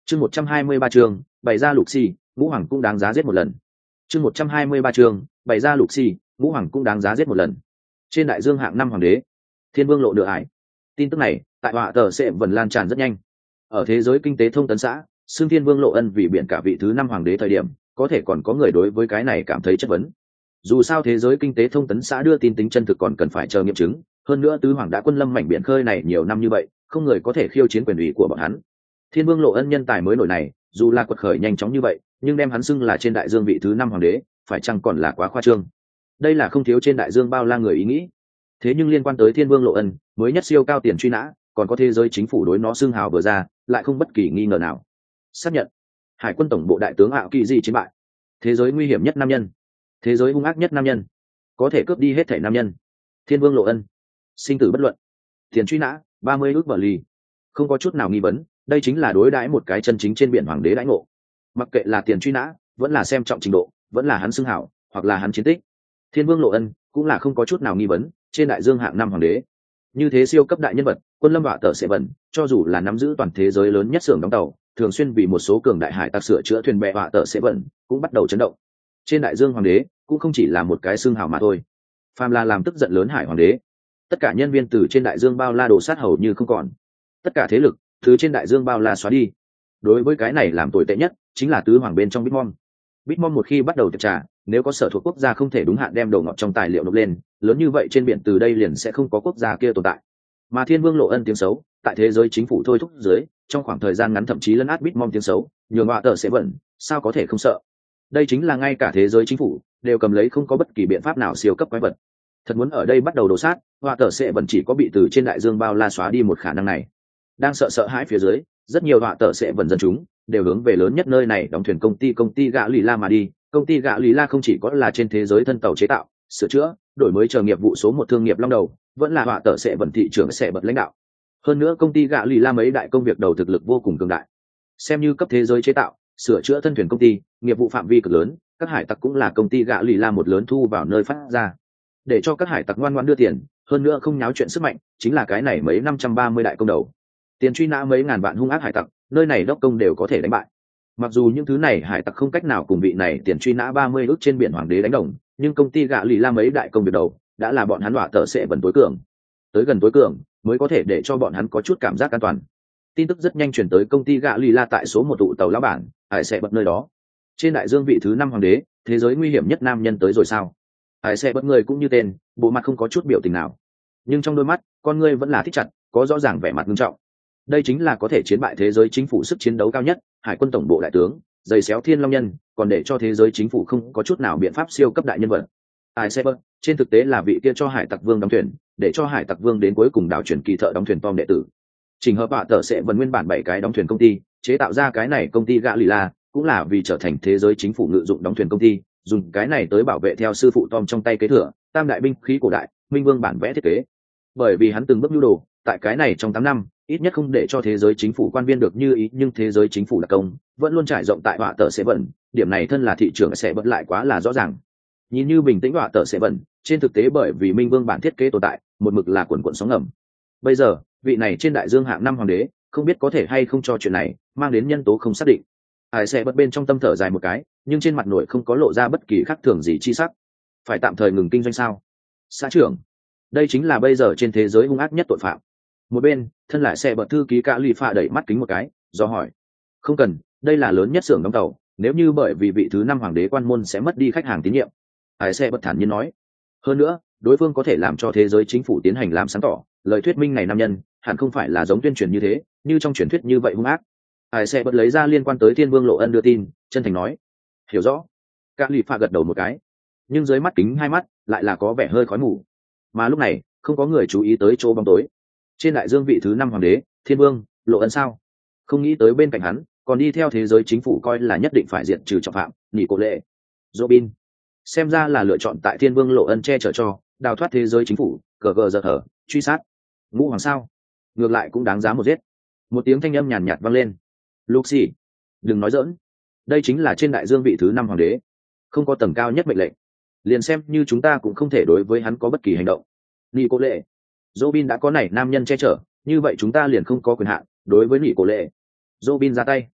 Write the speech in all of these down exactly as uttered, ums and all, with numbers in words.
chương một trăm hai mươi ba chương bày ra lục xì ngũ hoàng cũng đáng giá giết một lần. chương một trăm hai mươi ba chương bày ra lục xì ngũ hoàng cũng đáng giá giết một lần. Trên đại dương hạng năm hoàng đế, Thiên Vương lộ nửa ải. Tin tức này tại họa tờ sẽ vẫn lan tràn rất nhanh. Ở thế giới kinh tế thông tấn xã, xưng Thiên Vương lộ ân vì biển cả vị thứ năm hoàng đế thời điểm, có thể còn có người đối với cái này cảm thấy chất vấn. Dù sao thế giới kinh tế thông tấn xã đưa tin tính chân thực còn cần phải chờ nghiệm chứng, hơn nữa tứ hoàng đã quân lâm mảnh biển khơi này nhiều năm như vậy, không người có thể khiêu chiến quyền ủy của bọn hắn. Thiên Vương lộ ân nhân tài mới nổi này, dù là quật khởi nhanh chóng như vậy, nhưng đem hắn xưng là trên đại dương vị thứ năm hoàng đế, phải chăng còn là quá khoa trương? Đây là không thiếu trên đại dương bao la người ý nghĩ. Thế nhưng liên quan tới Thiên Vương lộ ân, mới nhất siêu cao tiền truy nã, còn có thế giới chính phủ đối nó xưng hào vừa ra, lại không bất kỳ nghi ngờ nào. Xác nhận, Hải quân tổng bộ đại tướng Ảo Kỳ Di chiến bại. Thế giới nguy hiểm nhất nam nhân, thế giới hung ác nhất nam nhân, có thể cướp đi hết thảy nam nhân. Thiên Vương lộ ân, sinh tử bất luận. Tiền truy nã ba mươi ước bờ ly. Không có chút nào nghi vấn, đây chính là đối đãi một cái chân chính trên biển hoàng đế đãi ngộ. Mặc kệ là tiền truy nã, vẫn là xem trọng trình độ, vẫn là hắn xưng hảo, hoặc là hắn chiến tích. Thiên Vương lộ ân cũng là không có chút nào nghi vấn, trên đại dương hạng năm hoàng đế. Như thế siêu cấp đại nhân vật, quân lâm họa tờ sẽ bẩn, cho dù là nắm giữ toàn thế giới lớn nhất xưởng đóng tàu, thường xuyên vì một số cường đại hải tặc sửa chữa thuyền bè họa tờ sẽ bẩn, cũng bắt đầu chấn động. Trên đại dương hoàng đế cũng không chỉ là một cái xưng hào mà thôi. Phàm là làm tức giận lớn hải hoàng đế, tất cả nhân viên từ trên đại dương bao la đổ sát hầu như không còn, tất cả thế lực thứ trên đại dương bao la xóa đi. Đối với cái này làm tồi tệ nhất chính là tứ hoàng bên trong Bitmom. Bitmom một khi bắt đầu tiệc trà, nếu có sở thuộc quốc gia không thể đúng hạn đem đầu ngọt trong tài liệu nộp lên, lớn như vậy trên biển từ đây liền sẽ không có quốc gia kia tồn tại. Mà Thiên Vương lộ ân tiếng xấu, tại thế giới chính phủ thôi thúc dưới, trong khoảng thời gian ngắn thậm chí lấn át Bitmom tiếng xấu, nhường họa tờ sẽ bẩn, sao có thể không sợ? Đây chính là ngay cả thế giới chính phủ đều cầm lấy không có bất kỳ biện pháp nào siêu cấp quái vật. Thật muốn ở đây bắt đầu đổ sát, họa tờ sẽ bẩn chỉ có bị từ trên đại dương bao la xóa đi một khả năng này. Đang sợ sợ hãi phía dưới, rất nhiều họa tờ sẽ bẩn dân chúng đều hướng về lớn nhất nơi này đóng thuyền công ty công ty gạ lì la mà đi. Công ty gạ lì la không chỉ có là trên thế giới thân tàu chế tạo, sửa chữa, đổi mới chờ nghiệp vụ số một thương nghiệp long đầu, vẫn là họa tờ sẽ bẩn thị trưởng sẽ bật lãnh đạo. Hơn nữa công ty gạ lì la mấy đại công việc đầu thực lực vô cùng cường đại, xem như cấp thế giới chế tạo, sửa chữa thân thuyền công ty, nghiệp vụ phạm vi cực lớn, các hải tặc cũng là công ty gạ lì la một lớn thu vào nơi phát ra. Để cho các hải tặc ngoan ngoãn đưa tiền, hơn nữa không nháo chuyện sức mạnh, chính là cái này mấy năm trăm ba mươi đại công đầu. Tiền truy nã mấy ngàn vạn hung ác hải tặc, nơi này đốc công đều có thể đánh bại. Mặc dù những thứ này hải tặc không cách nào cùng vị này tiền truy nã ba mươi ước trên biển hoàng đế đánh đồng, nhưng công ty gạ lì la mấy đại công việc đầu đã là bọn hắn họa tờ sẽ vẫn tối cường. Tới gần tối cường mới có thể để cho bọn hắn có chút cảm giác an toàn. Tin tức rất nhanh chuyển tới công ty gạ lì la tại số một tụ tàu lão bản, hải sẽ bật nơi đó. Trên đại dương vị thứ năm hoàng đế, thế giới nguy hiểm nhất nam nhân tới rồi sao? Hải sẽ bật người cũng như tên, bộ mặt không có chút biểu tình nào, nhưng trong đôi mắt, con người vẫn là thích chặt, có rõ ràng vẻ mặt nghiêm trọng. Đây chính là có thể chiến bại thế giới chính phủ sức chiến đấu cao nhất, hải quân tổng bộ đại tướng, giày xéo thiên long nhân, còn để cho thế giới chính phủ không có chút nào biện pháp siêu cấp đại nhân vật. Ai sẽ bật, trên thực tế là vị kia cho hải tặc vương đóng thuyền, để cho hải tặc vương đến cuối cùng đảo chuyển kỳ thợ đóng thuyền Tom đệ tử. Trình hợp họa tờ sẽ vẫn nguyên bản bảy cái đóng thuyền công ty, chế tạo ra cái này công ty gạ lì la, cũng là vì trở thành thế giới chính phủ ngự dụng đóng thuyền công ty, dùng cái này tới bảo vệ theo sư phụ Tom trong tay kế thừa tam đại binh khí cổ đại minh vương bản vẽ thiết kế. Bởi vì hắn từng bước nhu đồ, tại cái này trong tám năm ít nhất không để cho thế giới chính phủ quan viên được như ý, nhưng thế giới chính phủ đặc công vẫn luôn trải rộng tại họa tờ sẽ bẩn, điểm này thân là thị trưởng sẽ bật lại quá là rõ ràng. Nhìn như bình tĩnh họa tờ sẽ bẩn, trên thực tế bởi vì minh vương bản thiết kế tồn tại, một mực là quần quận sóng ngầm. Bây giờ vị này trên đại dương hạng năm hoàng đế không biết có thể hay không cho chuyện này mang đến nhân tố không xác định. Hải sẽ bật bên trong tâm thở dài một cái, nhưng trên mặt nổi không có lộ ra bất kỳ khác thường gì chi sắc. Phải tạm thời ngừng kinh doanh sao? Xã trưởng, đây chính là bây giờ trên thế giới hung ác nhất tội phạm. Một bên thân lại xe bật thư ký cả lì pha đẩy mắt kính một cái, do hỏi: không cần, đây là lớn nhất xưởng đóng tàu, nếu như bởi vì vị thứ năm hoàng đế quan môn sẽ mất đi khách hàng tín nhiệm. Hải xe bật thản nhiên nói. Hơn nữa đối phương có thể làm cho thế giới chính phủ tiến hành làm sáng tỏ, lời thuyết minh này nam nhân hẳn không phải là giống tuyên truyền như thế, như trong truyền thuyết như vậy hung ác. Hải sẽ bật lấy ra liên quan tới Thiên Vương lộ ân đưa tin, chân thành nói: hiểu rõ. Cả lì pha gật đầu một cái, nhưng dưới mắt kính hai mắt lại là có vẻ hơi khói mù. Mà lúc này không có người chú ý tới chỗ bóng tối. Trên đại dương vị thứ năm hoàng đế, Thiên Vương lộ ân sao? Không nghĩ tới bên cạnh hắn còn đi theo thế giới chính phủ coi là nhất định phải diệt trừ trọng phạm, nghỉ cổ lệ Robin. Xem ra là lựa chọn tại Thiên Vương lộ ân che chở cho đào thoát thế giới chính phủ, cờ gờ giật hở truy sát ngũ hoàng sao? Ngược lại cũng đáng giá một giết. Một tiếng thanh âm nhàn nhạt vang lên. Luxi, đừng nói dỡn, đây chính là trên đại dương vị thứ năm hoàng đế, không có tầng cao nhất mệnh lệnh, liền xem như chúng ta cũng không thể đối với hắn có bất kỳ hành động. Nghỉ cổ lệ Robin đã có này nam nhân che chở, như vậy chúng ta liền không có quyền hạn đối với nghỉ cổ lệ. Robin ra tay.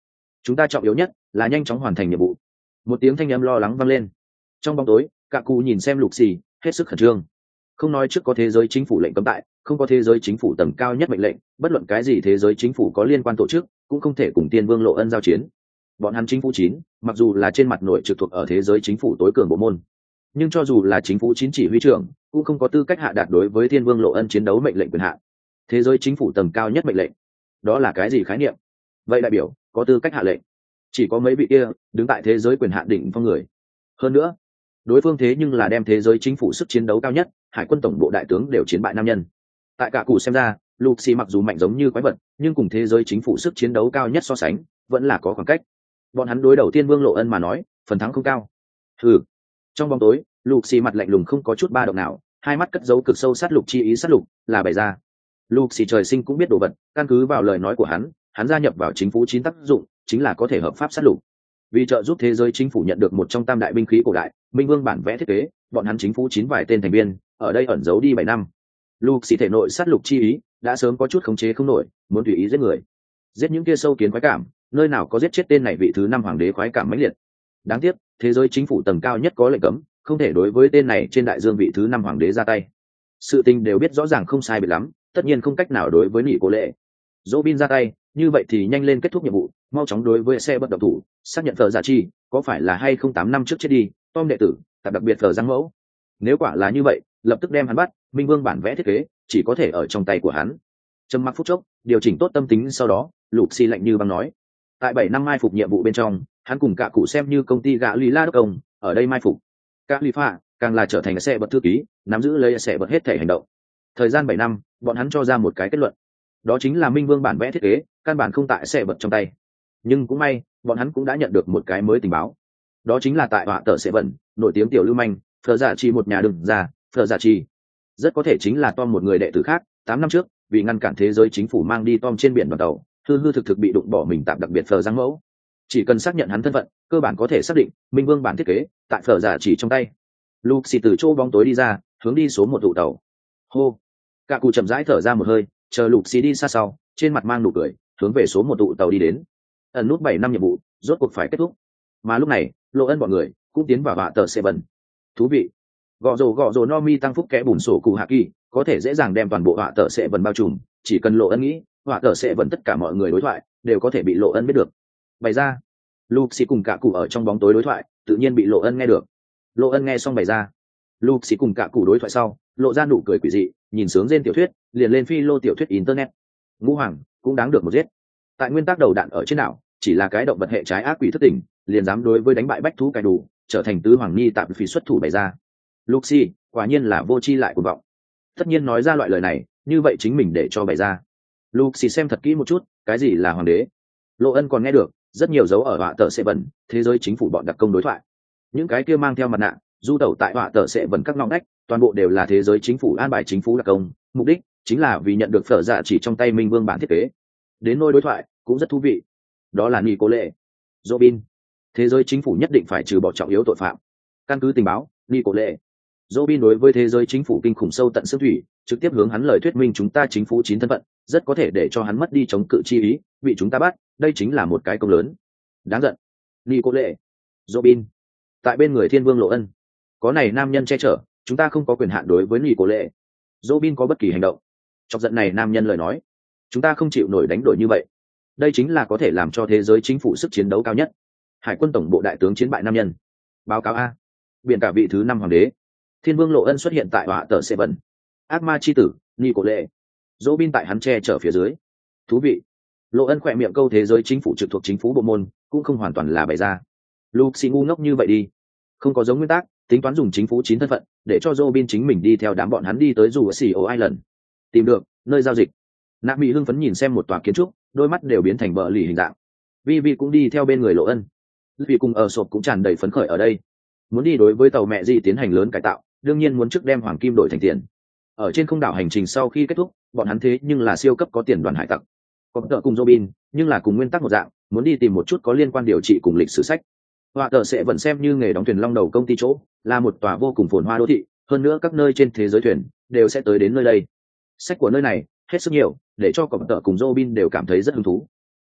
chúng ta trọng yếu nhất là nhanh chóng hoàn thành nhiệm vụ. Một tiếng thanh âm lo lắng vang lên. Trong bóng tối, cả cụ nhìn xem lục xì hết sức khẩn trương. Không nói trước có thế giới chính phủ lệnh cấm tại, không có thế giới chính phủ tầng cao nhất mệnh lệnh, bất luận cái gì thế giới chính phủ có liên quan tổ chức cũng không thể cùng Tiên Vương Lộ Ân giao chiến. Bọn hắn chính phủ chín, mặc dù là trên mặt nội trực thuộc ở thế giới chính phủ tối cường bộ môn, nhưng cho dù là chính phủ chín chỉ huy trưởng cũng không có tư cách hạ đạt đối với Tiên Vương Lộ Ân chiến đấu mệnh lệnh quyền hạn. Thế giới chính phủ tầng cao nhất mệnh lệnh, đó là cái gì khái niệm? Vậy đại biểu có tư cách hạ lệnh chỉ có mấy vị kia đứng tại thế giới quyền hạn đỉnh phong người. Hơn nữa, đối phương thế nhưng là đem thế giới chính phủ sức chiến đấu cao nhất, hải quân tổng bộ đại tướng đều chiến bại nam nhân. Tại cả cụ xem ra, Luxi mặc dù mạnh giống như quái vật, nhưng cùng thế giới chính phủ sức chiến đấu cao nhất so sánh, vẫn là có khoảng cách. Bọn hắn đối đầu Tiên Vương Lộ Ân mà nói, phần thắng không cao. Hừ. Trong bóng tối, Luxi mặt lạnh lùng không có chút ba động nào, hai mắt cất giấu cực sâu sát lục chi ý sát lục, là bày ra. Luxi trời sinh cũng biết đồ vật, căn cứ vào lời nói của hắn, hắn gia nhập vào chính phủ chín tác dụng, chính là có thể hợp pháp sát lục. Vì trợ giúp thế giới chính phủ nhận được một trong tam đại binh khí cổ đại, Minh Vương bản vẽ thiết kế, bọn hắn chính phủ chín vài tên thành viên, ở đây ẩn giấu đi bảy năm. Luxi thể nội sát lục chi ý, đã sớm có chút khống chế không nổi, muốn tùy ý giết người. Giết những kia sâu kiến khoái cảm, nơi nào có giết chết tên này vị thứ năm hoàng đế khoái cảm mãnh liệt. Đáng tiếc, thế giới chính phủ tầng cao nhất có lệnh cấm, không thể đối với tên này trên đại dương vị thứ năm hoàng đế ra tay. Sự tình đều biết rõ ràng không sai biệt lắm, tất nhiên không cách nào đối với nị cố lệ. Robin ra tay, như vậy thì nhanh lên kết thúc nhiệm vụ, mau chóng đối với xe bất động thủ, xác nhận Phở Dạ Chi có phải là hay không tám năm trước chết đi, Tom đệ tử, tập đặc biệt Phở Giang mẫu. Nếu quả là như vậy, lập tức đem hắn bắt, Minh Vương bản vẽ thiết kế chỉ có thể ở trong tay của hắn. Trầm mặc phút chốc, điều chỉnh tốt tâm tính sau đó, Lục Xi lạnh như băng nói: tại bảy năm mai phục nhiệm vụ bên trong, hắn cùng cả cụ xem như công ty gã Lý La Đốc Công, ở đây mai phục. Các Lý Phạ càng là trở thành xe bật thư ký, nắm giữ lấy xe bật hết thể hành động. Thời gian bảy năm, bọn hắn cho ra một cái kết luận, đó chính là Minh Vương bản vẽ thiết kế căn bản không tại xe bật trong tay. Nhưng cũng may, bọn hắn cũng đã nhận được một cái mới tình báo, đó chính là tại họa tờ xe bẩn nổi tiếng tiểu lưu manh Phở Dạ Chi một nhà đừng ra. Phở Dạ Chi rất có thể chính là Tom một người đệ tử khác, tám năm trước vì ngăn cản thế giới chính phủ mang đi Tom trên biển đoàn tàu, hư hư thực thực bị đụng bỏ mình tạm đặc biệt Phở Giang mẫu. Chỉ cần xác nhận hắn thân phận, cơ bản có thể xác định Minh Vương bản thiết kế tại Phở Dạ Chỉ trong tay. Luxi từ chỗ bóng tối đi ra, hướng đi số một tụ tàu. Hô. Cả cụ chậm rãi thở ra một hơi, chờ Luxi đi xa sau, trên mặt mang nụ cười, hướng về số một tụ tàu đi đến. Ẩn nút bảy năm nhiệm vụ rốt cuộc phải kết thúc, mà lúc này Lộ Ân bọn người cũng tiến vào họa tờ xe bẩn. Thú vị. Gọ rồ gọ rồ no mi tăng phúc kẽ bùn sổ cụ hạ kỳ có thể dễ dàng đem toàn bộ họa tờ sẽ vần bao trùm, chỉ cần Lộ Ân nghĩ, họa tờ sẽ vần tất cả mọi người đối thoại đều có thể bị Lộ Ân biết được. Bày ra, Luxi cùng cả cụ ở trong bóng tối đối thoại tự nhiên bị Lộ Ân nghe được. Lộ Ân nghe xong bày ra, Luxi cùng cả cụ đối thoại sau, lộ ra nụ cười quỷ dị, nhìn sướng trên tiểu thuyết, liền lên phi lô tiểu thuyết internet. Ngũ Hoàng cũng đáng được một giết. Tại nguyên tắc đầu đạn ở trên đảo, chỉ là cái động vật hệ trái ác quỷ thất tình, liền dám đối với đánh bại bách thú cai đủ, trở thành tứ hoàng nhi tạm phỉ xuất thủ bày ra. Luxi quả nhiên là vô tri lại cuồng vọng, tất nhiên nói ra loại lời này, như vậy chính mình để cho bày ra. Luxi xem thật kỹ một chút, cái gì là hoàng đế. Lộ Ân còn nghe được rất nhiều dấu ở họa tờ sẽ bẩn thế giới chính phủ bọn đặc công đối thoại. Những cái kia mang theo mặt nạ du tẩu tại họa tờ sẽ bẩn các ngõ ngách, toàn bộ đều là thế giới chính phủ an bài chính phủ đặc công, mục đích chính là vì nhận được Phở Dạ Chỉ trong tay Minh Vương bản thiết kế. Đến nôi đối thoại cũng rất thú vị, đó là Nị Cố Lệ, Robin. Thế giới chính phủ nhất định phải trừ bỏ trọng yếu tội phạm. Căn cứ tình báo, Nị Cố Lệ, Robin đối với thế giới chính phủ kinh khủng sâu tận xương thủy, trực tiếp hướng hắn lời thuyết minh chúng ta chính phủ chín thân phận, rất có thể để cho hắn mất đi chống cự chi ý, bị chúng ta bắt, đây chính là một cái công lớn. Đáng giận. Nị Cố Lệ, Robin, tại bên người Thiên Vương Lộ Ân, có này nam nhân che chở, chúng ta không có quyền hạn đối với Nị Cố Lệ, Robin có bất kỳ hành động. Chọc giận này nam nhân lời nói, chúng ta không chịu nổi đánh đổi như vậy. Đây chính là có thể làm cho thế giới chính phủ sức chiến đấu cao nhất, hải quân tổng bộ đại tướng chiến bại nam nhân. Báo cáo a, biển cả vị thứ năm hoàng đế Thiên Vương Lộ Ân xuất hiện tại họa tờ sẽ bẩn. Ác ma chi tử Nị Cố Lệ, Robin tại hắn che chở phía dưới. Thú vị. Lộ Ân khỏe miệng câu thế giới chính phủ trực thuộc chính phủ bộ môn cũng không hoàn toàn là bày ra. Luxi ngu ngốc như vậy đi, không có giống nguyên tắc tính toán dùng chính phủ chín thân phận để cho Robin chính mình đi theo đám bọn hắn đi tới dù ở xì ô Island, tìm được nơi giao dịch. Nạp Mỹ hưng phấn nhìn xem một tòa kiến trúc, đôi mắt đều biến thành bờ lì hình dạng. Vi Vi cũng đi theo bên người Lộ Ân, vì cùng ở sộp cũng tràn đầy phấn khởi ở đây, muốn đi đối với tàu mẹ gì tiến hành lớn cải tạo, đương nhiên muốn trước đem hoàng kim đổi thành tiền. Ở trên không đảo hành trình sau khi kết thúc, bọn hắn thế nhưng là siêu cấp có tiền đoàn hải tặc, có tợ cùng Robin, nhưng là cùng nguyên tắc một dạng, muốn đi tìm một chút có liên quan điều trị cùng lịch sử sách. Họa tờ sẽ vẫn xem như nghề đóng thuyền long đầu công ty chỗ, là một tòa vô cùng phồn hoa đô thị, hơn nữa các nơi trên thế giới thuyền đều sẽ tới đến nơi đây. Sách của nơi này hết sức nhiều, để cho cọp tợ cùng Robin đều cảm thấy rất hứng thú.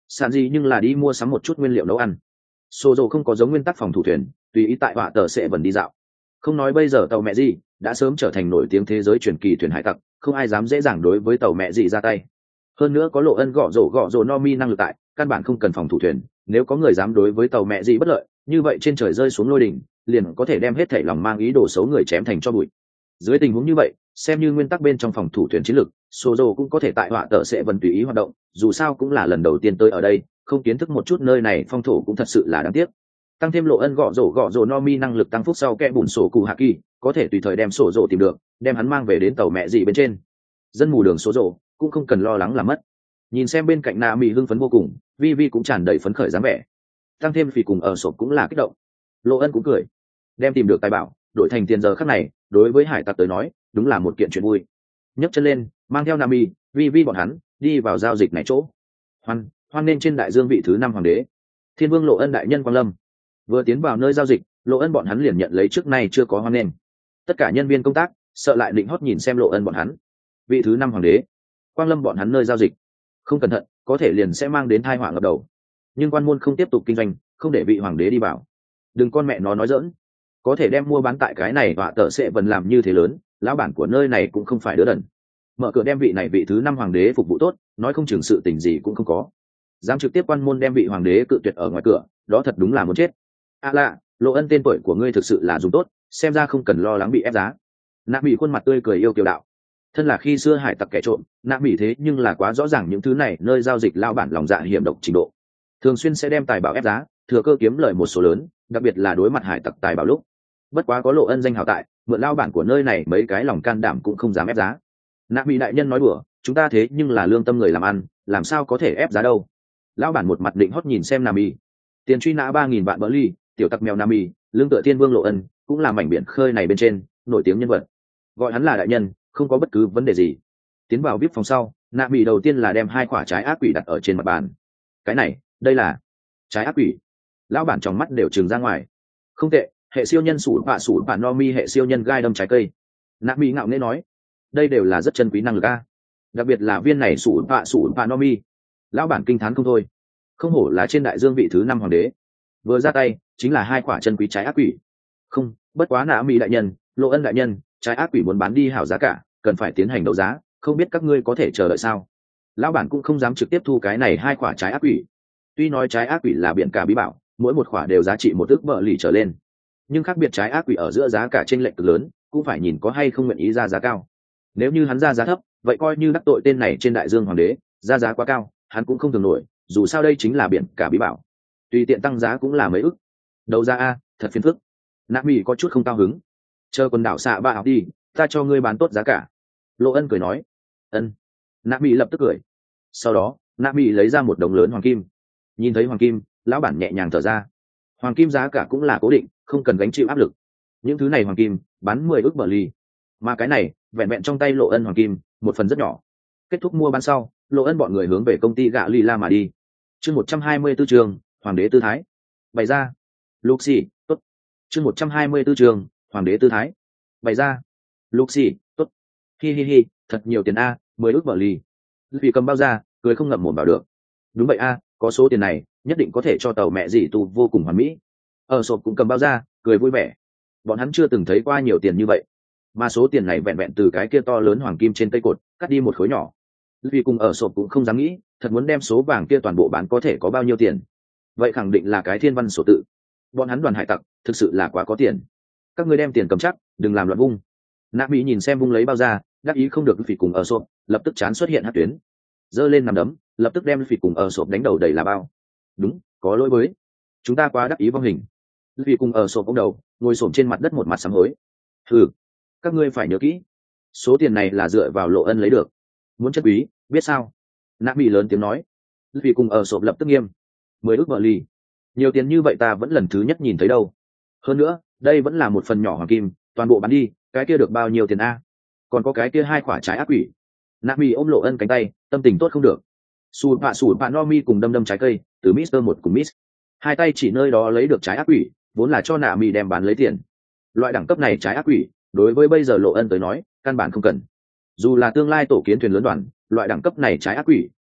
Sản gì nhưng là đi mua sắm một chút nguyên liệu nấu ăn. Sô dầu không có giống nguyên tắc phòng thủ thuyền, tùy ý tại họa tờ sẽ vẫn đi dạo. Không nói bây giờ tàu mẹ gì đã sớm trở thành nổi tiếng thế giới truyền kỳ thuyền hải tặc, không ai dám dễ dàng đối với tàu mẹ gì ra tay. Hơn nữa có lộ ân gõ rổ gõ rổ no mi năng lực tại, căn bản không cần phòng thủ thuyền, nếu có người dám đối với tàu mẹ gì bất lợi, như vậy trên trời rơi xuống lôi đỉnh, liền có thể đem hết thảy lòng mang ý đồ xấu người chém thành cho bụi. Dưới tình huống như vậy, xem như nguyên tắc bên trong phòng thủ thuyền chiến lược, Sozo cũng có thể tại họa tờ sẽ vẫn tùy ý hoạt động, dù sao cũng là lần đầu tiên tới ở đây, không kiến thức một chút nơi này phong thổ cũng thật sự là đáng tiếc. Tăng thêm lộ ân gõ rổ gõ rổ no mi năng lực tăng phúc sau kẽ bùn sổ cụ hạ kỳ, có thể tùy thời đem sổ rổ tìm được, đem hắn mang về đến tàu mẹ gì bên trên. Dân mù đường số rổ cũng không cần lo lắng làm mất. Nhìn xem bên cạnh Na Mi hưng phấn vô cùng, Vi Vi cũng tràn đầy phấn khởi dáng vẻ. Tăng thêm vì cùng ở sộp cũng là kích động. Lộ ân cũng cười, đem tìm được tài bảo đổi thành tiền giờ khắc này, đối với hải tặc tới nói đúng là một kiện chuyện vui. Nhấc chân lên, mang theo Na Mi, Vi Vi bọn hắn đi vào giao dịch này chỗ. Hoan, hoan nên trên đại dương vị thứ năm hoàng đế, Thiên Vương Lộ Ân đại nhân quang lâm. Vừa tiến vào nơi giao dịch, Lộ Ân bọn hắn liền nhận lấy trước nay chưa có hoan nghênh. Tất cả nhân viên công tác sợ lại định hót nhìn xem Lộ Ân bọn hắn. Vị thứ năm hoàng đế, quang lâm bọn hắn nơi giao dịch, không cẩn thận có thể liền sẽ mang đến tai họa ngập đầu. Nhưng quan môn không tiếp tục kinh doanh, không để vị hoàng đế đi vào. Đừng con mẹ nó nói dỡn, có thể đem mua bán tại cái này họa tợ sẽ vẫn làm như thế lớn, lão bản của nơi này cũng không phải đứa đần. Mở cửa đem vị này vị thứ năm hoàng đế phục vụ tốt, nói không chừng sự tình gì cũng không có. Dám trực tiếp quan môn đem vị hoàng đế cự tuyệt ở ngoài cửa, đó thật đúng là muốn chết. À lạ, Lộ Ân tên tuổi của ngươi thực sự là dùng tốt, xem ra không cần lo lắng bị ép giá. Nạp Mỹ khuôn mặt tươi cười yêu kiều đạo. Thân là khi xưa hải tặc kẻ trộm, Nạp Mỹ thế nhưng là quá rõ ràng những thứ này nơi giao dịch lao bản lòng dạ hiểm độc trình độ. Thường xuyên sẽ đem tài bảo ép giá, thừa cơ kiếm lời một số lớn, đặc biệt là đối mặt hải tặc tài bảo lúc. Bất quá có Lộ Ân danh hào tại, mượn lao bản của nơi này mấy cái lòng can đảm cũng không dám ép giá. Nạp Mỹ đại nhân nói đùa, chúng ta thế nhưng là lương tâm người làm ăn, làm sao có thể ép giá đâu. Lão bản một mặt định hót nhìn xem Nạp Mỹ. Tiền truy nã ba nghìn vạn bỡ ly, tiểu tặc mèo Nam Mi, lương tựa Thiên Vương Lộ Ân, cũng là mảnh biển khơi này bên trên nổi tiếng nhân vật. Gọi hắn là đại nhân, không có bất cứ vấn đề gì. Tiến vào vê i pê phòng sau, Nam Mi đầu tiên là đem hai quả trái ác quỷ đặt ở trên mặt bàn. Cái này, đây là trái ác quỷ. Lão bản trong mắt đều trừng ra ngoài. Không tệ, hệ siêu nhân sủi bạ sủi bạ no mi hệ siêu nhân gai đâm trái cây. Nam Mi ngạo nghễ nói, đây đều là rất chân quý năng lực a. Đặc biệt là viên này sủi bạ sủi bạ no mi. Lão bản kinh thán không thôi. Không hổ là trên đại dương vị thứ năm hoàng đế, vừa ra tay chính là hai quả chân quý trái ác quỷ. Không, bất quá nã mỹ đại nhân, Lộ Ân đại nhân, trái ác quỷ muốn bán đi hảo giá cả, cần phải tiến hành đấu giá, không biết các ngươi có thể chờ đợi sao? Lão bản cũng không dám trực tiếp thu cái này hai quả trái ác quỷ. Tuy nói trái ác quỷ là biển cả bí bảo, mỗi một quả đều giá trị một ức bờ lì trở lên, nhưng khác biệt trái ác quỷ ở giữa giá cả trên lệch cực lớn, cũng phải nhìn có hay không nguyện ý ra giá cao. Nếu như hắn ra giá thấp, vậy coi như đắc tội tên này trên đại dương hoàng đế, ra giá quá cao, hắn cũng không thường nổi, dù sao đây chính là biển cả bí bảo, tùy tiện tăng giá cũng là mấy ức. Đấu giá a, thật phiền phức. Nạp Mỹ có chút không cao hứng. Chờ quần đảo xạ ba học đi, ta cho ngươi bán tốt giá cả. Lộ Ân cười nói. Ân. Nạp Mỹ lập tức cười. Sau đó, Nạp Mỹ lấy ra một đống lớn hoàng kim. Nhìn thấy hoàng kim, lão bản nhẹ nhàng thở ra. Hoàng kim giá cả cũng là cố định, không cần gánh chịu áp lực. Những thứ này hoàng kim bán mười ức bờ ly, mà cái này vẹn vẹn trong tay Lộ Ân hoàng kim một phần rất nhỏ. Kết thúc mua bán sau, Lộ Ân bọn người hướng về công ty gạ lì la mà đi. Chương một trăm hai mươi 124 trường, hoàng đế tư thái. Bày ra. Luxi, tốt. Chương một trăm hai mươi 124 trường, hoàng đế tư thái. Bày ra. Luxi, tốt. Hi hi hi, thật nhiều tiền a, mười ức bờ ly. Vì cầm bao ra, cười không ngậm mồm vào được. Đúng vậy a, có số tiền này, nhất định có thể cho tàu mẹ dì tu vô cùng hoàn mỹ. Ở sộp cũng cầm bao ra, cười vui vẻ. Bọn hắn chưa từng thấy qua nhiều tiền như vậy, mà số tiền này vẹn vẹn từ cái kia to lớn hoàng kim trên cây cột cắt đi một khối nhỏ. Vì cùng ở sộp cũng không dám nghĩ, thật muốn đem số vàng kia toàn bộ bán có thể có bao nhiêu tiền. Vậy khẳng định là cái thiên văn sổ tự. Bọn hắn đoàn hải tặc thực sự là quá có tiền. Các ngươi đem tiền cầm chắc, đừng làm loạn vung. Nạp Mỹ nhìn xem vung lấy bao ra, đắc ý không được vì cùng ở sộp, lập tức chán xuất hiện hát tuyến, giơ lên nằm đấm, lập tức đem vì cùng ở sộp đánh đầu đầy là bao. Đúng, có lỗi với chúng ta quá đắc ý vong hình. Vì cùng ở sộp ông đầu ngồi xổm trên mặt đất một mặt sám hối. Ừ, các ngươi phải nhớ kỹ, số tiền này là dựa vào Lộ Ân lấy được, muốn chất quý biết sao? Nạp Mỹ lớn tiếng nói. Vì cùng ở sộp lập tức nghiêm. Mười ức bờ ly, nhiều tiền như vậy ta vẫn lần thứ nhất nhìn thấy đâu. Hơn nữa đây vẫn là một phần nhỏ hoàng kim, toàn bộ bán đi cái kia được bao nhiêu tiền a? Còn có cái kia hai quả trái ác quỷ. Nạp Mỹ ôm Lộ Ân cánh tay, tâm tình tốt không được. Sùi bạ sùi bạ no mi cùng đâm đâm trái cây từ Mister một cùng Miss, hai tay chỉ nơi đó lấy được trái ác quỷ, vốn là cho Nạp Mỹ đem bán lấy tiền. Loại đẳng cấp này trái ác quỷ đối với bây giờ Lộ Ân tới nói căn bản không cần. Dù là tương lai tổ kiến thuyền lớn đoàn, loại đẳng cấp này trái ác quỷ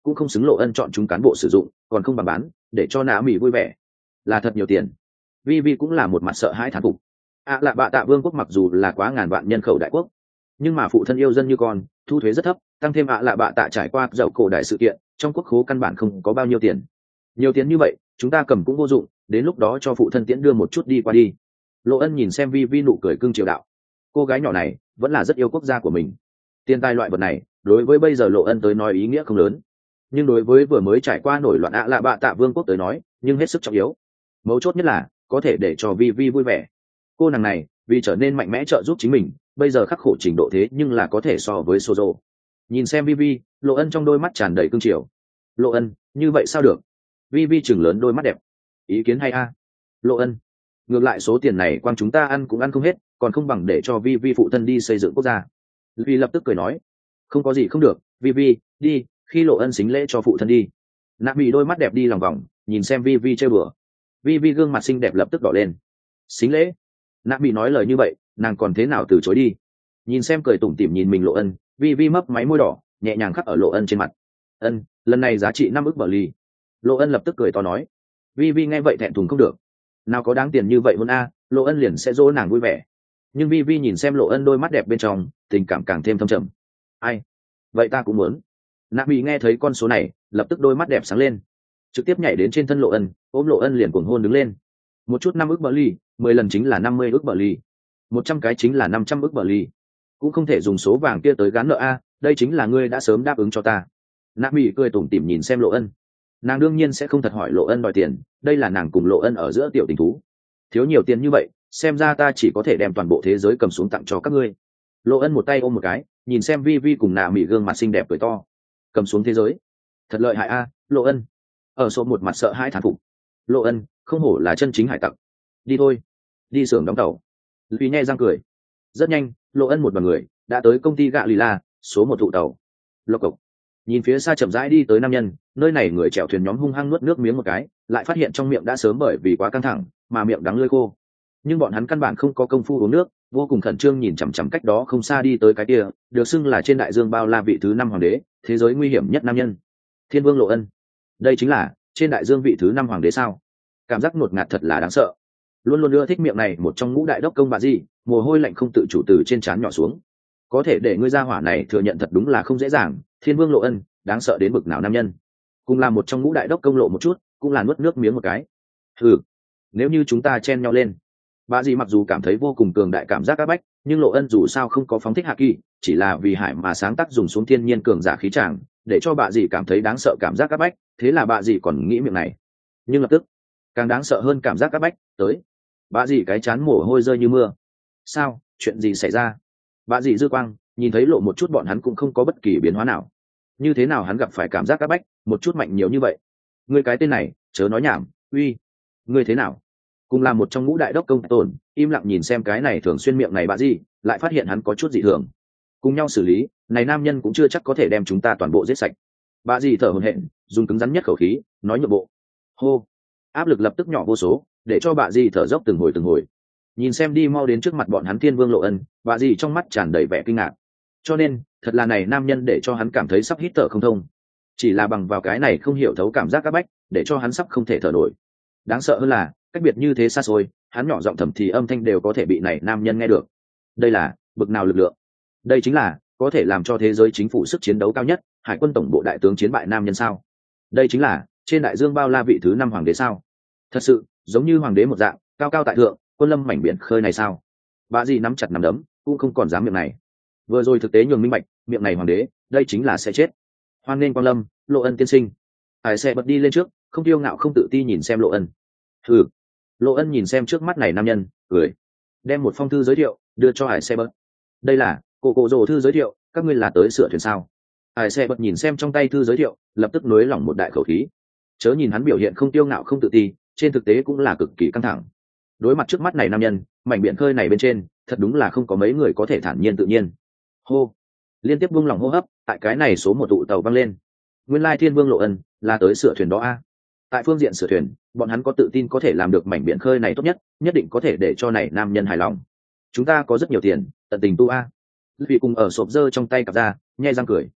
cũng không xứng lộ ân chọn chúng cán bộ sử dụng, còn không bằng bán để cho nạ mỹ vui vẻ. Là thật nhiều tiền. Vi Vi cũng là một mặt sợ hãi thán phục. ạ lạ bạ tạ vương quốc mặc dù là quá ngàn vạn nhân khẩu đại quốc, nhưng mà phụ thân yêu dân như con, thu thuế rất thấp, tăng thêm ạ lạ bạ tạ trải qua dậu cổ đại sự kiện, trong quốc khố căn bản không có bao nhiêu tiền. Nhiều tiền như vậy chúng ta cầm cũng vô dụng, đến lúc đó cho phụ thân tiễn đưa một chút đi qua đi. Lộ ân nhìn xem Vi Vi nụ cười cưng chiều đạo. Cô gái nhỏ này vẫn là rất yêu quốc gia của mình. Tiền tài loại vật này đối với bây giờ Lộ ân tới nói ý nghĩa không lớn, nhưng đối với vừa mới trải qua nổi loạn ạ lạ bạ tạ vương quốc tới nói nhưng hết sức trọng yếu. Mấu chốt nhất là có thể để cho Vi Vi vui vẻ. Cô nàng này vì trở nên mạnh mẽ trợ giúp chính mình, bây giờ khắc khổ trình độ thế nhưng là có thể so với Sozo. Nhìn xem Vi Vi, Lộ ân trong đôi mắt tràn đầy cưng chiều. Lộ ân, như vậy sao được? Vi Vi chừng lớn đôi mắt đẹp. Ý kiến hay a? Lộ ân, ngược lại số tiền này quang chúng ta ăn cũng ăn không hết, còn không bằng để cho Vi Vi phụ thân đi xây dựng quốc gia. Vi lập tức cười nói, không có gì không được, Vi Vi đi, khi Lộ ân xính lễ cho phụ thân đi. Nạ bị đôi mắt đẹp đi lòng vòng nhìn xem Vi Vi chơi bừa. Vi Vi gương mặt xinh đẹp lập tức đỏ lên. Xính lễ? Nạ bị nói lời như vậy nàng còn thế nào từ chối đi. Nhìn xem cười tủm tỉm nhìn mình Lộ ân, Vi Vi mấp máy môi đỏ nhẹ nhàng khắc ở Lộ ân trên mặt. Ân, lần này giá trị năm ức bờ ly. Lộ ân lập tức cười to nói. Vi Vi nghe vậy thẹn thùng không được. Nào có đáng tiền như vậy hơn a, Lộ ân liền sẽ dỗ nàng vui vẻ. Nhưng Vi Vi nhìn xem Lộ ân đôi mắt đẹp bên trong, tình cảm càng thêm thâm trầm. Ai? Vậy ta cũng muốn. Nạ bị nghe thấy con số này lập tức đôi mắt đẹp sáng lên, trực tiếp nhảy đến trên thân Lộ ân, ôm Lộ ân liền cuồng hôn đứng lên. Một chút năm ức bờ ly, mười lần chính là năm mươi ức bờ ly, một trăm cái chính là năm trăm ức bờ ly. Cũng không thể dùng số vàng kia tới gán nợ a, đây chính là ngươi đã sớm đáp ứng cho ta. Nạ bị cười tủm tỉm nhìn xem Lộ ân. Nàng đương nhiên sẽ không thật hỏi Lộ ân đòi tiền, đây là nàng cùng Lộ ân ở giữa tiểu tình thú. Thiếu nhiều tiền như vậy, xem ra ta chỉ có thể đem toàn bộ thế giới cầm xuống tặng cho các ngươi. Lộ ân một tay ôm một cái, nhìn xem Vi Vi cùng Nạ Mị gương mặt xinh đẹp cười to. Cầm xuống thế giới, thật lợi hại a. Lộ ân ở số một mặt sợ hãi thán phục. Lộ ân không hổ là chân chính hải tặc. Đi thôi, đi xưởng đóng tàu. Vì nghe răng cười. Rất nhanh Lộ ân một đoàn người đã tới công ty gạ lì la số một thụ tàu. Lộc cộc. Nhìn phía xa chậm rãi đi tới nam nhân, nơi này người chèo thuyền nhóm hung hăng nuốt nước miếng một cái, lại phát hiện trong miệng đã sớm bởi vì quá căng thẳng mà miệng đắng lưỡi khô. Nhưng bọn hắn căn bản không có công phu uống nước, vô cùng khẩn trương nhìn chằm chằm cách đó không xa đi tới cái kia được xưng là trên đại dương bao la vị thứ năm hoàng đế, thế giới nguy hiểm nhất nam nhân, Thiên Vương Lộ Ân. Đây chính là trên đại dương vị thứ năm hoàng đế sao? Cảm giác ngột ngạt thật là đáng sợ. Luôn luôn ưa thích miệng này một trong ngũ đại đốc công bà gì, mồ hôi lạnh không tự chủ từ trên trán nhỏ xuống. Có thể để ngươi ra hỏa này thừa nhận thật đúng là không dễ dàng, Thiên Vương Lộ Ân đáng sợ đến bực nào nam nhân. Cùng là một trong ngũ đại đốc công lộ một chút, cũng là nuốt nước miếng một cái. Ừ, nếu như chúng ta chen nhau lên. Bà dì mặc dù cảm thấy vô cùng cường đại cảm giác áp bách, nhưng Lộ Ân dù sao không có phóng thích hạ kỳ, chỉ là vì hải mà sáng tác dùng xuống thiên nhiên cường giả khí tràng, để cho bà dì cảm thấy đáng sợ cảm giác áp bách, thế là bà dì còn nghĩ miệng này. Nhưng lập tức, càng đáng sợ hơn cảm giác áp bách tới. Bà dì cái chán mồ hôi rơi như mưa. Sao, chuyện gì xảy ra? Bà dì dư quang, nhìn thấy Lộ một chút bọn hắn cũng không có bất kỳ biến hóa nào. Như thế nào hắn gặp phải cảm giác áp bách, một chút mạnh nhiều như vậy? Ngươi cái tên này, chớ nói nhảm, uy, ngươi thế nào? Cùng là một trong ngũ đại đốc công tồn, im lặng nhìn xem cái này thường xuyên miệng này bà gì, lại phát hiện hắn có chút dị thường. Cùng nhau xử lý, này nam nhân cũng chưa chắc có thể đem chúng ta toàn bộ giết sạch. Bà gì thở hổn hển, dùng cứng rắn nhất khẩu khí, nói nhượng bộ. Hô, áp lực lập tức nhỏ vô số, để cho bà gì thở dốc từng hồi từng hồi. Nhìn xem đi mau đến trước mặt bọn hắn Thiên Vương Lộ Ân, bà gì trong mắt tràn đầy vẻ kinh ngạc. Cho nên, thật là này nam nhân để cho hắn cảm thấy sắp hít thở không thông. Chỉ là bằng vào cái này không hiểu thấu cảm giác áp bách, để cho hắn sắp không thể thở nổi. Đáng sợ hơn là cách biệt như thế xa xôi, hắn nhỏ giọng thầm thì âm thanh đều có thể bị này nam nhân nghe được. Đây là bực nào lực lượng? Đây chính là có thể làm cho thế giới chính phủ sức chiến đấu cao nhất, hải quân tổng bộ đại tướng chiến bại nam nhân sao? Đây chính là trên đại dương bao la vị thứ năm hoàng đế sao? Thật sự giống như hoàng đế một dạng, cao cao tại thượng, quân lâm mảnh biển khơi này sao? Bà gì nắm chặt nắm đấm, cũng không còn dám miệng này. Vừa rồi thực tế nhường minh bạch, miệng này hoàng đế, đây chính là sẽ chết. Hoan nên quang lâm, Lộ Ân tiên sinh. Hải xe bật đi lên trước, không kiêu ngạo không tự ti nhìn xem Lộ Ân. Hừ. Lộ Ân nhìn xem trước mắt này nam nhân, cười, đem một phong thư giới thiệu đưa cho Hải xe bật. Đây là cổ cổ rồ thư giới thiệu, các ngươi là tới sửa thuyền sao? Hải xe bật nhìn xem trong tay thư giới thiệu, lập tức nới lỏng một đại khẩu khí. Chớ nhìn hắn biểu hiện không kiêu ngạo không tự ti, trên thực tế cũng là cực kỳ căng thẳng. Đối mặt trước mắt này nam nhân, mảnh biển khơi này bên trên, thật đúng là không có mấy người có thể thản nhiên tự nhiên. Hô, liên tiếp buông lỏng hô hấp, tại cái này số một tụ tàu văng lên. Nguyên lai Thiên Vương Lộ Ân là tới sửa thuyền đó a. Tại phương diện sửa thuyền, bọn hắn có tự tin có thể làm được mảnh biển khơi này tốt nhất, nhất định có thể để cho này nam nhân hài lòng. Chúng ta có rất nhiều tiền, tận tình tu a. Vì cùng ở sộp dơ trong tay cặp ra, nhai răng cười.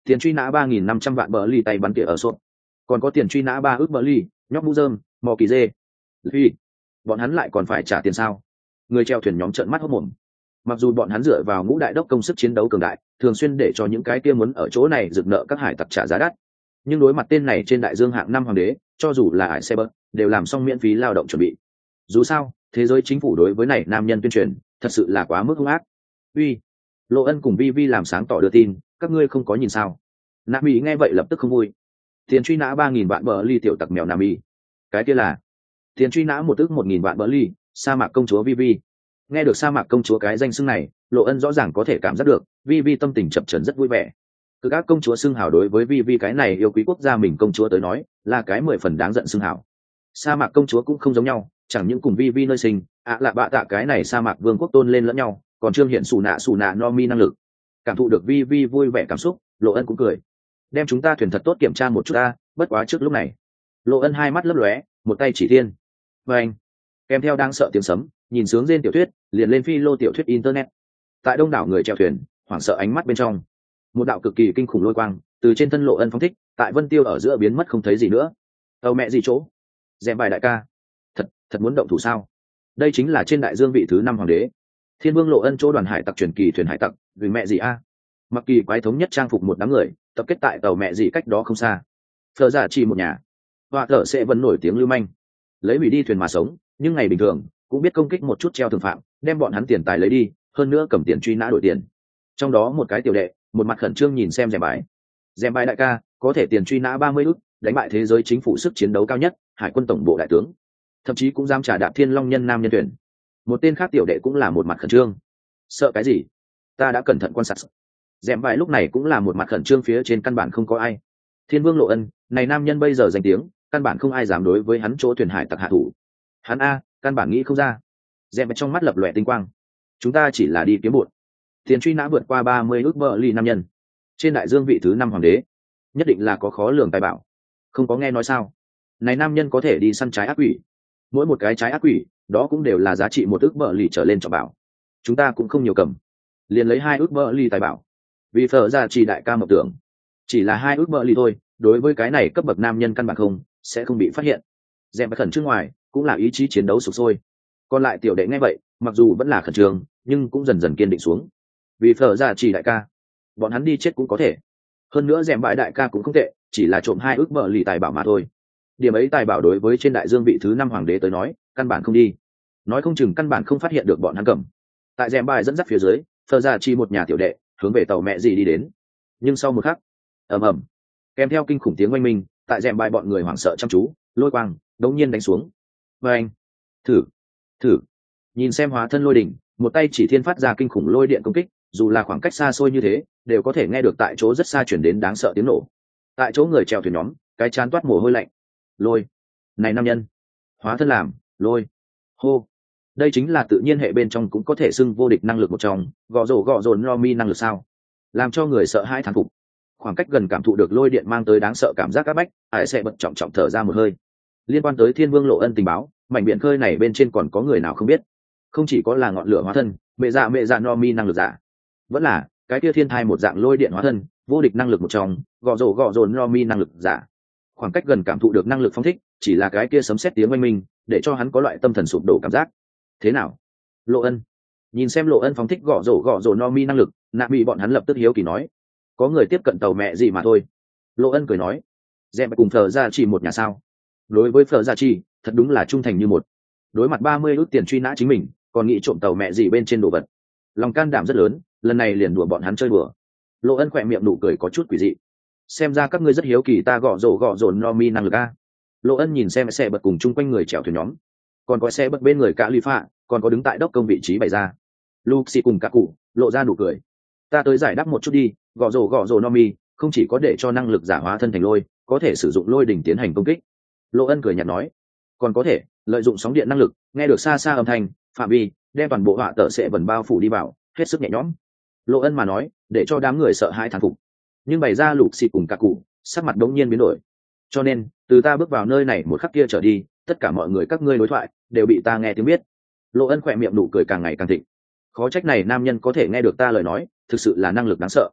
Tiền truy nã ba nghìn năm trăm vạn bờ ly tay bắn tỉa ở sốt. Còn có tiền truy nã ba ước bờ ly, nhóc mũ rơm, mò kỳ dê. Vì bọn hắn lại còn phải trả tiền sao? Người chèo thuyền nhóm trợn mắt hốt mồm. Mặc dù bọn hắn dựa vào ngũ đại đốc công sức chiến đấu cường đại, thường xuyên để cho những cái kia muốn ở chỗ này rực nợ các hải tặc trả giá đắt, nhưng đối mặt tên này trên đại dương hạng năm hoàng đế, cho dù là ải xe bớt đều làm xong miễn phí lao động chuẩn bị. Dù sao thế giới chính phủ đối với này nam nhân tuyên truyền thật sự là quá mức hung ác. Uy, Lộ Ân cùng Vi Vi làm sáng tỏ đưa tin, các ngươi không có nhìn sao? Nam Mỹ nghe vậy lập tức không vui. Tiền truy nã ba nghìn vạn bờ ly tiểu tặc mèo Nam Mỹ. Cái kia là tiền truy nã một ước một nghìn vạn bờ ly, sa mạc công chúa Vi Vi. Nghe được sa mạc công chúa cái danh xưng này, Lộ Ân rõ ràng có thể cảm giác được Vi Vi tâm tình chập chờn rất vui vẻ. Cứ các công chúa xưng hào đối với Vi Vi cái này yêu quý quốc gia mình công chúa tới nói là cái mười phần đáng giận xưng hào. Sa mạc công chúa cũng không giống nhau, chẳng những cùng Vi Vi nơi sinh ạ à là bạ tạ cái này sa mạc vương quốc tôn lên lẫn nhau, còn trương hiện xù nạ xù nạ no mi năng lực. Cảm thụ được Vi Vi vui vẻ cảm xúc, Lộ Ân cũng cười. Đem chúng ta thuyền thật tốt kiểm tra một chút ta, bất quá trước lúc này. Lộ Ân hai mắt lấp lóe, một tay chỉ thiên. Và anh kèm theo đang sợ tiếng sấm, nhìn sướng rên tiểu thuyết liền lên phi lô tiểu thuyết internet. Tại đông đảo người chèo thuyền hoảng sợ ánh mắt bên trong, một đạo cực kỳ kinh khủng lôi quang từ trên thân Lộ Ân phóng thích, tại vân tiêu ở giữa biến mất không thấy gì nữa. Tàu mẹ gì chỗ? Dèm bài đại ca, thật thật muốn động thủ sao? Đây chính là trên đại dương vị thứ năm hoàng đế, Thiên Vương Lộ Ân chỗ đoàn hải tặc truyền kỳ thuyền hải tặc, vì mẹ gì a? Mặc kỳ quái thống nhất trang phục một đám người tập kết tại tàu mẹ gì cách đó không xa. Phở giả chỉ một nhà, họa thở sẽ vẫn nổi tiếng lưu manh, lấy hủy đi thuyền mà sống, nhưng ngày bình thường cũng biết công kích một chút treo thường phạm, đem bọn hắn tiền tài lấy đi, hơn nữa cầm tiền truy nã đổi tiền. Trong đó một cái tiểu đệ một mặt khẩn trương nhìn xem Dèm bài. Dèm bài đại ca, có thể tiền truy nã ba mươi ức, đánh bại thế giới chính phủ sức chiến đấu cao nhất, hải quân tổng bộ đại tướng, thậm chí cũng dám trả đạp thiên long nhân nam nhân tuyển. Một tên khác tiểu đệ cũng là một mặt khẩn trương. Sợ cái gì? Ta đã cẩn thận quan sát. Dèm bài lúc này cũng là một mặt khẩn trương, phía trên căn bản không có ai. Thiên Vương Lộ Ân, này nam nhân bây giờ danh tiếng, căn bản không ai dám đối với hắn chỗ thuyền hải tặc hạ thủ. Hắn a, căn bản nghĩ không ra. Dèm trong mắt lập lòe tinh quang. Chúng ta chỉ là đi kiếm bụt. Tiền truy nã vượt qua ba mươi ước bờ ly nam nhân, trên đại dương vị thứ năm hoàng đế, nhất định là có khó lường tài bảo. Không có nghe nói sao? Này nam nhân có thể đi săn trái ác quỷ, mỗi một cái trái ác quỷ đó cũng đều là giá trị một ước bờ ly trở lên cho bảo. Chúng ta cũng không nhiều cầm, liền lấy hai ước bờ ly tài bảo. Vì phở ra chỉ đại ca mộng tưởng, chỉ là hai ước bờ ly thôi, đối với cái này cấp bậc nam nhân căn bản không sẽ không bị phát hiện. Dèm khẩn trương ngoài cũng là ý chí chiến đấu sục sôi. Còn lại tiểu đệ nghe vậy, mặc dù vẫn là khẩn trương nhưng cũng dần dần kiên định xuống. Vì phở ra chỉ đại ca, bọn hắn đi chết cũng có thể. Hơn nữa Dèm bãi đại ca cũng không tệ, chỉ là trộm hai ước bờ lì tài bảo mà thôi. Điểm ấy tài bảo đối với trên đại dương vị thứ năm hoàng đế tới nói căn bản không đi, nói không chừng căn bản không phát hiện được bọn hắn cầm. Tại Dèm bãi dẫn dắt phía dưới, phở ra chỉ một nhà tiểu đệ hướng về tàu mẹ gì đi đến. Nhưng sau một khắc, ầm ầm, kèm theo kinh khủng tiếng oanh minh, tại Dèm bãi bọn người hoảng sợ chăm chú, lôi quang đống nhiên đánh xuống. Và anh thử thử nhìn xem hóa thân lôi đỉnh, một tay chỉ thiên phát ra kinh khủng lôi điện công kích, dù là khoảng cách xa xôi như thế đều có thể nghe được tại chỗ rất xa chuyển đến đáng sợ tiếng nổ. Tại chỗ người chèo thuyền nhóm cái chán toát mồ hôi lạnh. Lôi này nam nhân hóa thân làm lôi hô, đây chính là tự nhiên hệ bên trong cũng có thể xưng vô địch năng lực một trong, gõ rổ gõ rồn no mi năng lực sao, làm cho người sợ hãi thán phục. Khoảng cách gần cảm thụ được lôi điện mang tới đáng sợ cảm giác áp bách, ai sẽ bật trọng trọng thở ra một hơi. Liên quan tới Thiên Vương Lộ Ân tình báo, mảnh biển khơi này bên trên còn có người nào không biết? Không chỉ có là ngọn lửa hóa thân, mẹ dạ mẹ dạ no mi năng lực giả, vẫn là cái kia thiên thai một dạng lôi điện hóa thân, vô địch năng lực một trong, gõ rổ gõ rồn no mi năng lực giả. Khoảng cách gần cảm thụ được năng lực phong thích, chỉ là cái kia sấm sét tiếng oanh minh, để cho hắn có loại tâm thần sụp đổ cảm giác. Thế nào, Lộ Ân? Nhìn xem Lộ Ân phong thích gõ rổ gõ rồn no mi năng lực, nạ bị bọn hắn lập tức hiếu kỳ nói, có người tiếp cận tàu mẹ gì mà thôi. Lộ Ân cười nói, dèm cùng phở ra chỉ một nhà sao? Đối với phở ra chi, thật đúng là trung thành như một. Đối mặt ba mươi ước tiền truy nã chính mình, còn nghĩ trộm tàu mẹ gì bên trên đồ vật, lòng can đảm rất lớn, lần này liền đùa bọn hắn chơi đùa. Lộ Ân khỏe miệng nụ cười có chút quỷ dị. Xem ra các ngươi rất hiếu kỳ ta gõ rổ gõ rồn no mi năng lực a. Lộ Ân nhìn xem xe bật cùng chung quanh người chèo thuyền nhóm, còn có xe bật bên người cả ly pha, còn có đứng tại đốc công vị trí bày ra Luxi cùng cả cụ, lộ ra nụ cười. Ta tới giải đáp một chút đi, gõ rổ gõ rồ no mi không chỉ có để cho năng lực giả hóa thân thành lôi, có thể sử dụng lôi đỉnh tiến hành công kích. Lộ Ân cười nhạt nói, còn có thể lợi dụng sóng điện năng lực, nghe được xa xa âm thanh phạm vi, đem toàn bộ họa tợ sẽ vần bao phủ đi vào, hết sức nhẹ nhõm. Lộ Ân mà nói, để cho đám người sợ hãi thán phục. Nhưng bày ra lục xịt cùng cả cụ, sắc mặt đống nhiên biến đổi. Cho nên, từ ta bước vào nơi này một khắc kia trở đi, tất cả mọi người các ngươi đối thoại đều bị ta nghe tiếng biết. Lộ Ân khỏe miệng nụ cười càng ngày càng thịnh. Khó trách này nam nhân có thể nghe được ta lời nói, thực sự là năng lực đáng sợ.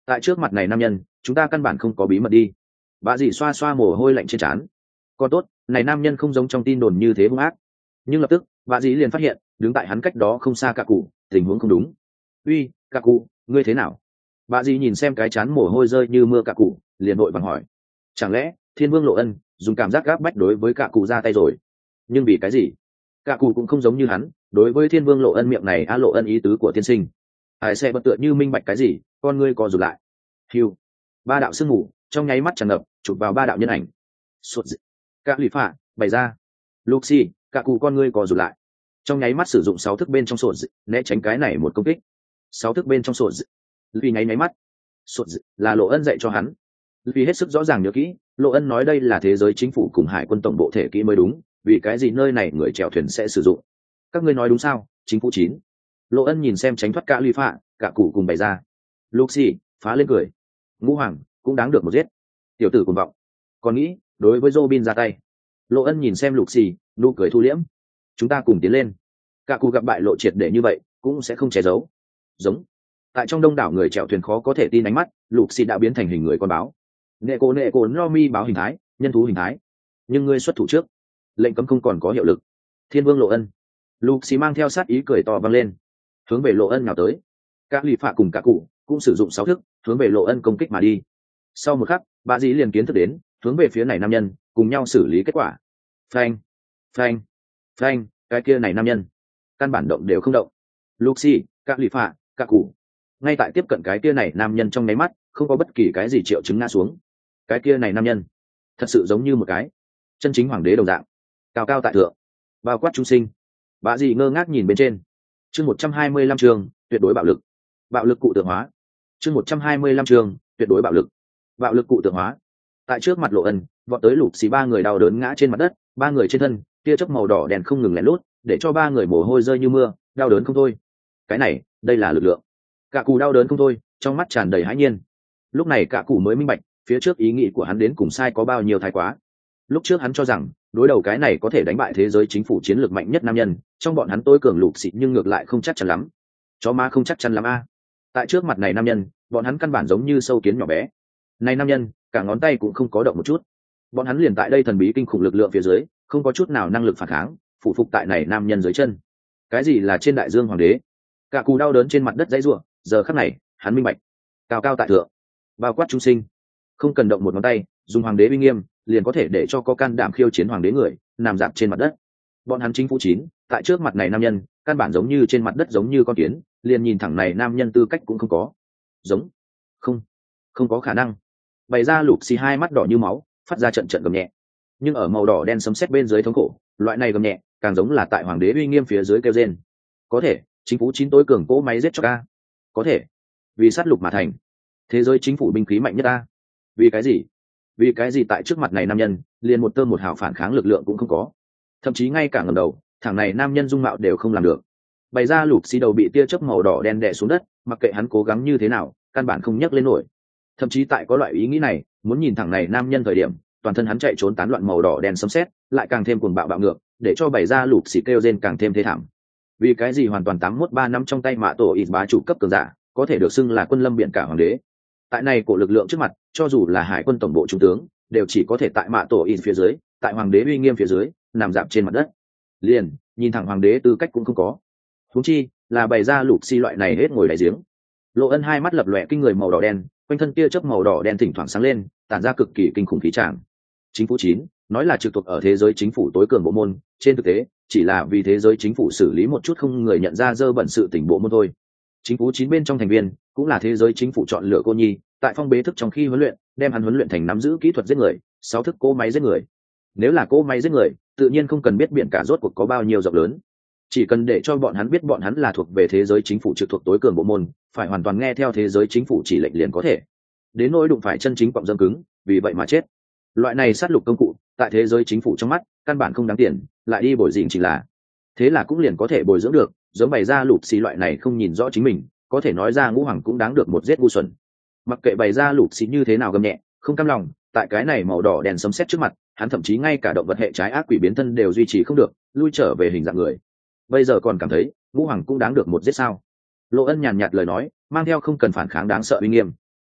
tại trước mặt này nam nhân chúng ta căn bản không có bí mật đi. Bà dì xoa xoa mồ hôi lạnh trên trán. Còn tốt này nam nhân không giống trong tin đồn như thế hung ác. Nhưng lập tức bà dì liền phát hiện đứng tại hắn cách đó không xa cả cụ tình huống không đúng. Uy cả cụ, ngươi thế nào? Bà dì nhìn xem cái chán mồ hôi rơi như mưa cả cụ liền vội vàng hỏi, chẳng lẽ Thiên Vương Lộ Ân dùng cảm giác gáp bách đối với cả cụ ra tay rồi? Nhưng vì cái gì? Cả cụ cũng không giống như hắn đối với Thiên Vương Lộ Ân miệng này a lộ ân ý tứ của tiên sinh. Hải xe bất tựa như minh bạch cái gì, con ngươi co rụt lại. Hiu, ba đạo sương mù trong nháy mắt tràn ngập chụp vào ba đạo nhân ảnh. Sụt dị. Cả lì phạ bày ra. Luxi, cả cụ con ngươi co rụt lại. Trong nháy mắt sử dụng sáu thức bên trong sụt dị, né tránh cái này một công kích. Sáu thức bên trong sụt dị. Vì nháy nháy mắt. Sụt dị là Lộ Ân dạy cho hắn. Vì hết sức rõ ràng nhớ kỹ, Lộ Ân nói đây là thế giới chính phủ cùng hải quân tổng bộ thể kỹ mới đúng, vì cái gì nơi này người chèo thuyền sẽ sử dụng. Các ngươi nói đúng sao? Chính phủ chín. Lộ Ân nhìn xem tránh thoát cả lì phạ, cả cụ cùng bày ra. Luxi phá lên cười. Ngũ Hoàng cũng đáng được một giết. Tiểu tử cuồng vọng, còn nghĩ đối với Robin ra tay. Lộ Ân nhìn xem Luxi, nụ cười thu liễm. Chúng ta cùng tiến lên. Cả cụ gặp bại lộ triệt để như vậy, cũng sẽ không che giấu. Giống. Tại trong đông đảo người chèo thuyền khó có thể tin ánh mắt, Luxi đã biến thành hình người con báo. Nệ cổ nệ cổ no mi báo hình thái, nhân thú hình thái. Nhưng ngươi xuất thủ trước, lệnh cấm không còn có hiệu lực. Thiên Vương Lộ Ân. Luxi mang theo sát ý cười to vang lên, hướng về Lộ Ân nào tới. Các lì phạ cùng cả cụ cũng sử dụng sáu thức hướng về Lộ Ân công kích mà đi. Sau một khắc bà dĩ liền kiến thức đến hướng về phía này nam nhân cùng nhau xử lý kết quả. Phanh phanh phanh, cái kia này nam nhân căn bản động đều không động. Luxi, các lì phạ, cả cụ ngay tại tiếp cận cái kia này nam nhân trong nháy mắt không có bất kỳ cái gì triệu chứng ngã xuống. Cái kia này nam nhân thật sự giống như một cái chân chính hoàng đế đồng dạng, cao cao tại thượng, bao quát chúng sinh. Bà dì ngơ ngác nhìn bên trên. Chương một trăm hai mươi lăm chương tuyệt đối bạo lực. Bạo lực cụ tượng hóa. Chương một trăm hai mươi lăm chương tuyệt đối bạo lực. Bạo lực cụ tượng hóa. Tại trước mặt Lộ Ân, vọt tới lục xì ba người đau đớn ngã trên mặt đất, ba người trên thân tia chớp màu đỏ đèn không ngừng lén lút, để cho ba người mồ hôi rơi như mưa, đau đớn không thôi. Cái này, đây là lực lượng. Cả cụ đau đớn không thôi, trong mắt tràn đầy hãi nhiên. Lúc này cả cụ mới minh bạch, phía trước ý nghĩ của hắn đến cùng sai có bao nhiêu thái quá. Lúc trước hắn cho rằng đối đầu cái này có thể đánh bại thế giới chính phủ chiến lược mạnh nhất nam nhân, trong bọn hắn tối cường lục xịt nhưng ngược lại không chắc chắn lắm. Chó ma không chắc chắn lắm a. Tại trước mặt này nam nhân, bọn hắn căn bản giống như sâu kiến nhỏ bé. Này nam nhân, cả ngón tay cũng không có động một chút. Bọn hắn liền tại đây thần bí kinh khủng lực lượng phía dưới, không có chút nào năng lực phản kháng, phụ phục tại này nam nhân dưới chân. Cái gì là trên đại dương hoàng đế? Cả cù đau đớn trên mặt đất dãy rủa, giờ khắc này, hắn minh bạch, cao cao tại thượng, bao quát chúng sinh, không cần động một ngón tay, dùng hoàng đế uy nghiêm, liền có thể để cho có can đảm khiêu chiến hoàng đế người nằm dạp trên mặt đất. Bọn hắn chính phủ chín, tại trước mặt này nam nhân, căn bản giống như trên mặt đất giống như con kiến, liền nhìn thẳng này nam nhân tư cách cũng không có. Giống, không, không có khả năng. Bày ra lục xì hai mắt đỏ như máu, phát ra trận trận gầm nhẹ. Nhưng ở màu đỏ đen sấm sét bên dưới thống khổ, loại này gầm nhẹ, càng giống là tại hoàng đế uy nghiêm phía dưới kêu rên. Có thể, chính phủ chín tối cường cỗ máy giết cho ca. Có thể, vì sát lục mà thành. Thế giới chính phủ binh khí mạnh nhất ta. Vì cái gì? Vì cái gì tại trước mặt này nam nhân, liền một tơ một hào phản kháng lực lượng cũng không có. Thậm chí ngay cả ngẩng đầu, thằng này nam nhân dung mạo đều không làm được. Bày ra lục xì đầu bị tia chớp màu đỏ đen đè xuống đất, mặc kệ hắn cố gắng như thế nào, căn bản không nhấc lên nổi. Thậm chí tại có loại ý nghĩ này, muốn nhìn thẳng này nam nhân thời điểm, toàn thân hắn chạy trốn tán loạn màu đỏ đen sấm sét, lại càng thêm cuồng bạo bạo ngược, để cho bày ra lục xì kêu rên càng thêm thê thảm. Vì cái gì hoàn toàn tám mốt ba năm trong tay mạ tổ ít bá chủ cấp cường giả, có thể được xưng là quân lâm biển cả hoàng đế. Tại này của lực lượng trước mặt, cho dù là hải quân tổng bộ trung tướng, đều chỉ có thể tại mạ tổ ít phía dưới, tại hoàng đế uy nghiêm phía dưới, nằm dạp trên mặt đất. Liền, nhìn thẳng hoàng đế tư cách cũng không có. Huống chi, là bày ra lục xi loại này hết ngồi đáy giếng. Lộ Ân hai mắt lập lòe kinh người màu đỏ đen, quanh thân kia chớp màu đỏ đen thỉnh thoảng sáng lên, tản ra cực kỳ kinh khủng khí tràng. Chính phủ chín, nói là trực thuộc ở thế giới chính phủ tối cường bộ môn, trên thực tế, chỉ là vì thế giới chính phủ xử lý một chút không người nhận ra dơ bẩn sự tình bộ môn thôi. Chính phủ chín bên trong thành viên, cũng là thế giới chính phủ chọn lựa cô nhi, tại phong bế thức trong khi huấn luyện, đem hắn huấn luyện thành nắm giữ kỹ thuật giết người, sáu thức cô máy giết người. Nếu là cô máy giết người, tự nhiên không cần biết biển cả rốt cuộc có bao nhiêu rộng lớn, chỉ cần để cho bọn hắn biết bọn hắn là thuộc về thế giới chính phủ trực thuộc tối cường bộ môn, phải hoàn toàn nghe theo thế giới chính phủ chỉ lệnh liền có thể. Đến nỗi đụng phải chân chính cọng dâm cứng, vì vậy mà chết. Loại này sát lục công cụ, tại thế giới chính phủ trong mắt, căn bản không đáng tiền, lại đi bồi dịnh chỉ là. Thế là cũng liền có thể bồi dưỡng được, giống bày ra lục xì loại này không nhìn rõ chính mình, có thể nói ra ngũ hoàng cũng đáng được một giết ngu xuẩn. Mặc kệ bày ra lục xì như thế nào gầm nhẹ, không cam lòng, tại cái này màu đỏ đèn sấm sét trước mặt, hắn thậm chí ngay cả động vật hệ trái ác quỷ biến thân đều duy trì không được, lui trở về hình dạng người. Bây giờ còn cảm thấy ngũ hoàng cũng đáng được một giết sao? Lộ Ân nhàn nhạt lời nói, mang theo không cần phản kháng đáng sợ uy nghiêm.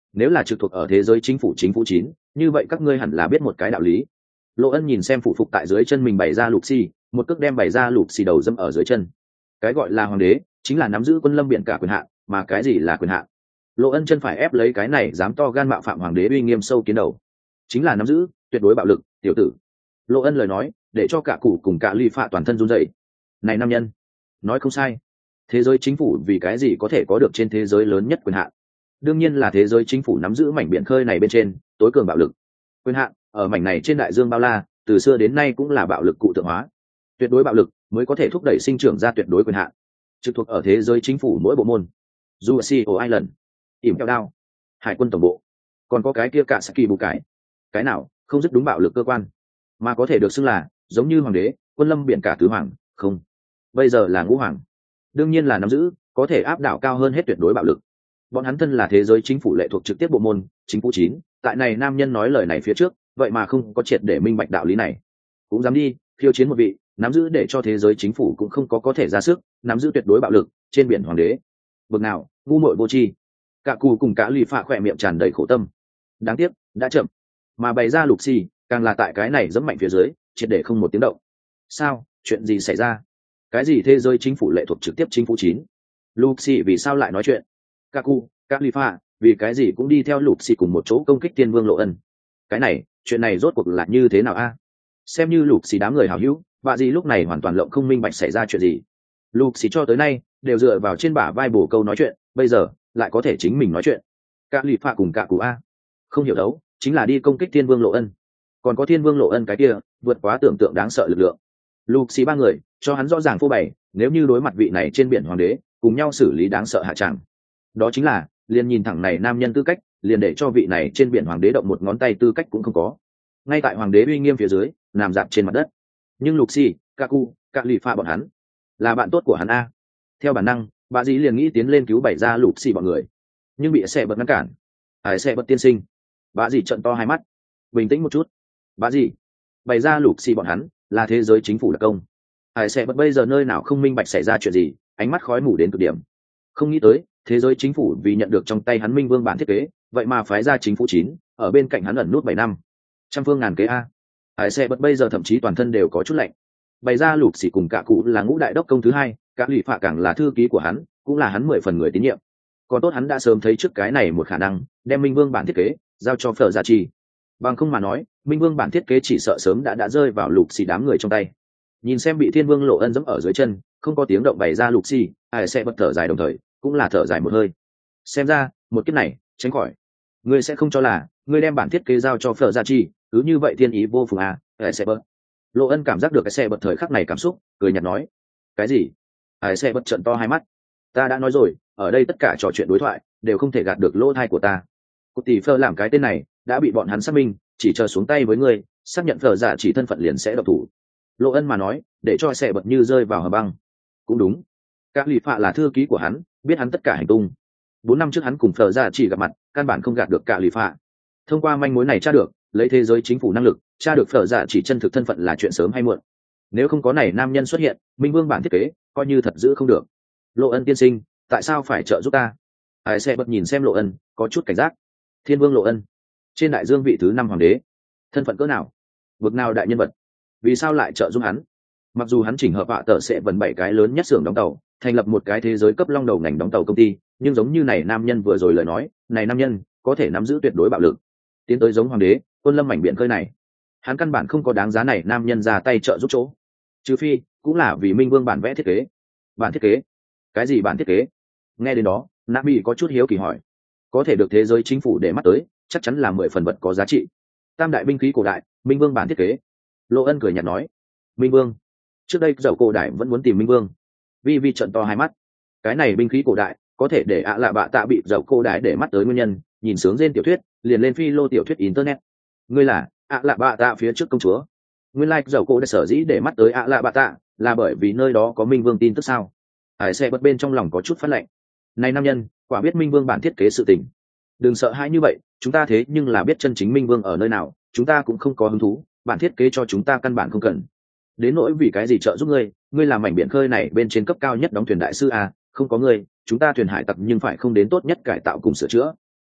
nếu là trực thuộc ở thế giới chính phủ chính phủ chín, như vậy các ngươi hẳn là biết một cái đạo lý. Lộ Ân nhìn xem phụ phục tại dưới chân mình bày ra lục xì, một cước đem bày ra lục xì đầu dâm ở dưới chân. Cái gọi là hoàng đế chính là nắm giữ quân lâm biển cả quyền hạn, mà cái gì là quyền hạn? Lộ Ân chân phải ép lấy cái này dám to gan mạo phạm hoàng đế uy nghiêm sâu kiến đầu, chính là nắm giữ tuyệt đối bạo lực. Tiểu tử, Lộ Ân lời nói để cho cả cụ cùng cả ly phạ toàn thân run rẩy. Này nam nhân nói không sai, thế giới chính phủ vì cái gì có thể có được trên thế giới lớn nhất quyền hạn? Đương nhiên là thế giới chính phủ nắm giữ mảnh biển khơi này bên trên tối cường bạo lực. Quyền hạn ở mảnh này trên đại dương bao la từ xưa đến nay cũng là bạo lực cụ tượng hóa. Tuyệt đối bạo lực mới có thể thúc đẩy sinh trưởng ra tuyệt đối quyền hạn, trực thuộc ở thế giới chính phủ mỗi bộ môn. u ét xê o Island, ỉm kẹo đao, hải quân tổng bộ, còn có cái kia cả Saki bù cải, cái nào không dứt đúng bạo lực cơ quan, mà có thể được xưng là giống như hoàng đế, quân lâm biển cả tứ hoàng, không, bây giờ là ngũ hoàng, đương nhiên là nắm giữ có thể áp đảo cao hơn hết tuyệt đối bạo lực. Bọn hắn thân là thế giới chính phủ lệ thuộc trực tiếp bộ môn chính phủ chín, tại này nam nhân nói lời này phía trước vậy mà không có triệt để minh bạch đạo lý này, cũng dám đi khiêu chiến một vị nắm giữ để cho thế giới chính phủ cũng không có có thể ra sức nắm giữ tuyệt đối bạo lực trên biển hoàng đế. Bực nào ngu muội vô tri. Cả cù cùng cả lì phạ khỏe miệng tràn đầy khổ tâm. Đáng tiếc đã chậm, mà bày ra lục xì càng là tại cái này dẫm mạnh phía dưới triệt để không một tiếng động. Sao chuyện gì xảy ra? Cái gì thế giới chính phủ lệ thuộc trực tiếp chính phủ chín? Lục xì vì sao lại nói chuyện? Cả cù cả lì phạ vì cái gì cũng đi theo lục xì cùng một chỗ công kích Thiên Vương Lộ Ân? Cái này chuyện này rốt cuộc là như thế nào a? Xem như lục xì đám người hảo hữu, bà gì lúc này hoàn toàn lộng không minh bạch xảy ra chuyện gì. Lục xì cho tới nay đều dựa vào trên bả vai bổ câu nói chuyện, bây giờ lại có thể chính mình nói chuyện. Cả lì phạ cùng cả cụ a không hiểu đấu, chính là đi công kích Thiên Vương Lộ Ân, còn có Thiên Vương Lộ Ân cái kia vượt quá tưởng tượng đáng sợ lực lượng. Lục xì ba người cho hắn rõ ràng phô bày, nếu như đối mặt vị này trên biển hoàng đế cùng nhau xử lý đáng sợ hạ tràng, đó chính là liền nhìn thẳng này nam nhân tư cách, liền để cho vị này trên biển hoàng đế động một ngón tay tư cách cũng không có. Ngay tại hoàng đế uy nghiêm phía dưới nằm dạp trên mặt đất. Nhưng lục xì cả cụ cả lì phạ bọn hắn là bạn tốt của hắn a, theo bản năng bà dĩ liền nghĩ tiến lên cứu bày ra lục xì bọn người, nhưng bị xe bật ngăn cản. Hải xe bật tiên sinh. Bà dĩ trận to hai mắt, bình tĩnh một chút. Bà dĩ bày ra lục xì bọn hắn là thế giới chính phủ đặc công. Hải xe bật bây giờ nơi nào không minh bạch xảy ra chuyện gì, ánh mắt khói mù đến cực điểm. Không nghĩ tới thế giới chính phủ vì nhận được trong tay hắn minh vương bản thiết kế, vậy mà phái ra chính phủ chín ở bên cạnh hắn ẩn nút bảy năm, trăm phương ngàn kế a. Hải xe bật bây giờ thậm chí toàn thân đều có chút lạnh. Bày ra lục xì cùng cả cụ là ngũ đại đốc công thứ hai, cả lì phạ càng là thư ký của hắn, cũng là hắn mười phần người tín nhiệm. Còn tốt hắn đã sớm thấy trước cái này một khả năng, đem minh vương bản thiết kế giao cho Phở Gia Chi. Bằng không mà nói, minh vương bản thiết kế chỉ sợ sớm đã đã rơi vào lục xì đám người trong tay. Nhìn xem bị Thiên Vương Lộ Ân giẫm ở dưới chân, không có tiếng động bày ra lục xì, Hải xe bật thở dài đồng thời cũng là thở dài một hơi. Xem ra một kiếp này tránh khỏi. Ngươi sẽ không cho là ngươi đem bản thiết kế giao cho Phở Gia Chi cứ như vậy thiên ý vô phùng à? Hải xe bật. Lộ Ân cảm giác được cái xe bật thời khắc này cảm xúc, cười nhạt nói: cái gì? Hải xe bật trợn to hai mắt. Ta đã nói rồi, ở đây tất cả trò chuyện đối thoại đều không thể gạt được lỗ thai của ta. Cục tỷ Phở làm cái tên này đã bị bọn hắn xác minh, chỉ chờ xuống tay với ngươi, xác nhận Phở Dạ chỉ thân phận liền sẽ độc thủ. Lộ Ân mà nói để cho xe bật như rơi vào hầm băng. Cũng đúng, các lì phạ là thư ký của hắn, biết hắn tất cả hành tung. Bốn năm trước hắn cùng Phở Dạ chỉ gặp mặt, căn bản không gạt được cả lì phạ. Thông qua manh mối này tra được, lấy thế giới chính phủ năng lực tra được Phở Dạ chỉ chân thực thân phận là chuyện sớm hay muộn. Nếu không có này nam nhân xuất hiện, minh vương bản thiết kế coi như thật giữ không được. Lộ Ân tiên sinh, tại sao phải trợ giúp ta? Hải xe bật nhìn xem Lộ Ân có chút cảnh giác. Thiên Vương Lộ Ân, trên đại dương vị thứ năm hoàng đế, thân phận cỡ nào, vực nào đại nhân vật, vì sao lại trợ giúp hắn? Mặc dù hắn chỉnh hợp họa tờ sẽ vần bảy cái lớn nhất xưởng đóng tàu, thành lập một cái thế giới cấp long đầu ngành đóng tàu công ty, nhưng giống như này nam nhân vừa rồi lời nói, này nam nhân có thể nắm giữ tuyệt đối bạo lực, tiến tới giống hoàng đế quân lâm mảnh biển khơi này, hắn căn bản không có đáng giá này nam nhân ra tay trợ giúp chỗ, trừ phi cũng là vì minh vương bản vẽ thiết kế. Bản thiết kế? Cái gì bản thiết kế? Nghe đến đó Nabi có chút hiếu kỳ hỏi. Có thể được thế giới chính phủ để mắt tới, chắc chắn là mười phần vật có giá trị. Tam đại binh khí cổ đại, minh vương bản thiết kế. Lộ Ân cười nhạt nói. Minh vương? Trước đây dầu cổ đại vẫn muốn tìm minh vương. Vi Vi trợn to hai mắt. Cái này binh khí cổ đại có thể để ạ à lạ bạ tạ bị dầu cổ đại để mắt tới nguyên nhân, nhìn sướng trên tiểu thuyết liền lên phi lô tiểu thuyết internet. Ngươi là ạ à lạ bạ tạ phía trước công chúa. Nguyên lai like dầu cổ đại sở dĩ để mắt tới ạ à lạ bạ tạ là bởi vì nơi đó có minh vương tin tức sao? Hải xe bật bên trong lòng có chút phát lạnh. Này nam nhân quả biết minh vương bản thiết kế sự tình. Đừng sợ hãi như vậy, chúng ta thế nhưng là biết chân chính minh vương ở nơi nào, chúng ta cũng không có hứng thú, bản thiết kế cho chúng ta căn bản không cần. Đến nỗi vì cái gì trợ giúp ngươi, ngươi làm mảnh biển khơi này bên trên cấp cao nhất đóng thuyền đại sư à, không có ngươi chúng ta thuyền hải tặc nhưng phải không đến tốt nhất cải tạo cùng sửa chữa.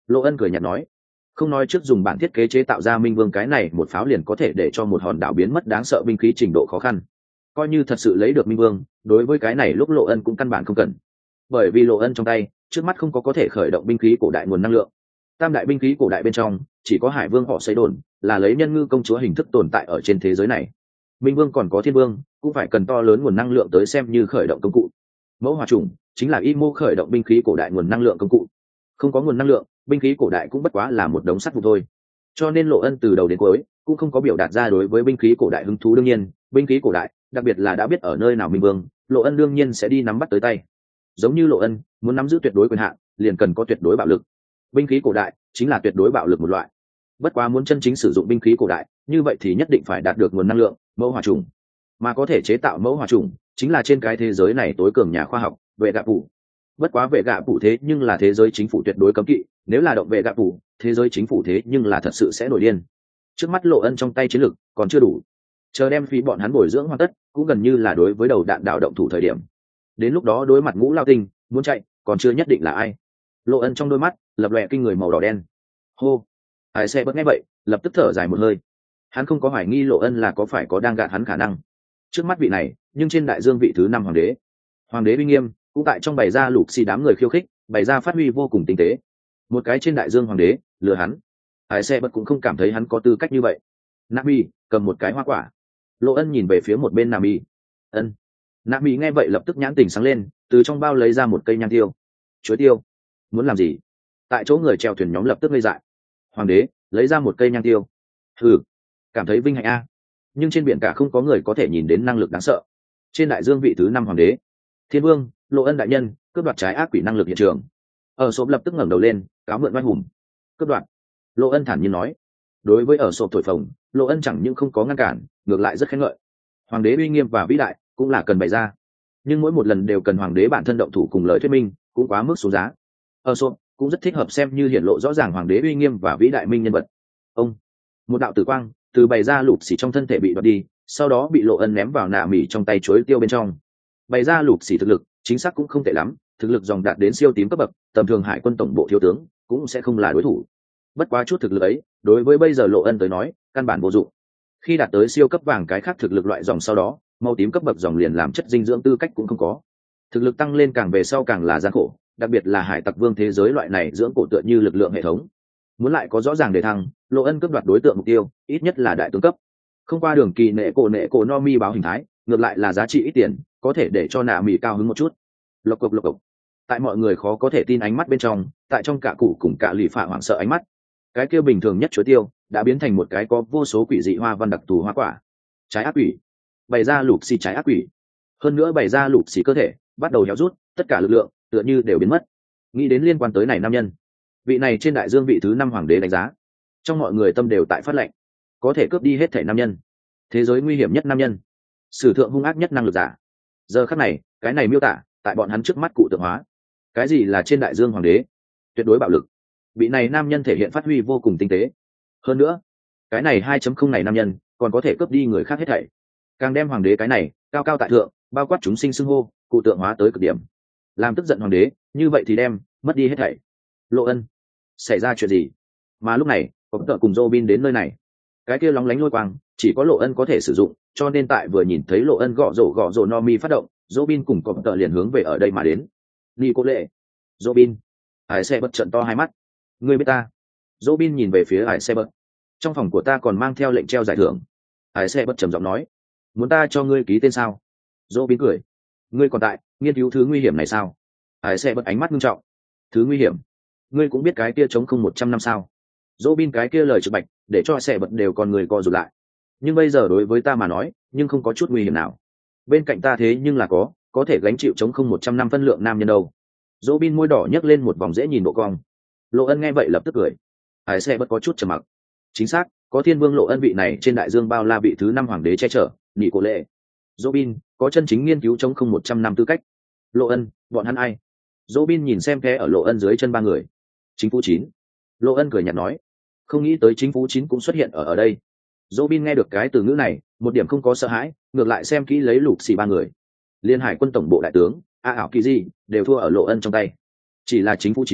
Lộ Ân cười nhạt nói, không nói trước dùng bản thiết kế chế tạo ra minh vương cái này một pháo liền có thể để cho một hòn đảo biến mất đáng sợ binh khí trình độ khó khăn, coi như thật sự lấy được minh vương, đối với cái này lúc Lộ Ân cũng căn bản không cần, bởi vì Lộ Ân trong tay trước mắt không có có thể khởi động binh khí cổ đại nguồn năng lượng. Tam đại binh khí cổ đại bên trong chỉ có hải vương họ xây đồn là lấy nhân ngư công chúa hình thức tồn tại ở trên thế giới này. Minh vương còn có thiên vương cũng phải cần to lớn nguồn năng lượng tới xem như khởi động công cụ. Mẫu hỏa trùng chính là y mô khởi động binh khí cổ đại nguồn năng lượng công cụ. Không có nguồn năng lượng, binh khí cổ đại cũng bất quá là một đống sắt vụn thôi. Cho nên Lộ Ân từ đầu đến cuối cũng không có biểu đạt ra đối với binh khí cổ đại hứng thú. Đương nhiên binh khí cổ đại, đặc biệt là đã biết ở nơi nào Minh vương, Lộ Ân đương nhiên sẽ đi nắm bắt tới tay. Giống như Lộ Ân muốn nắm giữ tuyệt đối quyền hạn, liền cần có tuyệt đối bạo lực. Binh khí cổ đại chính là tuyệt đối bạo lực một loại. Bất quá muốn chân chính sử dụng binh khí cổ đại, như vậy thì nhất định phải đạt được nguồn năng lượng mẫu hỏa trùng, mà có thể chế tạo mẫu hỏa trùng chính là trên cái thế giới này tối cường nhà khoa học vệ gạ phủ. Bất quá vệ gạ phủ thế nhưng là thế giới chính phủ tuyệt đối cấm kỵ, nếu là động vệ gạ phủ, thế giới chính phủ thế nhưng là thật sự sẽ nổi điên. Trước mắt Lộ Ân trong tay chiến lực còn chưa đủ, chờ đem phí bọn hắn bồi dưỡng hoàn tất cũng gần như là đối với đầu đạn đạo động thủ thời điểm. Đến lúc đó đối mặt ngũ lao tinh muốn chạy còn chưa nhất định là ai. Lộ Ân trong đôi mắt lập lòe kinh người màu đỏ đen. Hô, Hải Xe bất nghe vậy lập tức thở dài một hơi. Hắn không có hoài nghi Lộ Ân là có phải có đang gạt hắn khả năng. Trước mắt vị này nhưng trên đại dương vị thứ năm hoàng đế, hoàng đế uy nghiêm cũng tại trong bày ra lục xì đám người khiêu khích, bày ra phát huy vô cùng tinh tế. Một cái trên đại dương hoàng đế lừa hắn, Hải Xe bất cũng không cảm thấy hắn có tư cách như vậy. Nami cầm một cái hoa quả. Lộ Ân nhìn về phía một bên Nami. Ân. Nami nghe vậy lập tức nhãn tình sáng lên, từ trong bao lấy ra một cây nhang tiêu. Chuối tiêu? Muốn làm gì? Tại chỗ người chèo thuyền nhóm lập tức ngây dại. Hoàng đế lấy ra một cây nhang tiêu. Thử, cảm thấy vinh hạnh a. Nhưng trên biển cả không có người có thể nhìn đến năng lực đáng sợ. Trên đại dương vị thứ năm hoàng đế, Thiên Vương, Lộ Ân đại nhân, cướp đoạt trái ác quỷ năng lực hiện trường. Ở sộp lập tức ngẩng đầu lên, cáo mượn oai hùng. Cướp đoạt? Lộ Ân thản nhiên nói. Đối với ở sộp thổi phồng, Lộ Ân chẳng những không có ngăn cản, ngược lại rất khen ngợi. Hoàng đế uy nghiêm và vĩ đại cũng là cần bày ra, nhưng mỗi một lần đều cần hoàng đế bản thân động thủ cùng lời thuyết minh, cũng quá mức xuống giá. Ở sộp cũng rất thích hợp xem như hiển lộ rõ ràng hoàng đế uy nghiêm và vĩ đại minh nhân vật. Ông, một đạo tử quang từ bày ra lục xỉ trong thân thể bị đoạt đi, sau đó bị Lộ Ân ném vào nạ mỉ trong tay chuối tiêu bên trong. Bày ra lục xỉ thực lực chính xác cũng không tệ lắm, thực lực dòng đạt đến siêu tím cấp bậc, tầm thường hải quân tổng bộ thiếu tướng cũng sẽ không là đối thủ. Bất quá chút thực lực ấy đối với bây giờ Lộ Ân tới nói căn bản vô dụng. Khi đạt tới siêu cấp vàng cái khác thực lực loại dòng sau đó, màu tím cấp bậc dòng liền làm chất dinh dưỡng tư cách cũng không có. Thực lực tăng lên càng về sau càng là gian khổ, đặc biệt là hải tặc vương thế giới loại này dưỡng cổ tựa như lực lượng hệ thống. Muốn lại có rõ ràng để thăng, Lộ Ân cướp đoạt đối tượng mục tiêu ít nhất là đại tướng cấp. Không qua đường kỳ nệ cổ nệ cổ no mi báo hình thái, ngược lại là giá trị ít tiền, có thể để cho nạ mì cao hứng một chút. Lộc cộc lộc cộc. Tại mọi người khó có thể tin ánh mắt bên trong, tại trong cả cụ cùng cả lì phạ hoảng sợ ánh mắt, cái kia bình thường nhất chuối tiêu đã biến thành một cái có vô số quỷ dị hoa văn đặc thù hoa quả. Trái ác quỷ. Bày ra lục xì trái ác quỷ. Hơn nữa bày ra lục xì cơ thể bắt đầu héo rút, tất cả lực lượng tựa như đều biến mất. Nghĩ đến liên quan tới này nam nhân, vị này trên đại dương vị thứ năm hoàng đế đánh giá, trong mọi người tâm đều tại phát lệnh, có thể cướp đi hết thể nam nhân, thế giới nguy hiểm nhất nam nhân, sử thượng hung ác nhất năng lực giả. Giờ khắc này cái này miêu tả tại bọn hắn trước mắt cụ tượng hóa. Cái gì là trên đại dương hoàng đế? Tuyệt đối bạo lực. Vị này nam nhân thể hiện phát huy vô cùng tinh tế. Hơn nữa cái này hai chấm không này nam nhân còn có thể cướp đi người khác hết thảy, càng đem hoàng đế cái này cao cao tại thượng, bao quát chúng sinh xưng hô, cụ tượng hóa tới cực điểm. Làm tức giận hoàng đế, như vậy thì đem mất đi hết thảy. Lộ Ân, xảy ra chuyện gì? Mà lúc này có tợ cùng Robin đến nơi này. Cái kia lóng lánh lôi quang chỉ có Lộ Ân có thể sử dụng, cho nên tại vừa nhìn thấy Lộ Ân gõ rổ gõ rổ Nomi phát động, Robin cùng có tợ liền hướng về ở đây mà đến. Nicole, Robin. Hải xe bất trận to hai mắt. Ngươi biết ta? Robin nhìn về phía Hải xe bất. Trong phòng của ta còn mang theo lệnh treo giải thưởng. Hải xe bất trầm giọng nói. Muốn ta cho ngươi ký tên sao? Robin cười. Ngươi còn tại nghiên cứu thứ nguy hiểm này sao? Hải xe bất ánh mắt nghiêm trọng. Thứ nguy hiểm? Ngươi cũng biết cái kia chống không một trăm năm sao? Robin cái kia lời trực bạch để cho xe bật đều còn người co rụt lại. Nhưng bây giờ đối với ta mà nói, nhưng không có chút nguy hiểm nào. Bên cạnh ta thế nhưng là có, có thể gánh chịu chống không một trăm năm phân lượng nam nhân đâu. Robin môi đỏ nhấc lên một vòng dễ nhìn độ cong. Lộ Ân nghe vậy lập tức cười. Hải xe bật có chút trầm mặc. Chính xác, có Thiên Vương Lộ Ân vị này trên đại dương bao la vị thứ năm hoàng đế che chở, nhị cổ lệ. Robin có chân chính nghiên cứu chống không một trăm năm tư cách. Lộ Ân, bọn hắn ai? Robin nhìn xem khe ở Lộ Ân dưới chân ba người. Chính phủ chín. Lộ Ân cười nhạt nói. Không nghĩ tới chính phủ chín cũng xuất hiện ở ở đây. Robin nghe được cái từ ngữ này, một điểm không có sợ hãi, ngược lại xem kỹ lấy lục xì ba người. Liên Hải quân tổng bộ đại tướng, A ảo kỳ gì, đều thua ở Lộ Ân trong tay. Chỉ là chính phủ chín,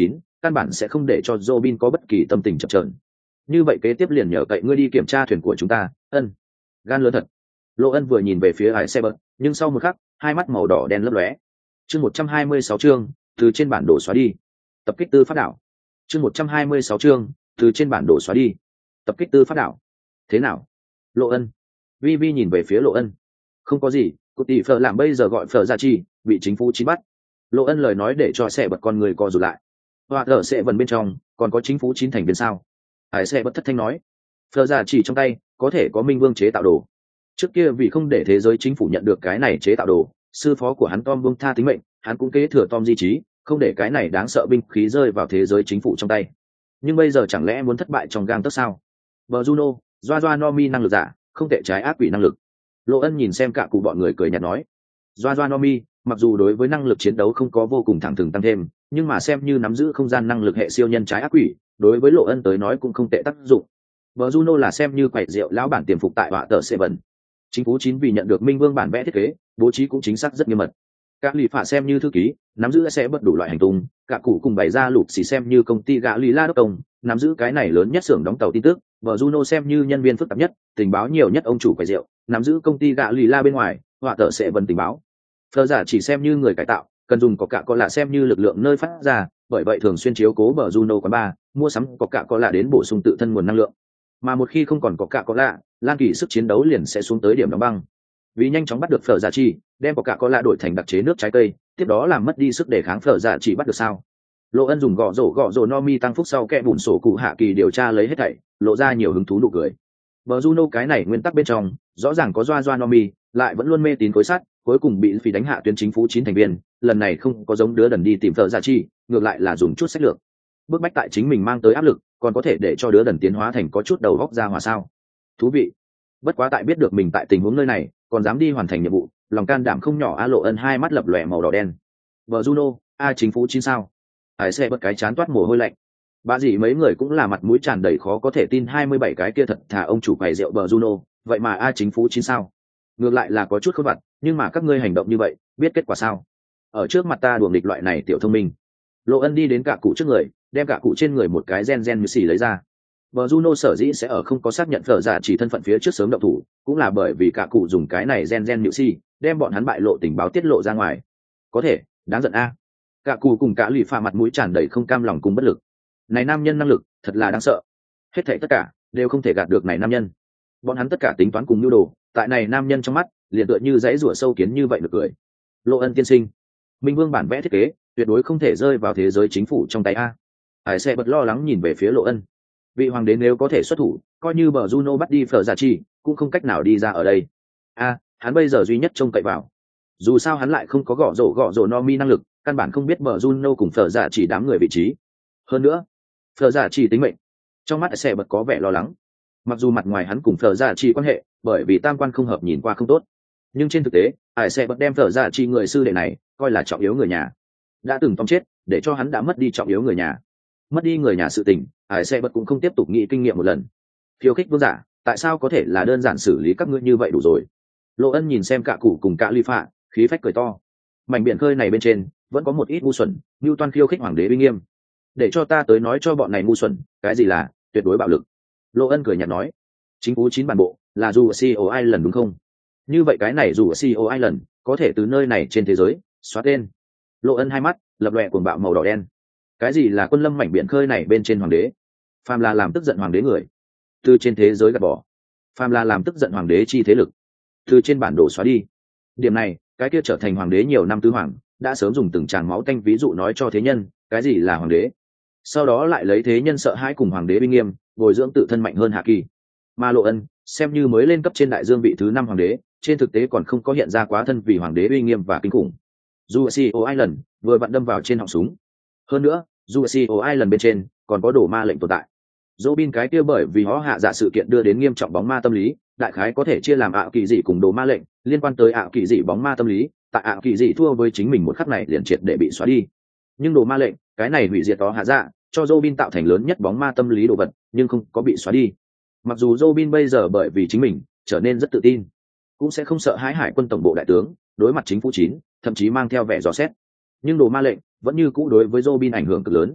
căn bản sẽ không để cho Robin có bất kỳ tâm tình chập chờn. Như vậy kế tiếp liền nhờ cậy ngươi đi kiểm tra thuyền của chúng ta. Ân. Gan lớn thật. Lộ Ân vừa nhìn về phía Ải Xe Bật, nhưng sau một khắc, hai mắt màu đỏ đen lấp lóe. Chương một trăm hai mươi sáu chương, từ trên bản đồ xóa đi. Tập kích tư phát đảo. Chương một trăm hai mươi sáu chương, từ trên bản đồ xóa đi. Tập kích tư phát đảo. Thế nào? Lộ Ân. Vi Vi nhìn về phía Lộ Ân. Không có gì, cô tỷ Phở làm bây giờ gọi Phở ra chi, bị chính phủ chín bắt. Lộ Ân lời nói để cho Xe Bật con người co rụt lại. Hoặc ở Xe Vần bên trong, còn có chính phủ chín thành viên sao? Ải Xe Bật thất thanh nói. Phở ra chỉ trong tay, có thể có Minh Vương chế tạo đồ. Trước kia vì không để thế giới chính phủ nhận được cái này chế tạo đồ, sư phó của hắn Tom buông tha tính mệnh, hắn cũng kế thừa Tom di trí, không để cái này đáng sợ binh khí rơi vào thế giới chính phủ trong tay. Nhưng bây giờ chẳng lẽ muốn thất bại trong gang tấc sao? Bờ Juno, Doa Doa Nomi năng lực giả, không tệ trái ác quỷ năng lực. Lộ Ân nhìn xem cả cụ bọn người cười nhạt nói, Doa Doa Nomi, mặc dù đối với năng lực chiến đấu không có vô cùng thẳng thừng tăng thêm, nhưng mà xem như nắm giữ không gian năng lực hệ siêu nhân trái ác quỷ, đối với Lộ Ân tới nói cũng không tệ tác dụng. Bờ Juno là xem như quậy rượu lão bản tiềm phục tại họa tờ Seven. Chính phủ chín vì nhận được Minh Vương bản vẽ thiết kế, bố trí cũng chính xác rất nghiêm mật. Các lì phả xem như thư ký, nắm giữ sẽ bất đủ loại hành tung, cả cụ cùng bày ra lục xì xem như công ty gã lì la đốc công, nắm giữ cái này lớn nhất xưởng đóng tàu tin tức, vợ Juno xem như nhân viên phức tạp nhất, tình báo nhiều nhất ông chủ quầy rượu, nắm giữ công ty gã lì la bên ngoài, họa tờ sẽ vần tình báo. Phờ giả chỉ xem như người cải tạo, cần dùng có cả có lạ xem như lực lượng nơi phát ra, bởi vậy thường xuyên chiếu cố bờ Juno quán bar, mua sắm có cả có lạ đến bổ sung tự thân nguồn năng lượng. Mà một khi không còn có cả có lạ, Lan Kỳ sức chiến đấu liền sẽ xuống tới điểm đóng băng. Vì nhanh chóng bắt được phở giả chi, đem có cả có lạ đổi thành đặc chế nước trái cây, tiếp đó làm mất đi sức đề kháng phở giả chỉ bắt được sao? Lộ Ân dùng gõ rổ gõ rổ no mi tăng phúc sau kẽ bùn sổ cụ hạ kỳ điều tra lấy hết thảy, lộ ra nhiều hứng thú nụ cười. Bờ Juno cái này nguyên tắc bên trong, rõ ràng có doa doa no mi, lại vẫn luôn mê tín khối sắt, cuối cùng bị phỉ đánh hạ tuyến chính phủ chín thành viên, lần này không có giống đứa đần đi tìm phở giả chi, ngược lại là dùng chút sách lược. Bước bách tại chính mình mang tới áp lực, còn có thể để cho đứa đần tiến hóa thành có chút đầu góc ra hòa sao? Thú vị. Bất quá tại biết được mình tại tình huống nơi này, còn dám đi hoàn thành nhiệm vụ, lòng can đảm không nhỏ. A Lộ Ân hai mắt lập lòe màu đỏ đen. Vợ Juno, a chính phủ chín sao? Hải xe bật cái chán toát mồ hôi lạnh. Bà dì mấy người cũng là mặt mũi tràn đầy khó có thể tin hai mươi bảy cái kia thật thà ông chủ quầy rượu bờ Juno, vậy mà a chính phủ chín sao? Ngược lại là có chút khôn vặt, nhưng mà các ngươi hành động như vậy, biết kết quả sao? Ở trước mặt ta đuổi nghịch loại này tiểu thông minh. Lộ Ân đi đến cả cụ trước người, đem cả cụ trên người một cái gen gen như xì lấy ra. Bờ Juno sở dĩ sẽ ở không có xác nhận phở giả chỉ thân phận phía trước sớm động thủ, cũng là bởi vì cả cụ dùng cái này gen gen nhự si, đem bọn hắn bại lộ tình báo tiết lộ ra ngoài. Có thể, đáng giận a. Cả cụ cùng cả lì pha mặt mũi tràn đầy không cam lòng cùng bất lực. Này nam nhân năng lực, thật là đáng sợ. Hết thảy tất cả đều không thể gạt được này nam nhân. Bọn hắn tất cả tính toán cùng nhu đồ, tại này nam nhân trong mắt, liền tựa như dãy rủa sâu kiến như vậy được cười. Lộ Ân tiên sinh, Minh Vương bản vẽ thiết kế, tuyệt đối không thể rơi vào thế giới chính phủ trong tay a. Hải xe bật lo lắng nhìn về phía Lộ Ân. Vị hoàng đế nếu có thể xuất thủ, coi như bờ Juno bắt đi phở giả chi, cũng không cách nào đi ra ở đây. A, hắn bây giờ duy nhất trông cậy vào. Dù sao hắn lại không có gõ rổ gõ rổ no mi năng lực, căn bản không biết bờ Juno cùng phở giả chỉ đám người vị trí. Hơn nữa, phở giả chỉ tính mệnh. Trong mắt xe bật có vẻ lo lắng. Mặc dù mặt ngoài hắn cùng phở giả chỉ quan hệ, bởi vì tam quan không hợp nhìn qua không tốt, nhưng trên thực tế, Hải xe bật đem phở giả chỉ người sư đệ này coi là trọng yếu người nhà. Đã từng Tom chết, để cho hắn đã mất đi trọng yếu người nhà. Mất đi người nhà sự tình, Hải xe bật cũng không tiếp tục nghĩ kinh nghiệm một lần. Khiêu khích vương giả, tại sao có thể là đơn giản xử lý các ngươi như vậy đủ rồi? Lộ Ân nhìn xem cả cụ cùng cả ly phạ, khí phách cười to. Mảnh biển khơi này bên trên vẫn có một ít ngu xuẩn, như toan khiêu khích hoàng đế uy nghiêm. Để cho ta tới nói cho bọn này ngu xuẩn, cái gì là tuyệt đối bạo lực? Lộ Ân cười nhạt nói, chính phủ chín bản bộ là dù ở xê o Island đúng không? Như vậy cái này dù ở xê o Island có thể từ nơi này trên thế giới xóa tên. Lộ Ân hai mắt lập lòe cuồng bạo màu đỏ đen. Cái gì là quân lâm mảnh biển khơi này bên trên hoàng đế? Phàm là làm tức giận hoàng đế người, từ trên thế giới gạt bỏ. Phàm là làm tức giận hoàng đế chi thế lực, từ trên bản đồ xóa đi. Điểm này, cái kia trở thành hoàng đế nhiều năm tứ hoàng, đã sớm dùng từng tràng máu tanh ví dụ nói cho thế nhân, cái gì là hoàng đế. Sau đó lại lấy thế nhân sợ hãi cùng hoàng đế uy nghiêm, bồi dưỡng tự thân mạnh hơn hạ kỳ. Mà Lộ Ân, xem như mới lên cấp trên đại dương vị thứ năm hoàng đế, trên thực tế còn không có hiện ra quá thân vì hoàng đế uy nghiêm và kinh khủng. Dù ở xê o Island vừa vặn đâm vào trên họng súng. Hơn nữa, dù ở xê o Island bên trên còn có đồ ma lệnh tồn tại. Robin cái kia bởi vì họ hạ dạ sự kiện đưa đến nghiêm trọng bóng ma tâm lý, đại khái có thể chia làm ảo kỳ dị cùng đồ ma lệnh, liên quan tới ảo kỳ dị bóng ma tâm lý, tại ảo kỳ dị thua với chính mình một khắc này liền triệt để bị xóa đi. Nhưng đồ ma lệnh, cái này hủy diệt đó hạ dạ, cho Robin tạo thành lớn nhất bóng ma tâm lý đồ vật, nhưng không có bị xóa đi. Mặc dù Robin bây giờ bởi vì chính mình trở nên rất tự tin, cũng sẽ không sợ hãi hải quân tổng bộ đại tướng, đối mặt chính phủ chín, thậm chí mang theo vẻ dò xét. Nhưng đồ ma lệnh vẫn như cũ đối với Robin ảnh hưởng cực lớn.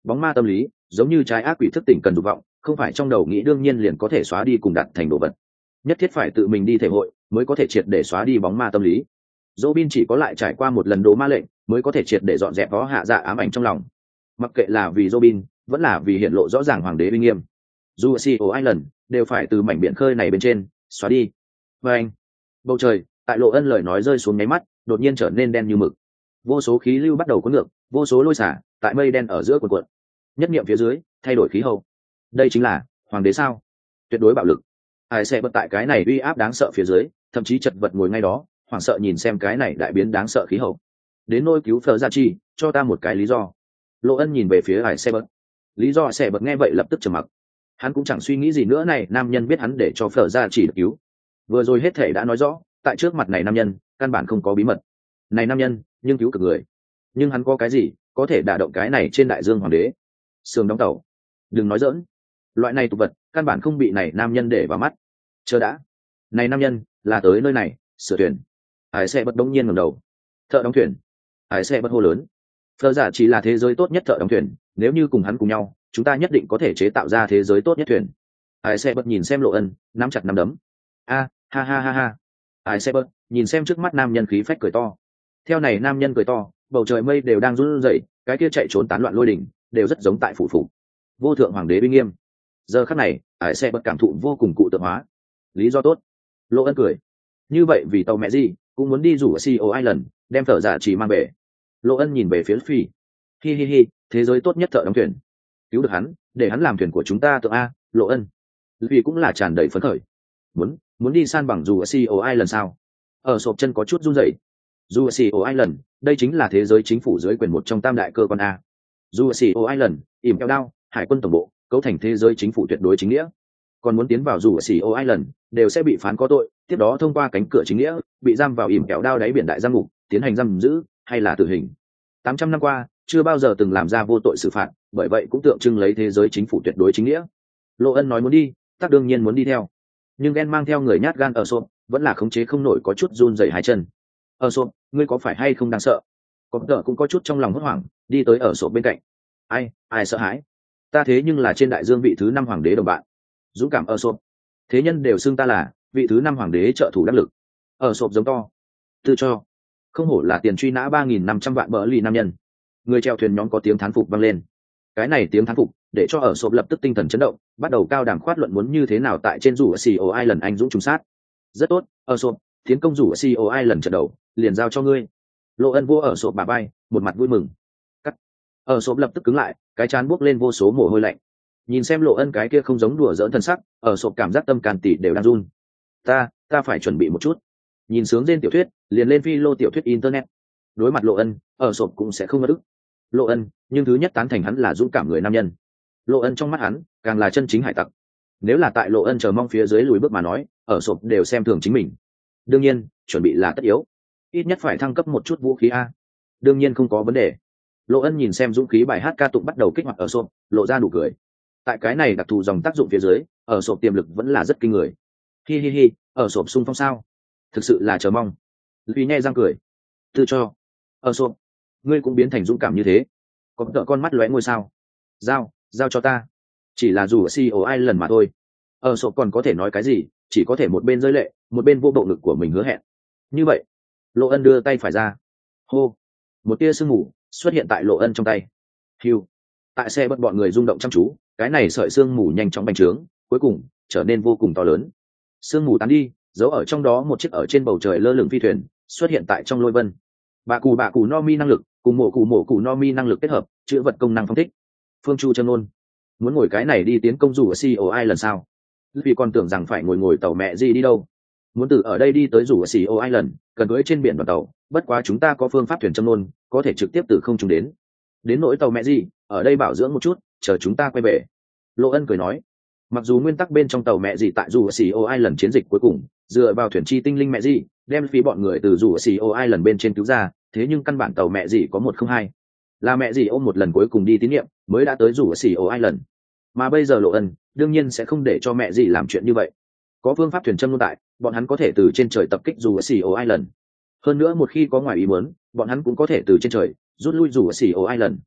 Bóng ma tâm lý giống như trái ác quỷ thức tỉnh cần dục vọng, không phải trong đầu nghĩ đương nhiên liền có thể xóa đi cùng đặt thành đồ vật, nhất thiết phải tự mình đi thể hội mới có thể triệt để xóa đi bóng ma tâm lý. Robin chỉ có lại trải qua một lần đồ ma lệnh mới có thể triệt để dọn dẹp đó hạ dạ ám ảnh trong lòng, mặc kệ là vì Robin vẫn là vì hiện lộ rõ ràng hoàng đế uy nghiêm, dù Sea Island đều phải từ mảnh biển khơi này bên trên xóa đi. Và anh, bầu trời tại Lộ Ân lời nói rơi xuống nháy mắt đột nhiên trở nên đen như mực, vô số khí lưu bắt đầu cuốn ngược, vô số lôi xả tại mây đen ở giữa cuộn cuộn, nhất niệm phía dưới thay đổi khí hậu. Đây chính là hoàng đế sao? Tuyệt đối bạo lực. Ai sẽ bật tại cái này uy áp đáng sợ phía dưới, thậm chí chật vật ngồi ngay đó, hoảng sợ nhìn xem cái này đại biến đáng sợ khí hậu. Đến nôi cứu Phở Gia Chi, cho ta một cái lý do. Lộ Ân nhìn về phía Ai sẽ bật. Lý do sẽ bật nghe vậy lập tức trầm mặc. Hắn cũng chẳng suy nghĩ gì nữa này, nam nhân biết hắn để cho Phở Gia Chi được cứu. Vừa rồi hết thể đã nói rõ, tại trước mặt này nam nhân, căn bản không có bí mật. Này nam nhân, nhưng cứu cực người. Nhưng hắn có cái gì có thể đả động cái này trên đại dương hoàng đế? Sườn đóng tàu. Đừng nói dỡn. Loại này tục vật, căn bản không bị này nam nhân để vào mắt. Chờ đã. Này nam nhân, là tới nơi này, sửa thuyền. Hải xe bật đông nhiên ngẩng đầu. Thợ đóng thuyền. Hải xe bật hô lớn. Phở Giả chỉ là thế giới tốt nhất thợ đóng thuyền, nếu như cùng hắn cùng nhau, chúng ta nhất định có thể chế tạo ra thế giới tốt nhất thuyền. Hải xe bật nhìn xem Lộ Ân, nắm chặt nắm đấm. A, ha ha ha ha. Hải xe bật nhìn xem trước mắt nam nhân khí phách cười to. Theo này nam nhân cười to, bầu trời mây đều đang run rẩy, cái kia chạy trốn tán loạn lôi đỉnh đều rất giống tại phủ phủ. Vô thượng hoàng đế uy nghiêm. Giờ khắc này, Hải xe bật cảm thụ vô cùng cụ tượng hóa. Lý do tốt. Lộ Ân cười. Như vậy vì tàu mẹ gì cũng muốn đi rủ ở Sea Island, đem Phở Giả chỉ mang về. Lộ Ân nhìn về phía Phi. Hi hi hi, thế giới tốt nhất thợ đóng thuyền. Cứu được hắn, để hắn làm thuyền của chúng ta tự a, Lộ Ân. Vì cũng là tràn đầy phấn khởi. Muốn, muốn đi san bằng dù ở Sea Island sao? Ở sộp chân có chút run rẩy. Dù ở Sea Island, đây chính là thế giới chính phủ dưới quyền một trong tam đại cơ quan a. Dù ở Sea Island, ỉm keo đao, hải quân tổng bộ, cấu thành thế giới chính phủ tuyệt đối chính nghĩa. Còn muốn tiến vào dù ở Sea Island, đều sẽ bị phán có tội, tiếp đó thông qua cánh cửa chính nghĩa, bị giam vào ỉm kẹo đao đáy biển đại giam ngục, tiến hành giam giữ hay là tử hình. Tám trăm năm qua, chưa bao giờ từng làm ra vô tội xử phạt, bởi vậy cũng tượng trưng lấy thế giới chính phủ tuyệt đối chính nghĩa. Lộ Ân nói muốn đi, tắc đương nhiên muốn đi theo. Nhưng ghen mang theo người nhát gan ở sộp, vẫn là khống chế không nổi, có chút run rẩy hai chân. Ở sộp, ngươi có phải hay không đang sợ? Có tờ cũng có chút trong lòng hốt hoảng, đi tới ở sộp bên cạnh. Ai, ai sợ hãi? Ta thế nhưng là trên đại dương vị thứ năm hoàng đế đồng bạn. Dũng cảm ở sộp. Thế nhân đều xưng ta là vị thứ năm hoàng đế trợ thủ đắc lực. Ở sộp giống to. Tự cho. Không hổ là tiền truy nã ba nghìn năm trăm vạn bờ lì nam nhân. Người chèo thuyền nhóm có tiếng thán phục vang lên. Cái này tiếng thán phục để cho ở sộp lập tức tinh thần chấn động, bắt đầu cao đàm khoát luận muốn như thế nào tại trên rủ ở Sea Island anh dũng trùng sát. Rất tốt, ở sộp, tiến công rủ ở Sea Island trận đầu, liền giao cho ngươi. Lộ Ân vua ở sộp bà bay, một mặt vui mừng. Cắt. Ở sộp lập tức cứng lại, cái chán buốc lên vô số mồ hôi lạnh. Nhìn xem Lộ Ân cái kia không giống đùa giỡn thân sắc, ở sộp cảm giác tâm can tỷ đều đang run. Ta, ta phải chuẩn bị một chút. Nhìn sướng trên tiểu thuyết, liền lên phi lô tiểu thuyết internet. Đối mặt Lộ Ân, ở sộp cũng sẽ không mất ức. Lộ Ân, nhưng thứ nhất tán thành hắn là dũng cảm người nam nhân. Lộ Ân trong mắt hắn, càng là chân chính hải tặc. Nếu là tại Lộ Ân chờ mong phía dưới lùi bước mà nói, ở sộp đều xem thường chính mình. Đương nhiên, chuẩn bị là tất yếu. Ít nhất phải thăng cấp một chút vũ khí a. Đương nhiên không có vấn đề. Lộ Ân nhìn xem dũng khí bài hát ca tụng bắt đầu kích hoạt ở sộp, lộ ra nụ cười. Tại cái này đặc thù dòng tác dụng phía dưới, ở sộp tiềm lực vẫn là rất kinh người. Hi hi hi, ở sộp xung phong sao? Thực sự là chờ mong. Vì nhẹ răng cười. Tự cho. Ở sộp, ngươi cũng biến thành dũng cảm như thế. Có tợ con mắt lóe ngôi sao. Giao, giao cho ta. Chỉ là dù ở Sea Island mà thôi. Ở sộp còn có thể nói cái gì, chỉ có thể một bên rơi lệ, một bên vô bộ ngực của mình hứa hẹn. Như vậy, Lộ Ân đưa tay phải ra. Hô. Một tia sương mù xuất hiện tại Lộ Ân trong tay. Hiu. Tại xe bất bọn người rung động chăm chú, cái này sợi sương mù nhanh chóng bành trướng, cuối cùng trở nên vô cùng to lớn. Sương mù tán đi, giấu ở trong đó một chiếc ở trên bầu trời lơ lửng phi thuyền xuất hiện tại trong lôi vân. Bạ cù bạ cù no mi năng lực cùng mổ cù mổ cù no mi năng lực kết hợp, chữa vật công năng phong thích. Phương Chu chân ôn muốn ngồi cái này đi tiến công dù ở Sea Island sao? Vì còn tưởng rằng phải ngồi ngồi tàu mẹ gì đi đâu. Muốn từ ở đây đi tới dù ở Sea Island, cần cưỡi trên biển đoàn tàu, bất quá chúng ta có phương pháp thuyền châm nôn, có thể trực tiếp từ không trung đến. Đến nỗi tàu mẹ gì, ở đây bảo dưỡng một chút, chờ chúng ta quay về. Lộ Ân cười nói, mặc dù nguyên tắc bên trong tàu mẹ gì tại dù ở Sea Island chiến dịch cuối cùng, dựa vào thuyền chi tinh linh mẹ gì, đem phí bọn người từ dù ở Sea Island bên trên cứu ra, thế nhưng căn bản tàu mẹ gì có một không hai, là mẹ gì ôm một lần cuối cùng đi tín nhiệm, mới đã tới dù ở Sea Island. Mà bây giờ Lộ Ân đương nhiên sẽ không để cho mẹ gì làm chuyện như vậy. Có phương pháp thuyền châm luôn tại, bọn hắn có thể từ trên trời tập kích dù ở Sea Island. Hơn nữa một khi có ngoài ý muốn, bọn hắn cũng có thể từ trên trời rút lui dù ở Sea Island.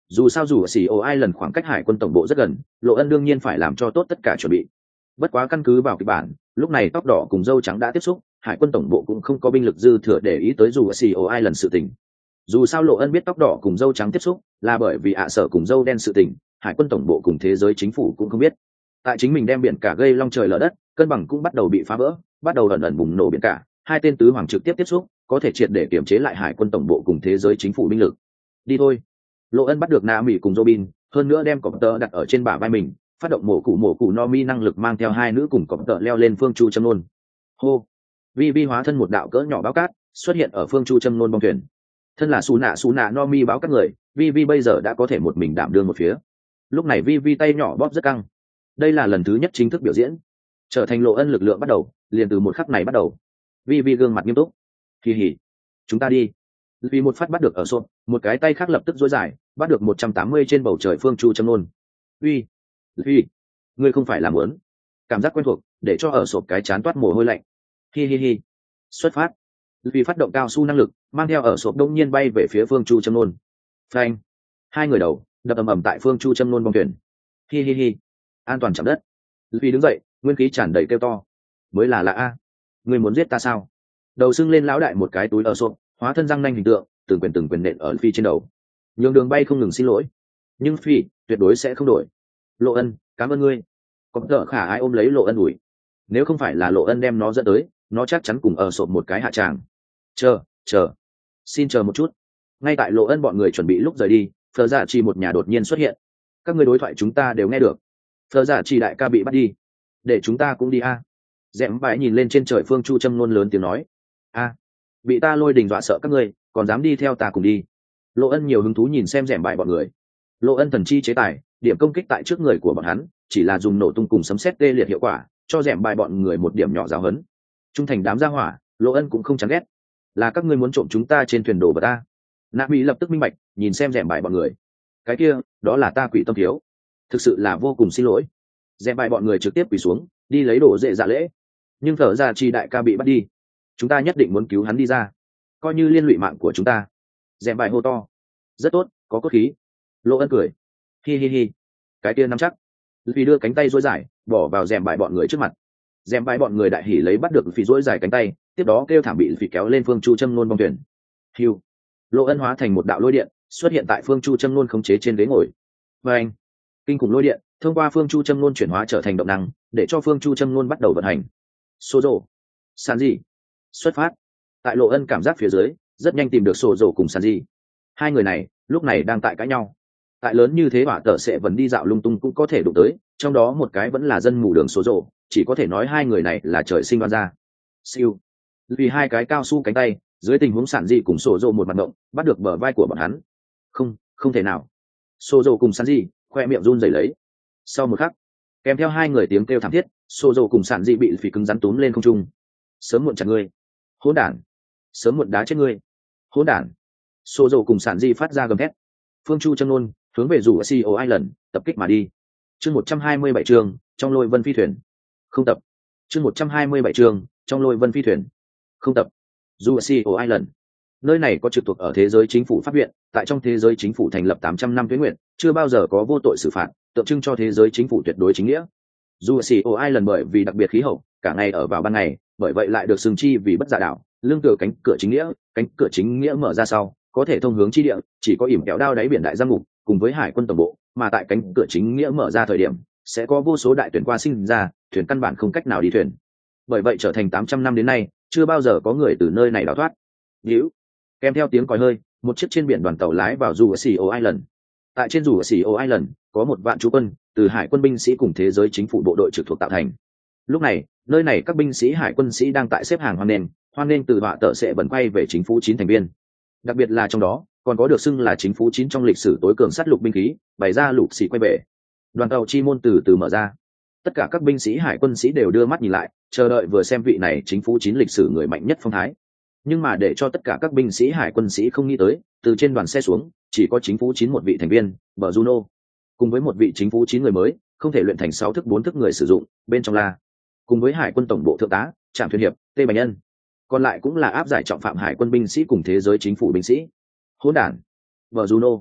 Dù sao dù ở xì ô ai lần khoảng cách hải quân tổng bộ rất gần, Lộ Ân đương nhiên phải làm cho tốt tất cả chuẩn bị. Bất quá căn cứ vào kịch bản, lúc này tóc đỏ cùng dâu trắng đã tiếp xúc, hải quân tổng bộ cũng không có binh lực dư thừa để ý tới dù ở xì ô ai lần sự tình. Dù sao Lộ Ân biết tóc đỏ cùng dâu trắng tiếp xúc là bởi vì ạ sở cùng dâu đen sự tình, hải quân tổng bộ cùng thế giới chính phủ cũng không biết. Tại chính mình đem biển cả gây long trời lở đất, cân bằng cũng bắt đầu bị phá vỡ, bắt đầu ẩn ẩn bùng nổ biển cả, hai tên tứ hoàng trực tiếp tiếp xúc, có thể triệt để kiểm chế lại hải quân tổng bộ cùng thế giới chính phủ binh lực. Đi thôi. Lộ Ân bắt được Na Mỹ cùng Robin, hơn nữa đem cọp tơ đặt ở trên bả vai mình, phát động mổ cụ mổ cụ no mi năng lực mang theo hai nữ cùng cọp tơ leo lên phương chu châm nôn. Hô. Vi Vi hóa thân một đạo cỡ nhỏ báo cát, xuất hiện ở phương chu châm nôn bong thuyền. Thân là Sú Nạ Sú Nạ no mi báo các người, Vi Vi bây giờ đã có thể một mình đảm đương một phía. Lúc này Vi Vi tay nhỏ bóp rất căng. Đây là lần thứ nhất chính thức biểu diễn, trở thành Lộ Ân lực lượng bắt đầu, liền từ một khắc này bắt đầu. Vi Vi gương mặt nghiêm túc. Kỳ hỉ, chúng ta đi. Vì một phát bắt được ở sộp, một cái tay khác lập tức duỗi dài, bắt được một trăm tám mươi trên bầu trời phương chu châm nôn. Uy, Vi, ngươi không phải làm muốn? Cảm giác quen thuộc, để cho ở sộp cái chán toát mồ hôi lạnh. Hi hi hi. Xuất phát. Vì phát động cao su năng lực, mang theo ở sộp đông nhiên bay về phía phương chu châm nôn. Phanh. Hai người đầu đập ầm ầm tại phương chu châm nôn bong thuyền. Hi hi hi. An toàn chạm đất. Vì đứng dậy, nguyên khí tràn đầy kêu to. Mới là lạ a. Ngươi muốn giết ta sao? Đầu sưng lên lão đại một cái túi ở sộp, hóa thân răng nanh hình tượng, từng quyền từng quyền nện ở Phi trên đầu. Nhường đường bay không ngừng xin lỗi, nhưng Phi tuyệt đối sẽ không đổi. Lộ Ân, cảm ơn ngươi. Có tợ khả ai ôm lấy Lộ Ân ủi. Nếu không phải là Lộ Ân đem nó dẫn tới, nó chắc chắn cùng ở sộp một cái hạ tràng. Chờ, chờ, xin chờ một chút. Ngay tại Lộ Ân bọn người chuẩn bị lúc rời đi, Phở Dạ Chỉ một nhà đột nhiên xuất hiện. Các người đối thoại chúng ta đều nghe được. Phở Dạ Chỉ đại ca bị bắt đi, để chúng ta cũng đi a. À. Dẻm vải nhìn lên trên trời phương chu châm ngôn lớn tiếng nói. A, à, bị ta lôi đình dọa sợ các ngươi, còn dám đi theo ta cùng đi. Lộ Ân nhiều hứng thú nhìn xem dẻm bại bọn người. Lộ Ân thần chi chế tài, điểm công kích tại trước người của bọn hắn, chỉ là dùng nổ tung cùng sấm sét tê liệt hiệu quả, cho dẻm bại bọn người một điểm nhỏ giáo hấn. Trung thành đám gia hỏa, Lộ Ân cũng không chán ghét. Là các ngươi muốn trộm chúng ta trên thuyền đồ vật ta. Nạ Mỹ lập tức minh bạch, nhìn xem dẻm bại bọn người. Cái kia, đó là ta quỷ tâm thiếu. Thực sự là vô cùng xin lỗi. Dẻm bại bọn người trực tiếp quỳ xuống, đi lấy đồ dễ dạ lễ. Nhưng thở ra chi đại ca bị bắt đi, chúng ta nhất định muốn cứu hắn đi ra, coi như liên lụy mạng của chúng ta. Dẻm bài hô to. Rất tốt, có cốt khí. Lộ Ân cười. Hi hi hi. Cái kia nắm chắc. Vì đưa cánh tay duỗi dài, bỏ vào dẻm bài bọn người trước mặt. Dẻm bài bọn người đại hỉ lấy bắt được Phi duỗi dài cánh tay, tiếp đó kêu thảm bị Phi kéo lên phương chu châm nôn bong thuyền. Hiu. Lộ Ân hóa thành một đạo lôi điện, xuất hiện tại phương chu châm nôn khống chế trên ghế ngồi. Và anh, kinh khủng lôi điện thông qua phương chu châm nôn chuyển hóa trở thành động năng, để cho phương chu châm nôn bắt đầu vận hành. Sô rồ, San gì, xuất phát. Tại Lộ Ân cảm giác phía dưới, rất nhanh tìm được Sô rồ cùng San gì. Hai người này lúc này đang tại cãi nhau. Tại lớn như thế hỏa tở sẽ vẫn đi dạo lung tung cũng có thể đụng tới, trong đó một cái vẫn là dân mù đường Sô rồ, chỉ có thể nói hai người này là trời sinh đoan ra. Siêu. Vì hai cái cao su cánh tay, dưới tình huống Sản gì cùng Sô rồ một mặt động, bắt được bờ vai của bọn hắn. Không, không thể nào. Sô rồ cùng Sản gì khoe miệng run rẩy lấy. Sau một khắc, kèm theo hai người tiếng kêu thảm thiết, Sô rồ cùng Sản dị bị Phỉ cứng rắn túm lên không trung. Sớm muộn chặt ngươi, hỗn đản! Sớm muộn đá chết ngươi, hỗn đản! Sô rồ cùng Sản dị phát ra gầm thét. Phương chu châm nôn hướng về rủ xê ô Island tập kích mà đi. Chương một trăm hai mươi bảy chương trong lôi vân phi thuyền. Không tập. Chương một trăm hai mươi bảy chương trong lôi vân phi thuyền. Không tập. Rủ xê ô Island. Nơi này có trực thuộc ở thế giới chính phủ pháp viện, tại trong thế giới chính phủ thành lập tám trăm năm tuế nguyện, chưa bao giờ có vô tội xử phạt, tượng trưng cho thế giới chính phủ tuyệt đối chính nghĩa. Dù xì ô ai lần bởi vì đặc biệt khí hậu, cả ngày ở vào ban ngày, bởi vậy lại được xưng chi vì bất giả đảo, lương tựa cánh cửa chính nghĩa, cánh cửa chính nghĩa mở ra sau, có thể thông hướng chi địa, chỉ có ỉm kéo đao đáy biển đại giang ngục, cùng với hải quân tổng bộ, mà tại cánh cửa chính nghĩa mở ra thời điểm, sẽ có vô số đại tuyển qua sinh ra, thuyền căn bản không cách nào đi thuyền. Bởi vậy trở thành tám trăm năm đến nay, chưa bao giờ có người từ nơi này đào thoát. Níu. Kèm theo tiếng còi hơi, một chiếc trên biển đoàn tàu lái vào dù xì ô Island. Tại trên dù xì ô Island, có một vạn chú quân, từ hải quân binh sĩ cùng thế giới chính phủ bộ đội trực thuộc tạo thành. Lúc này, nơi này các binh sĩ hải quân sĩ đang tại xếp hàng hoan nghênh, hoan nghênh từ họa tợ sẽ bẩn quay về chính phủ chín thành viên. Đặc biệt là trong đó, còn có được xưng là chính phủ chín trong lịch sử tối cường sát lục binh khí, bày ra lục xì quay về. Đoàn tàu chi môn từ từ mở ra. Tất cả các binh sĩ hải quân sĩ đều đưa mắt nhìn lại, chờ đợi vừa xem vị này chính phủ chín lịch sử người mạnh nhất phong thái. Nhưng mà để cho tất cả các binh sĩ hải quân sĩ không nghĩ tới, từ trên đoàn xe xuống, chỉ có chính phủ chín một vị thành viên, bờ Juno, cùng với một vị chính phủ chín người mới, không thể luyện thành sáu thức bốn thức người sử dụng, bên trong là cùng với hải quân tổng bộ thượng tá, trạm thuyền hiệp, Tê Bành Nhân. Còn lại cũng là áp giải trọng phạm hải quân binh sĩ cùng thế giới chính phủ binh sĩ. Hỗn đản, bờ Juno.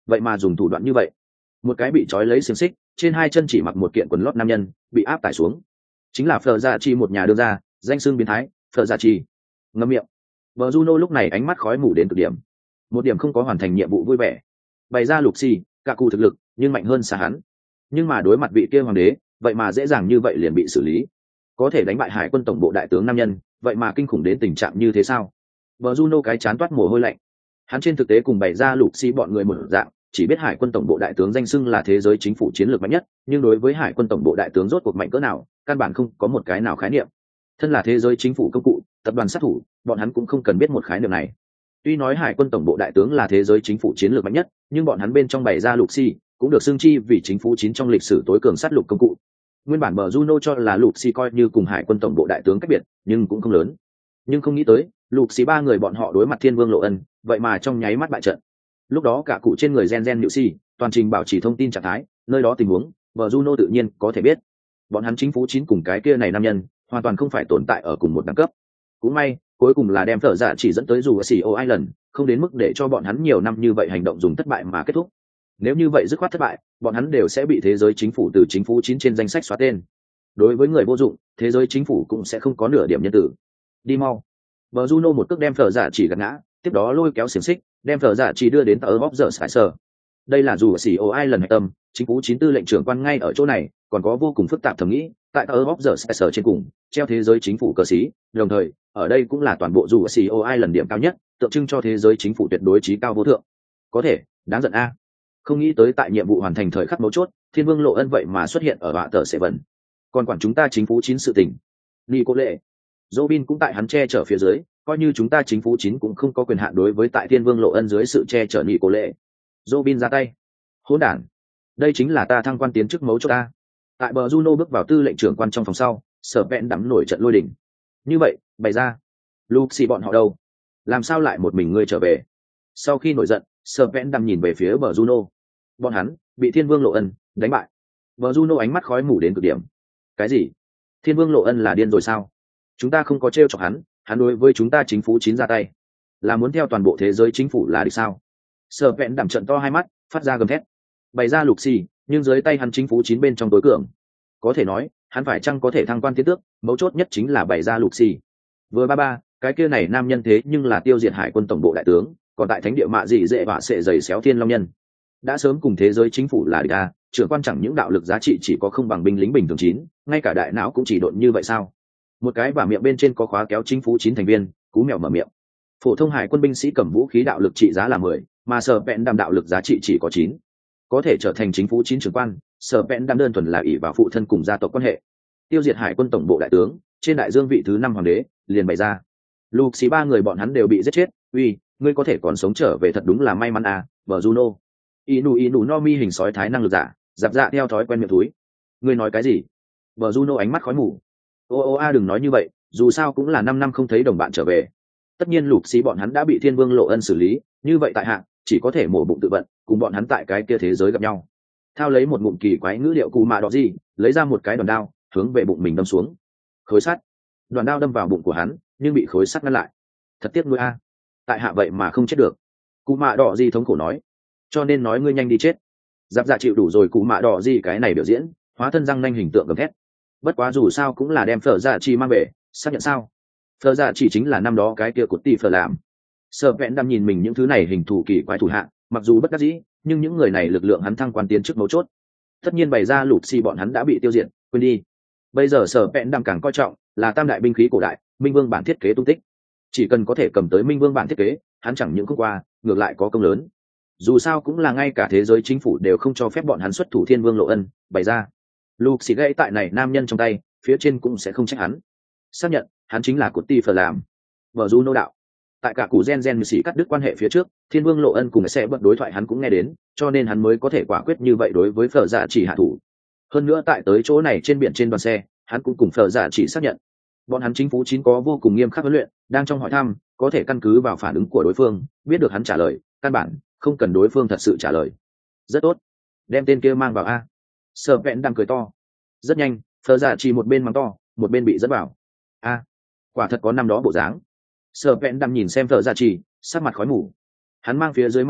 vậy mà dùng thủ đoạn như vậy. Một cái bị trói lấy xiềng xích, trên hai chân chỉ mặc một kiện quần lót nam nhân bị áp tải xuống, chính là Phở Dạ Chi, một nhà đương gia, danh xưng biến thái Phở Dạ Chi. Ngậm miệng. Bờ Juno lúc này ánh mắt khói mù đến cực điểm, một điểm không có hoàn thành nhiệm vụ vui vẻ, bày ra lục xì cả cụ thực lực nhưng mạnh hơn xa hắn, nhưng mà đối mặt vị kia hoàng đế vậy mà dễ dàng như vậy liền bị xử lý. Có thể đánh bại hải quân tổng bộ đại tướng nam nhân vậy mà kinh khủng đến tình trạng như thế sao? Bờ Juno cái chán toát mồ hôi lạnh. Hắn trên thực tế cùng bày ra lục xì bọn người một dạng, chỉ biết hải quân tổng bộ đại tướng danh xưng là thế giới chính phủ chiến lược mạnh nhất, nhưng đối với hải quân tổng bộ đại tướng rốt cuộc mạnh cỡ nào căn bản không có một cái nào khái niệm. Thân là thế giới chính phủ công cụ, tập đoàn sát thủ, bọn hắn cũng không cần biết một khái niệm này. Tuy nói hải quân tổng bộ đại tướng là thế giới chính phủ chiến lược mạnh nhất, nhưng bọn hắn bên trong bày ra lục xì cũng được xưng chi vì chính phủ chín trong lịch sử tối cường sát lục công cụ. Nguyên bản bờ Juno cho là lục xì coi như cùng hải quân tổng bộ đại tướng cách biệt, nhưng cũng không lớn. Nhưng không nghĩ tới lục xì ba người bọn họ đối mặt thiên vương lộ ân, vậy mà trong nháy mắt bại trận. Lúc đó cả cụ trên người gen gen nhự xì toàn trình bảo trì thông tin trạng thái, nơi đó tình huống bờ Juno tự nhiên có thể biết. Bọn hắn chính phủ chín cùng cái kia này nam nhân hoàn toàn không phải tồn tại ở cùng một đẳng cấp. Cũng may cuối cùng là đem Phở Dạ chỉ dẫn tới dù ở xì ô Island, không đến mức để cho bọn hắn nhiều năm như vậy hành động dùng thất bại mà kết thúc. Nếu như vậy dứt khoát thất bại, bọn hắn đều sẽ bị thế giới chính phủ từ chính phủ chín trên danh sách xóa tên. Đối với người vô dụng, thế giới chính phủ cũng sẽ không có nửa điểm nhân tử. Đi mau. Bờ Juno một cước đem Phở Dạ chỉ gạt ngã, tiếp đó lôi kéo xiềng xích, đem Phở Dạ chỉ đưa đến tờ bóp giờ sải sở. Đây là dù ở xì ô Island hạch tâm, chính phủ chín tư lệnh trưởng quan ngay ở chỗ này, còn có vô cùng phức tạp thẩm nghĩ, tại tờ bóp giờ sải sở trên cùng treo thế giới chính phủ cờ xí, đồng thời ở đây cũng là toàn bộ dù ở xì ô Island điểm cao nhất, tượng trưng cho thế giới chính phủ tuyệt đối trí cao vô thượng. Có thể đáng giận a. Không nghĩ tới tại nhiệm vụ hoàn thành thời khắc mấu chốt, thiên vương lộ ân vậy mà xuất hiện ở bạ tờ sẽ vần, còn quản chúng ta chính phủ chín sự tình. Nico lệ Robin cũng tại hắn che chở phía dưới, coi như chúng ta chính phủ chín cũng không có quyền hạn đối với tại thiên vương lộ ân dưới sự che chở Nico lệ. Robin ra tay. Hỗn đản, đây chính là ta thăng quan tiến chức mấu chốt ta. Tại bờ Juno bước vào tư lệnh trưởng quan trong phòng sau, Sở Vẹn đắm nổi trận lôi đỉnh. Như vậy bày ra Luxi bọn họ đâu, làm sao lại một mình ngươi trở về? Sau khi nổi giận, Sở Vẹn đắm nhìn về phía bờ Juno. Bọn hắn bị thiên vương lộ ân đánh bại. Bờ Juno ánh mắt khói mù đến cực điểm. Cái gì? Thiên vương lộ ân là điên rồi sao? Chúng ta không có trêu chọc hắn, hắn đối với chúng ta chính phủ chín ra tay, là muốn theo toàn bộ thế giới chính phủ là địch sao? Sở Vẹn đắm trận to hai mắt, phát ra gầm thét. Bày ra Luxi, nhưng dưới tay hắn chính phủ chín bên trong tối cường. Có thể nói hắn phải chăng có thể thăng quan tiến tước, mấu chốt nhất chính là bày ra Luxi. Vừa ba ba cái kia này nam nhân thế nhưng là tiêu diệt hải quân tổng bộ đại tướng, còn tại thánh địa mạ dị dễ vạ sệ dày xéo thiên long nhân, đã sớm cùng thế giới chính phủ là địch a. Trưởng quan chẳng những đạo lực giá trị chỉ có không bằng binh lính bình thường chín, ngay cả đại não cũng chỉ độn như vậy sao? Một cái bả miệng bên trên có khóa kéo chính phủ chín thành viên, cú mèo mở miệng. Phổ thông hải quân binh sĩ cầm vũ khí đạo lực trị giá là mười, mà Sở Vẹn đam đạo lực giá trị chỉ có chín, có thể trở thành chính phủ chín trưởng quan. Sở Vẹn đam đơn thuần là ỷ vào phụ thân cùng gia tộc quan hệ, tiêu diệt hải quân tổng bộ đại tướng, trên đại dương vị thứ năm hoàng đế liền bày ra lục xí ba người bọn hắn đều bị giết chết. Uy, ngươi có thể còn sống trở về thật đúng là may mắn à. Bờ Juno inu inu no mi hình sói thái năng lực giả giáp dạ theo thói quen miệng túi. Ngươi nói cái gì? Bờ Juno ánh mắt khói mù. Ô ô a đừng nói như vậy, dù sao cũng là năm năm không thấy đồng bạn trở về. Tất nhiên lục xí bọn hắn đã bị thiên vương lộ ân xử lý, như vậy tại hạ chỉ có thể mổ bụng tự vận, cùng bọn hắn tại cái kia thế giới gặp nhau. Thao lấy một ngụm kỳ quái ngữ liệu cù mạ đỏ gì, lấy ra một cái đòn đao hướng về bụng mình đâm xuống. Khối sắt. Đoàn đao đâm vào bụng của hắn, nhưng bị khối sắt ngăn lại. Thật tiếc nuôi a, tại hạ vậy mà không chết được. Cù mạ đỏ gì thống khổ nói. Cho nên nói ngươi nhanh đi chết. Giáp dạ chịu đủ rồi cù mạ đỏ gì cái này biểu diễn, hóa thân răng nanh hình tượng gầm thét. Bất quá dù sao cũng là đem Phở Dạ chỉ mang về, xác nhận sao? Phở Dạ chỉ chính là năm đó cái kia cột tỷ Phở làm. Sở Vẹn đam nhìn mình những thứ này hình thù kỳ quái thủ hạ, mặc dù bất đắc dĩ, nhưng những người này lực lượng hắn thăng quan tiến chức mấu chốt. Tất nhiên bày ra lục xì bọn hắn đã bị tiêu diệt, quên đi. Bây giờ Sở Vẹn đam càng coi trọng là tam đại binh khí cổ đại, Minh Vương bản thiết kế tung tích. Chỉ cần có thể cầm tới Minh Vương bản thiết kế, hắn chẳng những không qua, ngược lại có công lớn. Dù sao cũng là ngay cả thế giới chính phủ đều không cho phép bọn hắn xuất thủ thiên vương lộ ân, bày ra lục xì gãy tại này nam nhân trong tay, phía trên cũng sẽ không trách hắn. Xác nhận hắn chính là cột tỷ Phở làm. Vợ du nô đạo. Tại cả cụ gen gen sĩ cắt đứt quan hệ phía trước, thiên vương lộ ân cùng sẽ bật đối thoại hắn cũng nghe đến, cho nên hắn mới có thể quả quyết như vậy đối với Phở Dạ chỉ hạ thủ. Hơn nữa tại tới chỗ này trên biển trên đoàn xe, hắn cũng cùng Phở Dạ chỉ xác nhận bọn hắn chính phủ chín có vô cùng nghiêm khắc huấn luyện, đang trong hỏi thăm có thể căn cứ vào phản ứng của đối phương biết được hắn trả lời, căn bản không cần đối phương thật sự trả lời. Rất tốt, đem tên kia mang vào a. Sở Vẹn đang cười to. Rất nhanh, Phở Dạ chỉ một bên mắng to, một bên bị dẫn vào. A, quả thật có năm đó bộ dáng. Sở Vẹn đang nhìn xem Phở Dạ chỉ, sắc mặt khói mù. Hắn mang phía dưới mặt nạ,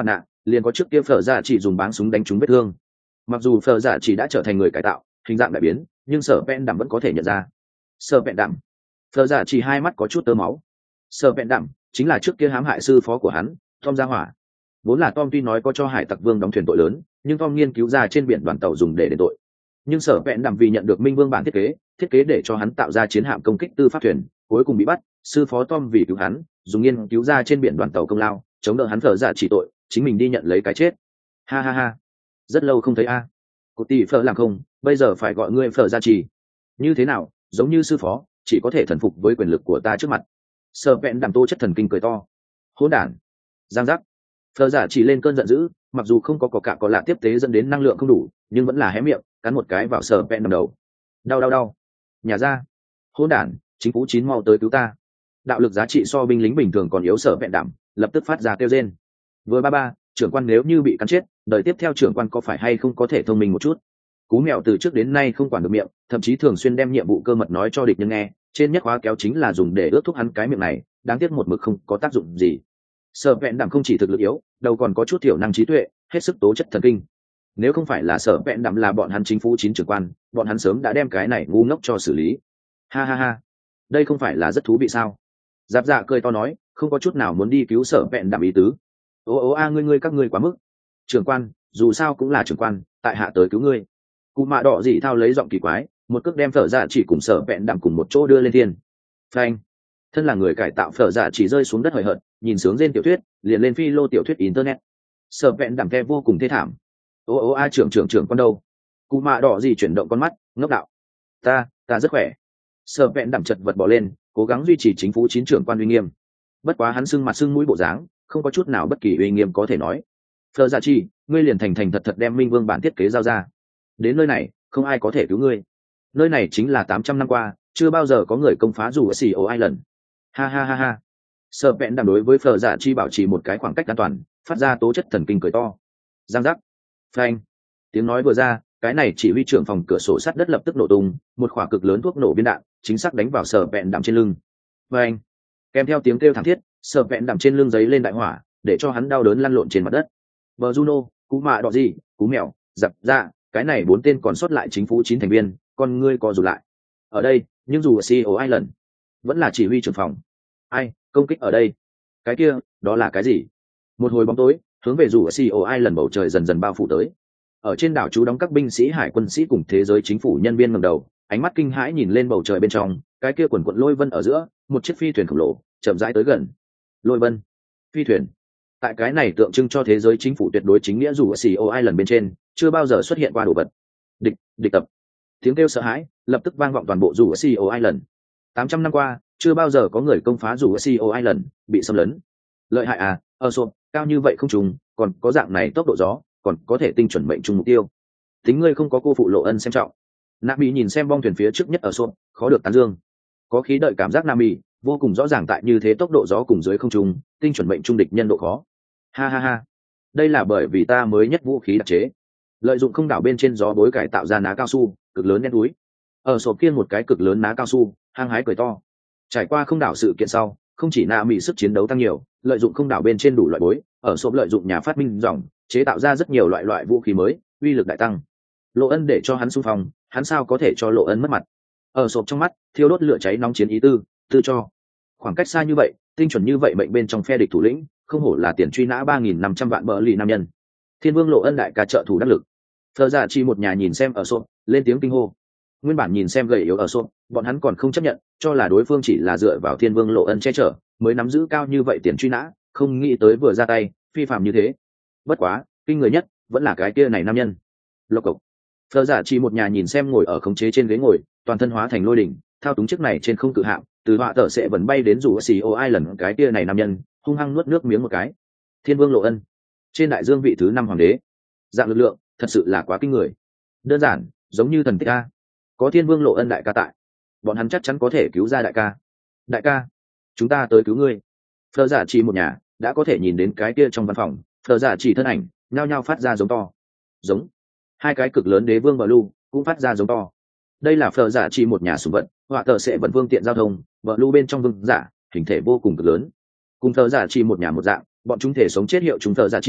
liền có trước kia phở dạ chỉ dùng báng súng đánh trúng vết thương. Mặc dù phở dạ chỉ đã trở thành người cải tạo, hình dạng đại biến, nhưng sở vẹn đạm vẫn có thể nhận ra. Sở vẹn đạm, phở dạ chỉ hai mắt có chút tơ máu. Sở vẹn đạm chính là trước kia hãm hại sư phó của hắn, Tom Gia Hỏa. Vốn là Tom tuy nói có cho hải tặc vương đóng thuyền tội lớn, nhưng Tom nghiên cứu ra trên biển đoàn tàu dùng để đền tội. Nhưng sở vẹn đạm vì nhận được minh vương bản thiết kế, thiết kế để cho hắn tạo ra chiến hạm công kích tư pháp thuyền, cuối cùng bị bắt. Sư phó Tom vì cứu hắn, dùng nghiên cứu ra trên biển đoàn tàu công lao, chống đỡ hắn phở dạ chỉ tội, chính mình đi nhận lấy cái chết. Ha ha ha, rất lâu không thấy a. À. Cột tỷ phở làm không, bây giờ phải gọi ngươi phở dạ chỉ. Như thế nào, giống như sư phó, chỉ có thể thần phục với quyền lực của ta trước mặt. Sở vẹn đạm tô chất thần kinh cười to. Hỗn đản. Giang giác. Phở dạ chỉ lên cơn giận dữ, mặc dù không có có cả có lạ tiếp tế dẫn đến năng lượng không đủ, nhưng vẫn là hé miệng, cắn một cái vào sở vẹn đạm đầu. Đau đau đau. Nhà ra. Hỗn đản, chính phủ chín mau tới cứu ta. Đạo lực giá trị so binh lính bình thường còn yếu sở vẹn đạm, lập tức phát ra kêu rên. Vừa ba ba, trưởng quan nếu như bị cắn chết, đời tiếp theo trưởng quan có phải hay không có thể thông minh một chút. Cú mèo từ trước đến nay không quản được miệng, thậm chí thường xuyên đem nhiệm vụ cơ mật nói cho địch nhân nghe, trên nhất khóa kéo chính là dùng để ước thúc hắn cái miệng này, đáng tiếc một mực không có tác dụng gì. Sở vẹn đạm không chỉ thực lực yếu, đầu còn có chút thiểu năng trí tuệ, hết sức tố chất thần kinh. Nếu không phải là sở vẹn đạm là bọn hắn chính phủ chín trưởng quan, bọn hắn sớm đã đem cái này ngu ngốc cho xử lý. Ha ha ha, đây không phải là rất thú vị sao? Giáp dạ cười to nói, không có chút nào muốn đi cứu sở vẹn đạm ý tứ. Ô ô a ngươi ngươi các ngươi quá mức. Trưởng quan, dù sao cũng là trưởng quan, tại hạ tới cứu ngươi. Cụ mạ đỏ dị thao lấy giọng kỳ quái, một cước đem phở dạ chỉ cùng sở vẹn đạm cùng một chỗ đưa lên thiên. Phanh. Thân là người cải tạo phở dạ chỉ rơi xuống đất hời hợt, nhìn sướng trên tiểu thuyết, liền lên phi lô tiểu thuyết internet. Sở vẹn đạm ke vô cùng thê thảm. Ô ô a trưởng trưởng trưởng con đâu? Cụ mạ đỏ dị chuyển động con mắt, ngốc đạo. Ta, ta rất khỏe. Sở vẹn đạm chật vật bỏ lên, cố gắng duy trì chính phủ chín trưởng quan uy nghiêm. Bất quá hắn sưng mặt sưng mũi bộ dáng, không có chút nào bất kỳ uy nghiêm có thể nói. Phở dạ chi, ngươi liền thành thành thật thật đem minh vương bản thiết kế giao ra. Đến nơi này, không ai có thể cứu ngươi. Nơi này chính là tám trăm năm qua, chưa bao giờ có người công phá dù ở xì ô Island. Ha ha ha ha. Sở vẹn đạm đối với phở dạ chi bảo trì một cái khoảng cách an toàn, phát ra tố chất thần kinh cười to. Giang giác. Phanh. Tiếng nói vừa ra, cái này chỉ huy trưởng phòng cửa sổ sắt đất lập tức nổ tung, một quả cực lớn thuốc nổ viên đạn, chính xác đánh vào sở vẹn đạm trên lưng. Phanh. Kèm theo tiếng kêu thảm thiết, sở vẹn đạm trên lưng giấy lên đại hỏa, để cho hắn đau đớn lăn lộn trên mặt đất. Bờ Juno, cú mạ đỏ gì, cú mèo, dập ra, cái này bốn tên còn sót lại chính phủ chín thành viên, con ngươi co rụt lại. Ở đây, nhưng dù ở xê ô Island, vẫn là chỉ huy trưởng phòng. Ai, công kích ở đây? Cái kia, đó là cái gì? Một hồi bóng tối, hướng về dù ở xê ô Island bầu trời dần dần bao phủ tới. Ở trên đảo trú đóng các binh sĩ hải quân sĩ cùng thế giới chính phủ nhân viên ngẩng đầu, ánh mắt kinh hãi nhìn lên bầu trời bên trong, cái kia quần quần lôi vân ở giữa, một chiếc phi thuyền khổng lồ chậm rãi tới gần. Lôi vân, phi thuyền. Tại cái này tượng trưng cho thế giới chính phủ tuyệt đối chính nghĩa dù ở xì ô Island bên trên chưa bao giờ xuất hiện qua đồ vật. Địch, địch tập. Tiếng kêu sợ hãi lập tức vang vọng toàn bộ dù ở xì ô Island. tám trăm năm qua, chưa bao giờ có người công phá dù ở xì ô Island bị xâm lấn. Lợi hại à, ở sộp, cao như vậy không trùng, còn có dạng này tốc độ gió, còn có thể tinh chuẩn mệnh trùng mục tiêu. Tính ngươi không có cô phụ lộ ân xem trọng. Nami nhìn xem bong thuyền phía trước nhất ở sộp, khó được tán dương. Có khí đợi cảm giác Nami vô cùng rõ ràng tại như thế tốc độ gió cùng dưới không trung, tinh chuẩn mệnh trung địch nhân độ khó. Ha ha ha, đây là bởi vì ta mới nhất vũ khí đặc chế, lợi dụng không đảo bên trên gió bối cải tạo ra ná cao su cực lớn đen núi. Ở sộp kiên một cái cực lớn ná cao su, hăng hái cười to. Trải qua không đảo sự kiện sau, không chỉ Na Mỹ sức chiến đấu tăng nhiều, lợi dụng không đảo bên trên đủ loại bối, ở sộp lợi dụng nhà phát minh dòng chế tạo ra rất nhiều loại loại vũ khí mới, uy lực đại tăng. Lộ ân để cho hắn xung phong, hắn sao có thể cho lộ ân mất mặt. Ở sộp trong mắt thiêu đốt lửa cháy nóng chiến ý tư tư cho. Khoảng cách xa như vậy, tinh chuẩn như vậy mệnh bên trong phe địch thủ lĩnh, không hổ là tiền truy nã ba nghìn năm trăm vạn bờ lì nam nhân. Thiên vương lộ ân đại ca trợ thủ đắc lực. Thờ giả chi một nhà nhìn xem ở sộp, lên tiếng kinh hô. Nguyên bản nhìn xem gầy yếu ở sộp, bọn hắn còn không chấp nhận, cho là đối phương chỉ là dựa vào thiên vương lộ ân che chở, mới nắm giữ cao như vậy tiền truy nã, không nghĩ tới vừa ra tay, phi phạm như thế. Bất quá, kinh người nhất vẫn là cái kia này nam nhân. Lộc cộc. Thờ giả chi một nhà nhìn xem ngồi ở khống chế trên ghế ngồi, toàn thân hóa thành lôi đỉnh, thao túng chiếc này trên không cự hạm, từ họa tở sẽ vẫn bay đến rủ xì ô ai lần cái kia này nam nhân, hung hăng nuốt nước miếng một cái. Thiên vương lộ ân, trên đại dương vị thứ năm hoàng đế, dạng lực lượng thật sự là quá kinh người. Đơn giản giống như thần tích a. Có thiên vương lộ ân đại ca tại, bọn hắn chắc chắn có thể cứu ra đại ca. Đại ca, chúng ta tới cứu ngươi. Phờ giả chỉ một nhà đã có thể nhìn đến cái kia trong văn phòng, phờ giả chỉ thân ảnh nhao nhao phát ra giống to. Giống. Hai cái cực lớn đế vương bờ lu cũng phát ra giống to. Đây là phờ giả chỉ một nhà sùng vận, họa tờ sẽ vận vương tiện giao thông, bờ lu bên trong vương giả, hình thể vô cùng cực lớn. Cùng phờ giả chỉ một nhà một dạng, bọn chúng thể sống chết hiệu chúng phờ giả chỉ,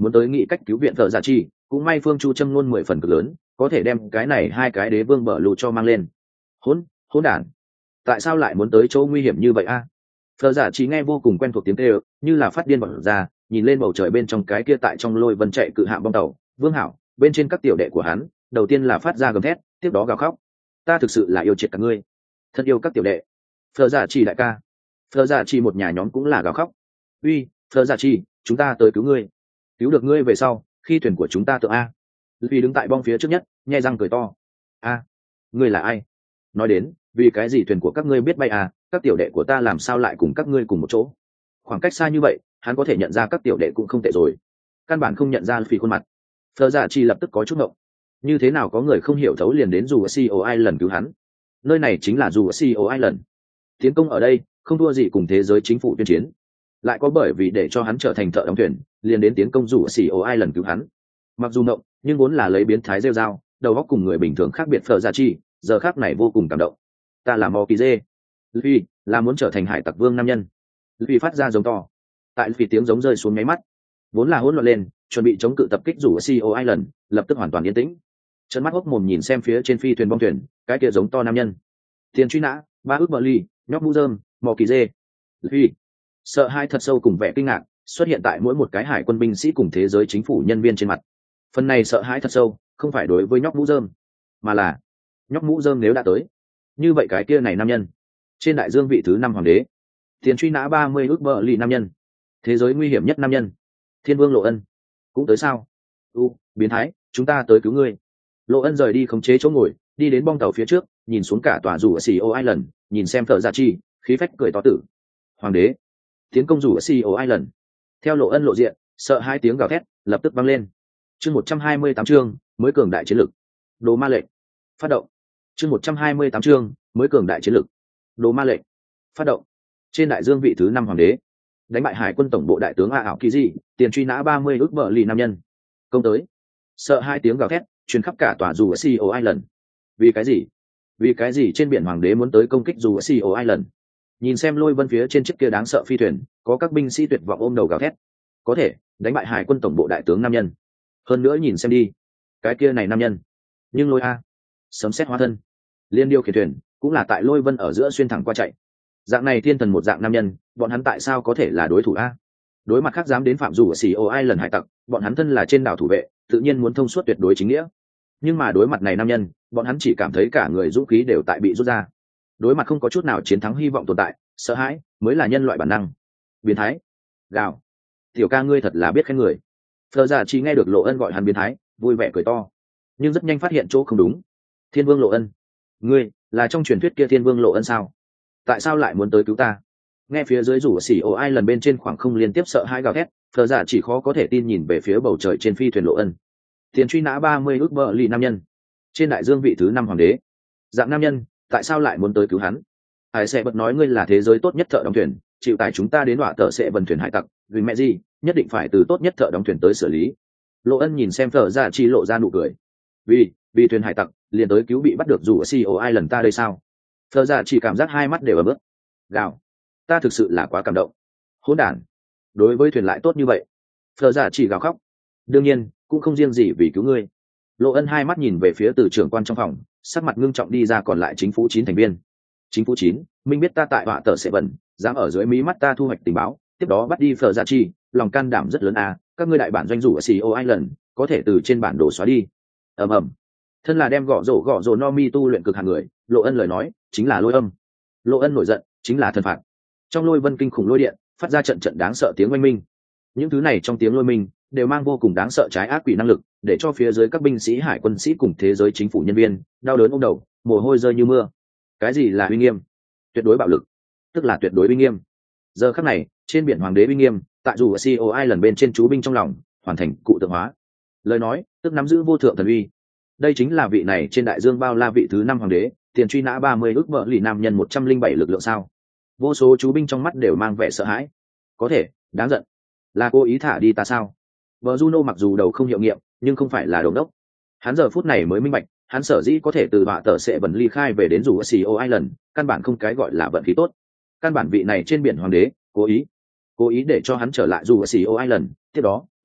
muốn tới nghị cách cứu viện thợ giả chi, cũng may phương chu châm ngôn mười phần cực lớn, có thể đem cái này hai cái đế vương bờ lù cho mang lên. Hỗn, hỗn đản, tại sao lại muốn tới chỗ nguy hiểm như vậy a? À? Thợ giả chi nghe vô cùng quen thuộc tiếng kêu, như là phát điên bật ra, nhìn lên bầu trời bên trong cái kia tại trong lôi vân chạy cự hạm bong tàu, Vương Hảo, bên trên các tiểu đệ của hắn, đầu tiên là phát ra gầm thét, tiếp đó gào khóc. Ta thực sự là yêu triệt cả ngươi, thật yêu các tiểu đệ. Thợ giả chi đại ca, thợ giả chi một nhà nhóm cũng là gào khóc. Uy, thợ giả chi, chúng ta tới cứu ngươi, cứu được ngươi về sau, khi thuyền của chúng ta tự a. Vì đứng tại bong phía trước nhất, nhai răng cười to. A, ngươi là ai? Nói đến, vì cái gì thuyền của các ngươi biết bay à? Các tiểu đệ của ta làm sao lại cùng các ngươi cùng một chỗ? Khoảng cách xa như vậy, hắn có thể nhận ra các tiểu đệ cũng không tệ rồi. Căn bản không nhận ra Phi khuôn mặt. Phở Dạ Chi lập tức có chút ngộng. Như thế nào có người không hiểu thấu liền đến dù ở xê o Island cứu hắn? Nơi này chính là dù ở xê o Island. Tiến công ở đây, không thua gì cùng thế giới chính phủ tuyên chiến. Lại có bởi vì để cho hắn trở thành thợ đóng thuyền, liền đến tiến công dù ở xê o Island cứu hắn. Mặc dù ngộng, nhưng vốn là lấy biến thái rêu dao, đầu óc cùng người bình thường khác biệt Phở Dạ Chi, giờ khác này vô cùng cảm động. Ta là Mò Kỳ Dê. Luffy là muốn trở thành hải tặc vương nam nhân. Luffy phát ra giống to. Tại Luffy tiếng giống rơi xuống nháy mắt, vốn là hỗn loạn lên, chuẩn bị chống cự tập kích rủ ở xê o Island, lập tức hoàn toàn yên tĩnh. Trấn mắt hốc mồm nhìn xem phía trên phi thuyền bong thuyền, cái kia giống to nam nhân. Tiền truy nã, ba ước bờ ly, nhóc mũ rơm, Mò Kỳ Dê. Luffy sợ hai thật sâu cùng vẻ kinh ngạc xuất hiện tại mỗi một cái hải quân binh sĩ cùng thế giới chính phủ nhân viên trên mặt. Phần này sợ hãi thật sâu, không phải đối với nhóc mũ rơm, mà là nhóc mũ rơm nếu đã tới, như vậy cái kia này nam nhân trên đại dương vị thứ năm hoàng đế, tiền truy nã ba mươi ước bờ lì nam nhân, thế giới nguy hiểm nhất nam nhân, thiên vương Lộ Ân cũng tới sao? U biến thái, chúng ta tới cứu ngươi. Lộ Ân rời đi khống chế chỗ ngồi, đi đến bong tàu phía trước, nhìn xuống cả tòa rủ ở xì ô Island, nhìn xem Phở Dạ Chi, khí phách cười to tử. Hoàng đế tiến công rủ ở xì ô Island. Theo Lộ Ân lộ diện, sợ hai tiếng gào thét lập tức vang lên. Chương một trăm hai mươi tám chương mới cường đại chiến lực. Đồ ma lệnh phát động. Chương một trăm hai mươi tám chương mới cường đại chiến lực. Đồ ma lệnh phát động. Trên đại dương vị thứ năm hoàng đế, đánh bại hải quân tổng bộ đại tướng a ảo kỳ dị, tiền truy nã ba mươi ước bờ lì nam nhân, công tới. Sợ hai tiếng gào thét truyền khắp cả tòa dù ở xê o Island. Vì cái gì? Vì cái gì trên biển hoàng đế muốn tới công kích dù ở xê o Island? Nhìn xem lôi vân phía trên chiếc kia đáng sợ phi thuyền, có các binh sĩ tuyệt vọng ôm đầu gào thét. Có thể đánh bại hải quân tổng bộ đại tướng nam nhân. Hơn nữa nhìn xem đi, cái kia này nam nhân, nhưng lôi a sấm sét hóa thân, liên điều khiển thuyền cũng là tại lôi vân ở giữa xuyên thẳng qua chạy. Dạng này thiên thần một dạng nam nhân, bọn hắn tại sao có thể là đối thủ a? Đối mặt khác dám đến phạm dù ở xì ô Island hải tặc, bọn hắn thân là trên đảo thủ vệ, tự nhiên muốn thông suốt tuyệt đối chính nghĩa. Nhưng mà đối mặt này nam nhân, bọn hắn chỉ cảm thấy cả người dũng khí đều tại bị rút ra. Đối mặt không có chút nào chiến thắng hy vọng tồn tại, sợ hãi mới là nhân loại bản năng. Biến thái, gào, tiểu ca ngươi thật là biết khen người. Phở Dạ Chi nghe được Lộ Ân gọi hắn biến thái, vui vẻ cười to, nhưng rất nhanh phát hiện chỗ không đúng. Thiên vương Lộ Ân, ngươi là trong truyền thuyết kia thiên vương Lộ Ân sao? Tại sao lại muốn tới cứu ta? Nghe phía dưới rủ xỉ ổ ai lần bên trên khoảng không liên tiếp sợ hai gào thét, Phở Dạ chỉ khó có thể tin nhìn về phía bầu trời trên phi thuyền Lộ Ân. Tiền truy nã ba mươi ước bờ lì nam nhân, trên đại dương vị thứ năm hoàng đế, dạng nam nhân tại sao lại muốn tới cứu hắn? Hải sẽ bật nói ngươi là thế giới tốt nhất thợ đóng thuyền, chịu tải chúng ta đến đọa tờ sẽ vần thuyền hải tặc, vì mẹ gì nhất định phải từ tốt nhất thợ đóng thuyền tới xử lý. Lộ Ân nhìn xem Phở Dạ chỉ lộ ra nụ cười. Vì, vì thuyền hải tặc liền tới cứu bị bắt được dù ở xê o Island ta đây sao? Phở Dạ chỉ cảm giác hai mắt đều ấm ướt. Gào, ta thực sự là quá cảm động. Hỗn đản, đối với thuyền lại tốt như vậy. Phở Dạ chỉ gào khóc. Đương nhiên, cũng không riêng gì vì cứu ngươi. Lộ Ân hai mắt nhìn về phía từ trưởng quan trong phòng, sắc mặt ngưng trọng đi ra còn lại chính phủ chín thành viên. Chính phủ chín, minh biết ta tại họa tờ sẽ vần, dám ở dưới mí mắt ta thu hoạch tình báo, tiếp đó bắt đi Phở Dạ chi, lòng can đảm rất lớn à, các ngươi đại bản doanh rủ ở xì ô Island, có thể từ trên bản đồ xóa đi. Ầm ầm. Thân là đem gõ rổ gõ rổ no mi tu luyện cực hạng người, Lộ Ân lời nói chính là lôi âm. Lộ Ân nổi giận chính là thần phạt. Trong lôi vân kinh khủng lôi điện phát ra trận trận đáng sợ tiếng oanh minh. Những thứ này trong tiếng lôi minh đều mang vô cùng đáng sợ trái ác quỷ năng lực, để cho phía dưới các binh sĩ hải quân sĩ cùng thế giới chính phủ nhân viên đau đớn ôm đầu, mồ hôi rơi như mưa. Cái gì là uy nghiêm? Tuyệt đối bạo lực, tức là tuyệt đối uy nghiêm. Giờ khắc này, trên biển hoàng đế uy nghiêm, tại dù ở xê o Island bên trên chú binh trong lòng hoàn thành cụ tượng hóa. Lời nói tức nắm giữ vô thượng thần uy. Đây chính là vị này trên đại dương bao la vị thứ năm hoàng đế, tiền truy nã ba mươi ước vợ lì nam nhân một trăm linh bảy lực lượng sao? Vô số chú binh trong mắt đều mang vẻ sợ hãi. Có thể, đáng giận, là cô ý thả đi ta sao? Vợ Juno mặc dù đầu không hiệu nghiệm, nhưng không phải là đống đốc. Hắn giờ phút này mới minh bạch, hắn sở dĩ có thể từ bạ tờ sẽ vần ly khai về đến dù ở xì ô Island, căn bản không cái gọi là vận khí tốt. Căn bản vị này trên biển hoàng đế cố ý cố ý để cho hắn trở lại dù ở xì ô Island, tiếp đó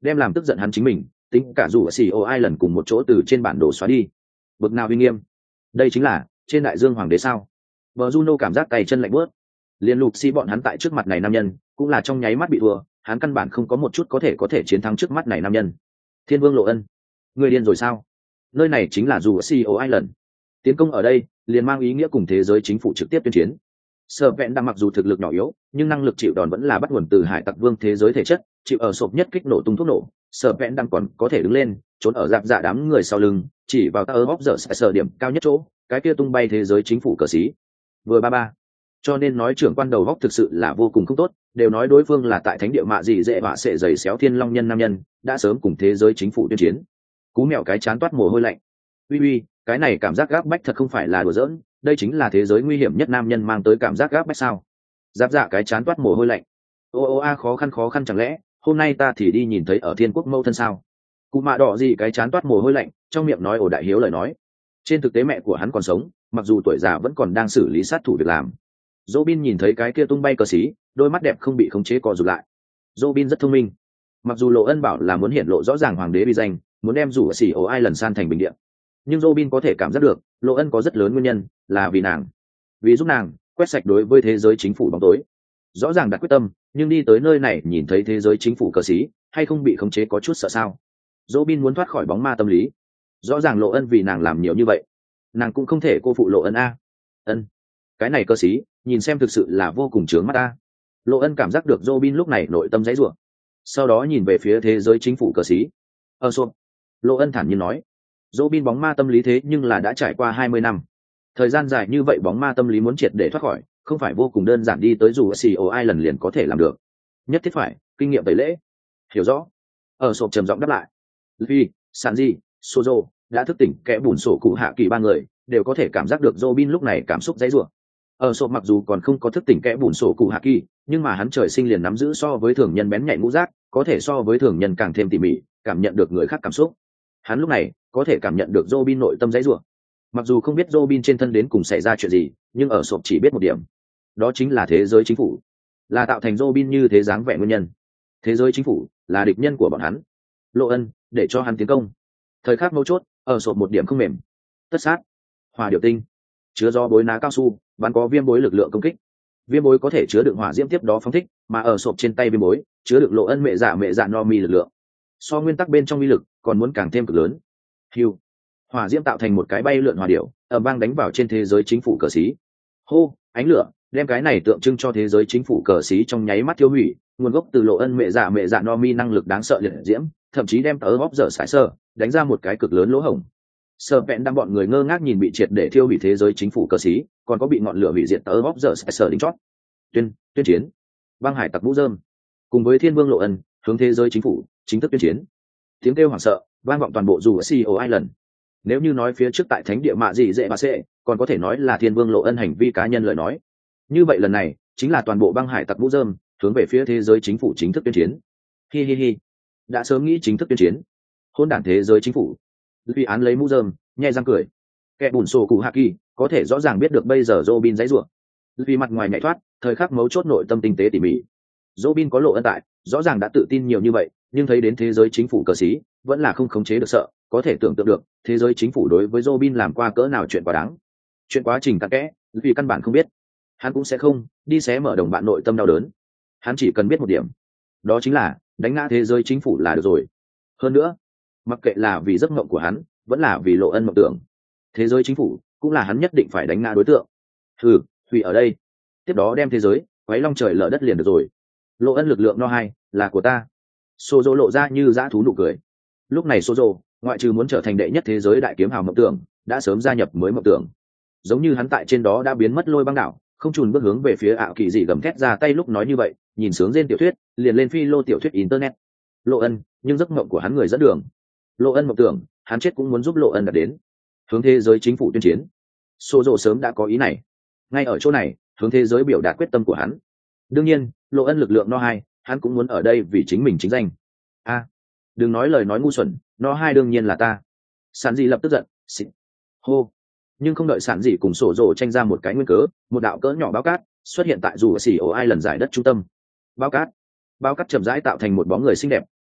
đem làm tức giận hắn chính mình, tính cả dù xì ô ai lần cùng một chỗ từ trên bản đồ xóa đi. Bực nào uy nghiêm, đây chính là trên đại dương hoàng đế sao? Bờ Juno cảm giác tay chân lạnh buốt. Liên lục xì bọn hắn tại trước mặt này nam nhân cũng là trong nháy mắt bị thua, hắn căn bản không có một chút có thể có thể chiến thắng trước mắt này nam nhân. Thiên vương Lộ Ân, người điên rồi sao? Nơi này chính là dù xì ô Island. Tiến công ở đây liền mang ý nghĩa cùng thế giới chính phủ trực tiếp tuyên chiến. Sở Vẹn đang mặc dù thực lực nhỏ yếu, nhưng năng lực chịu đòn vẫn là bắt nguồn từ hải tặc vương thế giới thể chất, chịu ở sộp nhất kích nổ tung thuốc nổ. Sở Vẹn đang còn có thể đứng lên, trốn ở dạp dạ đám người sau lưng, chỉ vào tơ bóp dở sở điểm cao nhất chỗ, cái kia tung bay thế giới chính phủ cờ xí. Vừa ba ba. Cho nên nói trưởng quan đầu góc thực sự là vô cùng không tốt, đều nói đối phương là tại thánh địa mạ gì dễ vạ sệ dày xéo thiên long nhân nam nhân, đã sớm cùng thế giới chính phủ tuyên chiến. Cú mèo cái chán toát mồ hôi lạnh. Uy uy, cái này cảm giác gáp bách thật không phải là đùa giỡn, đây chính là thế giới nguy hiểm nhất nam nhân mang tới cảm giác gáp bách sao? Giáp dạ cái chán toát mồ hôi lạnh. Ô ô a khó khăn khó khăn chẳng lẽ hôm nay ta thì đi nhìn thấy ở thiên quốc mâu thân sao? Cụ mạ đỏ gì cái chán toát mồ hôi lạnh, trong miệng nói ổ đại hiếu lời nói. Trên thực tế mẹ của hắn còn sống, mặc dù tuổi già vẫn còn đang xử lý sát thủ việc làm. Robin nhìn thấy cái kia tung bay cờ xí, đôi mắt đẹp không bị khống chế co rụt lại. Robin rất thông minh, mặc dù Lộ Ân bảo là muốn hiện lộ rõ ràng hoàng đế uy danh, muốn đem rủ ở xỉ ổ ai lần san thành bình địa, nhưng Robin có thể cảm giác được Lộ Ân có rất lớn nguyên nhân là vì nàng, vì giúp nàng quét sạch đối với thế giới chính phủ bóng tối. Rõ ràng đặt quyết tâm, nhưng đi tới nơi này nhìn thấy thế giới chính phủ cờ xí hay không bị khống chế có chút sợ sao. Robin muốn thoát khỏi bóng ma tâm lý, rõ ràng Lộ Ân vì nàng làm nhiều như vậy, nàng cũng không thể cô phụ Lộ Ân a. Ân, cái này cờ xí nhìn xem thực sự là vô cùng chướng mắt ta. Lộ Ân cảm giác được Robin lúc này nội tâm dãy rủa, sau đó nhìn về phía thế giới chính phủ cờ xí. Ở xộp, Lộ Ân thản nhiên nói, Robin bóng ma tâm lý thế nhưng là đã trải qua hai mươi năm, thời gian dài như vậy bóng ma tâm lý muốn triệt để thoát khỏi không phải vô cùng đơn giản đi tới dù xì ổ ai lần liền có thể làm được, nhất thiết phải kinh nghiệm tẩy lễ. Hiểu rõ. Ở sộp trầm giọng đáp lại. Vì Sanji, Sozo đã thức tỉnh, kẻ bùn sổ cụ hạ kỳ ba người đều có thể cảm giác được Robin lúc này cảm xúc dãy rủa. Ở sộp mặc dù còn không có thức tỉnh kẽ bùn sổ cụ hạ kỳ, nhưng mà hắn trời sinh liền nắm giữ so với thường nhân bén nhạy ngũ giác, có thể so với thường nhân càng thêm tỉ mỉ cảm nhận được người khác cảm xúc. Hắn lúc này có thể cảm nhận được Robin nội tâm dãy rủa. Mặc dù không biết Robin trên thân đến cùng xảy ra chuyện gì, nhưng ở sộp chỉ biết một điểm, đó chính là thế giới chính phủ là tạo thành Robin như thế dáng vẻ nguyên nhân. Thế giới chính phủ là địch nhân của bọn hắn. Lộ Ân để cho hắn tiến công. Thời khắc mấu chốt, ở sộp một điểm không mềm. Tất sát, hỏa điệu tinh, chứa do bối ná cao su, bắn có viêm bối lực lượng công kích. Viêm bối có thể chứa đựng hỏa diễm tiếp đó phóng thích, mà ở sộp trên tay viêm bối chứa đựng Lộ Ân mẹ dạ mẹ dạ no mi lực lượng, so nguyên tắc bên trong uy lực còn muốn càng thêm cực lớn. Hưu, hỏa diễm tạo thành một cái bay lượn hỏa điệu, ầm vang đánh vào trên thế giới chính phủ cờ xí. Hô, ánh lửa đem cái này tượng trưng cho thế giới chính phủ cờ xí trong nháy mắt tiêu hủy. Nguồn gốc từ Lộ Ân mẹ dạ mẹ dạ no mi năng lực đáng sợ liệt diễm, thậm chí đem tớ bóp dở sải sơ đánh ra một cái cực lớn lỗ hổng. Sở Vẹn đang bọn người ngơ ngác nhìn bị triệt để thiêu hủy thế giới chính phủ cờ xí, còn có bị ngọn lửa hủy diệt tớ bóp dở sải sơ đính chót. Tuyên tuyên chiến, băng hải tặc mũ rơm cùng với thiên vương Lộ Ân hướng thế giới chính phủ chính thức tuyên chiến. Tiếng kêu hoảng sợ vang vọng toàn bộ dù ở xê o Island. Nếu như nói phía trước tại thánh địa mạ gì dễ bà xệ, còn có thể nói là thiên vương Lộ Ân hành vi cá nhân lời nói, như vậy lần này chính là toàn bộ băng hải tặc mũ rơm hướng về phía thế giới chính phủ chính thức tuyên chiến. Hi hi hi, đã sớm nghĩ chính thức tuyên chiến. Hôn đản thế giới chính phủ. Vì án lấy mũ rơm nhẹ răng cười. Kẻ bùn sổ cụ hạ kỳ có thể rõ ràng biết được bây giờ Robin dãy rủa. Vì mặt ngoài nhảy thoát, thời khắc mấu chốt nội tâm tinh tế tỉ mỉ. Robin có Lộ Ân tại, rõ ràng đã tự tin nhiều như vậy, nhưng thấy đến thế giới chính phủ cờ xí vẫn là không khống chế được sợ. Có thể tưởng tượng được thế giới chính phủ đối với Robin làm qua cỡ nào chuyện quá đáng. Chuyện quá trình cặn kẽ, vì căn bản không biết, hắn cũng sẽ không đi xé mở đồng bạn nội tâm đau đớn. Hắn chỉ cần biết một điểm, đó chính là đánh ngã thế giới chính phủ là được rồi. Hơn nữa, mặc kệ là vì giấc mộng của hắn vẫn là vì Lộ Ân mộng tưởng, thế giới chính phủ cũng là hắn nhất định phải đánh ngã đối tượng. Hừ, hủy ở đây, tiếp đó đem thế giới quấy long trời lở đất liền được rồi. Lộ Ân lực lượng no hai là của ta. Sozo lộ ra như dã thú nụ cười. Lúc này Sozo ngoại trừ muốn trở thành đệ nhất thế giới đại kiếm hào mộng tưởng, đã sớm gia nhập mới mộng tưởng. Giống như hắn tại trên đó đã biến mất lôi băng đảo, không chùn bước hướng về phía ảo kỳ dị gầm thét ra tay lúc nói như vậy, nhìn sướng trên tiểu thuyết liền lên phi lô tiểu thuyết internet. Lộ Ân nhưng giấc mộng của hắn người dẫn đường. Lộ Ân mộng tưởng hắn chết cũng muốn giúp Lộ Ân đạt đến hướng thế giới chính phủ tuyên chiến. Sozo sớm đã có ý này, ngay ở chỗ này hướng thế giới biểu đạt quyết tâm của hắn. Đương nhiên Lộ Ân lực lượng no hai hắn cũng muốn ở đây vì chính mình chính danh. A à, đừng nói lời nói ngu xuẩn, no hai đương nhiên là ta. Sản dị lập tức giận xịt hô, nhưng không đợi Sản dị cùng sổ rồ tranh ra một cái nguyên cớ, một đạo cỡ nhỏ báo cát xuất hiện tại dù ở xỉ ổ ai lần giải đất trung tâm. Báo cát báo cát chậm rãi tạo thành một bóng người xinh đẹp,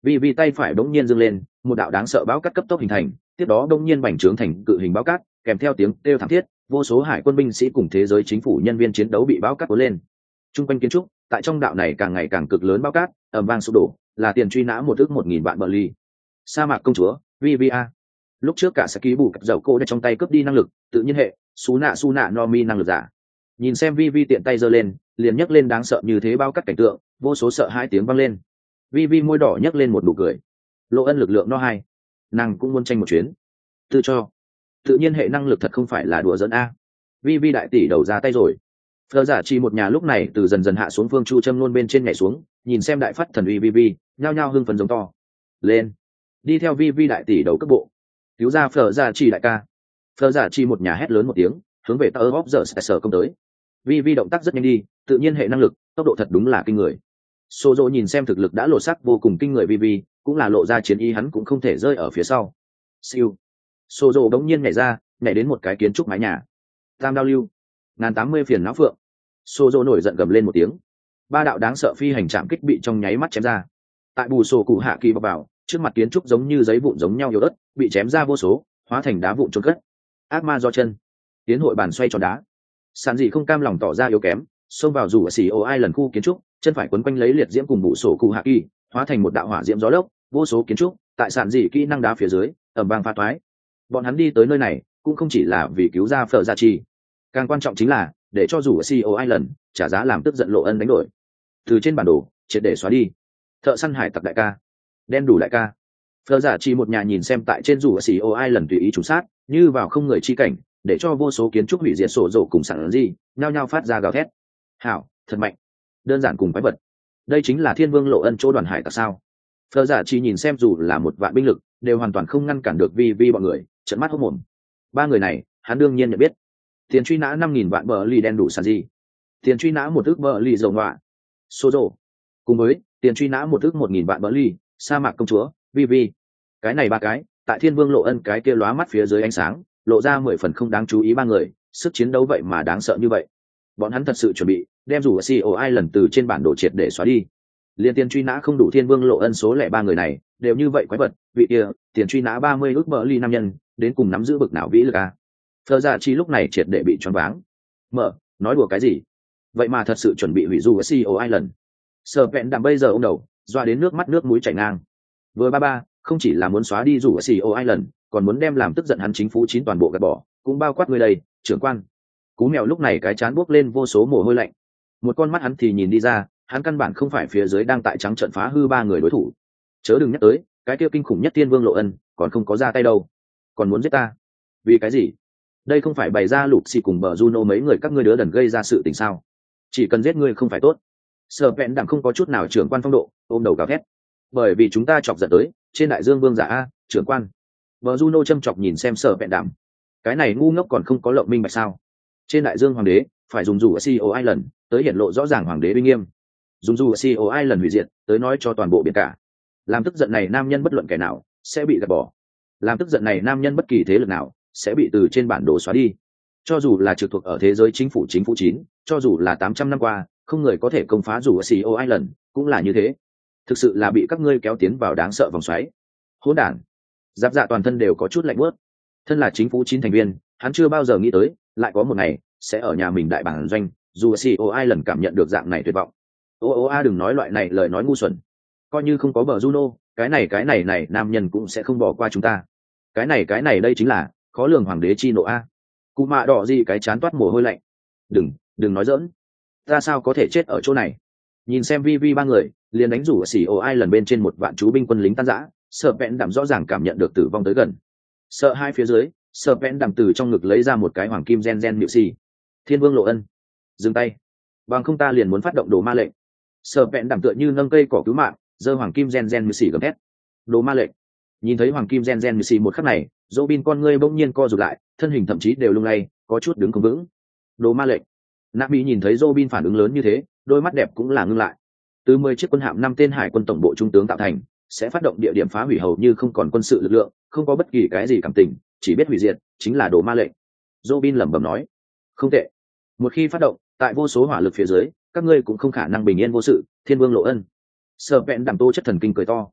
vì vì tay phải bỗng nhiên dâng lên, một đạo đáng sợ bão cát cấp tốc hình thành, tiếp đó bỗng nhiên bành trướng thành cự hình bão cát, kèm theo tiếng kêu thảm thiết, vô số hải quân binh sĩ cùng thế giới chính phủ nhân viên chiến đấu bị bão cát cuốn lên. Trung quanh kiến trúc, tại trong đạo này càng ngày càng cực lớn bão cát, ầm vang sụp đổ, là tiền truy nã một ước một nghìn vạn bờ ly. Sa mạc công chúa, Vivia. Lúc trước cả Saki bù cặp dầu cô đã trong tay cướp đi năng lực, tự nhiên hệ, sú nạ su nạ no mi năng lực giả. Nhìn xem Vivi tiện tay giơ lên, liền nhấc lên đáng sợ như thế bao cát cảnh tượng, vô số sợ hai tiếng vang lên. Vivi môi đỏ nhấc lên một nụ cười. Lộ ân lực lượng no hai, nàng cũng muốn tranh một chuyến. Tự cho, tự nhiên hệ năng lực thật không phải là đùa giỡn a. Vivi đại tỷ đầu ra tay rồi. Phờ giả chỉ một nhà lúc này từ dần dần hạ xuống phương chu châm luôn bên trên nhảy xuống, nhìn xem đại phát thần uy Vivi, nhao nhao hưng phấn giống to. Lên, đi theo Vivi đại tỷ đầu cấp bộ, cứu ra Phờ giả chỉ đại ca. Phờ giả chỉ một nhà hét lớn một tiếng, hướng về tơ bóp giờ sở công tới. Vivi động tác rất nhanh đi, tự nhiên hệ năng lực, tốc độ thật đúng là kinh người. Sozo nhìn xem thực lực đã lộ sắc vô cùng kinh người Vivi, cũng là lộ ra chiến ý hắn cũng không thể rơi ở phía sau. Siêu. Sozo đống nhiên nhảy ra, nhảy đến một cái kiến trúc mái nhà. Tam đao lưu, ngàn tám mươi phiền não phượng. Sozo nổi giận gầm lên một tiếng. Ba đạo đáng sợ phi hành trạm kích bị trong nháy mắt chém ra. Tại bù sổ cụ hạ kỳ bọc vào, trước mặt kiến trúc giống như giấy vụn giống nhau yếu ớt, bị chém ra vô số, hóa thành đá vụn trôn cất. Ác ma do chân. Tiến hội bàn xoay tròn đá. Sàn dị không cam lòng tỏ ra yếu kém, xông vào rủ ở xì ô ai lần khu kiến trúc, chân phải quấn quanh lấy liệt diễm cùng bù sổ cụ hạ kỳ, hóa thành một đạo hỏa diễm gió lốc, vô số kiến trúc tại sàn dị kỹ năng đá phía dưới ẩm vang pha toái. Bọn hắn đi tới nơi này cũng không chỉ là vì cứu ra Phở Gia Chi, càng quan trọng chính là để cho rủ ở xì ô ai lần trả giá làm tức giận Lộ Ân đánh đổi. Từ trên bản đồ triệt để xóa đi. Thợ săn hải tặc đại ca, đen đủ đại ca. Phở Gia Chi một nhà nhìn xem tại trên rủ ở xì ô ai lần tùy ý trùng sát, như vào không người chi cảnh, để cho vô số kiến trúc hủy diệt sổ rổ cùng sẵn gì nhao nhao phát ra gào thét. Hảo, thật mạnh, đơn giản cùng quái vật. Đây chính là Thiên Vương Lộ Ân chỗ đoàn hải tặc sao? Phở Giả chỉ nhìn xem dù là một vạn binh lực đều hoàn toàn không ngăn cản được vi vi bọn người trợn mắt hốt mồm. Ba người này hắn đương nhiên nhận biết. Tiền truy nã năm nghìn vạn bờ lì đen đủ sàn gì, tiền truy nã một ước bờ lì dầu ngoạ Sozo, cùng với tiền truy nã một ước một nghìn vạn bờ lì sa mạc công chúa vi vi. Cái này ba cái tại Thiên Vương Lộ Ân cái kia lóa mắt phía dưới ánh sáng lộ ra mười phần không đáng chú ý. Ba người sức chiến đấu vậy mà đáng sợ như vậy. Bọn hắn thật sự chuẩn bị đem rủ xì ô ai lần từ trên bản đồ triệt để xóa đi. Liên tiền truy nã không đủ Thiên Vương Lộ Ân số lẻ ba người này đều như vậy quái vật, vị kia tiền truy nã ba mươi ước bờ ly nam nhân đến cùng nắm giữ bực nào vĩ lực à? Phở Giả Chi lúc này triệt để bị choáng váng. Mở, nói đùa cái gì? Vậy mà thật sự chuẩn bị hủy rủ xì ô ai lần. Sở Vẹn Đạm bây giờ ông đầu doa đến nước mắt nước mũi chảy ngang. Vừa ba ba không chỉ là muốn xóa đi rủ xì ô ai lần, còn muốn đem làm tức giận hắn chính phủ chín toàn bộ gạt bỏ, cũng bao quát người đây, trưởng quan. Cú mèo lúc này cái chán buốc lên vô số mồ hôi lạnh. Một con mắt hắn thì nhìn đi ra, hắn căn bản không phải phía dưới đang tại trắng trận phá hư ba người đối thủ. Chớ đừng nhắc tới, cái kia kinh khủng nhất Thiên Vương Lộ Ân, còn không có ra tay đâu. Còn muốn giết ta? Vì cái gì? Đây không phải bày ra lục xì cùng bờ Juno mấy người các ngươi đứa đần gây ra sự tình sao? Chỉ cần giết ngươi không phải tốt. Sở Vẹn Đạm không có chút nào trưởng quan phong độ, ôm đầu gào thét. Bởi vì chúng ta chọc giận tới, trên đại dương vương giả a, trưởng quan. Bờ Juno châm chọc nhìn xem Sở Vẹn Đạm. Cái này ngu ngốc còn không có lộng minh bạch sao? Trên đại dương hoàng đế phải dùng rủ xì ô ai lần tới hiển lộ rõ ràng hoàng đế uy nghiêm, dùng rủ xì ô ai lần hủy diệt tới nói cho toàn bộ biển cả. Làm tức giận này nam nhân bất luận kẻ nào sẽ bị gạt bỏ, làm tức giận này nam nhân bất kỳ thế lực nào sẽ bị từ trên bản đồ xóa đi. Cho dù là trực thuộc ở thế giới chính phủ chính phủ chín, cho dù là tám trăm năm qua không người có thể công phá rủ xì ô ai lần, cũng là như thế. Thực sự là bị các ngươi kéo tiến vào đáng sợ vòng xoáy. Hỗn đản. Giáp dạ toàn thân đều có chút lạnh buốt. Thân là chính phủ chín thành viên, hắn chưa bao giờ nghĩ tới lại có một ngày sẽ ở nhà mình đại bản doanh dù xì ô ai lần cảm nhận được dạng này tuyệt vọng. Ô ô a đừng nói loại này lời nói ngu xuẩn. Coi như không có bờ Juno, cái này cái này này nam nhân cũng sẽ không bỏ qua chúng ta. Cái này cái này đây chính là khó lường hoàng đế chi nộ a. Cụ mạ đỏ gì cái chán toát mồ hôi lạnh. Đừng, đừng nói giỡn. Ta sao có thể chết ở chỗ này? Nhìn xem vi vi ba người liền đánh rủ xì ô ai lần bên trên một vạn chú binh quân lính tan rã, Sở Vẹn Đạm rõ ràng cảm nhận được tử vong tới gần. Sợ hai phía dưới, Sở Vẹn Đạm từ trong ngực lấy ra một cái hoàng kim gen gen nhự xì. Thiên Vương Lộ Ân, dừng tay, bằng không ta liền muốn phát động đồ ma lệnh. Sở Vẹn Đạm tựa như nâng cây cỏ cứu mạng, giơ hoàng kim gen gen nhự xì gầm thét. Đồ ma lệnh. Nhìn thấy hoàng kim gen gen nhự xì một khắc này, Robin con ngươi bỗng nhiên co rụt lại, thân hình thậm chí đều lung lay, có chút đứng không vững. Đồ ma lệnh. Nabi nhìn thấy Robin phản ứng lớn như thế, đôi mắt đẹp cũng là ngưng lại. Từ mười chiếc quân hạm năm tên hải quân tổng bộ trung tướng tạo thành, sẽ phát động địa điểm phá hủy hầu như không còn quân sự lực lượng, không có bất kỳ cái gì cảm tình, chỉ biết hủy diệt, chính là đồ ma lệnh. Robin lẩm bẩm nói, không tệ. Một khi phát động, tại vô số hỏa lực phía dưới, các ngươi cũng không khả năng bình yên vô sự. Thiên Vương Lộ Ân. Sở Vẹn Đạm tô chất thần kinh cười to.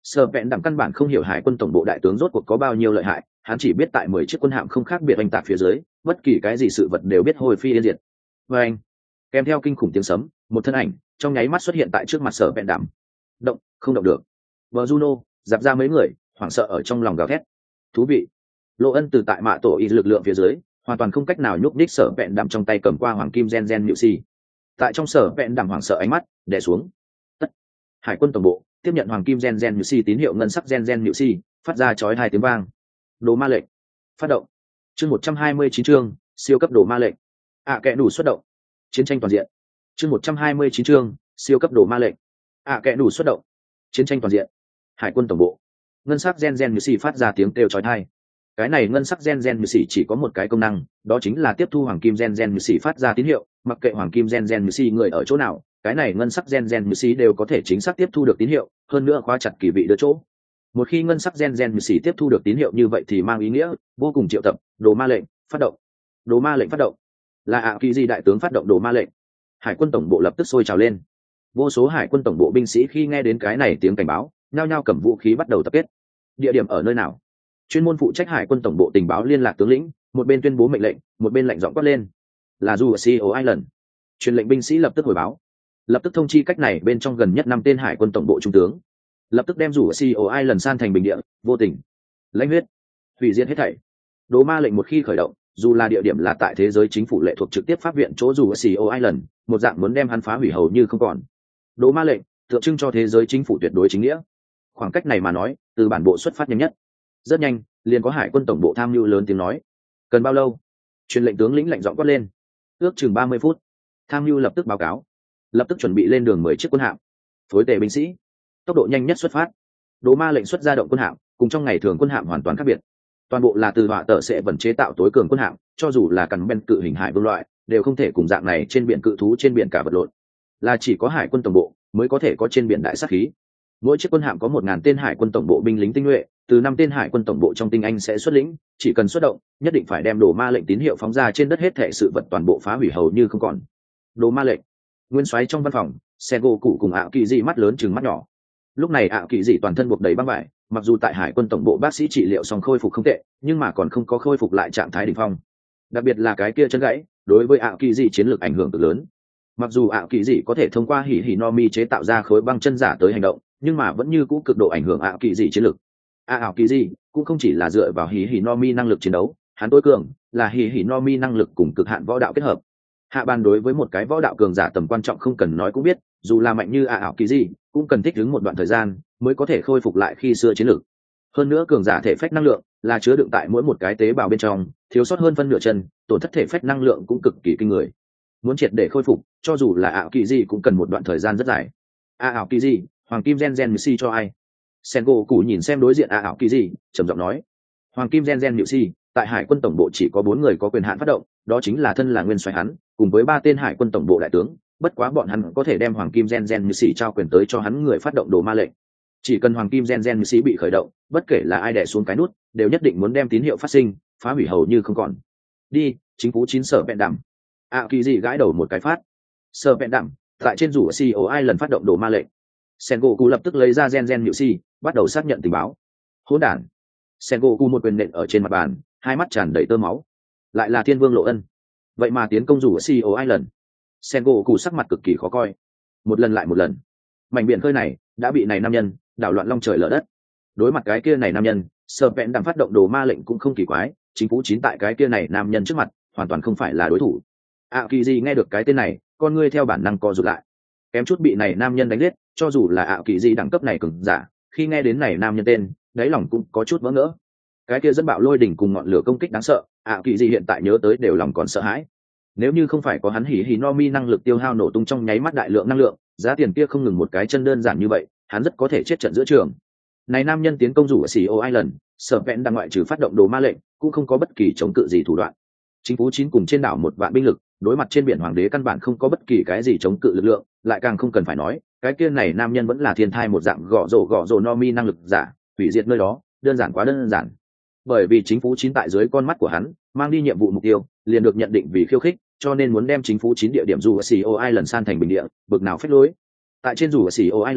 Sở vẹn đẳng căn bản không hiểu hải quân tổng bộ đại tướng rốt cuộc có bao nhiêu lợi hại, hắn chỉ biết tại mười chiếc quân hạm không khác biệt oanh tạc phía dưới, bất kỳ cái gì sự vật đều biết hồi phi yên diệt. Và anh, kèm theo kinh khủng tiếng sấm, một thân ảnh trong nháy mắt xuất hiện tại trước mặt Sở vẹn đẳng. Động, không động được. Bờ Juno dạp ra mấy người, hoảng sợ ở trong lòng gào thét. Thú vị. Lộ Ân từ tại mạ tổ y lực lượng phía dưới, hoàn toàn không cách nào nhúc nhích Sở vẹn đẳng trong tay cầm qua hoàng kim gen gen nhự si. Tại trong Sở vẹn đẳng hoảng sợ ánh mắt đè xuống. Tất. Hải quân tổng bộ tiếp nhận hoàng kim gen gen nhự si tín hiệu ngân sắc gen gen nhự si, phát ra chói hai tiếng vang. Đồ ma lệnh phát động. Chương một trăm hai mươi chín chương siêu cấp đồ ma lệnh. ạ à, kẽ đủ xuất động. Chiến tranh toàn diện. Chương một trăm hai mươi chín chương siêu cấp đồ ma lệnh. ạ à, kẽ đủ xuất động. Chiến tranh toàn diện. Hải quân tổng bộ. Ngân sắc gen gen nhự si phát ra tiếng kêu chói tai. Cái này ngân sắc gen gen nhự si chỉ có một cái công năng, đó chính là tiếp thu hoàng kim gen gen nhự si phát ra tín hiệu, mặc kệ hoàng kim gen gen nhự si người ở chỗ nào, cái này ngân sắc gen gen nhự si đều có thể chính xác tiếp thu được tín hiệu, hơn nữa khóa chặt kỳ vị đưa chỗ. Một khi ngân sắc gen gen nhự si tiếp thu được tín hiệu như vậy thì mang ý nghĩa vô cùng triệu tập, đồ ma lệnh phát động. Đồ ma lệnh phát động. Là ạ kỳ di đại tướng phát động đồ ma lệnh. Hải quân tổng bộ lập tức sôi trào lên. Vô số hải quân tổng bộ binh sĩ khi nghe đến cái này tiếng cảnh báo, nhao nhao cầm vũ khí bắt đầu tập kết. Địa điểm ở nơi nào? Chuyên môn phụ trách hải quân tổng bộ tình báo liên lạc tướng lĩnh, một bên tuyên bố mệnh lệnh, một bên lệnh giọng quát lên. Là dù ở xê o Island. Truyền lệnh binh sĩ lập tức hồi báo. Lập tức thông chi cách này bên trong gần nhất năm tên hải quân tổng bộ trung tướng. Lập tức đem rủ ở xê o Island san thành bình địa, vô tình, lãnh huyết, hủy diệt hết thảy. Đồ ma lệnh một khi khởi động, dù là địa điểm là tại thế giới chính phủ lệ thuộc trực tiếp pháp viện chỗ dù ở xê o Island, một dạng muốn đem hắn phá hủy hầu như không còn. Đồ ma lệnh tượng trưng cho thế giới chính phủ tuyệt đối chính nghĩa. Khoảng cách này mà nói, từ bản bộ xuất phát nhanh nhất. Rất nhanh, liền có hải quân tổng bộ tham mưu lớn tiếng nói. Cần bao lâu? Truyền lệnh tướng lĩnh lệnh giọng quát lên. Ước chừng ba mươi phút. Tham mưu lập tức báo cáo. Lập tức chuẩn bị lên đường mười chiếc quân hạm. Phối tề binh sĩ. Tốc độ nhanh nhất xuất phát. Đồ ma lệnh xuất ra động quân hạm, cùng trong ngày thường quân hạm hoàn toàn khác biệt. Toàn bộ là từ hỏa tở sẽ vận chế tạo tối cường quân hạm, cho dù là cằn ben cự hình hải vương loại, đều không thể cùng dạng này trên biển cự thú trên biển cả vật lộn. Là chỉ có hải quân tổng bộ mới có thể có trên biển đại sát khí. Mỗi chiếc quân hạm có một ngàn tên hải quân tổng bộ binh lính tinh nhuệ, từ năm tên hải quân tổng bộ trong tinh anh sẽ xuất lĩnh, chỉ cần xuất động, nhất định phải đem đồ ma lệnh tín hiệu phóng ra trên đất, hết thảy sự vật toàn bộ phá hủy hầu như không còn. Đồ ma lệnh. Nguyên soái trong văn phòng, xe gỗ cụ cùng ạ kỳ dị mắt lớn chừng mắt nhỏ. Lúc này ạ kỳ dị toàn thân buộc đầy băng vải, mặc dù tại hải quân tổng bộ bác sĩ trị liệu xong khôi phục không tệ, nhưng mà còn không có khôi phục lại trạng thái đỉnh phong. Đặc biệt là cái kia chân gãy, đối với ạ kỳ dị chiến lược ảnh hưởng cực lớn. Mặc dù ạ kỳ dị có thể thông qua hỉ hỉ no mi chế tạo ra khối băng chân giả tới hành động, nhưng mà vẫn như cũ cực độ ảnh hưởng ạ kỳ dị chiến lược. ạ ảo kỳ dị cũng không chỉ là dựa vào hỉ hỉ no mi năng lực chiến đấu, hắn tối cường là hỉ hỉ no mi năng lực cùng cực hạn võ đạo kết hợp. Hạ bàn đối với một cái võ đạo cường giả tầm quan trọng không cần nói cũng biết, dù là mạnh như ạ ảo kỳ dị cũng cần thích ứng một đoạn thời gian mới có thể khôi phục lại khi xưa chiến lược. Hơn nữa cường giả thể phách năng lượng là chứa đựng tại mỗi một cái tế bào bên trong, thiếu sót hơn phân nửa chân, tổn thất thể phách năng lượng cũng cực kỳ kinh người. Muốn triệt để khôi phục, cho dù là ảo kỳ dị cũng cần một đoạn thời gian rất dài. A ảo kỳ dị, hoàng kim gen gen si cho ai? Sengo cụ nhìn xem đối diện A ảo kỳ dị, trầm giọng nói. Hoàng kim gen gen si, tại hải quân tổng bộ chỉ có bốn người có quyền hạn phát động, đó chính là thân là nguyên soái hắn, cùng với ba tên hải quân tổng bộ đại tướng, bất quá bọn hắn có thể đem hoàng kim gen gen si trao quyền tới cho hắn người phát động đồ ma lệnh. Chỉ cần hoàng kim gen gen si bị khởi động, bất kể là ai đè xuống cái nút, đều nhất định muốn đem tín hiệu phát sinh, phá hủy hầu như không còn. Đi, chính phủ chín sở vẹn đẳng. A kỳ dị gãi đầu một cái phát. Sở vẹn đẳng, tại trên rủ xê o Island phát động đồ ma lệnh. Sengoku lập tức lấy ra gen gen nhự si, bắt đầu xác nhận tình báo. Hỗn đản. Sengoku một quyền nện ở trên mặt bàn, hai mắt tràn đầy tơ máu. Lại là Thiên Vương Lộ Ân. Vậy mà tiến công rủ xê o Island. Sengoku sắc mặt cực kỳ khó coi. Một lần lại một lần, mảnh biển khơi này đã bị này nam nhân đảo loạn long trời lở đất. Đối mặt cái kia này nam nhân, Sở vẹn đẳng phát động đồ ma lệnh cũng không kỳ quái, chính phủ chín tại cái kia này nam nhân trước mặt, hoàn toàn không phải là đối thủ. A kỳ dị nghe được cái tên này, con ngươi theo bản năng co rụt lại, kém chút bị này nam nhân đánh giết. Cho dù là ạ kỳ dị đẳng cấp này cường giả, khi nghe đến này nam nhân tên, đáy lòng cũng có chút vỡ ngỡ. Cái kia dẫn bạo lôi đỉnh cùng ngọn lửa công kích đáng sợ, ạ kỳ dị hiện tại nhớ tới đều lòng còn sợ hãi. Nếu như không phải có hắn hỉ hỉ no mi năng lực tiêu hao nổ tung trong nháy mắt đại lượng năng lượng, giá tiền kia không ngừng một cái chân đơn giản như vậy, hắn rất có thể chết trận giữa trường. Này nam nhân tiến công rủ ở xì ô Island, Sở vẹn đang ngoại trừ phát động đồ ma lệnh, cũng không có bất kỳ chống cự gì thủ đoạn. Chính phủ chín cùng trên đảo một vạn binh lực, đối mặt trên biển hoàng đế căn bản không có bất kỳ cái gì chống cự lực lượng, lại càng không cần phải nói, cái kia này nam nhân vẫn là thiên thai một dạng gõ rổ gõ rổ no mi năng lực giả, hủy diệt nơi đó, đơn giản quá đơn giản. Bởi vì chính phủ chín tại dưới con mắt của hắn, mang đi nhiệm vụ mục tiêu, liền được nhận định vì khiêu khích, cho nên muốn đem chính phủ chín địa điểm dù ở xì ô Island san thành bình địa, bực nào phách lối. Tại trên dù ở xì ô Island,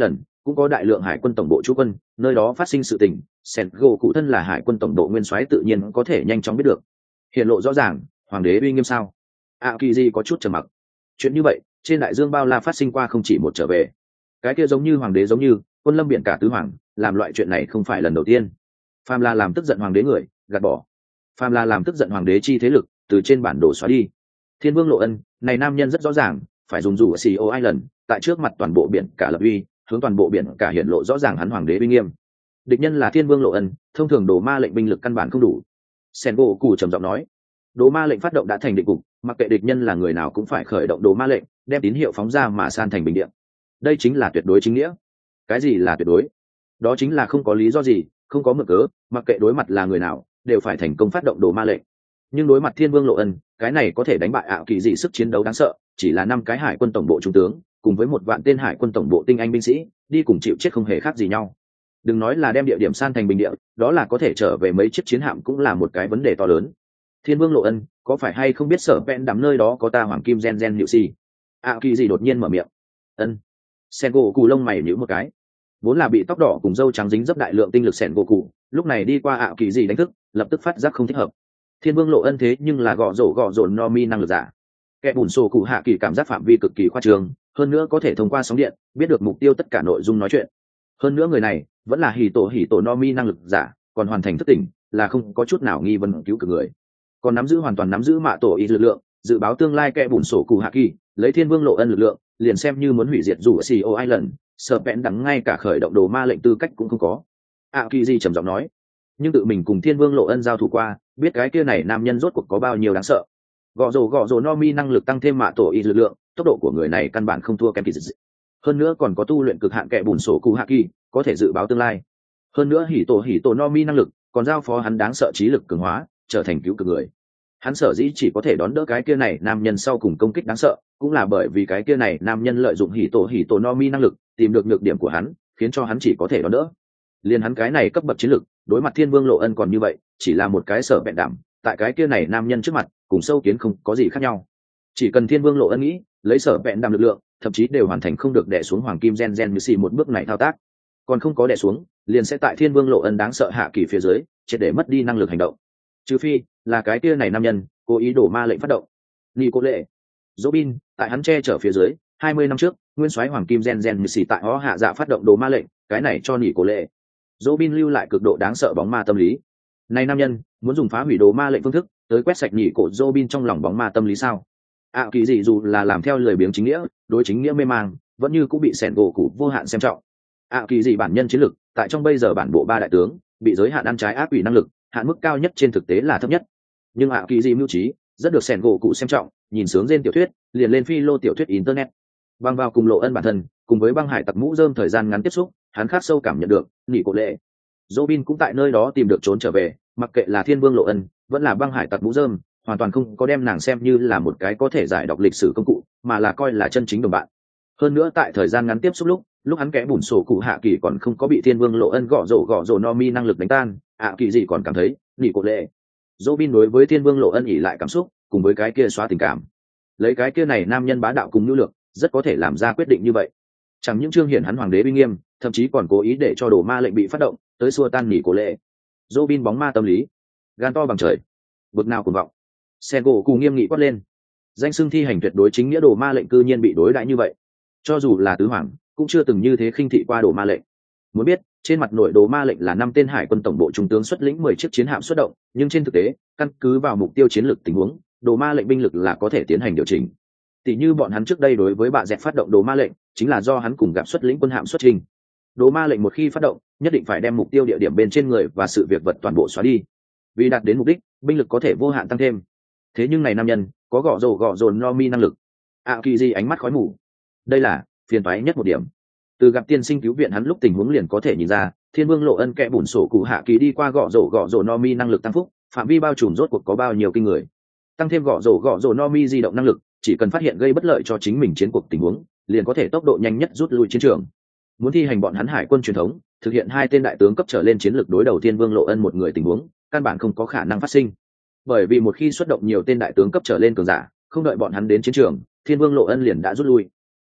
cũng có đại lượng hải quân tổng bộ trú quân, nơi đó phát sinh sự tình, Sen gỗ cụ thân là hải quân tổng bộ nguyên soái tự nhiên có thể nhanh chóng biết được. Hiện lộ rõ ràng, hoàng đế uy nghiêm sao? ạ kỳ gì có chút trầm mặc. Chuyện như vậy trên đại dương bao la phát sinh qua không chỉ một trở về. Cái kia giống như hoàng đế giống như quân lâm biển cả tứ hoàng, làm loại chuyện này không phải lần đầu tiên. Phàm là làm tức giận hoàng đế người, gạt bỏ. Phàm là làm tức giận hoàng đế chi thế lực, từ trên bản đồ xóa đi. Thiên Vương Lộ Ân, này nam nhân rất rõ ràng, phải dùng dù ở xê o Island, tại trước mặt toàn bộ biển cả lập uy, hướng toàn bộ biển cả hiện lộ rõ ràng hắn hoàng đế uy nghiêm. Địch nhân là Thiên Vương Lộ Ân, thông thường đồ ma lệnh binh lực căn bản không đủ. Sen gỗ cụ trầm giọng nói, đồ ma lệnh phát động đã thành định cục, mặc kệ địch nhân là người nào cũng phải khởi động đồ ma lệnh, đem tín hiệu phóng ra mà san thành bình địa. Đây chính là tuyệt đối chính nghĩa. Cái gì là tuyệt đối? Đó chính là không có lý do gì, không có mượn cớ, mặc kệ đối mặt là người nào, đều phải thành công phát động đồ ma lệnh. Nhưng đối mặt Thiên Vương Lộ Ân, cái này có thể đánh bại ảo kỳ dị sức chiến đấu đáng sợ, chỉ là năm cái hải quân tổng bộ trung tướng, cùng với một vạn tên hải quân tổng bộ tinh anh binh sĩ, đi cùng chịu chết không hề khác gì nhau. Đừng nói là đem địa điểm san thành bình địa, đó là có thể trở về mấy chiếc chiến hạm cũng là một cái vấn đề to lớn. Thiên Vương Lộ Ân, có phải hay không biết sở vẹn đắm nơi đó có ta hoàng kim gen gen nhự si? ảo kỳ dị đột nhiên mở miệng. Ân. Sen gỗ cụ lông mày nhíu một cái. Vốn là bị tóc đỏ cùng râu trắng dính dấp đại lượng tinh lực Sen gỗ cụ, lúc này đi qua ảo kỳ dị đánh thức, lập tức phát giác không thích hợp. Thiên Vương Lộ Ân thế nhưng là gõ rổ gõ rổ no mi năng lực giả. Kẻ bùn sổ cụ hạ kỳ cảm giác phạm vi cực kỳ khoa trương, hơn nữa có thể thông qua sóng điện biết được mục tiêu tất cả nội dung nói chuyện. Hơn nữa người này vẫn là hỉ tổ hỉ tổ no mi năng lực giả, còn hoàn thành thức tỉnh, là không có chút nào nghi vấn cứu cực người. Còn nắm giữ hoàn toàn nắm giữ mạ tổ ý lực lượng, dự báo tương lai kẻ bùn sổ cụ hạ kỳ, lấy Thiên Vương Lộ Ân lực lượng, liền xem như muốn hủy diệt dù ở xê o Island, sợ vẹn đắng ngay cả khởi động đồ ma lệnh tư cách cũng không có. ạ kỳ gì trầm giọng nói, nhưng tự mình cùng Thiên Vương Lộ Ân giao thủ qua, biết cái kia này nam nhân rốt cuộc có bao nhiêu đáng sợ. Gõ rồ gõ rồ no mi năng lực tăng thêm mạ tổ y lực lượng, tốc độ của người này căn bản không thua kém kỳ dị. Hơn nữa còn có tu luyện cực hạn kẻ bùn sổ cụ hạ kỳ, có thể dự báo tương lai. Hơn nữa hỉ tổ hỉ tổ no mi năng lực, còn giao phó hắn đáng sợ trí lực cường hóa, trở thành cứu cực người. Hắn sở dĩ chỉ có thể đón đỡ cái kia này nam nhân sau cùng công kích đáng sợ, cũng là bởi vì cái kia này nam nhân lợi dụng hỉ tổ hỉ tổ no mi năng lực, tìm được nhược điểm của hắn, khiến cho hắn chỉ có thể đón đỡ. Liên hắn cái này cấp bậc chiến lực, đối mặt Thiên Vương Lộ Ân còn như vậy, chỉ là một cái sở bẹn đảm, tại cái kia này nam nhân trước mặt, cùng sâu kiến không có gì khác nhau. Chỉ cần Thiên Vương Lộ Ân nghĩ, lấy sở bẹn đảm lực lượng, thậm chí đều hoàn thành không được đè xuống hoàng kim gen gen như xì một bước này thao tác. Còn không có đè xuống, liền sẽ tại Thiên Vương Lộ Ân đáng sợ hạ kỳ phía dưới, triệt để mất đi năng lực hành động. Trừ phi là cái kia này nam nhân cố ý đổ ma lệnh phát động. Nico lệ, Robin, tại hắn che chở phía dưới, hai mươi năm trước, nguyên soái hoàng kim gen gen như xì tại họ hạ dạ phát động đồ ma lệnh, cái này cho Nico lệ. Robin lưu lại cực độ đáng sợ bóng ma tâm lý. Này nam nhân muốn dùng phá hủy đồ ma lệnh phương thức tới quét sạch nhị cổ Robin trong lòng bóng ma tâm lý sao? À, kỳ gì dù là làm theo lời biếng chính nghĩa, đối chính nghĩa mê mang, vẫn như cũng bị sẻn gỗ cụ vô hạn xem trọng. À, kỳ gì bản nhân chiến lực, tại trong bây giờ bản bộ ba đại tướng, bị giới hạn ăn trái ác quỷ năng lực, hạn mức cao nhất trên thực tế là thấp nhất. Nhưng à, kỳ gì mưu trí, rất được sẻn gỗ cụ xem trọng, nhìn sướng trên tiểu thuyết, liền lên phi lô tiểu thuyết internet. Băng vào cùng Lộ Ân bản thân, cùng với băng hải tặc mũ rơm thời gian ngắn tiếp xúc, hắn khắc sâu cảm nhận được nhị cổ lệ. Robin cũng tại nơi đó tìm được trốn trở về, mặc kệ là Thiên Vương Lộ Ân, vẫn là băng hải tặc mũ rơm, hoàn toàn không có đem nàng xem như là một cái có thể giải đọc lịch sử công cụ, mà là coi là chân chính đồng bạn. Hơn nữa tại thời gian ngắn tiếp xúc lúc, lúc hắn kẽ bùn sổ cụ hạ kỳ còn không có bị Thiên Vương Lộ Ân gõ rổ gõ rổ no mi năng lực đánh tan, ạ à, kỳ gì còn cảm thấy nhị cổ lệ. Robin đối với Thiên Vương Lộ Ân ỉ lại cảm xúc, cùng với cái kia xóa tình cảm. Lấy cái kia này nam nhân bá đạo cùng nhu lược, rất có thể làm ra quyết định như vậy. Chẳng những trương hiển hắn hoàng đế uy nghiêm, thậm chí còn cố ý để cho đồ ma lệnh bị phát động, tới xua tan nhị cổ lệ. Robin bóng ma tâm lý, gan to bằng trời, bực nào cuồng vọng. Sen gỗ cùng nghiêm nghị quát lên, danh xưng thi hành tuyệt đối chính nghĩa đồ ma lệnh cư nhiên bị đối đãi như vậy. Cho dù là tứ hoàng, cũng chưa từng như thế khinh thị qua đồ ma lệnh. Muốn biết, trên mặt nội đồ ma lệnh là năm tên hải quân tổng bộ trung tướng xuất lĩnh mười chiếc chiến hạm xuất động, nhưng trên thực tế, căn cứ vào mục tiêu chiến lược tình huống, đồ ma lệnh binh lực là có thể tiến hành điều chỉnh. Tỷ như bọn hắn trước đây đối với bạ dẹt phát động đồ ma lệnh, chính là do hắn cùng gặp xuất lĩnh quân hạm xuất trình. Đồ ma lệnh một khi phát động, nhất định phải đem mục tiêu địa điểm bên trên người và sự việc vật toàn bộ xóa đi. Vì đạt đến mục đích, binh lực có thể vô hạn tăng thêm. Thế nhưng này nam nhân có gõ rổ gõ rồn no mi năng lực. À, kỳ gì ánh mắt khói mù. Đây là phiền toái nhất một điểm. Từ gặp tiên sinh cứu viện hắn lúc tình huống liền có thể nhìn ra, Thiên Vương Lộ Ân kẽ bùn sổ cụ hạ kỳ đi qua gõ rổ gõ rổ no mi năng lực tăng phúc, phạm vi bao trùm rốt cuộc có bao nhiêu kinh người. Tăng thêm gõ rổ gõ rổ no mi di động năng lực, chỉ cần phát hiện gây bất lợi cho chính mình chiến cuộc tình huống, liền có thể tốc độ nhanh nhất rút lui chiến trường. Muốn thi hành bọn hắn hải quân truyền thống, thực hiện hai tên đại tướng cấp trở lên chiến lược đối đầu Thiên Vương Lộ Ân một người tình huống, căn bản không có khả năng phát sinh. Bởi vì một khi xuất động nhiều tên đại tướng cấp trở lên cường giả, không đợi bọn hắn đến chiến trường, Thiên Vương Lộ Ân liền đã rút lui.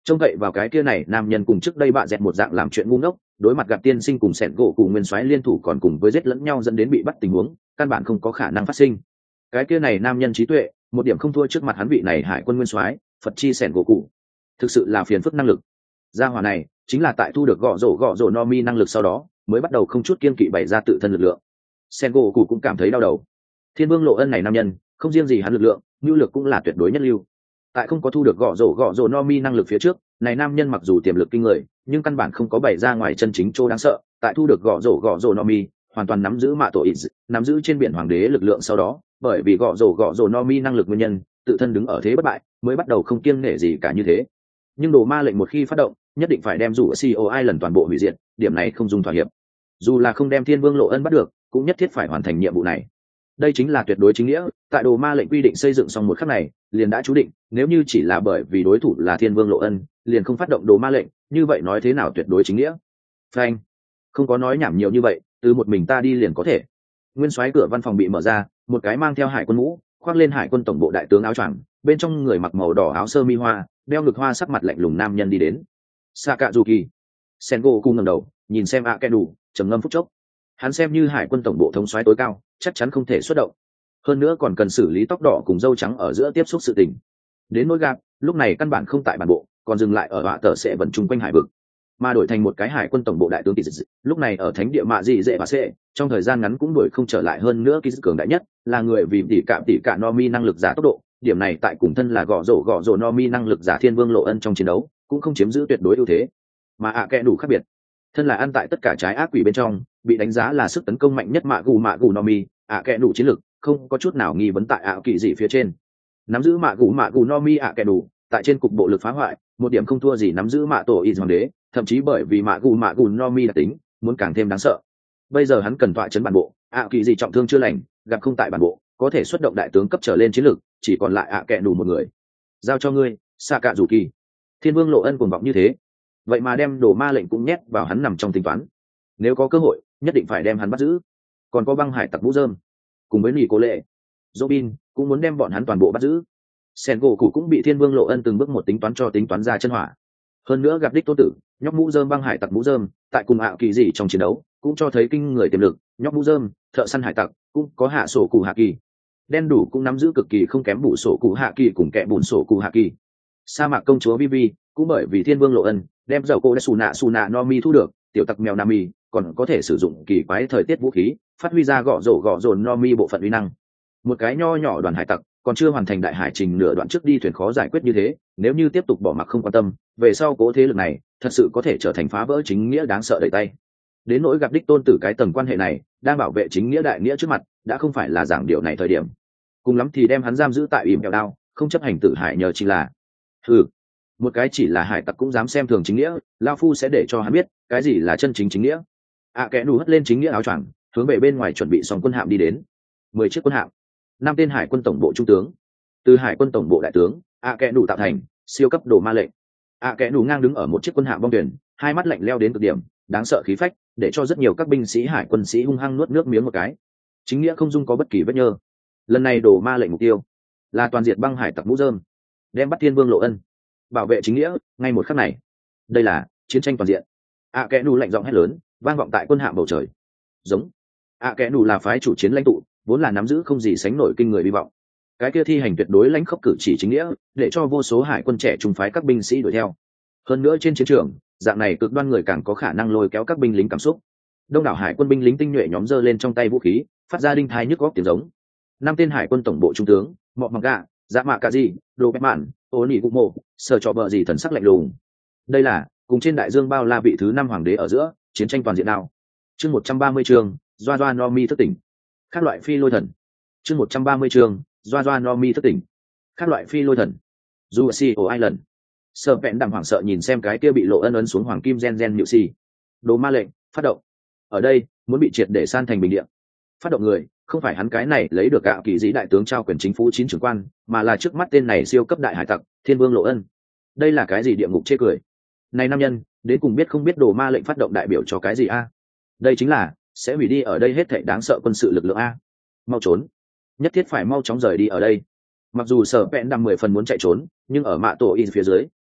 trông cậy vào cái kia này nam nhân cùng trước đây bạ dẹt một dạng làm chuyện ngu ngốc, đối mặt gặp tiên sinh cùng sẻn gỗ cùng nguyên soái liên thủ còn cùng với giết lẫn nhau dẫn đến bị bắt tình huống căn bản không có khả năng phát sinh. Cái kia này nam nhân trí tuệ một điểm không thua trước mặt hắn vị này hải quân nguyên soái phật chi sẻn gỗ cụ, thực sự là phiền phức năng lực. Gia hỏa này chính là tại thu được gõ rổ gõ rổ no mi năng lực sau đó mới bắt đầu không chút kiên kỵ bày ra tự thân lực lượng. Sẻn gỗ cụ cũng cảm thấy đau đầu. Thiên vương lộ ân này nam nhân không riêng gì hắn lực lượng, nhu lực cũng là tuyệt đối nhất lưu. Tại không có thu được gõ rổ gõ rổ no mi năng lực phía trước, này nam nhân mặc dù tiềm lực kinh người, nhưng căn bản không có bày ra ngoài chân chính chỗ đáng sợ. Tại thu được gõ rổ gõ rổ no mi, hoàn toàn nắm giữ mạ tổ ít, nắm giữ trên biển hoàng đế lực lượng sau đó, bởi vì gõ rổ gõ rổ no mi năng lực nguyên nhân, tự thân đứng ở thế bất bại, mới bắt đầu không kiêng nể gì cả như thế. Nhưng đồ ma lệnh một khi phát động, nhất định phải đem rủ xê o i lần toàn bộ hủy diệt, điểm này không dùng thỏa hiệp. Dù là không đem Thiên Vương Lộ Ân bắt được, cũng nhất thiết phải hoàn thành nhiệm vụ này. Đây chính là tuyệt đối chính nghĩa, tại đồ ma lệnh quy định xây dựng xong một khắc này, liền đã chú định, nếu như chỉ là bởi vì đối thủ là Thiên Vương Lộ Ân, liền không phát động đồ ma lệnh, như vậy nói thế nào tuyệt đối chính nghĩa? Phanh, không có nói nhảm nhiều như vậy, từ một mình ta đi liền có thể. Nguyên soái cửa văn phòng bị mở ra, một cái mang theo hải quân mũ, khoác lên hải quân tổng bộ đại tướng áo choàng, bên trong người mặc màu đỏ áo sơ mi hoa, đeo ngực hoa sắc mặt lạnh lùng nam nhân đi đến. Sakazuki. Sengo cung ngẩng đầu, nhìn xem ạ kẻ đủ, trầm ngâm phút chốc. Hắn xem như hải quân tổng bộ thống soái tối cao, chắc chắn không thể xuất động. Hơn nữa còn cần xử lý tóc đỏ cùng dâu trắng ở giữa tiếp xúc sự tình. Đến nỗi gặp, lúc này căn bản không tại bản bộ, còn dừng lại ở họa tờ sẽ vận chung quanh hải vực, mà đổi thành một cái hải quân tổng bộ đại tướng kỳ dị, lúc này ở thánh địa mạ dị dễ và sẽ, trong thời gian ngắn cũng đuổi không trở lại. Hơn nữa kỳ dị cường đại nhất là người vì tỷ cạm tỷ cạ no mi năng lực giả tốc độ, điểm này tại cùng thân là gõ rổ gõ rổ no mi năng lực giả Thiên Vương Lộ Ân trong chiến đấu cũng không chiếm giữ tuyệt đối ưu thế. Mà ạ kẽ đủ khác biệt, thân là ăn tại tất cả trái ác quỷ bên trong, bị đánh giá là sức tấn công mạnh nhất mạ gù mạ gù no mi, ạ kẽ đủ chiến lực không có chút nào nghi vấn tại ạ kỳ dị phía trên. Nắm giữ mạ gù mạ gù no mi ạ kẽ đủ tại trên cục bộ lực phá hoại một điểm không thua gì nắm giữ mạ tổ y hoàng đế, thậm chí bởi vì mạ gù mạ gù no mi đặc tính muốn càng thêm đáng sợ. Bây giờ hắn cần tọa chấn bản bộ, ạ kỳ dị trọng thương chưa lành, gặp không tại bản bộ, có thể xuất động đại tướng cấp trở lên chiến lược, chỉ còn lại ạ kẽ đủ một người. Giao cho ngươi, Sakazuki. Thiên Vương Lộ Ân cuồng vọng như thế, vậy mà đem đồ ma lệnh cũng nhét vào hắn nằm trong tính toán. Nếu có cơ hội nhất định phải đem hắn bắt giữ. Còn có băng hải tặc mũ rơm cùng với nỉ cố lệ, Robin cũng muốn đem bọn hắn toàn bộ bắt giữ. Sengo cụ cũng bị Thiên Vương Lộ Ân từng bước một tính toán cho tính toán ra chân hỏa. Hơn nữa gặp đích tôn tử nhóc mũ rơm băng hải tặc mũ rơm tại cùng ạ kỳ dị trong chiến đấu cũng cho thấy kinh người tiềm lực. Nhóc mũ rơm thợ săn hải tặc cũng có hạ sổ cụ hạ kỳ, đen đủ cũng nắm giữ cực kỳ không kém bù sổ cụ hạ kỳ cùng kẻ bùn sổ cụ hạ kỳ. Sa mạc công chúa Vivi cũng bởi vì Thiên Vương Lộ Ân đem dầu cô đã xù nạ xù nạ no mi thu được, tiểu tặc mèo nami còn có thể sử dụng kỳ quái thời tiết vũ khí phát huy ra gõ rổ gõ rồn no mi bộ phận uy năng. Một cái nho nhỏ đoàn hải tặc còn chưa hoàn thành đại hải trình nửa đoạn trước đi thuyền khó giải quyết như thế, nếu như tiếp tục bỏ mặc không quan tâm, về sau cố thế lực này thật sự có thể trở thành phá vỡ chính nghĩa đáng sợ đẩy tay. Đến nỗi gặp đích tôn tử cái tầng quan hệ này đang bảo vệ chính nghĩa đại nghĩa trước mặt đã không phải là giảng điều này thời điểm, cùng lắm thì đem hắn giam giữ tại ỉm kẹo đao, không chấp hành tử hải nhờ chỉ là ừ một cái chỉ là hải tặc cũng dám xem thường chính nghĩa, lao phu sẽ để cho hắn biết cái gì là chân chính chính nghĩa. ạ kẽ đủ hất lên chính nghĩa áo choàng, hướng về bên ngoài chuẩn bị xong quân hạm đi đến. Mười chiếc quân hạm, năm tên hải quân tổng bộ trung tướng, từ hải quân tổng bộ đại tướng ạ kẽ đủ tạo thành siêu cấp đồ ma lệnh. ạ kẽ đủ ngang đứng ở một chiếc quân hạm bong thuyền, hai mắt lạnh leo đến cực điểm, đáng sợ khí phách để cho rất nhiều các binh sĩ hải quân sĩ hung hăng nuốt nước miếng một cái. Chính nghĩa không dung có bất kỳ vết nhơ. Lần này đồ ma lệnh mục tiêu là toàn diệt băng hải tặc mũ rơm, đem bắt Thiên Vương Lộ Ân, bảo vệ chính nghĩa ngay một khắc này. Đây là chiến tranh toàn diện. ạ kẽ đủ lạnh giọng hét lớn, vang vọng tại quân hạm bầu trời. Giống. ạ kẽ đủ là phái chủ chiến lãnh tụ, vốn là nắm giữ không gì sánh nổi kinh người hy vọng. Cái kia thi hành tuyệt đối lãnh khốc cử chỉ chính nghĩa, để cho vô số hải quân trẻ trung phái các binh sĩ đuổi theo. Hơn nữa trên chiến trường, dạng này cực đoan người càng có khả năng lôi kéo các binh lính cảm xúc. Đông đảo hải quân binh lính tinh nhuệ nhóm giơ lên trong tay vũ khí, phát ra đinh thái nhức góc tiếng giống. Năm tên hải quân tổng bộ trung tướng, mọ mặc gạ, dạ mạ cà di, đồ bét mạn, ô nỉ cụ mộ, sở trò bờ gì thần sắc lạnh lùng. Đây là cùng trên đại dương bao la vị thứ năm hoàng đế ở giữa chiến tranh toàn diện nào. Chương một trăm ba mươi chương, doa doa no mi thất tỉnh. Các loại phi lôi thần. Chương một trăm ba mươi chương, doa doa no mi thất tỉnh. Các loại phi lôi thần. Juicy ở Island. Sở vẹn đằng hoảng sợ nhìn xem cái kia bị lộ ân ấn xuống hoàng kim gen gen nhự xì. Đồ ma lệnh phát động. Ở đây muốn bị triệt để san thành bình địa. Phát động người không phải hắn cái này lấy được gạo kỳ dĩ đại tướng trao quyền chính phủ chín trưởng quan, mà là trước mắt tên này siêu cấp đại hải tặc Thiên Vương Lộ Ân. Đây là cái gì địa ngục chê cười? Này nam nhân đến cùng biết không biết đồ ma lệnh phát động đại biểu cho cái gì a? Đây chính là sẽ hủy đi ở đây hết thảy đáng sợ quân sự lực lượng a. Mau trốn, nhất thiết phải mau chóng rời đi ở đây. Mặc dù sở vẹn đang mười phần muốn chạy trốn, nhưng ở mạ tổ in phía dưới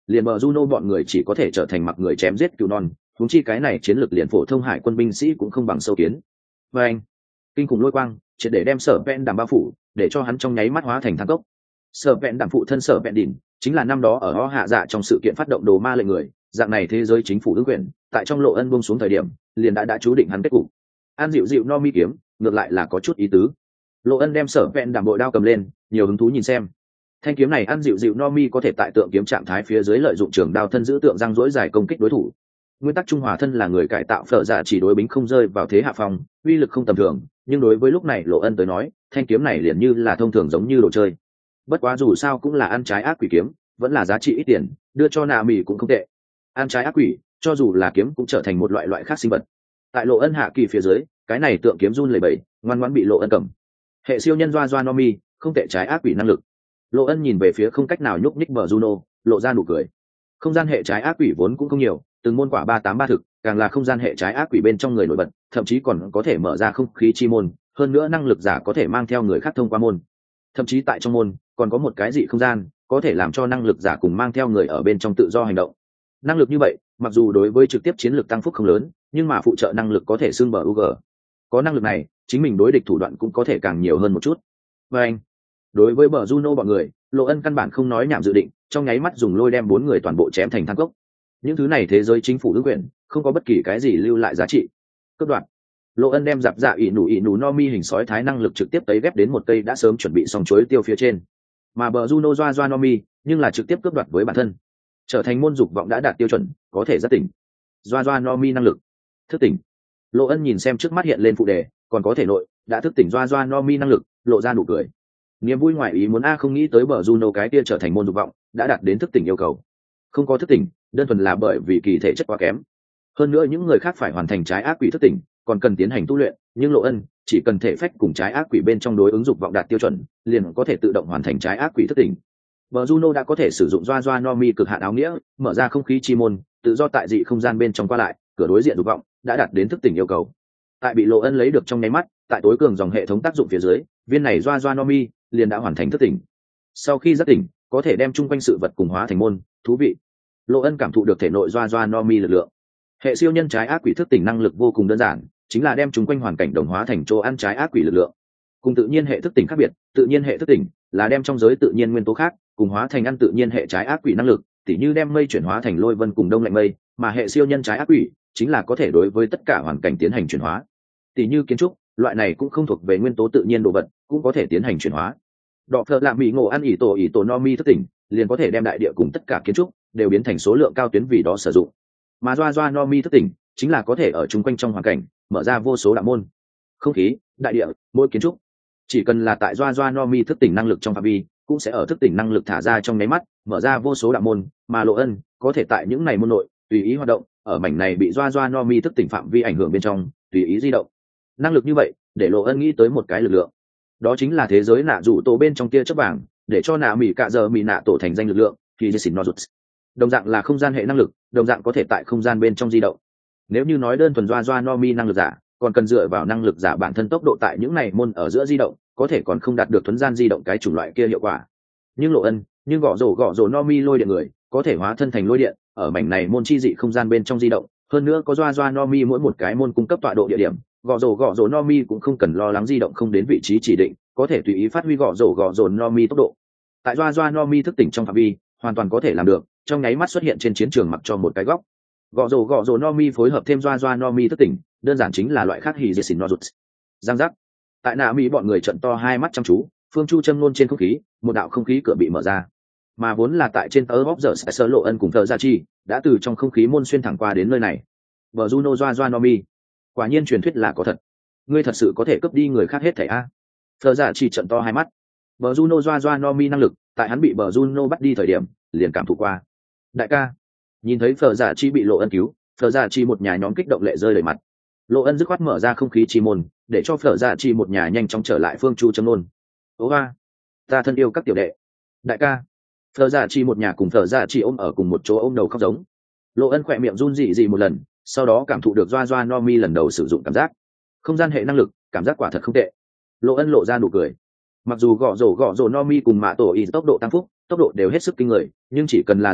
liền bờ Juno bọn người chỉ có thể trở thành mặc người chém giết cừu non, huống chi cái này chiến lược liền phổ thông hải quân binh sĩ cũng không bằng sâu kiến. Và anh, kinh khủng lôi quang, triệt để đem Sở Vẹn đảm bao phủ, để cho hắn trong nháy mắt hóa thành than cốc. Sở Vẹn đảm phụ thân Sở Vẹn đỉnh, chính là năm đó ở Ho Hạ Dạ trong sự kiện phát động đồ ma lệnh người, dạng này thế giới chính phủ ứng quyền, tại trong Lộ Ân buông xuống thời điểm, liền đã đã chú định hắn kết cục. An dịu dịu no mi kiếm, ngược lại là có chút ý tứ. Lộ Ân đem Sở Vẹn đảm bội đao cầm lên, nhiều hứng thú nhìn xem. Thanh kiếm này ăn dịu dịu no mi có thể tại tượng kiếm trạng thái phía dưới lợi dụng trường đao thân giữ tượng răng rỗi dài công kích đối thủ. Nguyên tắc trung hòa thân là người cải tạo phở dạ chỉ đối bính không rơi vào thế hạ phong, uy lực không tầm thường, nhưng đối với lúc này Lộ Ân tới nói, thanh kiếm này liền như là thông thường giống như đồ chơi. Bất quá dù sao cũng là ăn trái ác quỷ kiếm, vẫn là giá trị ít tiền, đưa cho nà mì cũng không tệ. Ăn trái ác quỷ, cho dù là kiếm cũng trở thành một loại loại khác sinh vật. Tại Lộ Ân hạ kỳ phía dưới, cái này tượng kiếm run lẩy bẩy, ngoan ngoãn bị Lộ Ân cầm. Hệ siêu nhân doa doa no mi, không tệ trái ác quỷ năng lực. Lộ Ân nhìn về phía không cách nào nhúc nhích bờ Juno, lộ ra nụ cười. Không gian hệ trái ác quỷ vốn cũng không nhiều, từng môn quả ba tám ba thực, càng là không gian hệ trái ác quỷ bên trong người nổi bật, thậm chí còn có thể mở ra không khí chi môn, hơn nữa năng lực giả có thể mang theo người khác thông qua môn. Thậm chí tại trong môn, còn có một cái dị không gian, có thể làm cho năng lực giả cùng mang theo người ở bên trong tự do hành động. Năng lực như vậy, mặc dù đối với trực tiếp chiến lược tăng phúc không lớn, nhưng mà phụ trợ năng lực có thể xưng bờ u giê. Có năng lực này, chính mình đối địch thủ đoạn cũng có thể càng nhiều hơn một chút. Và anh, đối với bờ Juno bọn người, Lộ Ân căn bản không nói nhảm dự định, trong nháy mắt dùng lôi đem bốn người toàn bộ chém thành than cốc. Những thứ này thế giới chính phủ ứng quyền, không có bất kỳ cái gì lưu lại giá trị. Cướp đoạt. Lộ Ân đem dạp dạ ỷ nụ ỷ nụ no mi hình sói thái năng lực trực tiếp tấy ghép đến một cây đã sớm chuẩn bị xong chuối tiêu phía trên. Mà bờ Juno doa doa no mi, nhưng là trực tiếp cướp đoạt với bản thân, trở thành môn dục vọng đã đạt tiêu chuẩn, có thể giác tỉnh. Doa doa no mi năng lực thức tỉnh. Lộ Ân nhìn xem trước mắt hiện lên phụ đề, còn có thể nội đã thức tỉnh doa doa no mi năng lực, lộ ra nụ cười. Niềm vui ngoài ý muốn a không nghĩ tới bờ Juno cái kia trở thành môn dục vọng đã đạt đến thức tỉnh yêu cầu. Không có thức tỉnh, đơn thuần là bởi vì kỳ thể chất quá kém. Hơn nữa những người khác phải hoàn thành trái ác quỷ thức tỉnh, còn cần tiến hành tu luyện, nhưng Lộ Ân chỉ cần thể phách cùng trái ác quỷ bên trong đối ứng dục vọng đạt tiêu chuẩn, liền có thể tự động hoàn thành trái ác quỷ thức tỉnh. Bờ Juno đã có thể sử dụng doa doa no mi cực hạn áo nghĩa, mở ra không khí chi môn, tự do tại dị không gian bên trong qua lại, cửa đối diện dục vọng đã đạt đến thức tỉnh yêu cầu. Tại bị Lộ Ân lấy được trong nháy mắt, tại tối cường dòng hệ thống tác dụng phía dưới, viên này doa doa no mi liền đã hoàn thành thức tỉnh. Sau khi giác tỉnh, có thể đem chung quanh sự vật cùng hóa thành môn, thú vị. Lộ Ân cảm thụ được thể nội doa doa no mi lực lượng. Hệ siêu nhân trái ác quỷ thức tỉnh năng lực vô cùng đơn giản, chính là đem chung quanh hoàn cảnh đồng hóa thành chỗ ăn trái ác quỷ lực lượng. Cùng tự nhiên hệ thức tỉnh khác biệt, tự nhiên hệ thức tỉnh là đem trong giới tự nhiên nguyên tố khác cùng hóa thành ăn tự nhiên hệ trái ác quỷ năng lực, tỉ như đem mây chuyển hóa thành lôi vân cùng đông lạnh mây, mà hệ siêu nhân trái ác quỷ chính là có thể đối với tất cả hoàn cảnh tiến hành chuyển hóa. Tỉ như kiến trúc, loại này cũng không thuộc về nguyên tố tự nhiên đồ vật, cũng có thể tiến hành chuyển hóa. Đọ phở làm mỹ ngộ ăn ỉ tổ ỉ tổ no mi thức tỉnh, liền có thể đem đại địa cùng tất cả kiến trúc đều biến thành số lượng cao tuyến vì đó sử dụng. Mà doa doa no mi thức tỉnh chính là có thể ở chung quanh trong hoàn cảnh mở ra vô số đạo môn, không khí, đại địa, mỗi kiến trúc. Chỉ cần là tại doa doa no mi thức tỉnh năng lực trong phạm vi, cũng sẽ ở thức tỉnh năng lực thả ra trong nháy mắt mở ra vô số đạo môn, mà Lộ Ân có thể tại những này môn nội tùy ý hoạt động, ở mảnh này bị doa doa no mi thức tỉnh phạm vi ảnh hưởng bên trong tùy ý di động. Năng lực như vậy để Lộ Ân nghĩ tới một cái lực lượng, đó chính là thế giới nạ rủ tổ bên trong tia chớp vàng, để cho nạ mỹ cạ giờ mỹ nạ tổ thành danh lực lượng thì xin nó rụt. Đồng dạng là không gian hệ năng lực, đồng dạng có thể tại không gian bên trong di động. Nếu như nói đơn thuần doa doa no mi năng lực giả, còn cần dựa vào năng lực giả bản thân tốc độ tại những này môn ở giữa di động, có thể còn không đạt được thuấn gian di động cái chủng loại kia hiệu quả. Nhưng Lộ Ân, nhưng gõ rổ gõ rổ no mi lôi điện người, có thể hóa thân thành lôi điện, ở mảnh này môn chi dị không gian bên trong di động, hơn nữa có doa doa no mi mỗi một cái môn cung cấp tọa độ địa điểm, gõ rổ gõ rổ no mi cũng không cần lo lắng di động không đến vị trí chỉ định, có thể tùy ý phát huy gõ rổ gõ rổ no mi tốc độ. Tại doa doa no mi thức tỉnh trong phạm vi, hoàn toàn có thể làm được, trong nháy mắt xuất hiện trên chiến trường mặc cho một cái góc. Gõ rổ gõ rổ no mi phối hợp thêm doa doa no mi thức tỉnh, đơn giản chính là loại khác hỉ dệt xỉn no rụt. Giang giác. Tại nạ mỹ bọn người trận to hai mắt chăm chú, phương chu châm nôn trên không khí, một đạo không khí cửa bị mở ra, mà vốn là tại trên tớ bóp giờ sẽ sơ Lộ Ân cùng thợ gia chi đã từ trong không khí môn xuyên thẳng qua đến nơi này. Bờ Juno doa doa no mi, quả nhiên truyền thuyết là có thật, ngươi thật sự có thể cướp đi người khác hết thảy a. Thợ gia chi trận to hai mắt. Bờ Juno doa doa no mi năng lực, tại hắn bị bờ Juno bắt đi thời điểm liền cảm thụ qua. Đại ca, nhìn thấy thợ gia chi bị Lộ Ân cứu, thợ gia chi một nhà nhóm kích động lệ rơi đầy mặt. Lộ Ân dứt khoát mở ra không khí chi môn, để cho phở dạ chi một nhà nhanh chóng trở lại phương chu châm nôn. Ố ba, ta thân yêu các tiểu đệ. Đại ca, phở dạ chi một nhà cùng phở dạ chi ôm ở cùng một chỗ ôm đầu khóc giống. Lộ Ân khỏe miệng run rỉ rỉ một lần, sau đó cảm thụ được doa doa no mi lần đầu sử dụng cảm giác. Không gian hệ năng lực, cảm giác quả thật không tệ. Lộ Ân lộ ra nụ cười. Mặc dù gõ rổ gõ rổ no mi cùng mạ tổ y tốc độ tăng phúc, tốc độ đều hết sức kinh người, nhưng chỉ cần là di động,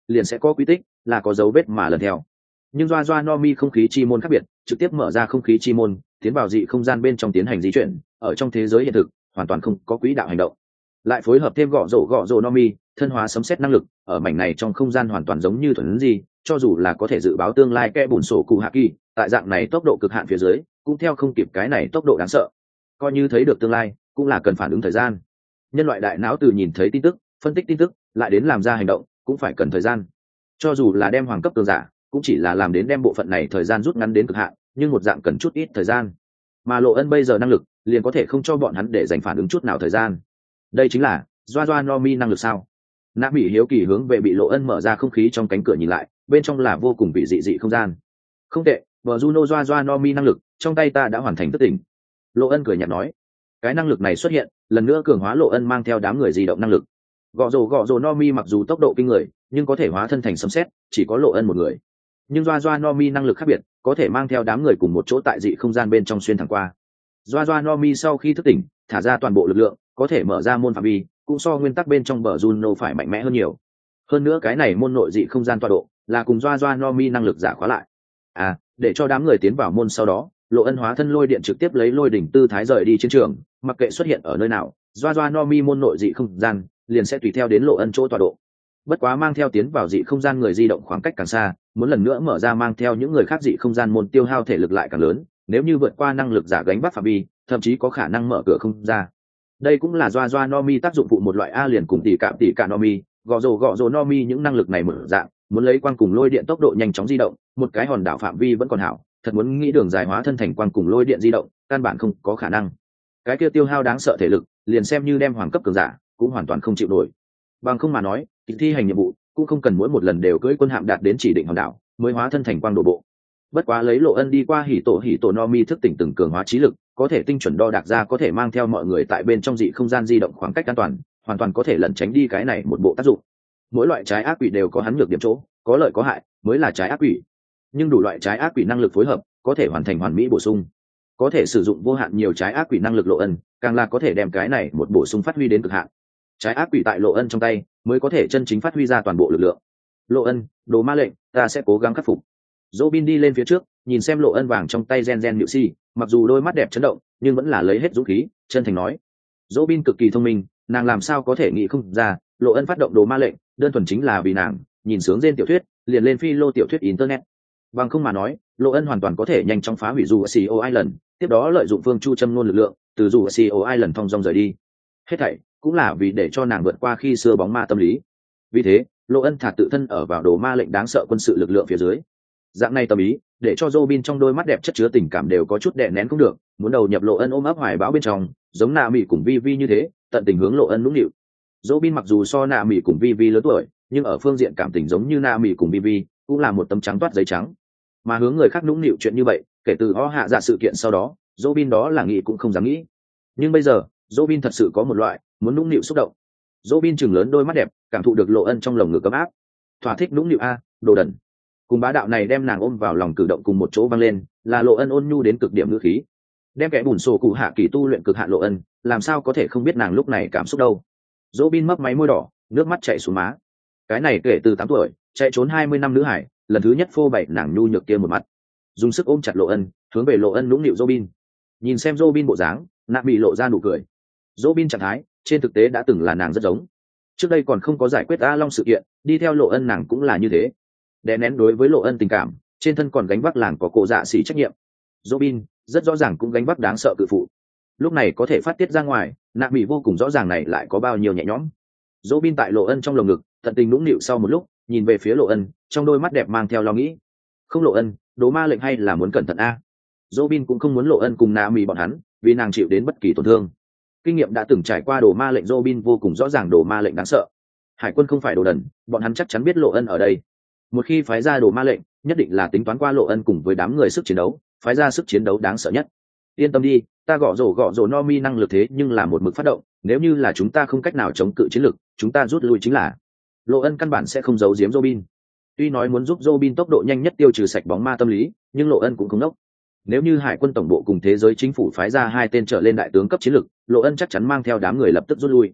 liền sẽ có quy tích, là có dấu vết mà lần theo. Nhưng doa doa no mi không khí chi môn khác biệt, trực tiếp mở ra không khí chi môn, tiến vào dị không gian bên trong tiến hành di chuyển, ở trong thế giới hiện thực hoàn toàn không có quỹ đạo hành động. Lại phối hợp thêm gõ rổ gõ rổ no mi thân hóa sấm sét năng lực, ở mảnh này trong không gian hoàn toàn giống như thuần gì, cho dù là có thể dự báo tương lai kẽ bùn sổ cụ hạ kỳ, tại dạng này tốc độ cực hạn phía dưới cũng theo không kịp cái này tốc độ đáng sợ. Coi như thấy được tương lai cũng là cần phản ứng thời gian. Nhân loại đại não từ nhìn thấy tin tức, phân tích tin tức, lại đến làm ra hành động cũng phải cần thời gian. Cho dù là đem hoàng cấp cường giả cũng chỉ là làm đến đem bộ phận này thời gian rút ngắn đến cực hạn, nhưng một dạng cần chút ít thời gian. Mà Lộ Ân bây giờ năng lực liền có thể không cho bọn hắn để dành phản ứng chút nào thời gian. Đây chính là doa doa no mi năng lực sao? Nã Mỹ hiếu kỳ hướng về bị Lộ Ân mở ra không khí trong cánh cửa nhìn lại, bên trong là vô cùng vị dị dị không gian. Không tệ, vợ Juno doa doa no mi năng lực trong tay ta đã hoàn thành thức tỉnh. Lộ Ân cười nhạt nói, cái năng lực này xuất hiện lần nữa cường hóa Lộ Ân mang theo đám người di động năng lực. Gõ rồ gõ rồ no mi mặc dù tốc độ kinh người, nhưng có thể hóa thân thành sấm sét, chỉ có Lộ Ân một người. Nhưng doa doa no mi năng lực khác biệt, có thể mang theo đám người cùng một chỗ tại dị không gian bên trong xuyên thẳng qua. Doa doa no mi sau khi thức tỉnh, thả ra toàn bộ lực lượng, có thể mở ra môn phạm vi, cũng so nguyên tắc bên trong bờ Juno phải mạnh mẽ hơn nhiều. Hơn nữa cái này môn nội dị không gian tọa độ là cùng doa doa no mi năng lực giả khóa lại. À, để cho đám người tiến vào môn sau đó, Lộ Ân hóa thân lôi điện trực tiếp lấy lôi đỉnh tư thái rời đi chiến trường, mặc kệ xuất hiện ở nơi nào, doa doa no mi môn nội dị không gian liền sẽ tùy theo đến Lộ Ân chỗ tọa độ. Bất quá mang theo tiến vào dị không gian người di động khoảng cách càng xa, muốn lần nữa mở ra mang theo những người khác dị không gian môn tiêu hao thể lực lại càng lớn, nếu như vượt qua năng lực giả gánh vác phạm vi, thậm chí có khả năng mở cửa không ra. Đây cũng là doa doa no mi tác dụng phụ một loại a liền cùng tỷ cạm tỷ cả no mi, gõ rồ gõ rồ no mi những năng lực này mở dạng, muốn lấy quang cùng lôi điện tốc độ nhanh chóng di động, một cái hòn đảo phạm vi vẫn còn hảo, thật muốn nghĩ đường dài hóa thân thành quang cùng lôi điện di động, căn bản không có khả năng. Cái kia tiêu hao đáng sợ thể lực, liền xem như đem hoàng cấp cường giả, cũng hoàn toàn không chịu nổi. Bằng không mà nói, thi hành nhiệm vụ cũng không cần mỗi một lần đều cưỡi quân hạm đạt đến chỉ định hòn đảo mới hóa thân thành quang đổ bộ. Bất quá lấy Lộ Ân đi qua hỉ tổ hỉ tổ no mi thức tỉnh từng cường hóa trí lực, có thể tinh chuẩn đo đạc ra có thể mang theo mọi người tại bên trong dị không gian di động khoảng cách an toàn, hoàn toàn có thể lẩn tránh đi cái này một bộ tác dụng. Mỗi loại trái ác quỷ đều có hắn nhược điểm chỗ, có lợi có hại mới là trái ác quỷ. Nhưng đủ loại trái ác quỷ năng lực phối hợp, có thể hoàn thành hoàn mỹ bổ sung. Có thể sử dụng vô hạn nhiều trái ác quỷ năng lực Lộ Ân, càng là có thể đem cái này một bổ sung phát huy đến cực hạn. Trái ác quỷ tại Lộ Ân trong tay, mới có thể chân chính phát huy ra toàn bộ lực lượng. Lộ Ân, đồ ma lệnh, ta sẽ cố gắng khắc phục. Robin đi lên phía trước, nhìn xem Lộ Ân vàng trong tay gen gen nhự si, mặc dù đôi mắt đẹp chấn động, nhưng vẫn là lấy hết dũng khí, chân thành nói. Robin cực kỳ thông minh, nàng làm sao có thể nghĩ không ra, Lộ Ân phát động đồ ma lệnh, đơn thuần chính là vì nàng nhìn sướng gen tiểu thuyết, liền lên phi lô tiểu thuyết internet. Bằng không mà nói, Lộ Ân hoàn toàn có thể nhanh chóng phá hủy dù xê o Island, tiếp đó lợi dụng Phương Chu châm ngôn lực lượng, từ dù xê o Island thông dong rời đi. Hết thảy cũng là vì để cho nàng vượt qua khi xưa bóng ma tâm lý. Vì thế, Lộ Ân thả tự thân ở vào đồ ma lệnh đáng sợ quân sự lực lượng phía dưới. Dạng này tâm ý, để cho Robin trong đôi mắt đẹp chất chứa tình cảm đều có chút đè nén cũng được, muốn đầu nhập Lộ Ân ôm ấp hoài bão bên trong, giống Nạ Mị cùng Vi Vi như thế, tận tình hướng Lộ Ân nũng nịu. Robin mặc dù so Nạ Mị cùng Vi Vi lớn tuổi, nhưng ở phương diện cảm tình giống như Nạ Mị cùng Vi Vi, cũng là một tấm trắng toát giấy trắng. Mà hướng người khác nũng nịu chuyện như vậy, kể từ ho hạ dạ sự kiện sau đó, Robin đó là nghĩ cũng không dám nghĩ. Nhưng bây giờ, Robin thật sự có một loại muốn nũng nịu xúc động. Robin chừng lớn đôi mắt đẹp, cảm thụ được Lộ Ân trong lồng ngực ấm áp. Thỏa thích nũng nịu a, đồ đần. Cùng bá đạo này đem nàng ôm vào lòng cử động cùng một chỗ vang lên, là Lộ Ân ôn nhu đến cực điểm ngữ khí. Đem kẻ bùn sổ cụ hạ kỳ tu luyện cực hạn Lộ Ân, làm sao có thể không biết nàng lúc này cảm xúc đâu. Robin mấp máy môi đỏ, nước mắt chảy xuống má. Cái này kể từ tám tuổi, chạy trốn hai mươi năm nữ hải, lần thứ nhất phô bày nàng nhu nhược kia một mặt. Dùng sức ôm chặt Lộ Ân, hướng về Lộ Ân nũng nịu Robin. Nhìn xem Robin bộ dáng, Nạ Mị lộ ra nụ cười. Robin trạng thái, trên thực tế đã từng là nàng rất giống. Trước đây còn không có giải quyết A Long sự kiện, đi theo Lộ Ân nàng cũng là như thế. Đè nén đối với Lộ Ân tình cảm, trên thân còn gánh vác làng có cổ dạ xỉ trách nhiệm. Robin rất rõ ràng cũng gánh vác đáng sợ cự phụ. Lúc này có thể phát tiết ra ngoài, Nạ Mị vô cùng rõ ràng này lại có bao nhiêu nhẹ nhõm. Robin tại Lộ Ân trong lồng ngực, tận tình nũng nịu sau một lúc, nhìn về phía Lộ Ân, trong đôi mắt đẹp mang theo lo nghĩ. Không Lộ Ân, đố ma lệnh hay là muốn cẩn thận a? Robin cũng không muốn Lộ Ân cùng Nạ Mị bọn hắn, vì nàng chịu đến bất kỳ tổn thương. Kinh nghiệm đã từng trải qua đồ ma lệnh, Robin vô cùng rõ ràng đồ ma lệnh đáng sợ. Hải quân không phải đồ đần, bọn hắn chắc chắn biết Lộ Ân ở đây. Một khi phái ra đồ ma lệnh, nhất định là tính toán qua Lộ Ân cùng với đám người sức chiến đấu, phái ra sức chiến đấu đáng sợ nhất. Yên tâm đi, ta gõ rổ gõ rổ no mi năng lực thế nhưng là một mực phát động, nếu như là chúng ta không cách nào chống cự chiến lực, chúng ta rút lui chính là. Lộ Ân căn bản sẽ không giấu giếm Robin. Tuy nói muốn giúp Robin tốc độ nhanh nhất tiêu trừ sạch bóng ma tâm lý, nhưng Lộ Ân cũng không đốc. Nếu như Hải quân tổng bộ cùng thế giới chính phủ phái ra hai tên trở lên đại tướng cấp chiến lực, Lộ Ân chắc chắn mang theo đám người lập tức rút lui.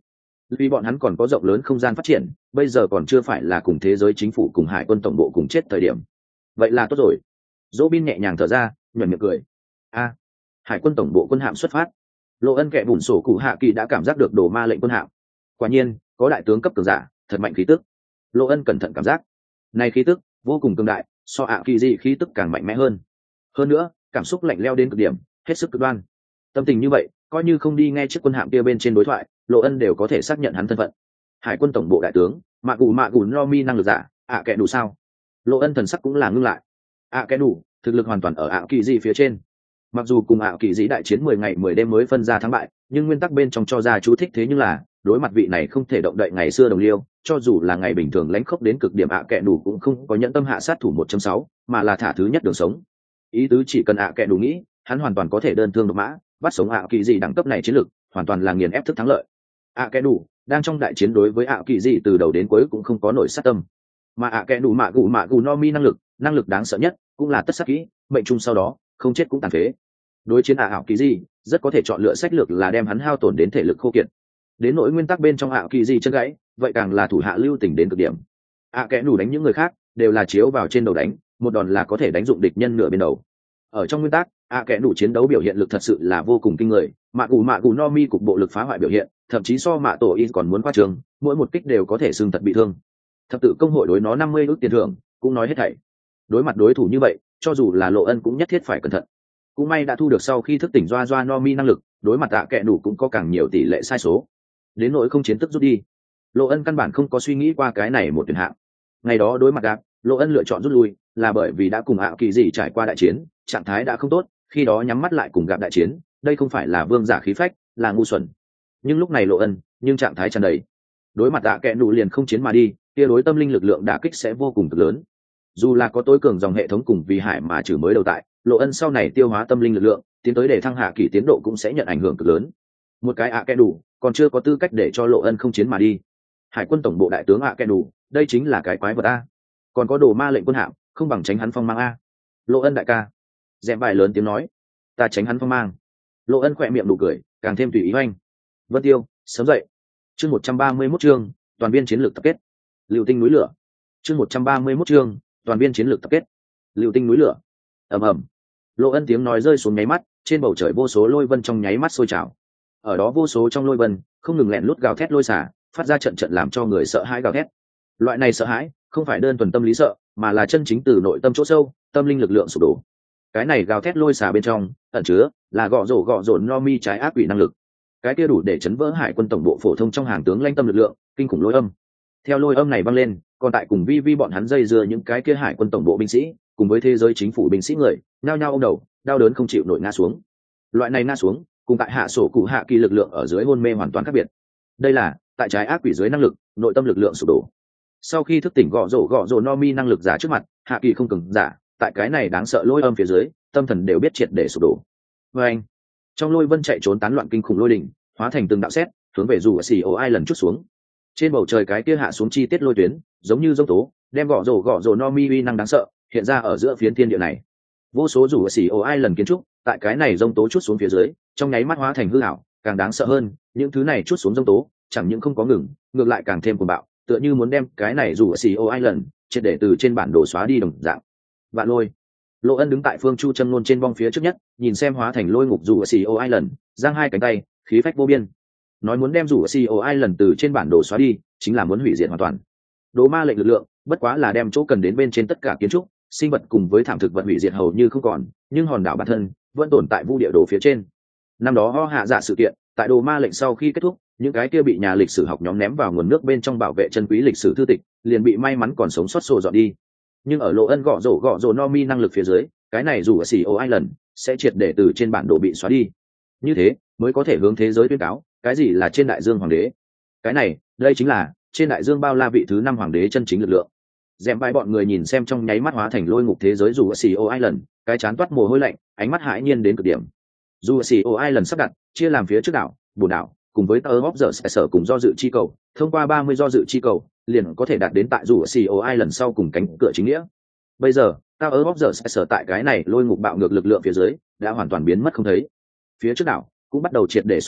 vì bọn hắn còn có rộng lớn không gian phát triển, bây giờ còn chưa phải là cùng thế giới chính phủ cùng hải quân tổng bộ cùng chết thời điểm. Vậy là tốt rồi. Dỗ Bin nhẹ nhàng thở ra, nhuận miệng cười. A, hải quân tổng bộ quân hạm xuất phát. Lộ Ân kẻ bùn sổ cụ hạ kỳ đã cảm giác được đồ ma lệnh quân hạm. Quả nhiên có đại tướng cấp cường giả, thật mạnh khí tức. Lộ Ân cẩn thận cảm giác, này khí tức vô cùng cường đại, so ạ kỳ dị khí tức càng mạnh mẽ hơn. Hơn nữa cảm xúc lạnh lẽo đến cực điểm, hết sức cực đoan. Tâm tình như vậy, coi như không đi nghe chiếc quân hạm kia bên trên đối thoại, Lộ Ân đều có thể xác nhận hắn thân phận. Hải quân tổng bộ đại tướng, mạ cụ mạ cụ no mi năng lực giả, ạ kẻ đủ sao? Lộ Ân thần sắc cũng là ngưng lại. ạ kẻ đủ thực lực hoàn toàn ở ạ kỳ dị phía trên. Mặc dù cùng ạ kỳ dị đại chiến mười ngày mười đêm mới phân ra thắng bại, nhưng nguyên tắc bên trong cho ra chú thích thế nhưng là đối mặt vị này không thể động đậy ngày xưa đồng liêu, cho dù là ngày bình thường lãnh khốc đến cực điểm ạ kẻ đủ cũng không có nhẫn tâm hạ sát thủ một chấm sáu, mà là thả thứ nhất đường sống. Ý tứ chỉ cần ạ kẻ đủ nghĩ, hắn hoàn toàn có thể đơn thương độc mã, bắt sống ạ kỳ dị đẳng cấp này chiến lực, hoàn toàn là nghiền ép thức thắng lợi. ạ kẻ đủ đang trong đại chiến đối với ạ kỳ dị từ đầu đến cuối cũng không có nổi sát tâm, mà ạ kẻ đủ mạ cụ mạ cụ no mi năng lực, năng lực đáng sợ nhất cũng là tất sát kỹ, mệnh trung sau đó không chết cũng tàn phế. Đối chiến ạ ảo kỳ dị rất có thể chọn lựa sách lược là đem hắn hao tổn đến thể lực khô kiệt. Đến nỗi nguyên tắc bên trong ảo kỳ dị chân gãy, vậy càng là thủ hạ lưu tình đến cực điểm. ạ kẻ đủ đánh những người khác đều là chiếu vào trên đầu đánh, một đòn là có thể đánh dụng địch nhân nửa bên đầu. Ở trong nguyên tắc, ạ kẻ đủ chiến đấu biểu hiện lực thật sự là vô cùng kinh người, mạ cụ mạ cụ no mi cục bộ lực phá hoại biểu hiện thậm chí so mạ tổ in còn muốn qua trường, mỗi một kích đều có thể xương thật bị thương. Thập tự công hội đối nó năm mươi ước tiền thưởng cũng nói hết thảy. Đối mặt đối thủ như vậy, cho dù là Lộ Ân cũng nhất thiết phải cẩn thận. Cũng may đã thu được sau khi thức tỉnh doa doa no mi năng lực, đối mặt ạ kẻ đủ cũng có càng nhiều tỷ lệ sai số. Đến nỗi không chiến tức rút đi, Lộ Ân căn bản không có suy nghĩ qua cái này một tuyển hạng. Ngày đó đối mặt đạp, Lộ Ân lựa chọn rút lui là bởi vì đã cùng ạ kỳ dị trải qua đại chiến, trạng thái đã không tốt, khi đó nhắm mắt lại cùng gặp đại chiến, đây không phải là vương giả khí phách, là ngu xuẩn. Nhưng lúc này Lộ Ân nhưng trạng thái tràn đầy, đối mặt ạ kẻ đủ liền không chiến mà đi, kia đối tâm linh lực lượng đả kích sẽ vô cùng cực lớn. Dù là có tối cường dòng hệ thống cùng vì hải mà trừ mới đầu tại, Lộ Ân sau này tiêu hóa tâm linh lực lượng tiến tới để thăng hạ kỳ tiến độ cũng sẽ nhận ảnh hưởng cực lớn. Một cái ạ kẻ đủ còn chưa có tư cách để cho Lộ Ân không chiến mà đi. Hải quân tổng bộ đại tướng ạ kẻ đủ, đây chính là cái quái vật a. Còn có đồ ma lệnh quân hạm, không bằng tránh hắn phong mang a. Lộ Ân đại ca, dẹm bài lớn tiếng nói, ta tránh hắn phong mang. Lộ Ân khỏe miệng nụ cười càng thêm tùy ý hoành. Vân Tiêu sớm dậy. Chương một trăm ba mươi mốt chương toàn viên chiến lược tập kết. Lưu tinh núi lửa. Chương một trăm ba mươi mốt chương toàn viên chiến lược tập kết. Lưu tinh núi lửa. Ầm ầm. Lộ Ân tiếng nói rơi xuống nháy mắt, trên bầu trời vô số lôi vân trong nháy mắt sôi trào. Ở đó vô số trong lôi vân không ngừng lẹn lút gào thét lôi xả, phát ra trận trận làm cho người sợ hãi gào thét. Loại này sợ hãi không phải đơn thuần tâm lý sợ, mà là chân chính từ nội tâm chỗ sâu, tâm linh lực lượng sụp đổ. Cái này gào thét lôi xả bên trong ẩn chứa là gọ rổ gọ rổ no mi trái ác quỷ năng lực. Cái kia đủ để chấn vỡ hải quân tổng bộ phổ thông trong hàng tướng lãnh tâm lực lượng, kinh khủng lôi âm. Theo lôi âm này vang lên, còn tại cùng vi vi bọn hắn dây dưa những cái kia hải quân tổng bộ binh sĩ, cùng với thế giới chính phủ binh sĩ người, nhao nhao ôm đầu, đau đớn không chịu nổi ngã xuống. Loại này ngã xuống, cùng tại hạ sổ cụ hạ kỳ lực lượng ở dưới hôn mê hoàn toàn khác biệt. Đây là tại trái ác quỷ dưới năng lực, nội tâm lực lượng sụp đổ. Sau khi thức tỉnh gọ rổ gọ rổ no mi năng lực giả trước mặt, hạ kỳ không cường giả, tại cái này đáng sợ lôi âm phía dưới, tâm thần đều biết triệt để sụp đổ. Và anh, trong lôi vân chạy trốn tán loạn kinh khủng lôi đỉnh, hóa thành từng đạo sét, hướng về dù ở xì ô ai lần chút xuống. Trên bầu trời cái kia hạ xuống chi tiết lôi tuyến, giống như giông tố, đem gọ rổ gọ rổ no mi uy năng đáng sợ hiện ra ở giữa phiến thiên địa này. Vô số dù ở xì ô ai lần kiến trúc, tại cái này giông tố chút xuống phía dưới, trong nháy mắt hóa thành hư ảo, càng đáng sợ hơn, những thứ này chút xuống giông tố, chẳng những không có ngừng, ngược lại càng thêm cuồng bạo, tựa như muốn đem cái này dù ở xì ô ai lần triệt để từ trên bản đồ xóa đi đồng dạng. Vạn lôi. Lộ Ân đứng tại phương chu chân ngôn trên bong phía trước nhất, nhìn xem hóa thành lôi ngục dù ở xì ô ai lần, giang hai cánh tay, khí phách vô biên. Nói muốn đem rủ ở xê o lần từ trên bản đồ xóa đi, chính là muốn hủy diệt hoàn toàn. Đồ ma lệnh lực lượng, bất quá là đem chỗ cần đến bên trên tất cả kiến trúc, sinh vật cùng với thảm thực vật hủy diệt hầu như không còn, nhưng hòn đảo bản thân vẫn tồn tại vu địa đồ phía trên. Năm đó ho hạ dạ sự kiện, tại đồ ma lệnh sau khi kết thúc, những cái kia bị nhà lịch sử học nhóm ném vào nguồn nước bên trong bảo vệ chân quý lịch sử thư tịch, liền bị may mắn còn sống sót xô dọn đi. Nhưng ở Lộ Ân gõ rổ gõ rổ no mi năng lực phía dưới, cái này rủ ở xê o lần sẽ triệt để từ trên bản đồ bị xóa đi. Như thế mới có thể hướng thế giới tuyên cáo cái gì là trên đại dương hoàng đế. Cái này đây chính là trên đại dương bao la vị thứ năm hoàng đế chân chính lực lượng. Dẹm bài bọn người nhìn xem trong nháy mắt hóa thành lôi ngục thế giới dù ở xì ô Island, cái chán toát mồ hôi lạnh, ánh mắt hãi nhiên đến cực điểm. Dù ở xì ô Island sắp đặt chia làm phía trước đảo, bồn đảo cùng với Tower of the sở cùng do dự chi cầu, thông qua ba mươi do dự chi cầu liền có thể đạt đến tại dù ở xì ô Island sau cùng cánh cửa chính nghĩa. Bây giờ Tower of the sở tại cái này lôi ngục bạo ngược lực lượng phía dưới đã hoàn toàn biến mất không thấy. Phía trước đảo cũng bắt đầu triệt để sụp đổ,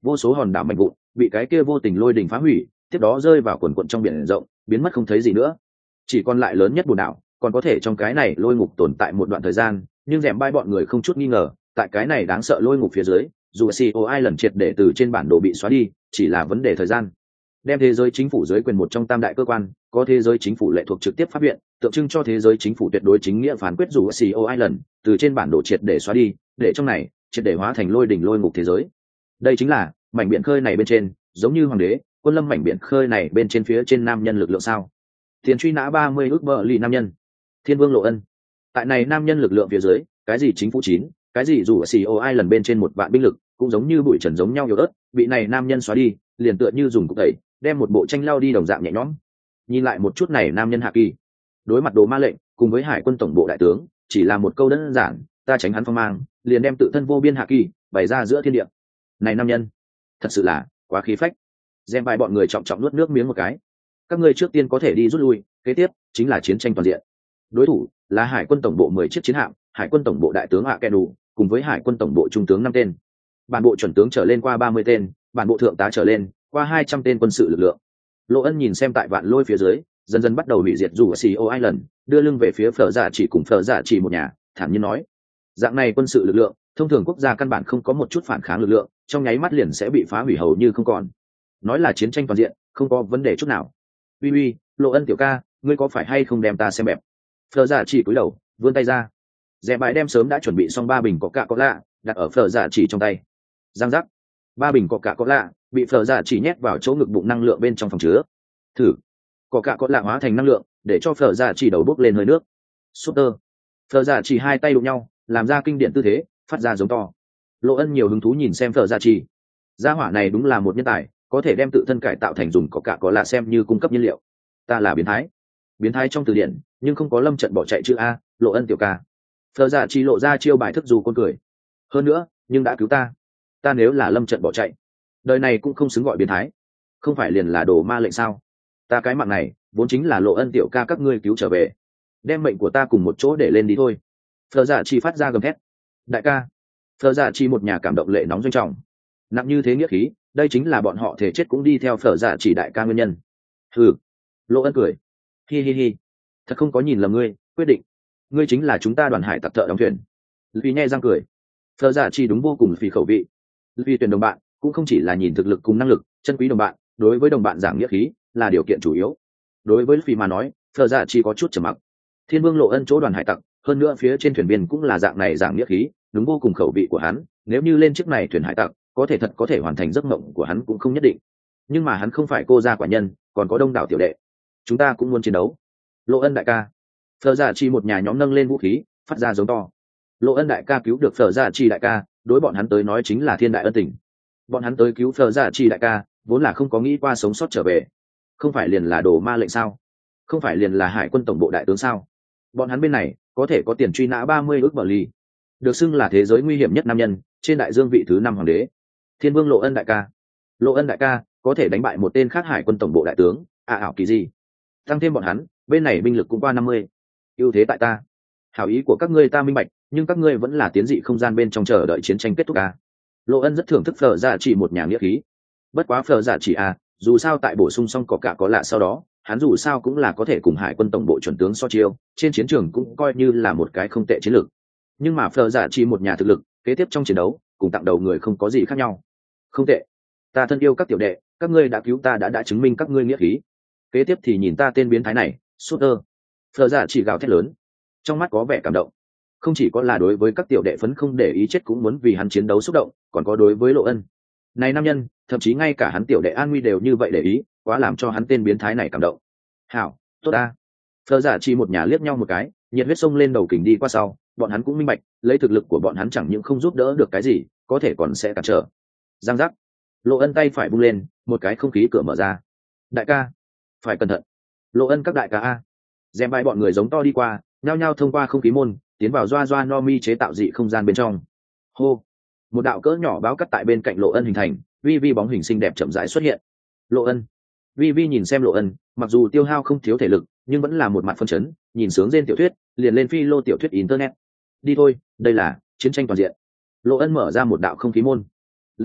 vô số hòn đảo mạnh vụn bị cái kia vô tình lôi đình phá hủy, tiếp đó rơi vào quần quận trong biển rộng, biến mất không thấy gì nữa. Chỉ còn lại lớn nhất bùn đảo còn có thể trong cái này lôi ngục tồn tại một đoạn thời gian, nhưng rèm bay bọn người không chút nghi ngờ, tại cái này đáng sợ lôi ngục phía dưới, dù xê o Island triệt để từ trên bản đồ bị xóa đi, chỉ là vấn đề thời gian. Đem thế giới chính phủ dưới quyền một trong tam đại cơ quan, có thế giới chính phủ lệ thuộc trực tiếp pháp viện, tượng trưng cho thế giới chính phủ tuyệt đối chính nghĩa phán quyết dù xê o Island từ trên bản đồ triệt để xóa đi, để trong này triệt để hóa thành lôi đỉnh lôi ngục thế giới. Đây chính là mảnh biển khơi này bên trên, giống như hoàng đế, quân lâm mảnh biển khơi này bên trên phía trên nam nhân lực lượng sao? Tiền truy nã ba mươi ước bờ lì nam nhân. Thiên Vương Lộ Ân. Tại này nam nhân lực lượng phía dưới, cái gì chính phủ chín, cái gì dù xê o Island bên trên một vạn binh lực, cũng giống như bụi trần giống nhau yếu ớt, bị này nam nhân xóa đi, liền tựa như dùng cục tẩy, đem một bộ tranh lao đi đồng dạng nhẹ nhõm. Nhìn lại một chút này nam nhân hạ kỳ, đối mặt đồ ma lệnh cùng với hải quân tổng bộ đại tướng, chỉ là một câu đơn giản, ta tránh hắn phong mang, liền đem tự thân vô biên hạ kỳ bày ra giữa thiên địa. Này nam nhân, thật sự là quá khí phách. Xem bài bọn người trọng trọng nuốt nước miếng một cái. Các ngươi trước tiên có thể đi rút lui, kế tiếp chính là chiến tranh toàn diện. Đối thủ là hải quân tổng bộ mười chiếc chiến hạm, hải quân tổng bộ đại tướng hạ kẻ đủ, cùng với hải quân tổng bộ trung tướng năm tên, bản bộ chuẩn tướng trở lên qua ba mươi tên, bản bộ thượng tá trở lên qua hai trăm tên quân sự lực lượng. Lộ Ân nhìn xem tại vạn lôi phía dưới dần dần bắt đầu hủy diệt dù ở xê o Island, đưa lưng về phía phở giả chỉ cùng phở giả chỉ một nhà, thản nhiên nói: dạng này quân sự lực lượng thông thường quốc gia căn bản không có một chút phản kháng lực lượng, trong nháy mắt liền sẽ bị phá hủy hầu như không còn. Nói là chiến tranh toàn diện không có vấn đề chút nào. Uy uy, Lộ Ân tiểu ca, ngươi có phải hay không đem ta xem bẹp? Phở giả chỉ cúi đầu vươn tay ra, dè bãi đem sớm đã chuẩn bị xong ba bình có cạ có lạ đặt ở phở giả chỉ trong tay. Giang giác, ba bình có cạ có lạ bị phở giả chỉ nhét vào chỗ ngực bụng năng lượng bên trong phòng chứa. Thử, có cạ có lạ hóa thành năng lượng để cho phở giả chỉ đầu bốc lên hơi nước. Super, phở giả chỉ hai tay đụng nhau làm ra kinh điển tư thế, phát ra giống to. Lộ Ân nhiều hứng thú nhìn xem phở giả chỉ, gia hỏa này đúng là một nhân tài, có thể đem tự thân cải tạo thành dùng có cạ có lạ xem như cung cấp nhiên liệu. Ta là biến thái, biến thái trong từ điển nhưng không có lâm trận bỏ chạy chữ a. Lộ Ân tiểu ca, phở giả chỉ lộ ra chiêu bài thức dù con cười. Hơn nữa nhưng đã cứu ta, ta nếu là lâm trận bỏ chạy, đời này cũng không xứng gọi biến thái, không phải liền là đồ ma lệnh sao? Ta cái mạng này vốn chính là Lộ Ân tiểu ca các ngươi cứu trở về, đem mệnh của ta cùng một chỗ để lên đi thôi. Phở giả chỉ phát ra gầm thét. Đại ca, phở giả chỉ một nhà cảm động lệ nóng doanh trọng, nặng như thế nghĩa khí, đây chính là bọn họ thể chết cũng đi theo phở giả chỉ đại ca nguyên nhân. Hừ, Lộ Ân cười, hi hi hi, thật không có nhìn lầm ngươi, quyết định ngươi chính là chúng ta đoàn hải tặc thợ đóng thuyền. Vì nghe răng cười, phở giả chỉ đúng vô cùng phì khẩu vị. Vì tuyển đồng bạn cũng không chỉ là nhìn thực lực cùng năng lực, chân quý đồng bạn đối với đồng bạn giảng nghĩa khí là điều kiện chủ yếu. Đối với Phi mà nói, phở giả chỉ có chút trầm mặc. Thiên Vương Lộ Ân chỗ đoàn hải tặc, hơn nữa phía trên thuyền viên cũng là dạng này giảng nghĩa khí, đúng vô cùng khẩu vị của hắn. Nếu như lên chiếc này thuyền hải tặc, có thể thật có thể hoàn thành giấc mộng của hắn cũng không nhất định. Nhưng mà hắn không phải cô gia quả nhân, còn có đông đảo tiểu đệ. Chúng ta cũng muốn chiến đấu. Lộ Ân đại ca, phở giả chỉ một nhà nhóm nâng lên vũ khí, phát ra giống to. Lộ Ân đại ca cứu được phở giả chỉ đại ca, đối bọn hắn tới nói chính là thiên đại ân tình. Bọn hắn tới cứu phở giả chỉ đại ca vốn là không có nghĩ qua sống sót trở về, không phải liền là đồ ma lệnh sao? Không phải liền là hải quân tổng bộ đại tướng sao? Bọn hắn bên này có thể có tiền truy nã ba mươi ước bờ ly, được xưng là thế giới nguy hiểm nhất nam nhân, trên đại dương vị thứ năm hoàng đế. Thiên Vương Lộ Ân đại ca, Lộ Ân đại ca có thể đánh bại một tên khác hải quân tổng bộ đại tướng, à ảo kỳ gì? Tăng thêm bọn hắn, bên này binh lực cũng qua năm mươi, ưu thế tại ta. Hảo ý của các ngươi ta minh bạch, nhưng các ngươi vẫn là tiến dị không gian bên trong chờ đợi chiến tranh kết thúc à? Lộ Ân rất thưởng thức phở giả chỉ một nhà nghĩa khí. Bất quá phở giả chỉ à, dù sao tại bổ sung xong có cả có lạ sau đó, hắn dù sao cũng là có thể cùng hải quân tổng bộ chuẩn tướng so chiêu, trên chiến trường cũng coi như là một cái không tệ chiến lược. Nhưng mà phở giả chỉ một nhà thực lực, kế tiếp trong chiến đấu cùng tặng đầu người không có gì khác nhau. Không tệ, ta thân yêu các tiểu đệ, các ngươi đã cứu ta đã đã chứng minh các ngươi nghĩa khí. Kế tiếp thì nhìn ta tên biến thái này, Sutter. Phở giả chỉ gào thét lớn, trong mắt có vẻ cảm động. Không chỉ có là đối với các tiểu đệ phấn không để ý chết cũng muốn vì hắn chiến đấu xúc động, còn có đối với Lộ Ân này nam nhân, thậm chí ngay cả hắn tiểu đệ an nguy đều như vậy để ý, quá làm cho hắn tên biến thái này cảm động. Hảo, tốt a. Phở giả chỉ một nhà liếc nhau một cái, nhiệt huyết sông lên đầu kình đi qua sau, bọn hắn cũng minh bạch, lấy thực lực của bọn hắn chẳng những không giúp đỡ được cái gì, có thể còn sẽ cản trở. Giang giác, Lộ Ân tay phải bung lên, một cái không khí cửa mở ra. Đại ca, phải cẩn thận. Lộ Ân các đại ca a. Dèm bay bọn người giống to đi qua, nhao nhao thông qua không khí môn, tiến vào doa doa no mi chế tạo dị không gian bên trong. Hô, một đạo cỡ nhỏ báo cắt tại bên cạnh Lộ Ân hình thành, vi vi bóng hình xinh đẹp chậm rãi xuất hiện. Lộ Ân, vi vi nhìn xem Lộ Ân, mặc dù tiêu hao không thiếu thể lực, nhưng vẫn là một mặt phân chấn, nhìn sướng trên tiểu thuyết, liền lên phi lô tiểu thuyết internet. Đi thôi, đây là chiến tranh toàn diện. Lộ Ân mở ra một đạo không khí môn. Vi,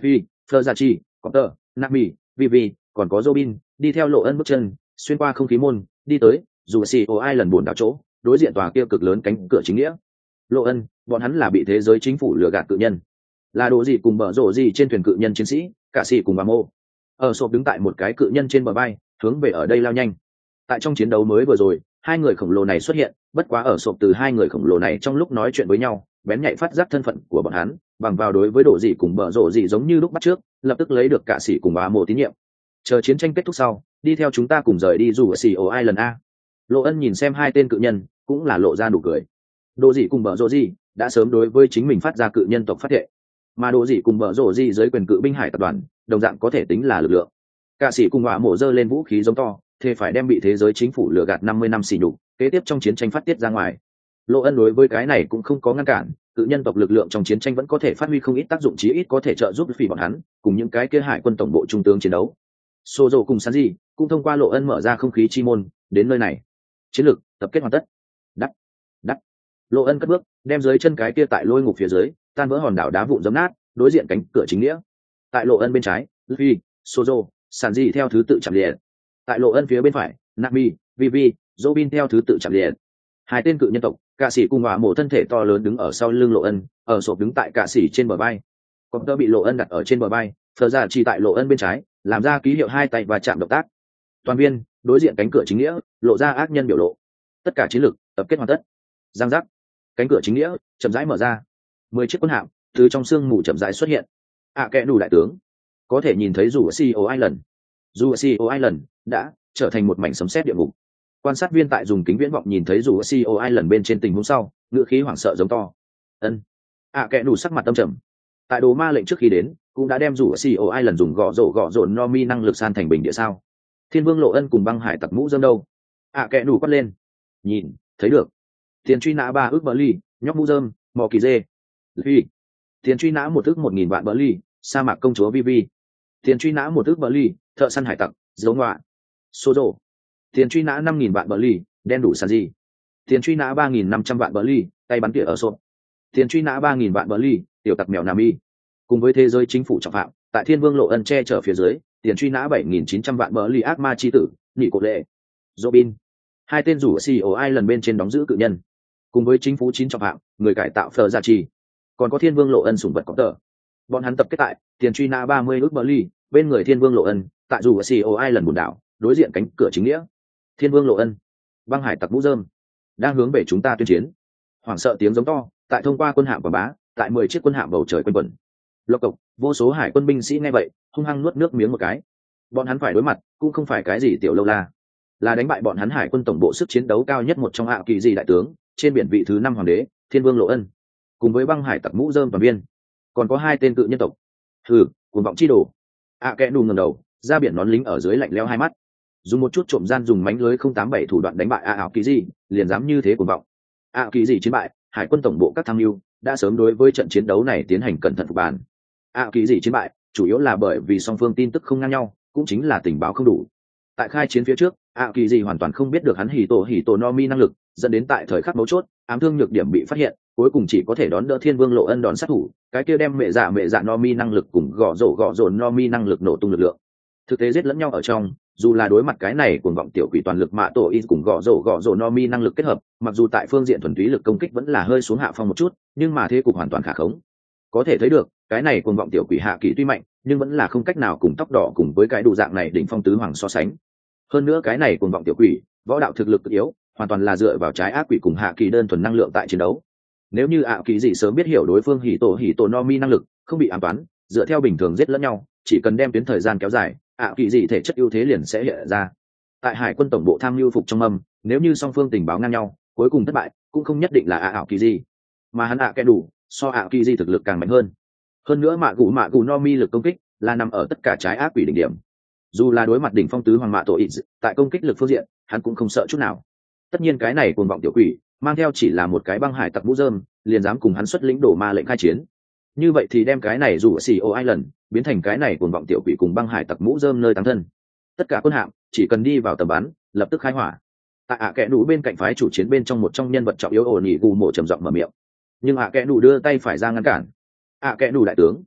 Fleur Gia Chi, Copter, Nami, Vivi, còn có Robin, đi theo Lộ Ân bước chân, xuyên qua không khí môn, đi tới, dù xì ô ai lần buồn đảo chỗ, đối diện tòa kia cực lớn cánh cửa chính nghĩa. Lộ Ân, bọn hắn là bị thế giới chính phủ lừa gạt cự nhân. Là đồ gì cùng bờ rổ gì trên thuyền cự nhân chiến sĩ, cả sĩ cùng bà mô. Ở sộp đứng tại một cái cự nhân trên bờ bay, hướng về ở đây lao nhanh. Tại trong chiến đấu mới vừa rồi, hai người khổng lồ này xuất hiện, bất quá ở sộp từ hai người khổng lồ này trong lúc nói chuyện với nhau, bén nhạy phát giác thân phận của bọn hắn, bằng vào đối với đồ gì cùng bờ rổ gì giống như lúc bắt trước, lập tức lấy được cả sĩ cùng bà mô tín nhiệm. Chờ chiến tranh kết thúc sau, đi theo chúng ta cùng rời đi dù ở xì ổ ai lần a. Lộ Ân nhìn xem hai tên cự nhân, cũng là lộ ra nụ cười. Đồ gì cùng bờ rổ gì đã sớm đối với chính mình phát ra cự nhân tộc phát thệ, mà đồ gì cùng bờ rổ gì dưới quyền cự binh hải tập đoàn, đồng dạng có thể tính là lực lượng. Cả sĩ cùng hỏa mổ dơ lên vũ khí giống to, thế phải đem bị thế giới chính phủ lừa gạt năm mươi năm xỉ nhục, kế tiếp trong chiến tranh phát tiết ra ngoài. Lộ Ân đối với cái này cũng không có ngăn cản, cự nhân tộc lực lượng trong chiến tranh vẫn có thể phát huy không ít tác dụng, chí ít có thể trợ giúp phi bọn hắn cùng những cái kia hải quân tổng bộ trung tướng chiến đấu. Sozo cùng Sanji cũng thông qua Lộ Ân mở ra không khí chi môn, đến nơi này. Chiến lược tập kết hoàn tất. Đắt, đắt. Lộ Ân cất bước, đem dưới chân cái kia tại lôi ngục phía dưới, tan vỡ hòn đảo đá vụn giấm nát, đối diện cánh cửa chính nghĩa. Tại Lộ Ân bên trái, Luffy, Sozo, Sanji theo thứ tự chạm liền. Tại Lộ Ân phía bên phải, Nami, Vivi, Robin theo thứ tự chạm liền. Hai tên cự nhân tộc, cả sĩ cùng hỏa mổ thân thể to lớn đứng ở sau lưng Lộ Ân, ở sộp đứng tại cả sĩ trên bờ bay. Còn tơ bị Lộ Ân đặt ở trên bờ bay, Fleur Gia Chi tại Lộ Ân bên trái, làm ra ký hiệu hai tay và chạm động tác. Toàn viên đối diện cánh cửa chính nghĩa, lộ ra ác nhân biểu lộ. Tất cả chiến lược tập kết hoàn tất. Giang giác, cánh cửa chính nghĩa chậm rãi mở ra. Mười chiếc quân hạm từ trong sương mù chậm rãi xuất hiện. ạ à, kẽ đủ đại tướng có thể nhìn thấy dù ở xê o Island. Dù ở xê o Island đã trở thành một mảnh sấm sét địa ngục. Quan sát viên tại dùng kính viễn vọng nhìn thấy dù ở xê o Island bên trên tình huống sau, ngựa khí hoảng sợ giống to. Ân. ạ à, kẽ đủ sắc mặt tâm trầm. Tại đồ ma lệnh trước khi đến, cũng đã đem dù ở xê o Island dùng gõ rổ gõ rổ no mi năng lực san thành bình địa sao? Thiên Vương Lộ Ân cùng băng hải tặc mũ dâm đâu? ạ à, kẽ đủ quát lên. Nhìn, thấy được. Tiền truy nã ba ước bờ ly, nhóc mũ dơm, mò kỳ dê. Phi. Tiền truy nã một ước một nghìn vạn bờ ly, sa mạc công chúa Vivi. Tiền truy nã một ước bờ ly, thợ săn hải tặc, dấu ngoạ. Sozo. Tiền truy nã năm nghìn vạn bờ ly, đen đủ sàn gì. Tiền truy nã ba nghìn năm trăm vạn bờ ly, tay bắn tỉa ở sộp. Tiền truy nã ba nghìn vạn bờ ly, tiểu tặc mèo Nam Y. Cùng với thế giới chính phủ trọng phạm, tại Thiên Vương Lộ Ân che chở phía dưới, tiền truy nã bảy nghìn chín trăm vạn bờ ly ác ma chi tử, nhị cột lệ. Robin. Hai tên rủ xê o Island bên trên đóng giữ cự nhân. Cùng với chính phủ chín trọng phạm, người cải tạo Fleur Gia Chi. Còn có Thiên Vương Lộ Ân sủng vật có tờ. Bọn hắn tập kết tại tiền truy nã ba mươi ước bờ ly, bên người Thiên Vương Lộ Ân, tại rủ xê o Island buồn đảo, đối diện cánh cửa chính nghĩa. Thiên Vương Lộ Ân, băng hải tặc mũ dơm, đang hướng về chúng ta tuyên chiến. Hoảng sợ tiếng giống to, tại thông qua quân hạm và bá, tại mười chiếc quân hạm bầu trời quanh quẩn. Lộc cộc, vô số hải quân binh sĩ nghe vậy, hung hăng nuốt nước miếng một cái. Bọn hắn phải đối mặt, cũng không phải cái gì tiểu lâu la, là đánh bại bọn hắn hải quân tổng bộ sức chiến đấu cao nhất một trong hạo kỳ gì đại tướng, trên biển vị thứ năm hoàng đế, Thiên Vương Lộ Ân, cùng với băng hải tặc mũ dơm toàn viên, còn có hai tên cự nhân tộc. Hừ, cuồng vọng chi đồ. ạ à, kẽ đù ngẩng đầu, ra biển nón lính ở dưới lạnh lẽo hai mắt, dùng một chút trộm gian dùng mánh lưới không tám bảy thủ đoạn đánh bại a ảo kỳ gì, liền dám như thế cuồng vọng. a ảo kỳ gì chiến bại, hải quân tổng bộ các tham mưu đã sớm đối với trận chiến đấu này tiến hành cẩn thận phục bàn. a ảo kỳ gì chiến bại, chủ yếu là bởi vì song phương tin tức không ngang nhau, cũng chính là tình báo không đủ. Tại khai chiến phía trước, a ảo kỳ gì hoàn toàn không biết được hắn hỉ tổ hỉ tổ no mi năng lực, dẫn đến tại thời khắc mấu chốt, ám thương nhược điểm bị phát hiện, cuối cùng chỉ có thể đón đỡ Thiên Vương Lộ Ân đòn sát thủ, cái kia đem mẹ dạ mẹ dạ no mi năng lực cùng gõ rổ gõ rổ no mi năng lực nổ tung lực lượng. Thực tế giết lẫn nhau ở trong, dù là đối mặt cái này cuồng vọng tiểu quỷ toàn lực mạ tổ y cùng gõ rổ gõ rổ no mi năng lực kết hợp, mặc dù tại phương diện thuần túy lực công kích vẫn là hơi xuống hạ phong một chút, nhưng mà thế cục hoàn toàn khả khống. Có thể thấy được, cái này cuồng vọng tiểu quỷ hạ kỳ tuy mạnh, nhưng vẫn là không cách nào cùng tóc đỏ cùng với cái đủ dạng này đỉnh phong tứ hoàng so sánh. Hơn nữa cái này cuồng vọng tiểu quỷ, võ đạo thực lực cực yếu, hoàn toàn là dựa vào trái ác quỷ cùng hạ kỳ đơn thuần năng lượng tại chiến đấu. Nếu như ảo kỳ dị sớm biết hiểu đối phương hỉ tổ hỉ tổ no mi năng lực, không bị ám toán, dựa theo bình thường giết lẫn nhau, chỉ cần đem tuyến thời gian kéo dài, ảo kỳ dị thể chất ưu thế liền sẽ hiện ra. Tại hải quân tổng bộ tham mưu phục trong âm, nếu như song phương tình báo ngang nhau, cuối cùng thất bại, cũng không nhất định là ảo kỳ dị, mà hắn ạ kẻ đủ, so ảo kỳ dị thực lực càng mạnh hơn. Hơn nữa mạ gù mạ gù no mi lực công kích là nằm ở tất cả trái ác quỷ đỉnh điểm. Dù là đối mặt đỉnh phong tứ hoàng mạ tổ ít, tại công kích lực phương diện, hắn cũng không sợ chút nào. Tất nhiên cái này cuồng vọng tiểu quỷ mang theo chỉ là một cái băng hải tặc mũ dơm, liền dám cùng hắn xuất lĩnh đổ ma lệnh khai chiến. Như vậy thì đem cái này dù ở xì ô Island biến thành cái này cuồng vọng tiểu quỷ cùng băng hải tặc mũ dơm nơi táng thân. Tất cả quân hạm chỉ cần đi vào tầm bắn, lập tức khai hỏa. Tại ạ à kẽ đủ bên cạnh phái chủ chiến bên trong một trong nhân vật trọng yếu ổn nhị gù mổ trầm giọng mở miệng, nhưng ạ à kẽ đủ đưa tay phải ra ngăn cản. ạ à kẽ đủ đại tướng,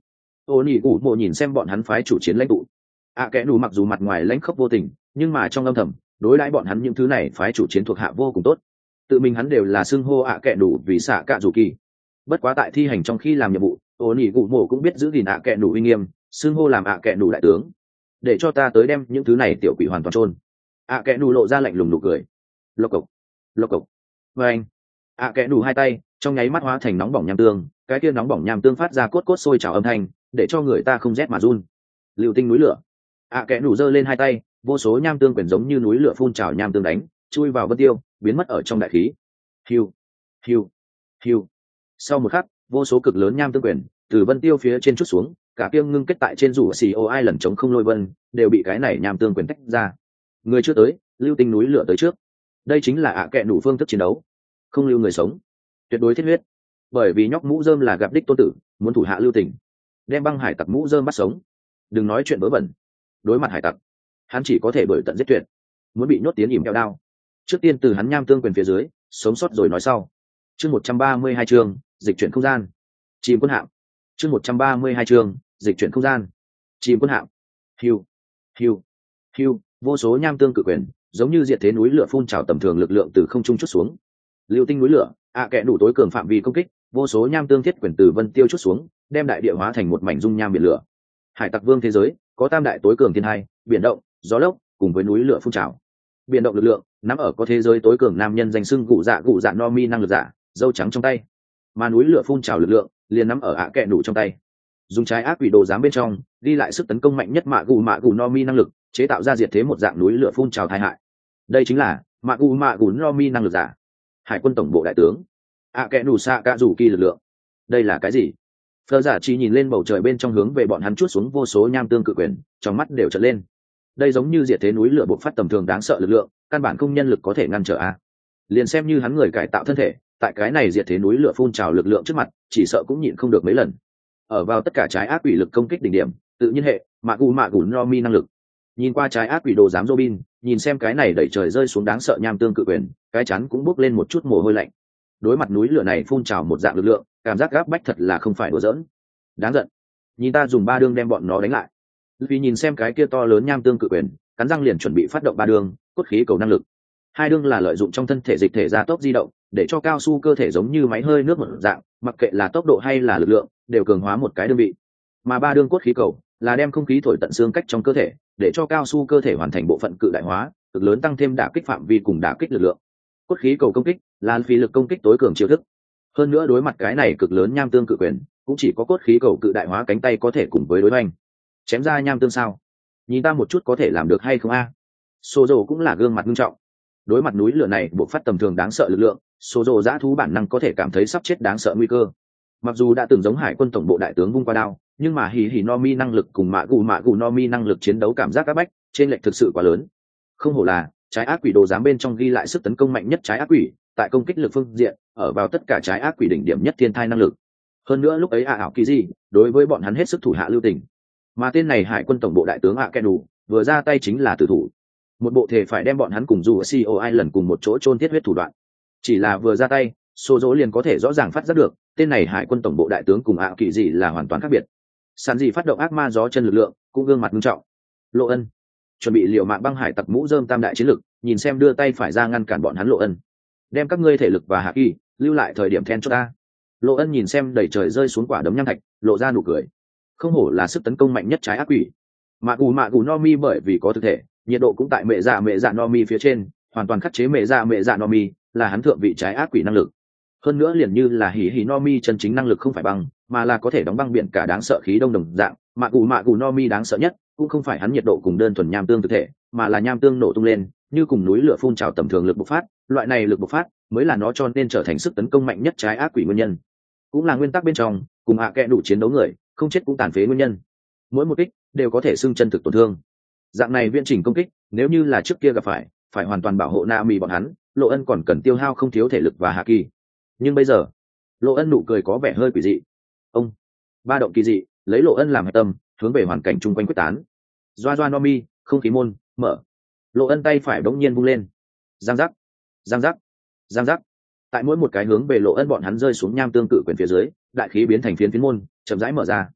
ô nỉ ủ mộ nhìn xem bọn hắn phái chủ chiến lãnh tụ ạ kẽ đủ mặc dù mặt ngoài lãnh khốc vô tình nhưng mà trong âm thầm đối đãi bọn hắn những thứ này phái chủ chiến thuộc hạ vô cùng tốt. Tự mình hắn đều là xưng hô ạ kẽ đủ vì xạ cạ dù kỳ. Bất quá tại thi hành trong khi làm nhiệm vụ, ô nỉ ủ mộ cũng biết giữ gìn ạ kẽ đủ uy nghiêm, xưng hô làm ạ kẽ đủ đại tướng. Để cho ta tới đem những thứ này tiểu quỷ hoàn toàn chôn. ạ kẽ đủ lộ ra lạnh lùng nụ cười. Lộc cộc, lộc cộc. Và anh, ạ kẽ đủ hai tay trong nháy mắt hóa thành nóng bỏng nham tương, cái kia nóng bỏng nham tương phát ra cốt cốt sôi trào âm thanh, để cho người ta không rét mà run. Lưu tinh núi lửa. ạ kẽ đủ giơ lên hai tay, vô số nham tương quyển giống như núi lửa phun trào nham tương đánh, chui vào vân tiêu, biến mất ở trong đại khí. Hiu, hiu, hiu. Sau một khắc, vô số cực lớn nham tương quyển từ vân tiêu phía trên chút xuống, cả kiêng ngưng kết tại trên rủ xì ô ai lần chống không lôi vân đều bị cái này nham tương quyển tách ra. Người chưa tới, lưu tinh núi lửa tới trước. Đây chính là ạ kẽ đủ phương thức chiến đấu, không lưu người sống, tuyệt đối thiết huyết. Bởi vì nhóc mũ rơm là gặp đích tôn tử, muốn thủ hạ lưu tình, đem băng hải tặc mũ rơm bắt sống. Đừng nói chuyện vớ vẩn, đối mặt hải tặc hắn chỉ có thể đuổi tận giết tuyệt, muốn bị nhốt tiến ỉm keo đao. Trước tiên từ hắn nham tương quyền phía dưới sống sót rồi nói sau. Chương một trăm ba mươi hai chương dịch chuyển không gian, chìm quân hạm. Chương một trăm ba mươi hai chương dịch chuyển không gian, chìm quân hạm. Hiu, hiu, hiu. Vô số nham tương cự quyền giống như diệt thế núi lửa phun trào tầm thường lực lượng từ không trung chút xuống. Lưu tinh núi lửa, ạ kẽ đủ tối cường phạm vi công kích, vô số nham tương thiết quyền từ vân tiêu chút xuống, đem đại địa hóa thành một mảnh dung nham biển lửa. Hải tặc vương thế giới có tam đại tối cường thiên hai, biển động, gió lốc cùng với núi lửa phun trào. Biển động lực lượng nắm ở có thế giới tối cường nam nhân danh xưng gụ dạ gụ dạ no mi năng lực giả dâu trắng trong tay, mà núi lửa phun trào lực lượng liền nắm ở ạ kẽ đủ trong tay. Dùng trái ác quỷ đồ giám bên trong ghi lại sức tấn công mạnh nhất mạ gù mạ gù no mi năng lực, chế tạo ra diệt thế một dạng núi lửa phun trào tai hại. Đây chính là mạ gù mạ gù no mi năng lực giả, hải quân tổng bộ đại tướng ạ kẽ đủ xạ cạ rủ kỳ lực lượng. Đây là cái gì? Phờ giả chỉ nhìn lên bầu trời bên trong hướng về bọn hắn chút xuống vô số nham tương cự quyền, trong mắt đều trợn lên. Đây giống như diệt thế núi lửa bộc phát tầm thường đáng sợ lực lượng, căn bản không nhân lực có thể ngăn trở a. Liền xem như hắn người cải tạo thân thể, tại cái này diệt thế núi lửa phun trào lực lượng trước mặt, chỉ sợ cũng nhịn không được mấy lần. Ở vào tất cả trái ác quỷ lực công kích đỉnh điểm, tự nhiên hệ, mạ gù mạ gù no mi năng lực. Nhìn qua trái ác quỷ đồ giám Robin, nhìn xem cái này đẩy trời rơi xuống đáng sợ nham tương cự quyền, cái chắn cũng bốc lên một chút mồ hôi lạnh. Đối mặt núi lửa này phun trào một dạng lực lượng, cảm giác gáp bách thật là không phải đùa giỡn. Đáng giận. Nhìn ta dùng ba đương đem bọn nó đánh lại. Vì nhìn xem cái kia to lớn nham tương cự quyền, cắn răng liền chuẩn bị phát động ba đương, cốt khí cầu năng lực. Hai đương là lợi dụng trong thân thể dịch thể gia tốc di động, để cho cao su cơ thể giống như máy hơi nước một dạng, mặc kệ là tốc độ hay là lực lượng, đều cường hóa một cái đơn vị. Mà ba đương cốt khí cầu là đem không khí thổi tận xương cách trong cơ thể, để cho cao su cơ thể hoàn thành bộ phận cự đại hóa, cực lớn tăng thêm đả kích phạm vi cùng đả kích lực lượng. Cốt khí cầu công kích là phi lực công kích tối cường chiêu thức. Hơn nữa đối mặt cái này cực lớn nham tương cự quyền, cũng chỉ có cốt khí cầu cự đại hóa cánh tay có thể cùng với đối hoành. Chém ra nham tương sao? Nhìn ta một chút có thể làm được hay không a? À? Sô dầu cũng là gương mặt nghiêm trọng. Đối mặt núi lửa này buộc phát tầm thường đáng sợ lực lượng, Sô dầu dã thú bản năng có thể cảm thấy sắp chết đáng sợ nguy cơ. Mặc dù đã từng giống hải quân tổng bộ đại tướng vung qua đao, nhưng mà hỉ hỉ no mi năng lực cùng mạ gù mạ gù no mi năng lực chiến đấu cảm giác áp bách trên lệch thực sự quá lớn. Không hổ là trái ác quỷ đồ giám bên trong ghi lại sức tấn công mạnh nhất trái ác quỷ, tại công kích lực phương diện ở vào tất cả trái ác quỷ đỉnh điểm nhất thiên thai năng lực. Hơn nữa lúc ấy ạ ảo kỳ gì đối với bọn hắn hết sức thủ hạ lưu tình, mà tên này hải quân tổng bộ đại tướng ạ kẽ đủ vừa ra tay chính là tử thủ, một bộ thể phải đem bọn hắn cùng dù ở co ai lần cùng một chỗ chôn thiết huyết thủ đoạn. Chỉ là vừa ra tay, số dỗ liền có thể rõ ràng phát giác được tên này hải quân tổng bộ đại tướng cùng ạ kỳ gì là hoàn toàn khác biệt. Sàn gì phát động ác ma gió chân lực lượng cũng gương mặt nghiêm trọng. Lộ Ân chuẩn bị liều mạng băng hải tặc mũ rơm tam đại chiến lực, nhìn xem đưa tay phải ra ngăn cản bọn hắn. Lộ Ân đem các ngươi thể lực và hạ kỳ lưu lại thời điểm then cho ta. Lộ Ân nhìn xem đẩy trời rơi xuống quả đấm nham thạch, lộ ra nụ cười. Không hổ là sức tấn công mạnh nhất trái ác quỷ. Mạ gù mạ gù no mi bởi vì có thực thể, nhiệt độ cũng tại mẹ dạ mẹ dạ no mi phía trên, hoàn toàn khắc chế mẹ dạ mẹ dạ no mi, là hắn thượng vị trái ác quỷ năng lực. Hơn nữa liền như là hỉ hỉ no mi chân chính năng lực không phải băng, mà là có thể đóng băng biển cả đáng sợ khí đông đồng dạng. Mạ gù mạ gù no mi đáng sợ nhất cũng không phải hắn nhiệt độ cùng đơn thuần nham tương thực thể, mà là nham tương nổ tung lên, như cùng núi lửa phun trào tầm thường lực bộc phát, loại này lực bộc phát mới là nó cho nên trở thành sức tấn công mạnh nhất trái ác quỷ nguyên nhân, cũng là nguyên tắc bên trong cùng hạ kẽ đủ chiến đấu người không chết cũng tàn phế nguyên nhân. Mỗi một kích đều có thể xưng chân thực tổn thương. Dạng này viễn trình công kích nếu như là trước kia gặp phải phải hoàn toàn bảo hộ na mì bọn hắn, Lộ Ân còn cần tiêu hao không thiếu thể lực và hạ kỳ. Nhưng bây giờ Lộ Ân nụ cười có vẻ hơi quỷ dị. Ông ba động kỳ dị lấy Lộ Ân làm hạch tâm, hướng về hoàn cảnh chung quanh quyết tán. Doa doa no mi không khí môn mở. Lộ Ân tay phải bỗng nhiên vung lên, giang giác giang giác giang giác. Tại mỗi một cái hướng về Lộ Ân bọn hắn rơi xuống nham tương cự quyền phía dưới, đại khí biến thành phiến phiến môn chậm rãi mở ra.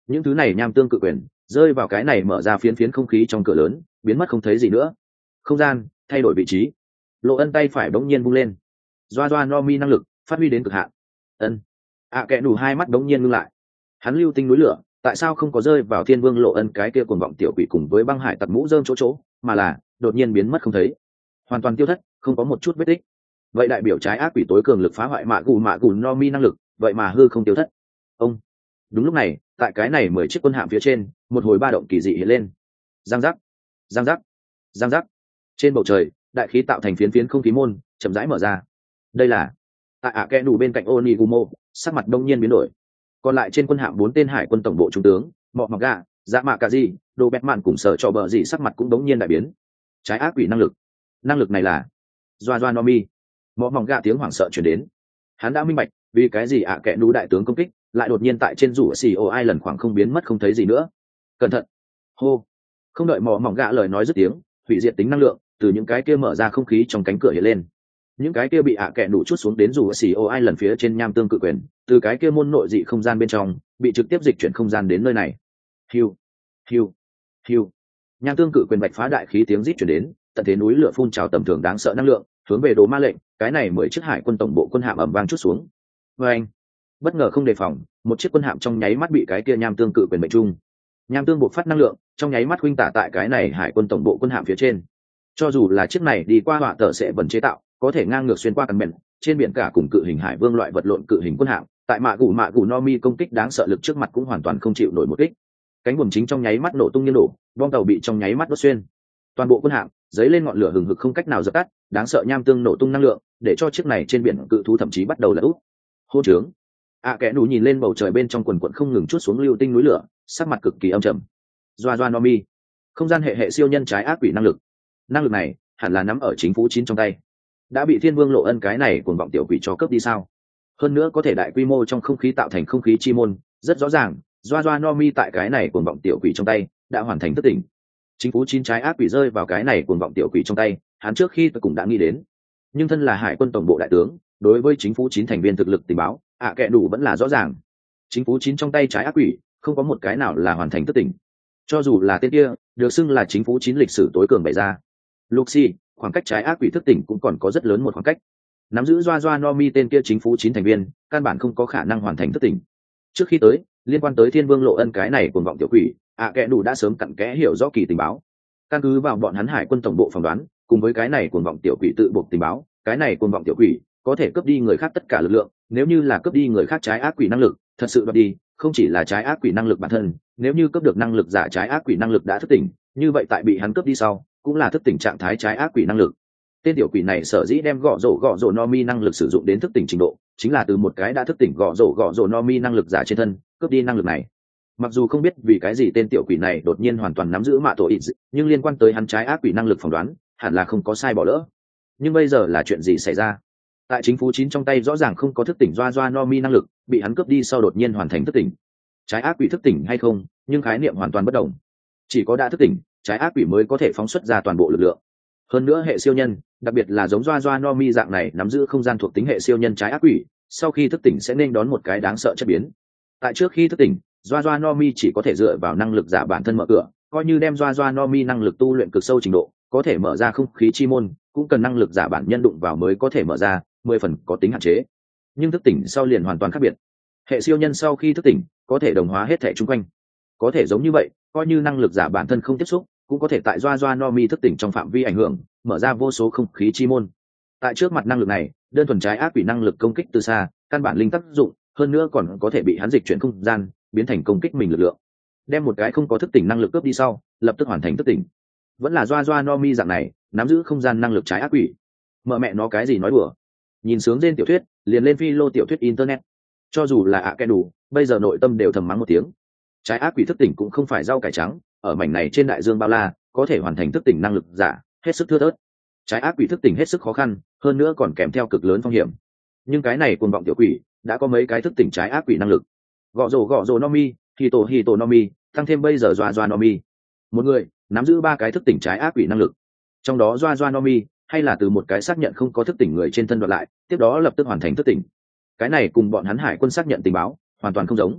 những thứ này nham tương cự quyền rơi vào cái này mở ra phiến phiến không khí trong cửa lớn, biến mất không thấy gì nữa. Không gian thay đổi vị trí, Lộ Ân tay phải bỗng nhiên vung lên, doa doa no mi năng lực phát huy đến cực hạn. Ân ạ kẽ đủ hai mắt bỗng nhiên ngưng lại. Hắn lưu tinh núi lửa tại sao không có rơi vào thiên vương Lộ Ân cái kia cuồng vọng tiểu quỷ cùng với băng hải tặc mũ rơm chỗ chỗ, mà là đột nhiên biến mất không thấy, hoàn toàn tiêu thất, không có một chút vết tích. Vậy đại biểu trái ác quỷ tối cường lực phá hoại mạ gù mạ gù no mi năng lực vậy mà hư không tiêu thất. Ông đúng lúc này, tại cái này mười chiếc quân hạm phía trên, một hồi ba động kỳ dị hiện lên. Giang giác, giang giác, giang giác. Trên bầu trời, đại khí tạo thành phiến phiến không khí môn chậm rãi mở ra. Đây là tại ạ kẽ đủ bên cạnh Onigumo, sắc mặt đông nhiên biến đổi. Còn lại trên quân hạm bốn tên hải quân tổng bộ trung tướng, Mọ Mặc Gà, Dạ Mạ Cà Di, Đồ Bẹt Mạn cùng sở cho bờ gì sắc mặt cũng đống nhiên đại biến. Trái ác quỷ năng lực, năng lực này là Doa Doa Nomi. Mọ Mặc Gà tiếng hoảng sợ truyền đến. Hắn đã minh bạch vì cái gì ạ kẽ đủ đại tướng công kích lại đột nhiên tại trên rủ xì ô ai lần khoảng không biến mất không thấy gì nữa. Cẩn thận. Hô. Không đợi Mọ Mặc Gà lời nói dứt tiếng, hủy diệt tính năng lượng từ những cái kia mở ra không khí trong cánh cửa hiện lên. Những cái kia bị ạ kẽ đủ chút xuống đến rủ xì ô ai lần phía trên nham tương cự quyền, từ cái kia môn nội dị không gian bên trong bị trực tiếp dịch chuyển không gian đến nơi này. Hiu, hiu, hiu. Nham tương cự quyền bạch phá đại khí tiếng rít chuyển đến, tận thế núi lửa phun trào tầm thường đáng sợ năng lượng hướng về Đồ Ma lệnh, cái này mười chiếc hải quân tổng bộ quân hạm ầm vang chút xuống. Và anh bất ngờ không đề phòng, một chiếc quân hạm trong nháy mắt bị cái kia nham tương cự quyền mệnh trung. Nham tương buộc phát năng lượng trong nháy mắt huynh tả tại cái này hải quân tổng bộ quân hạm phía trên. Cho dù là chiếc này đi qua họa tờ sẽ bẩn chế tạo, có thể ngang ngược xuyên qua cằn biển trên biển cả cùng cự hình hải vương loại vật lộn cự hình quân hạm, tại mạ gù mạ gù no mi công kích đáng sợ lực trước mặt cũng hoàn toàn không chịu nổi một kích. Cánh buồm chính trong nháy mắt nổ tung nghiêng đổ, bom tàu bị trong nháy mắt đốt xuyên. Toàn bộ quân hạm dấy lên ngọn lửa hừng hực không cách nào dập tắt, đáng sợ nham tương nổ tung năng lượng để cho chiếc này trên biển cự thú thậm chí bắt đầu lật úp. Hô trướng. ạ kẽ đủ nhìn lên bầu trời bên trong quần quần không ngừng chút xuống lưu tinh núi lửa, sắc mặt cực kỳ âm trầm. Doa Doa no mi, không gian hệ hệ siêu nhân trái ác quỷ năng lực. Năng lực này hẳn là nắm ở chính phủ chín trong tay, đã bị thiên vương Lộ Ân cái này cuồng vọng tiểu quỷ cho cướp đi sao? Hơn nữa có thể đại quy mô trong không khí tạo thành không khí chi môn, rất rõ ràng Doa Doa no mi tại cái này cuồng vọng tiểu quỷ trong tay đã hoàn thành thức tỉnh. Chính phủ chín trái ác quỷ rơi vào cái này cuồng vọng tiểu quỷ trong tay, hắn trước khi tôi cũng đã nghĩ đến, nhưng thân là hải quân tổng bộ đại tướng, đối với chính phủ chín thành viên thực lực tình báo ạ kệ đủ vẫn là rõ ràng. Chính phủ chín trong tay trái ác quỷ không có một cái nào là hoàn thành thức tỉnh, cho dù là tên kia được xưng là chính phủ chín lịch sử tối cường bày ra Luxi, khoảng cách trái ác quỷ thức tỉnh cũng còn có rất lớn một khoảng cách. Nắm giữ Doa Doa no mi tên kia chính phủ chín thành viên căn bản không có khả năng hoàn thành thức tỉnh. Trước khi tới liên quan tới thiên vương Lộ Ân cái này cuồng vọng tiểu quỷ, ạ kẽ đủ đã sớm cặn kẽ hiểu rõ kỳ tình báo. Căn cứ vào bọn hắn hải quân tổng bộ phỏng đoán cùng với cái này cuồng vọng tiểu quỷ tự buộc tình báo, cái này cuồng vọng tiểu quỷ có thể cướp đi người khác tất cả lực lượng. Nếu như là cướp đi người khác trái ác quỷ năng lực, thật sự đoạt đi không chỉ là trái ác quỷ năng lực bản thân, nếu như cướp được năng lực giả trái ác quỷ năng lực đã thức tỉnh, như vậy tại bị hắn cướp đi sau cũng là thức tỉnh trạng thái trái ác quỷ năng lực. Tên tiểu quỷ này sở dĩ đem gõ rổ gõ rổ no mi năng lực sử dụng đến thức tỉnh trình độ, chính là từ một cái đã thức tỉnh gõ rổ gõ rổ no mi năng lực giả trên thân cướp đi năng lực này. Mặc dù không biết vì cái gì tên tiểu quỷ này đột nhiên hoàn toàn nắm giữ mạ tổ ít, nhưng liên quan tới hắn trái ác quỷ năng lực phỏng đoán hẳn là không có sai bỏ lỡ. Nhưng bây giờ là chuyện gì xảy ra? Tại chính phủ chín trong tay rõ ràng không có thức tỉnh Doa Doa no mi năng lực, bị hắn cướp đi sau đột nhiên hoàn thành thức tỉnh. Trái ác quỷ thức tỉnh hay không, nhưng khái niệm hoàn toàn bất đồng. Chỉ có đã thức tỉnh, trái ác quỷ mới có thể phóng xuất ra toàn bộ lực lượng. Hơn nữa hệ siêu nhân, đặc biệt là giống Doa Doa no mi dạng này nắm giữ không gian thuộc tính hệ siêu nhân trái ác quỷ, sau khi thức tỉnh sẽ nên đón một cái đáng sợ chất biến. Tại trước khi thức tỉnh, Doa Doa no mi chỉ có thể dựa vào năng lực giả bản thân mở cửa, coi như đem Doa Doa no mi năng lực tu luyện cực sâu trình độ, có thể mở ra không khí chi môn, cũng cần năng lực giả bản nhân đụng vào mới có thể mở ra, mười phần có tính hạn chế. Nhưng thức tỉnh sau liền hoàn toàn khác biệt. Hệ siêu nhân sau khi thức tỉnh, có thể đồng hóa hết thể chung quanh. Có thể giống như vậy, coi như năng lực giả bản thân không tiếp xúc, cũng có thể tại Doa Doa no mi thức tỉnh trong phạm vi ảnh hưởng, mở ra vô số không khí chi môn. Tại trước mặt năng lực này, đơn thuần trái ác quỷ năng lực công kích từ xa, căn bản linh tác dụng, hơn nữa còn có thể bị hắn dịch chuyển không gian, biến thành công kích mình lực lượng. Đem một cái không có thức tỉnh năng lực cướp đi sau, lập tức hoàn thành thức tỉnh. Vẫn là Doa Doa no mi dạng này, nắm giữ không gian năng lực trái ác quỷ. Mợ mẹ nó cái gì nói đùa. Nhìn sướng trên tiểu thuyết, liền lên phi lô tiểu thuyết internet. Cho dù là ạ à đủ, bây giờ nội tâm đều thầm mắng một tiếng. Trái ác quỷ thức tỉnh cũng không phải rau cải trắng, ở mảnh này trên đại dương bao la, có thể hoàn thành thức tỉnh năng lực giả, hết sức thưa thớt. Trái ác quỷ thức tỉnh hết sức khó khăn, hơn nữa còn kèm theo cực lớn phong hiểm. Nhưng cái này cuồng vọng tiểu quỷ, đã có mấy cái thức tỉnh trái ác quỷ năng lực. Gọ rồ gọ rồ no mi, hito hito no mi, tăng thêm bây giờ Doa Doa no mi. Một người nắm giữ ba cái thức tỉnh trái ác quỷ năng lực. Trong đó Doa Doa no mi hay là từ một cái xác nhận không có thức tỉnh người trên thân đoạt lại, tiếp đó lập tức hoàn thành thức tỉnh. Cái này cùng bọn hắn hải quân xác nhận tình báo hoàn toàn không giống.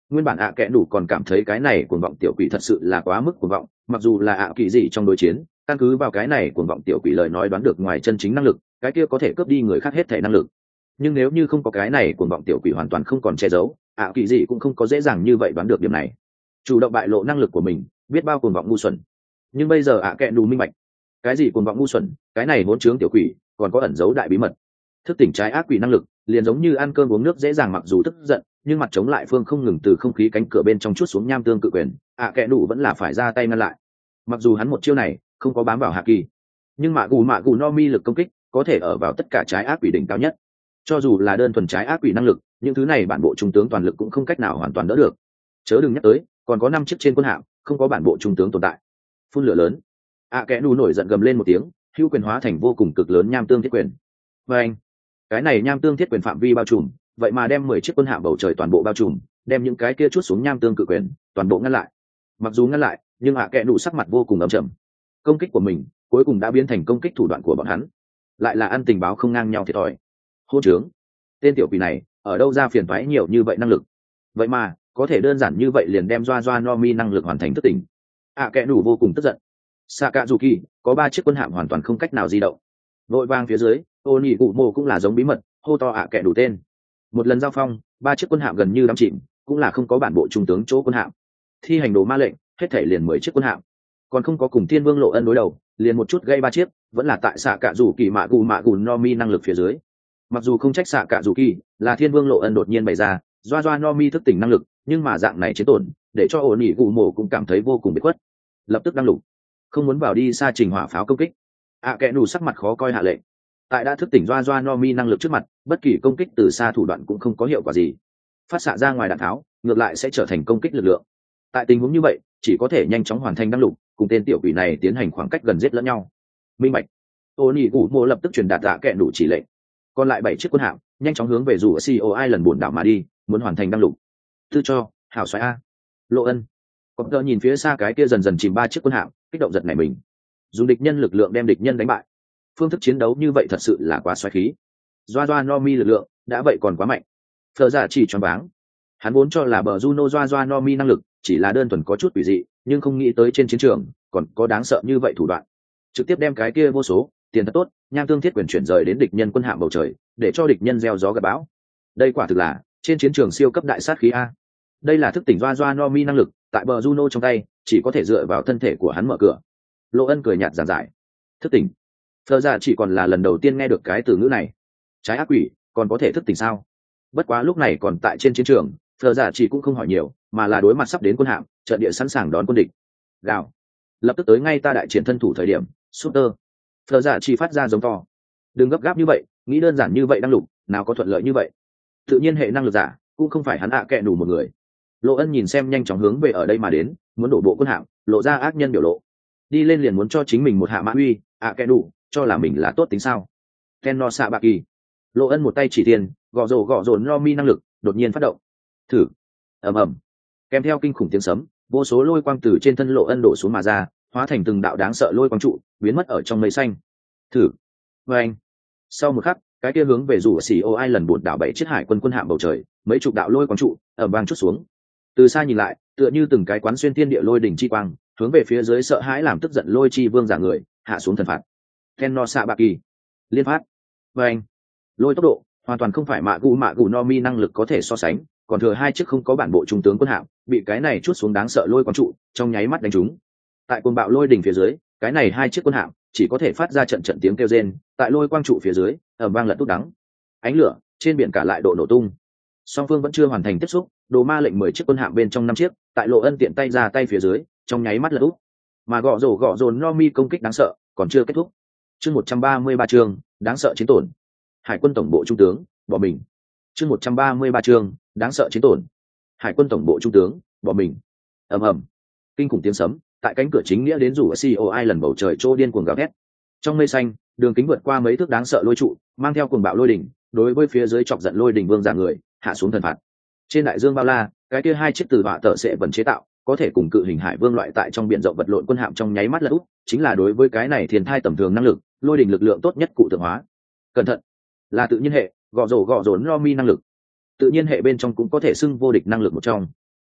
Nguyên bản ạ kẽ đủ còn cảm thấy cái này cuồng vọng tiểu quỷ thật sự là quá mức cuồng vọng, mặc dù là ạ kỳ gì trong đối chiến, căn cứ vào cái này cuồng vọng tiểu quỷ lời nói đoán được ngoài chân chính năng lực, cái kia có thể cướp đi người khác hết thể năng lực. Nhưng nếu như không có cái này cuồng vọng tiểu quỷ hoàn toàn không còn che giấu, ạ kỳ gì cũng không có dễ dàng như vậy đoán được điểm này. Chủ động bại lộ năng lực của mình, biết bao cuồng vọng ngu xuẩn. Nhưng bây giờ ạ kẽ đủ minh bạch, cái gì cuồng vọng ngu xuẩn, cái này hỗn trướng tiểu quỷ, còn có ẩn giấu đại bí mật. Thức tỉnh trái ác quỷ năng lực, liền giống như ăn cơm uống nước dễ dàng, mặc dù tức giận, nhưng mặt chống lại phương không ngừng từ không khí cánh cửa bên trong chút xuống nham tương cự quyền, ạ kẽ đủ vẫn là phải ra tay ngăn lại. Mặc dù hắn một chiêu này không có bám vào hạ kỳ, nhưng mạ gù mạ gù no mi lực công kích có thể ở vào tất cả trái ác quỷ đỉnh cao nhất. Cho dù là đơn thuần trái ác quỷ năng lực, những thứ này bản bộ trung tướng toàn lực cũng không cách nào hoàn toàn đỡ được. Chớ đừng nhắc tới còn có năm chiếc trên quân hạm không có bản bộ trung tướng tồn tại. Phun lửa lớn, ạ kẽ đủ nổi giận gầm lên một tiếng, hữu quyền hóa thành vô cùng cực lớn nham tương thiết quyền. Và anh, cái này nham tương thiết quyền phạm vi bao trùm, vậy mà đem mười chiếc quân hạm bầu trời toàn bộ bao trùm, đem những cái kia chút xuống nham tương cự quyền toàn bộ ngăn lại. Mặc dù ngăn lại, nhưng ạ kẽ đủ sắc mặt vô cùng âm trầm. Công kích của mình cuối cùng đã biến thành công kích thủ đoạn của bọn hắn, lại là ăn tình báo không ngang nhau thiệt thòi. Hô trướng, tên tiểu quỷ này ở đâu ra phiền toái nhiều như vậy năng lực, vậy mà có thể đơn giản như vậy liền đem doa doa no mi năng lực hoàn thành thức tỉnh. ạ kẽ đủ vô cùng tức giận. Sakazuki có ba chiếc quân hạm hoàn toàn không cách nào di động. Vội vàng phía dưới, ô nhị cụ mộ cũng là giống bí mật hô to ạ kẽ đủ tên. Một lần giao phong, ba chiếc quân hạm gần như đắm chìm, cũng là không có bản bộ trung tướng chỗ quân hạm. Thi hành đồ ma lệnh, hết thể liền mười chiếc quân hạm, còn không có cùng Thiên Vương Lộ Ân đối đầu, liền một chút gây ba chiếc, vẫn là tại xạ cạ rủ kỳ mạ gù mạ gù no mi năng lực phía dưới. Mặc dù không trách xạ cạ rủ kỳ, là Thiên Vương Lộ Ân đột nhiên bày ra doa doa no mi thức tỉnh năng lực, nhưng mà dạng này chiến tổn để cho ổn ỉ gù mổ cũng cảm thấy vô cùng bị khuất, lập tức đăng lục, không muốn vào đi xa trình hỏa pháo công kích. ạ kẽ đủ sắc mặt khó coi hạ lệnh. Tại đã thức tỉnh doa doa no mi năng lực trước mặt, bất kỳ công kích từ xa thủ đoạn cũng không có hiệu quả gì, phát xạ ra ngoài đạn tháo ngược lại sẽ trở thành công kích lực lượng. Tại tình huống như vậy, chỉ có thể nhanh chóng hoàn thành đăng lục, cùng tên tiểu quỷ này tiến hành khoảng cách gần giết lẫn nhau. Minh bạch. Ô nhị cụ mộ lập tức truyền đạt dạ kẽ đủ chỉ lệnh, còn lại bảy chiếc quân hạm nhanh chóng hướng về rủ C O I lần buồn đảo mà đi, muốn hoàn thành đăng lục. Tư cho hảo xoáy a. Lộ Ân còn tờ nhìn phía xa cái kia dần dần chìm ba chiếc quân hạm, kích động giật nảy mình. Dùng địch nhân lực lượng đem địch nhân đánh bại, phương thức chiến đấu như vậy thật sự là quá xoáy khí. Doa doa no mi lực lượng đã vậy còn quá mạnh. Phở Dạ chỉ choáng váng. Hắn vốn cho là bờ Juno doa doa no mi năng lực chỉ là đơn thuần có chút quỷ dị, nhưng không nghĩ tới trên chiến trường còn có đáng sợ như vậy thủ đoạn, trực tiếp đem cái kia vô số tiền thật tốt nham tương thiết quyền chuyển rời đến địch nhân quân hạm bầu trời, để cho địch nhân gieo gió gặt bão. Đây quả thực là trên chiến trường siêu cấp đại sát khí a. Đây là thức tỉnh doa doa no mi năng lực, tại bờ Juno trong tay chỉ có thể dựa vào thân thể của hắn mở cửa. Lộ Ân cười nhạt giảng giải. Thức tỉnh? Phở Dạ chỉ còn là lần đầu tiên nghe được cái từ ngữ này. Trái ác quỷ còn có thể thức tỉnh sao? Bất quá lúc này còn tại trên chiến trường, Phở Dạ chỉ cũng không hỏi nhiều, mà là đối mặt sắp đến quân hạm, trận địa sẵn sàng đón quân địch. Gào, lập tức tới ngay ta đại triển thân thủ thời điểm. Super. Phở Dạ chỉ phát ra giống to. Đừng gấp gáp như vậy, nghĩ đơn giản như vậy đang lục, nào có thuận lợi như vậy. Tự nhiên hệ năng lực giả cũng không phải hắn ạ kệ đủ một người. Lộ Ân nhìn xem nhanh chóng hướng về ở đây mà đến, muốn đổ bộ quân hạm, lộ ra ác nhân biểu lộ. Đi lên liền muốn cho chính mình một hạ mã uy, ạ kệ đủ cho là mình là tốt tính sao? Ken no xạ bạc kỳ. Lộ Ân một tay chỉ tiền, gõ rổ gõ rổ no mi năng lực đột nhiên phát động. Thử. Ầm ầm. Kèm theo kinh khủng tiếng sấm, vô số lôi quang từ trên thân Lộ Ân đổ xuống mà ra, hóa thành từng đạo đáng sợ lôi quang trụ, biến mất ở trong mây xanh. Thử. Và anh. Sau một khắc, cái kia hướng về rủ xì ô ai lần bột đảo bảy chiếc hải quân quân hạm bầu trời, mấy chục đạo lôi quang trụ ầm vang chút xuống. Từ xa nhìn lại, tựa như từng cái quán xuyên thiên địa lôi đỉnh chi quang, hướng về phía dưới sợ hãi làm tức giận lôi chi vương giả người hạ xuống thần phạt. Ken no xạ bạc kỳ. Liên phát. Và anh. Lôi tốc độ hoàn toàn không phải mạ gu mạ gu no mi năng lực có thể so sánh, còn thừa hai chiếc không có bản bộ trung tướng quân hạm bị cái này chút xuống đáng sợ lôi quang trụ trong nháy mắt đánh trúng. Tại cuồng bạo lôi đỉnh phía dưới, cái này hai chiếc quân hạm chỉ có thể phát ra trận trận tiếng kêu rên, tại lôi quang trụ phía dưới ầm vang lật túc đắng. Ánh lửa trên biển cả lại độ nổ tung. Song phương vẫn chưa hoàn thành tiếp xúc, đồ ma lệnh mười chiếc quân hạm bên trong năm chiếc tại Lộ Ân tiện tay ra tay phía dưới trong nháy mắt lật úp, mà gõ rổ gõ rồn no mi công kích đáng sợ còn chưa kết thúc. Chương một trăm ba mươi ba chương đáng sợ chiến tổn. Hải quân tổng bộ trung tướng bỏ mình. Chương một trăm ba mươi ba chương đáng sợ chiến tổn. Hải quân tổng bộ trung tướng bỏ mình. Ầm ầm. Kinh khủng tiếng sấm tại cánh cửa chính nghĩa đến rủ xê o i lần bầu trời trô điên cuồng gào thét. Trong mây xanh, đường kính vượt qua mấy thước đáng sợ lôi trụ, mang theo cuồng bạo lôi đỉnh, đối với phía dưới chọc giận lôi đỉnh vương giả người hạ xuống thần phạt. Trên đại dương bao la, cái kia hai chiếc từ họa tợ sẽ vẫn chế tạo, có thể cùng cự hình hải vương loại tại trong biển rộng vật lộn quân hạm trong nháy mắt lật úp, chính là đối với cái này thiên thai tầm thường năng lực, lôi đỉnh lực lượng tốt nhất cụ tượng hóa. Cẩn thận, là tự nhiên hệ, gõ rổ gõ rổ no mi năng lực. Tự nhiên hệ bên trong cũng có thể xưng vô địch năng lực một trong.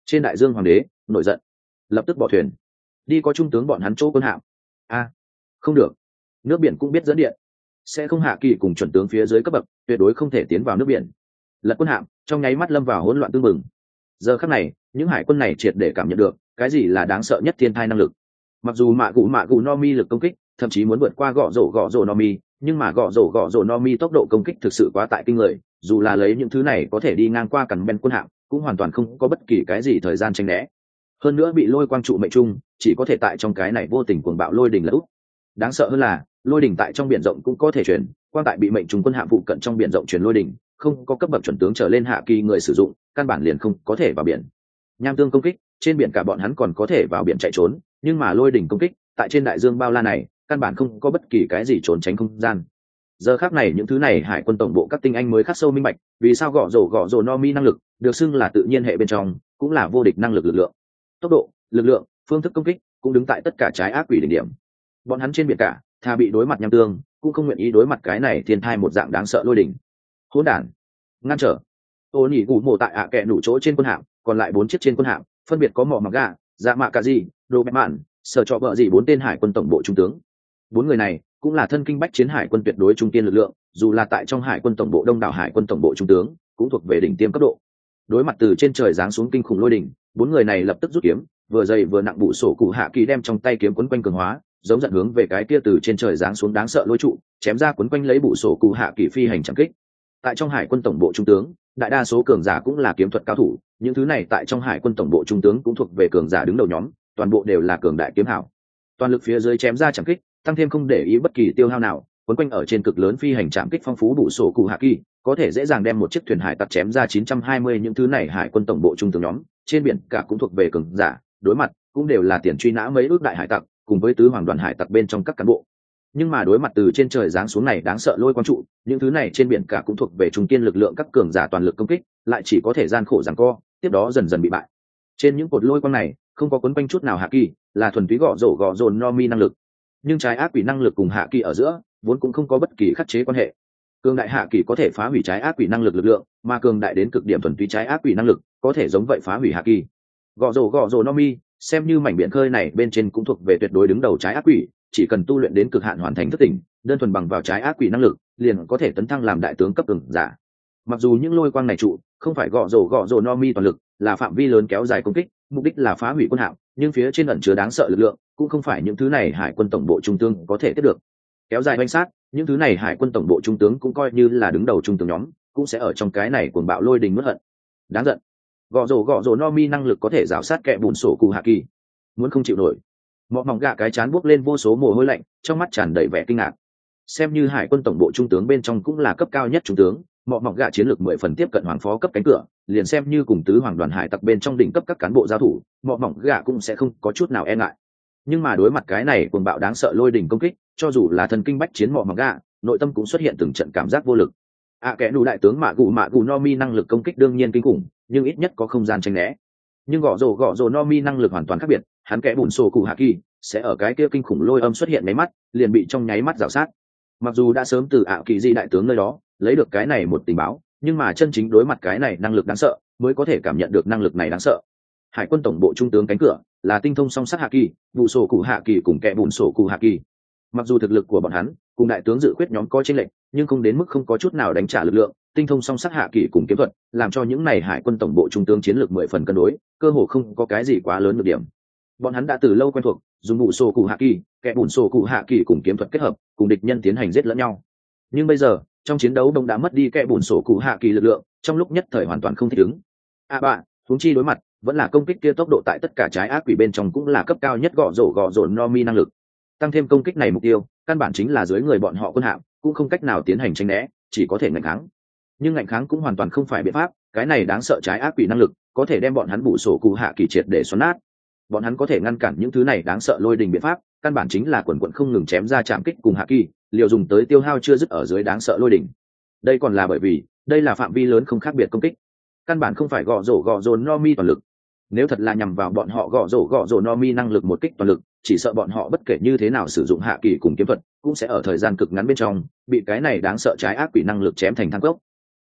Trên đại dương hoàng đế nổi giận, lập tức bỏ thuyền đi có trung tướng bọn hắn chỗ quân hạm. A, không được, nước biển cũng biết dẫn điện, sẽ không hạ kỳ cùng chuẩn tướng phía dưới cấp bậc tuyệt đối không thể tiến vào nước biển. Lật quân hạm trong nháy mắt lâm vào hỗn loạn tương mừng. Giờ khắc này những hải quân này triệt để cảm nhận được cái gì là đáng sợ nhất thiên thai năng lực. Mặc dù mạ gù mạ gù no mi lực công kích thậm chí muốn vượt qua gõ rổ gõ rổ no mi, nhưng mà gõ rổ gõ rổ no mi tốc độ công kích thực sự quá tại kinh người, dù là lấy những thứ này có thể đi ngang qua cằn ben quân hạm cũng hoàn toàn không có bất kỳ cái gì thời gian tranh né. Hơn nữa bị lôi quang trụ mệnh trung chỉ có thể tại trong cái này vô tình cuồng bạo lôi đỉnh lật úp. Đáng sợ hơn là lôi đỉnh tại trong biển rộng cũng có thể chuyển, quang tại bị mệnh trùng quân hạm phụ cận trong biển rộng chuyển lôi đỉnh, không có cấp bậc chuẩn tướng trở lên hạ kỳ người sử dụng căn bản liền không có thể vào biển. Nham tương công kích trên biển cả bọn hắn còn có thể vào biển chạy trốn, nhưng mà lôi đỉnh công kích tại trên đại dương bao la này căn bản không có bất kỳ cái gì trốn tránh không gian. Giờ khác này những thứ này hải quân tổng bộ các tinh anh mới khắc sâu minh bạch vì sao gõ rổ gõ rổ no mi năng lực được xưng là tự nhiên hệ bên trong cũng là vô địch năng lực lực lượng. Tốc độ, lực lượng, phương thức công kích cũng đứng tại tất cả trái ác quỷ đỉnh điểm. Bọn hắn trên biển cả thà bị đối mặt nham tương cũng không nguyện ý đối mặt cái này thiên thai một dạng đáng sợ lôi đỉnh. Hỗn đản, ngăn trở. Ô nhỉ gù mổ tại ạ kẹ nủ chỗ trên quân hạm, còn lại bốn chiếc trên quân hạm phân biệt có mỏ mặc gà, dạ mạ cà gì, đồ bẹt mạn, sở trọ bợ gì bốn tên hải quân tổng bộ trung tướng. Bốn người này cũng là thân kinh bách chiến hải quân tuyệt đối trung kiên lực lượng, dù là tại trong hải quân tổng bộ đông đảo hải quân tổng bộ trung tướng cũng thuộc về đỉnh tiêm cấp độ. Đối mặt từ trên trời giáng xuống kinh khủng lôi đỉnh, bốn người này lập tức rút kiếm, vừa dày vừa nặng bụ sổ cụ hạ kỳ đem trong tay kiếm quấn quanh cường hóa, giống giận hướng về cái kia từ trên trời giáng xuống đáng sợ lôi trụ, chém ra quấn quanh lấy bụ sổ cụ hạ kỳ phi hành chẳng kích. Tại trong hải quân tổng bộ trung tướng, đại đa số cường giả cũng là kiếm thuật cao thủ, những thứ này tại trong hải quân tổng bộ trung tướng cũng thuộc về cường giả đứng đầu nhóm, toàn bộ đều là cường đại kiếm hảo. Toàn lực phía dưới chém ra chẳng kích, tăng thêm không để ý bất kỳ tiêu hao nào, quấn quanh ở trên cực lớn phi hành trạm kích phong phú bụ sổ cụ hạ kỳ, có thể dễ dàng đem một chiếc thuyền hải tặc chém ra chín trăm hai mươi. Những thứ này hải quân tổng bộ trung tướng nhóm trên biển cả cũng thuộc về cường giả, đối mặt cũng đều là tiền truy nã mấy ước đại hải tặc cùng với tứ hoàng đoàn hải tặc bên trong các cán bộ. Nhưng mà đối mặt từ trên trời giáng xuống này đáng sợ lôi quang trụ, những thứ này trên biển cả cũng thuộc về trung kiên lực lượng các cường giả toàn lực công kích, lại chỉ có thể gian khổ giằng co, tiếp đó dần dần bị bại. Trên những cột lôi quang này không có quấn quanh chút nào hạ kỳ, là thuần túy gõ rổ gõ dồn no mi năng lực. Nhưng trái ác quỷ năng lực cùng hạ kỳ ở giữa vốn cũng không có bất kỳ khắc chế quan hệ. Cường đại hạ kỳ có thể phá hủy trái ác quỷ năng lực lực lượng, mà cường đại đến cực điểm thuần túy trái ác quỷ năng lực có thể giống vậy phá hủy hạ kỳ. Gõ rổ gõ rổ no mi xem như mảnh biển khơi này bên trên cũng thuộc về tuyệt đối đứng đầu trái ác quỷ, chỉ cần tu luyện đến cực hạn hoàn thành thức tỉnh, đơn thuần bằng vào trái ác quỷ năng lực liền có thể tấn thăng làm đại tướng cấp cường giả. Mặc dù những lôi quang này trụ không phải gõ rổ gõ rổ no mi toàn lực, là phạm vi lớn kéo dài công kích, mục đích là phá hủy quân hạm, nhưng phía trên ẩn chứa đáng sợ lực lượng cũng không phải những thứ này hải quân tổng bộ trung tướng có thể tiếp được. Kéo dài oanh sát, những thứ này hải quân tổng bộ trung tướng cũng coi như là đứng đầu trung tướng nhóm, cũng sẽ ở trong cái này cuồng bạo lôi đình mất hận. Đáng giận. Gõ rổ gõ rổ no mi năng lực có thể rào sát kẹ bùn sổ cụ hạ kỳ, muốn không chịu nổi. Mọ mỏng gạ cái chán buốc lên vô số mồ hôi lạnh, trong mắt tràn đầy vẻ kinh ngạc. Xem như hải quân tổng bộ trung tướng bên trong cũng là cấp cao nhất trung tướng, mọ mỏng gạ chiến lược mười phần tiếp cận hoàng phó cấp cánh cửa, liền xem như cùng tứ hoàng đoàn hải tặc bên trong đỉnh cấp các cán bộ giao thủ, mọ mỏng gạ cũng sẽ không có chút nào e ngại. Nhưng mà đối mặt cái này cuồng bạo đáng sợ lôi đỉnh công kích, cho dù là thần kinh bách chiến mọ mỏng gạ, nội tâm cũng xuất hiện từng trận cảm giác vô lực. À, kẻ nụ đại tướng mạ gù mạ gù no mi năng lực công kích đương nhiên kinh khủng, nhưng ít nhất có không gian tranh né. Nhưng gõ rổ gõ rổ no mi năng lực hoàn toàn khác biệt, hắn kẽ bùn sổ cụ hạ kỳ sẽ ở cái kia kinh khủng lôi âm xuất hiện nháy mắt liền bị trong nháy mắt rào sát. Mặc dù đã sớm từ ạ kỳ di đại tướng nơi đó lấy được cái này một tình báo, nhưng mà chân chính đối mặt cái này năng lực đáng sợ mới có thể cảm nhận được năng lực này đáng sợ. Hải quân tổng bộ trung tướng cánh cửa là tinh thông song sắc hạ kỳ, vụ sổ cụ hạ kỳ cùng kẽ bùn sổ cụ hạ kỳ. Mặc dù thực lực của bọn hắn cùng đại tướng dự khuyết nhóm có chênh lệch, nhưng không đến mức không có chút nào đánh trả lực lượng. Tinh thông song sắc hạ kỳ cùng kiếm thuật làm cho những này hải quân tổng bộ trung tướng chiến lược mười phần cân đối, cơ hồ không có cái gì quá lớn được điểm. Bọn hắn đã từ lâu quen thuộc dùng vụ sổ cụ hạ kỳ, kẻ bùn sổ cụ hạ kỳ cùng kiếm thuật kết hợp cùng địch nhân tiến hành giết lẫn nhau. Nhưng bây giờ trong chiến đấu đông đã mất đi kẻ bùn sổ cụ hạ kỳ lực lượng, trong lúc nhất thời hoàn toàn không thích ứng. À bạ, huống chi đối mặt vẫn là công kích kia, tốc độ tại tất cả trái ác quỷ bên trong cũng là cấp cao nhất, gõ rổ gõ rổ no mi năng lực tăng thêm công kích này, mục tiêu căn bản chính là dưới người bọn họ quân hạm, cũng không cách nào tiến hành tranh né, chỉ có thể ngạnh kháng. Nhưng ngạnh kháng cũng hoàn toàn không phải biện pháp, cái này đáng sợ trái ác quỷ năng lực có thể đem bọn hắn bụ sổ cụ hạ kỳ triệt để xoắn nát. Bọn hắn có thể ngăn cản những thứ này đáng sợ lôi đình biện pháp, căn bản chính là quần quận không ngừng chém ra chạm kích cùng hạ kỳ, liều dùng tới tiêu hao chưa dứt ở dưới đáng sợ lôi đình. Đây còn là bởi vì đây là phạm vi lớn không khác biệt công kích, căn bản không phải gõ rổ gõ rổ no mi toàn lực. Nếu thật là nhằm vào bọn họ gõ rổ gõ rổ no mi năng lực một kích toàn lực, chỉ sợ bọn họ bất kể như thế nào sử dụng hạ kỳ cùng kiếm thuật cũng sẽ ở thời gian cực ngắn bên trong bị cái này đáng sợ trái ác quỷ năng lực chém thành than cốc.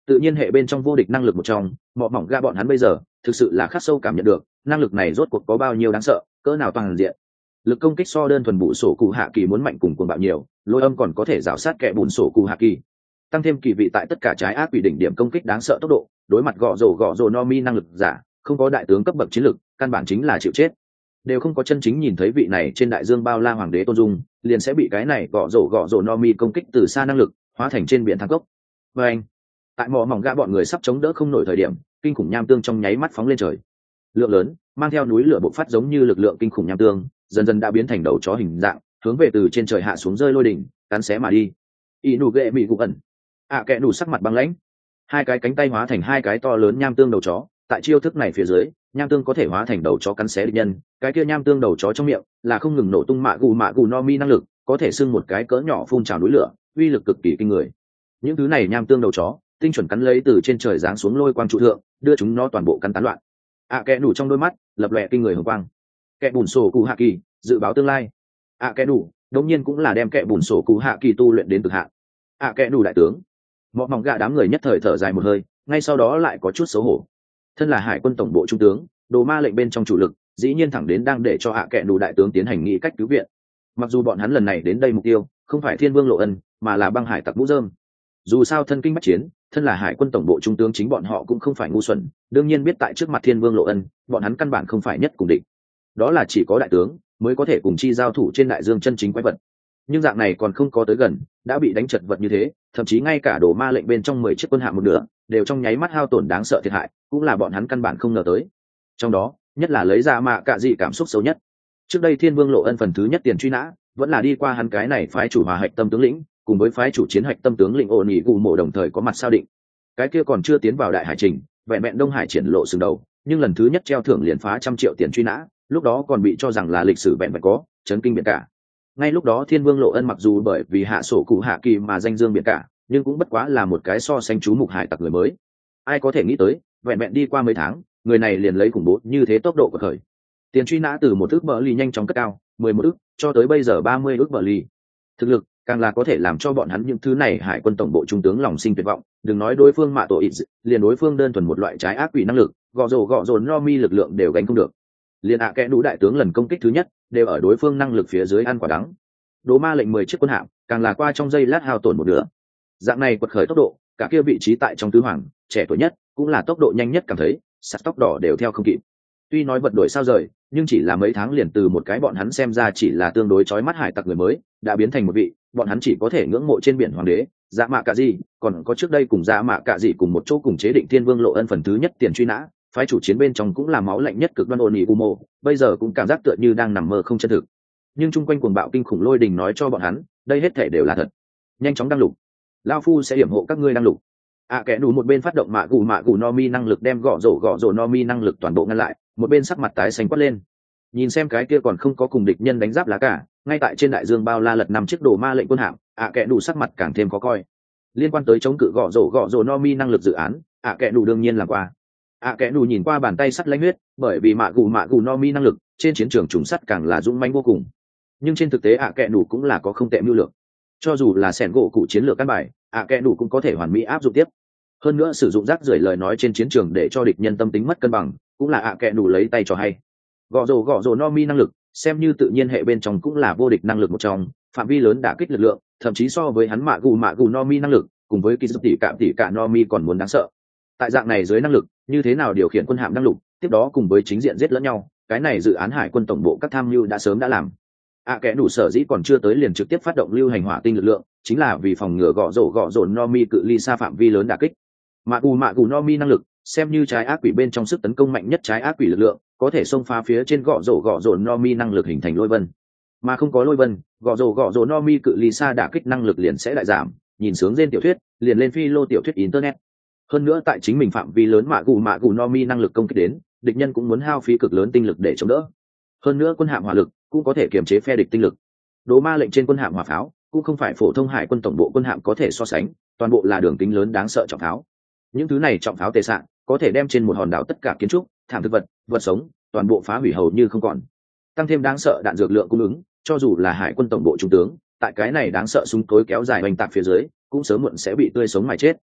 tự nhiên hệ bên trong vô địch năng lực một trong, mọ mỏng ga bọn hắn bây giờ thực sự là khắc sâu cảm nhận được năng lực này rốt cuộc có bao nhiêu đáng sợ, cỡ nào toàn diện. Lực công kích so đơn thuần bụ sổ cụ hạ kỳ muốn mạnh cùng cuồng bạo nhiều, lôi âm còn có thể rào sát kẻ bùn sổ cụ hạ kỳ, tăng thêm kỳ vị tại tất cả trái ác quỷ đỉnh điểm công kích đáng sợ tốc độ, đối mặt gõ rổ gõ rổ no mi năng lực giả, không có đại tướng cấp bậc chiến lực, căn bản chính là chịu chết. Đều không có chân chính nhìn thấy vị này trên đại dương bao la hoàng đế tôn dung, liền sẽ bị cái này gõ rổ gõ rổ no mi công kích từ xa năng lực hóa thành trên biển thang cốc. Và anh, tại mỏ mỏng gã bọn người sắp chống đỡ không nổi thời điểm, kinh khủng nham tương trong nháy mắt phóng lên trời. Lượng lớn, mang theo núi lửa bộc phát giống như lực lượng kinh khủng nham tương, dần dần đã biến thành đầu chó hình dạng, hướng về từ trên trời hạ xuống rơi lôi đỉnh, cắn xé mà đi. Y nụ ghệ mị cục ẩn, ạ kẽ nụ sắc mặt băng lãnh, hai cái cánh tay hóa thành hai cái to lớn nham tương đầu chó. Tại chiêu thức này phía dưới, nham tương có thể hóa thành đầu chó cắn xé địch nhân, cái kia nham tương đầu chó trong miệng là không ngừng nổ tung mạ gù mạ gù no mi năng lực, có thể xưng một cái cỡ nhỏ phun trào núi lửa, uy lực cực kỳ kinh người. Những thứ này nham tương đầu chó tinh chuẩn cắn lấy từ trên trời giáng xuống lôi quang trụ thượng, đưa chúng nó toàn bộ cắn tán loạn. ạ kẽ nụ trong đôi mắt lập lòe kinh người hồng quang. Kẻ bùn sổ cụ hạ kỳ dự báo tương lai. ạ kẽ nụ đống nhiên cũng là đem kẻ bùn sổ cụ hạ kỳ tu luyện đến cực hạn. ạ kẽ nụ đại tướng, mọ mỏng gạ đám người nhất thời thở dài một hơi, ngay sau đó lại có chút xấu hổ. Thân là hải quân tổng bộ trung tướng, đồ ma lệnh bên trong chủ lực, dĩ nhiên thẳng đến đang để cho hạ kệ đủ đại tướng tiến hành nghị cách cứu viện. Mặc dù bọn hắn lần này đến đây mục tiêu không phải thiên vương lộ ân, mà là băng hải tặc mũ dơm. Dù sao thân kinh bách chiến, thân là hải quân tổng bộ trung tướng chính bọn họ cũng không phải ngu xuẩn, đương nhiên biết tại trước mặt thiên vương lộ ân, bọn hắn căn bản không phải nhất cùng địch. Đó là chỉ có đại tướng mới có thể cùng chi giao thủ trên đại dương chân chính quái vật. Nhưng dạng này còn không có tới gần, đã bị đánh chật vật như thế, thậm chí ngay cả đồ ma lệnh bên trong mười chiếc quân hạm một nửa đều trong nháy mắt hao tổn đáng sợ thiệt hại, cũng là bọn hắn căn bản không ngờ tới. Trong đó nhất là lấy ra mạ cạ dị cảm xúc xấu nhất. Trước đây thiên vương lộ ân phần thứ nhất tiền truy nã vẫn là đi qua hắn cái này phái chủ hòa hạch tâm tướng lĩnh cùng với phái chủ chiến hạch tâm tướng lĩnh ổn ỉ gù mộ đồng thời có mặt sao định. Cái kia còn chưa tiến vào đại hải trình, vẹn vẹn đông hải triển lộ sừng đầu, nhưng lần thứ nhất treo thưởng liền phá trăm triệu tiền truy nã, lúc đó còn bị cho rằng là lịch sử vẹn vẹn có chấn kinh biển cả. Ngay lúc đó thiên vương lộ ân mặc dù bởi vì hạ sổ cụ hạ kỳ mà danh dương biển cả, nhưng cũng bất quá là một cái so sánh chú mục hải tặc người mới. Ai có thể nghĩ tới vẹn vẹn đi qua mấy tháng, người này liền lấy khủng bố như thế tốc độ của khởi. Tiền truy nã từ một ước bờ ly nhanh chóng cất cao, mười một ước cho tới bây giờ ba mươi ước bờ ly. Thực lực càng là có thể làm cho bọn hắn những thứ này hải quân tổng bộ trung tướng lòng sinh tuyệt vọng, đừng nói đối phương mạ tổ ít, liền đối phương đơn thuần một loại trái ác quỷ năng lực, gọ rồ gọ rồ no mi lực lượng đều gánh không được. Liên ạ kẽ đủ đại tướng lần công kích thứ nhất đều ở đối phương năng lực phía dưới ăn quả đắng. Đố ma lệnh mười chiếc quân hạm càng là qua trong giây lát hao tổn một nửa. Dạng này quật khởi tốc độ, cả kia vị trí tại trong tứ hoàng trẻ tuổi nhất cũng là tốc độ nhanh nhất cảm thấy sắt tóc đỏ đều theo không kịp. Tuy nói vật đổi sao rời, nhưng chỉ là mấy tháng liền từ một cái bọn hắn xem ra chỉ là tương đối chói mắt hải tặc người mới đã biến thành một vị bọn hắn chỉ có thể ngưỡng mộ trên biển hoàng đế dạ mạ cả gì. Còn có trước đây cùng dạ mạ cả gì cùng một chỗ cùng chế định thiên vương lộ ân phần thứ nhất tiền truy nã, phái chủ chiến bên trong cũng là máu lạnh nhất cực đoan ôn ỉ umo, bây giờ cũng cảm giác tựa như đang nằm mơ không chân thực. Nhưng chung quanh cuồng bạo kinh khủng lôi đình nói cho bọn hắn đây hết thể đều là thật. Nhanh chóng đăng lục, lao phu sẽ hiểm hộ các ngươi đăng lục. ạ à, kẻ đủ một bên phát động mạ gù mạ gù no mi năng lực đem gõ rổ gõ rổ no mi năng lực toàn bộ ngăn lại, một bên sắc mặt tái xanh quát lên. Nhìn xem cái kia còn không có cùng địch nhân đánh giáp lá cả, ngay tại trên đại dương bao la lật năm chiếc đồ ma lệnh quân hạm, ạ à, kẻ đủ sắc mặt càng thêm khó coi. Liên quan tới chống cự gõ rổ gõ rổ no mi năng lực dự án, ạ à, kẻ đủ đương nhiên là qua. ạ à, kẻ đủ nhìn qua bàn tay sắt lãnh huyết, bởi vì mạ gù mạ gù no mi năng lực trên chiến trường trùng sắt càng là dũng mãnh vô cùng. Nhưng trên thực tế ạ à, kẻ đủ cũng là có không tệ mưu lược. Cho dù là sẻn gỗ cụ chiến lược căn bài, ạ à, kẻ đủ cũng có thể hoàn mỹ áp dụng tiếp. Hơn nữa sử dụng rác rưởi lời nói trên chiến trường để cho địch nhân tâm tính mất cân bằng, cũng là ạ à, kẻ đủ lấy tay cho hay. Gõ rổ gõ rổ no mi năng lực xem như tự nhiên hệ bên trong cũng là vô địch năng lực một trong, phạm vi lớn đả kích lực lượng, thậm chí so với hắn mạ gù mạ gù no mi năng lực cùng với kỳ giúp tỷ cạm tỷ cả no mi còn muốn đáng sợ. Tại dạng này dưới năng lực như thế nào điều khiển quân hạm năng lực tiếp đó cùng với chính diện giết lẫn nhau, cái này dự án hải quân tổng bộ các tham mưu đã sớm đã làm. ạ à, kẻ đủ sở dĩ còn chưa tới liền trực tiếp phát động lưu hành hỏa tinh lực lượng, chính là vì phòng ngừa gõ rổ gõ rổ no mi cự ly xa phạm vi lớn đả kích. Mạ gù mạ gù no mi năng lực xem như trái ác quỷ bên trong sức tấn công mạnh nhất trái ác quỷ lực lượng, có thể xông phá phía trên gõ rổ gõ rổ no mi năng lực hình thành lôi vân, mà không có lôi vân, gõ rổ gõ rổ no mi cự ly xa đả kích năng lực liền sẽ đại giảm. Nhìn sướng trên tiểu thuyết liền lên phi lô tiểu thuyết internet. Hơn nữa tại chính mình phạm vi lớn mạ gù mạ gù no mi năng lực công kích đến, địch nhân cũng muốn hao phí cực lớn tinh lực để chống đỡ. Hơn nữa quân hạm hỏa lực cũng có thể kiềm chế phe địch tinh lực. Đố ma lệnh trên quân hạm hỏa pháo cũng không phải phổ thông hải quân tổng bộ quân hạm có thể so sánh, toàn bộ là đường kính lớn đáng sợ trọng pháo. Những thứ này trọng pháo tề sạn có thể đem trên một hòn đảo tất cả kiến trúc, thảm thực vật, vật sống toàn bộ phá hủy hầu như không còn. Tăng thêm đáng sợ đạn dược lượng cung ứng, cho dù là hải quân tổng bộ trung tướng, tại cái này đáng sợ súng tối kéo dài oanh tạc phía dưới cũng sớm muộn sẽ bị tươi sống mà chết.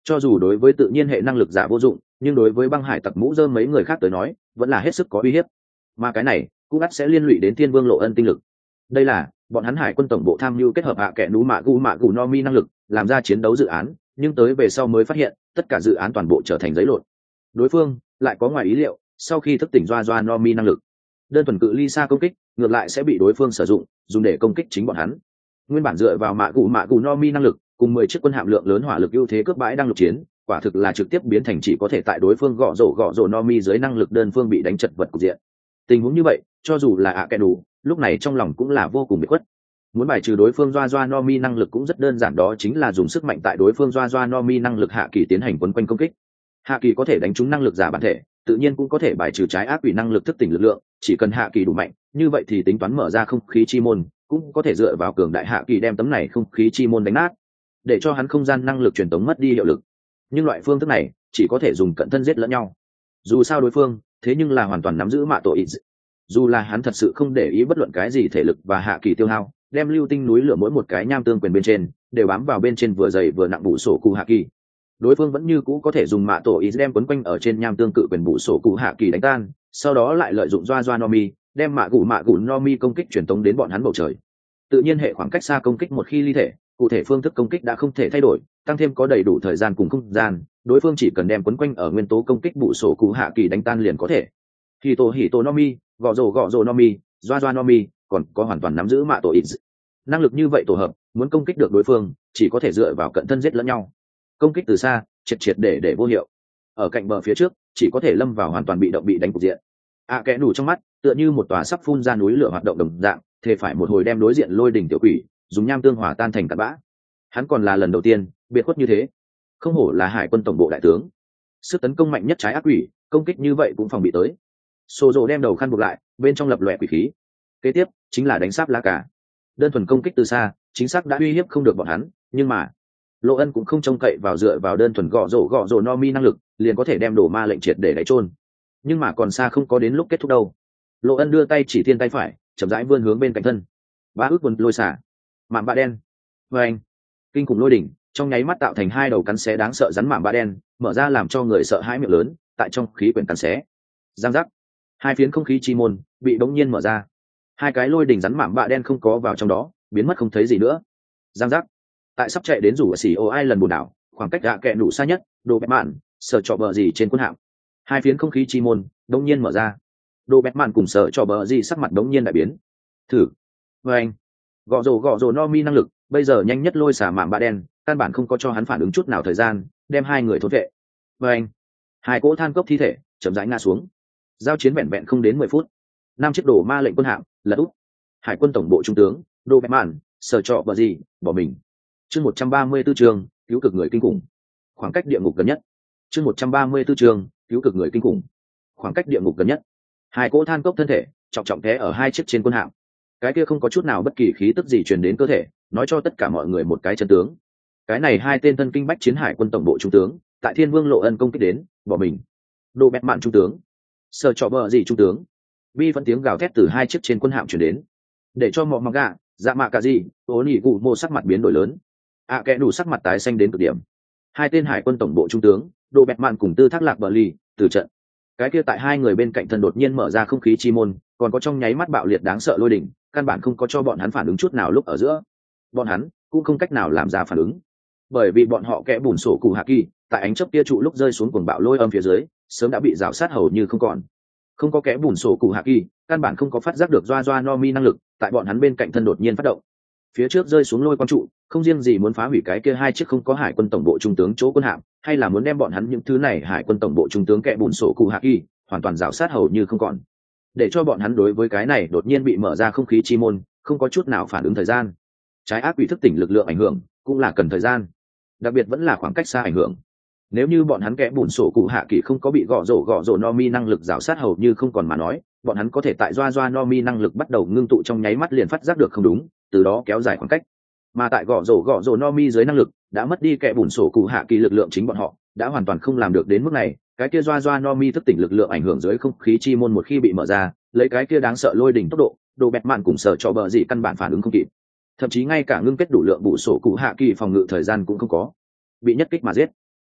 Cho dù đối với tự nhiên hệ năng lực giả vô dụng, nhưng đối với băng hải tặc mũ rơm mấy người khác tới nói vẫn là hết sức có uy hiếp, mà cái này cũng ắt sẽ liên lụy đến thiên vương lộ ân tinh lực. Đây là bọn hắn hải quân tổng bộ tham mưu kết hợp hạ kẻ nú mạ gu mạ gu no mi năng lực làm ra chiến đấu dự án, nhưng tới về sau mới phát hiện tất cả dự án toàn bộ trở thành giấy lộn. Đối phương lại có ngoài ý liệu, sau khi thức tỉnh doa doa no mi năng lực, đơn thuần cự ly xa công kích ngược lại sẽ bị đối phương sử dụng dùng để công kích chính bọn hắn. Nguyên bản dựa vào mạ gu mạ gu no mi năng lực cùng mười chiếc quân hạm lượng lớn hỏa lực ưu thế cướp bãi đang lục chiến, quả thực là trực tiếp biến thành chỉ có thể tại đối phương gõ rổ gõ rổ no mi dưới năng lực đơn phương bị đánh chật vật cục diện. Tình huống như vậy cho dù là ạ kẻ đủ lúc này trong lòng cũng là vô cùng bị khuất. Muốn bài trừ đối phương doa doa no mi năng lực cũng rất đơn giản, đó chính là dùng sức mạnh tại đối phương doa doa no mi năng lực hạ kỳ tiến hành quấn quanh công kích. Hạ kỳ có thể đánh trúng năng lực giả bản thể, tự nhiên cũng có thể bài trừ trái ác quỷ năng lực thức tỉnh lực lượng, chỉ cần hạ kỳ đủ mạnh, như vậy thì tính toán mở ra không khí chi môn cũng có thể dựa vào cường đại hạ kỳ đem tấm này không khí chi môn đánh nát, để cho hắn không gian năng lực truyền tống mất đi hiệu lực. Nhưng loại phương thức này chỉ có thể dùng cận thân giết lẫn nhau, dù sao đối phương thế nhưng là hoàn toàn nắm giữ mạ tổ ít. Dù là hắn thật sự không để ý bất luận cái gì thể lực và hạ kỳ tiêu hao, đem lưu tinh núi lửa mỗi một cái nham tương quyền bên trên đều bám vào bên trên vừa dày vừa nặng bù sổ cụ hạ kỳ, đối phương vẫn như cũ có thể dùng mạ tổ ít đem quấn quanh ở trên nham tương cự quyền bù sổ cụ hạ kỳ đánh tan, sau đó lại lợi dụng doa doa no mi đem mạ cụ mạ cụ no mi công kích truyền tống đến bọn hắn bầu trời. Tự nhiên hệ khoảng cách xa công kích một khi ly thể, cụ thể phương thức công kích đã không thể thay đổi, tăng thêm có đầy đủ thời gian cùng không gian, đối phương chỉ cần đem quấn quanh ở nguyên tố công kích bù sổ cụ hạ kỳ đánh tan liền có thể. Hì tổ hì tổ no mi, gõ rổ gõ rổ no mi, doa doa no mi, còn có hoàn toàn nắm giữ mạ tổ ít. Năng lực như vậy tổ hợp, muốn công kích được đối phương chỉ có thể dựa vào cận thân giết lẫn nhau, công kích từ xa triệt triệt để để vô hiệu, ở cạnh bờ phía trước chỉ có thể lâm vào hoàn toàn bị động bị đánh cục diện. À kẽ đủ trong mắt tựa như một tòa sắp phun ra núi lửa hoạt động đồng dạng, thề phải một hồi đem đối diện lôi đỉnh tiểu quỷ dùng nham tương hỏa tan thành cát bã. Hắn còn là lần đầu tiên biệt khuất như thế, không hổ là hải quân tổng bộ đại tướng, sức tấn công mạnh nhất trái ác quỷ công kích như vậy cũng phòng bị tới. Sô dô đem đầu khăn buộc lại, bên trong lập lòe quỷ khí. Kế tiếp chính là đánh sáp lá cả, đơn thuần công kích từ xa chính xác đã uy hiếp không được bọn hắn, nhưng mà lộ ân cũng không trông cậy vào dựa vào đơn thuần gõ rổ gõ rổ no mi năng lực liền có thể đem đổ ma lệnh triệt để đáy trôn. Nhưng mà còn xa không có đến lúc kết thúc đâu. Lộ ân đưa tay chỉ thiên tay phải chậm rãi vươn hướng bên cạnh thân, ba ước quần lôi xả mạm bạ đen và anh kinh khủng lôi đỉnh trong nháy mắt tạo thành hai đầu cắn xé đáng sợ rắn mạm bạ đen, mở ra làm cho người sợ hãi miệng lớn tại trong khí quyển cắn xé. Giang giác, hai phiến không khí chi môn bị bỗng nhiên mở ra, hai cái lôi đỉnh rắn mạm bạ đen không có vào trong đó, biến mất không thấy gì nữa. Giang giác, tại sắp chạy đến rủ ở xì ô ai lần bùn đảo, khoảng cách gạ kẹ nụ xa nhất đồ bẹt mạn sợ trọ bờ gì trên quân hạm, hai phiến không khí chi môn đống nhiên mở ra, đồ bẹt mạn cùng sợ trọ bờ gì sắc mặt đống nhiên đại biến. Thử với anh gõ rồ gõ rồ no mi năng lực bây giờ nhanh nhất lôi xả mạm bạ đen, căn bản không có cho hắn phản ứng chút nào thời gian đem hai người thốt vệ. Với anh hai cỗ than cốc thi thể chậm rãi ngã xuống, giao chiến vẹn vẹn không đến mười phút, năm chiếc đổ ma lệnh quân hạm lật úp, hải quân tổng bộ trung tướng đồ bẹt mạn sợ trọ bờ gì bỏ mình. Chương một trăm ba mươi 34 chương cứu cực người kinh khủng, khoảng cách địa ngục gần nhất. Chương một trăm ba mươi 34 chương cứu cực người kinh khủng, khoảng cách địa ngục gần nhất. Hai cỗ than cốc thân thể trọng trọng té ở hai chiếc trên quân hạm, cái kia không có chút nào bất kỳ khí tức gì truyền đến cơ thể, nói cho tất cả mọi người một cái chân tướng. Cái này hai tên thân kinh bách chiến hải quân tổng bộ trung tướng tại thiên vương lộ ân công kích đến bỏ mình. Đồ bẹt mạn trung tướng, sợ trọ bờ gì trung tướng, bi vẫn tiếng gào thét từ hai chiếc trên quân hạm truyền đến, để cho mọi mặc gà dạ mạ cả gì ố nỉ cụ mô sắc mặt biến đổi lớn. À kẽ đủ sắc mặt tái xanh đến cực điểm. Hai tên hải quân tổng bộ trung tướng đồ bẹt mạn cùng tư thác lạc bờ ly từ trận, cái kia tại hai người bên cạnh thân đột nhiên mở ra không khí chi môn, còn có trong nháy mắt bạo liệt đáng sợ lôi đỉnh, căn bản không có cho bọn hắn phản ứng chút nào. Lúc ở giữa bọn hắn cũng không cách nào làm ra phản ứng, bởi vì bọn họ kẽ bùn sổ cụ hạ kỳ tại ánh chớp kia trụ lúc rơi xuống cuồng bạo lôi âm phía dưới sớm đã bị rào sát hầu như không còn. Không có kẽ bùn sổ cụ hạ kỳ, căn bản không có phát giác được doa doa no mi năng lực tại bọn hắn bên cạnh thân đột nhiên phát động. Phía trước rơi xuống lôi quang trụ không riêng gì muốn phá hủy cái kia hai chiếc không có hải quân tổng bộ trung tướng chỗ quân hạm, hay là muốn đem bọn hắn những thứ này hải quân tổng bộ trung tướng kẽ bùn sổ cụ hạ kỳ hoàn toàn rào sát hầu như không còn, để cho bọn hắn đối với cái này đột nhiên bị mở ra không khí chi môn không có chút nào phản ứng thời gian. Trái ác quỷ thức tỉnh lực lượng ảnh hưởng cũng là cần thời gian, đặc biệt vẫn là khoảng cách xa ảnh hưởng. Nếu như bọn hắn kẽ bùn sổ cụ hạ kỳ không có bị gõ rổ gõ rổ no mi năng lực rào sát hầu như không còn mà nói, bọn hắn có thể tại doa doa no mi năng lực bắt đầu ngưng tụ trong nháy mắt liền phát giác được không đúng, từ đó kéo dài khoảng cách. Mà tại gõ rổ gõ rổ no mi dưới năng lực đã mất đi kẽ bùn sổ cụ hạ kỳ lực lượng chính bọn họ đã hoàn toàn không làm được đến mức này. Cái kia doa doa no mi thức tỉnh lực lượng ảnh hưởng dưới không khí chi môn một khi bị mở ra, lấy cái kia đáng sợ lôi đỉnh tốc độ, đồ bẹt mạn cùng sợ cho bờ gì căn bản phản ứng không kịp, thậm chí ngay cả ngưng kết đủ lượng bù sổ cụ hạ kỳ phòng ngự thời gian cũng không có, bị nhất kích mà giết.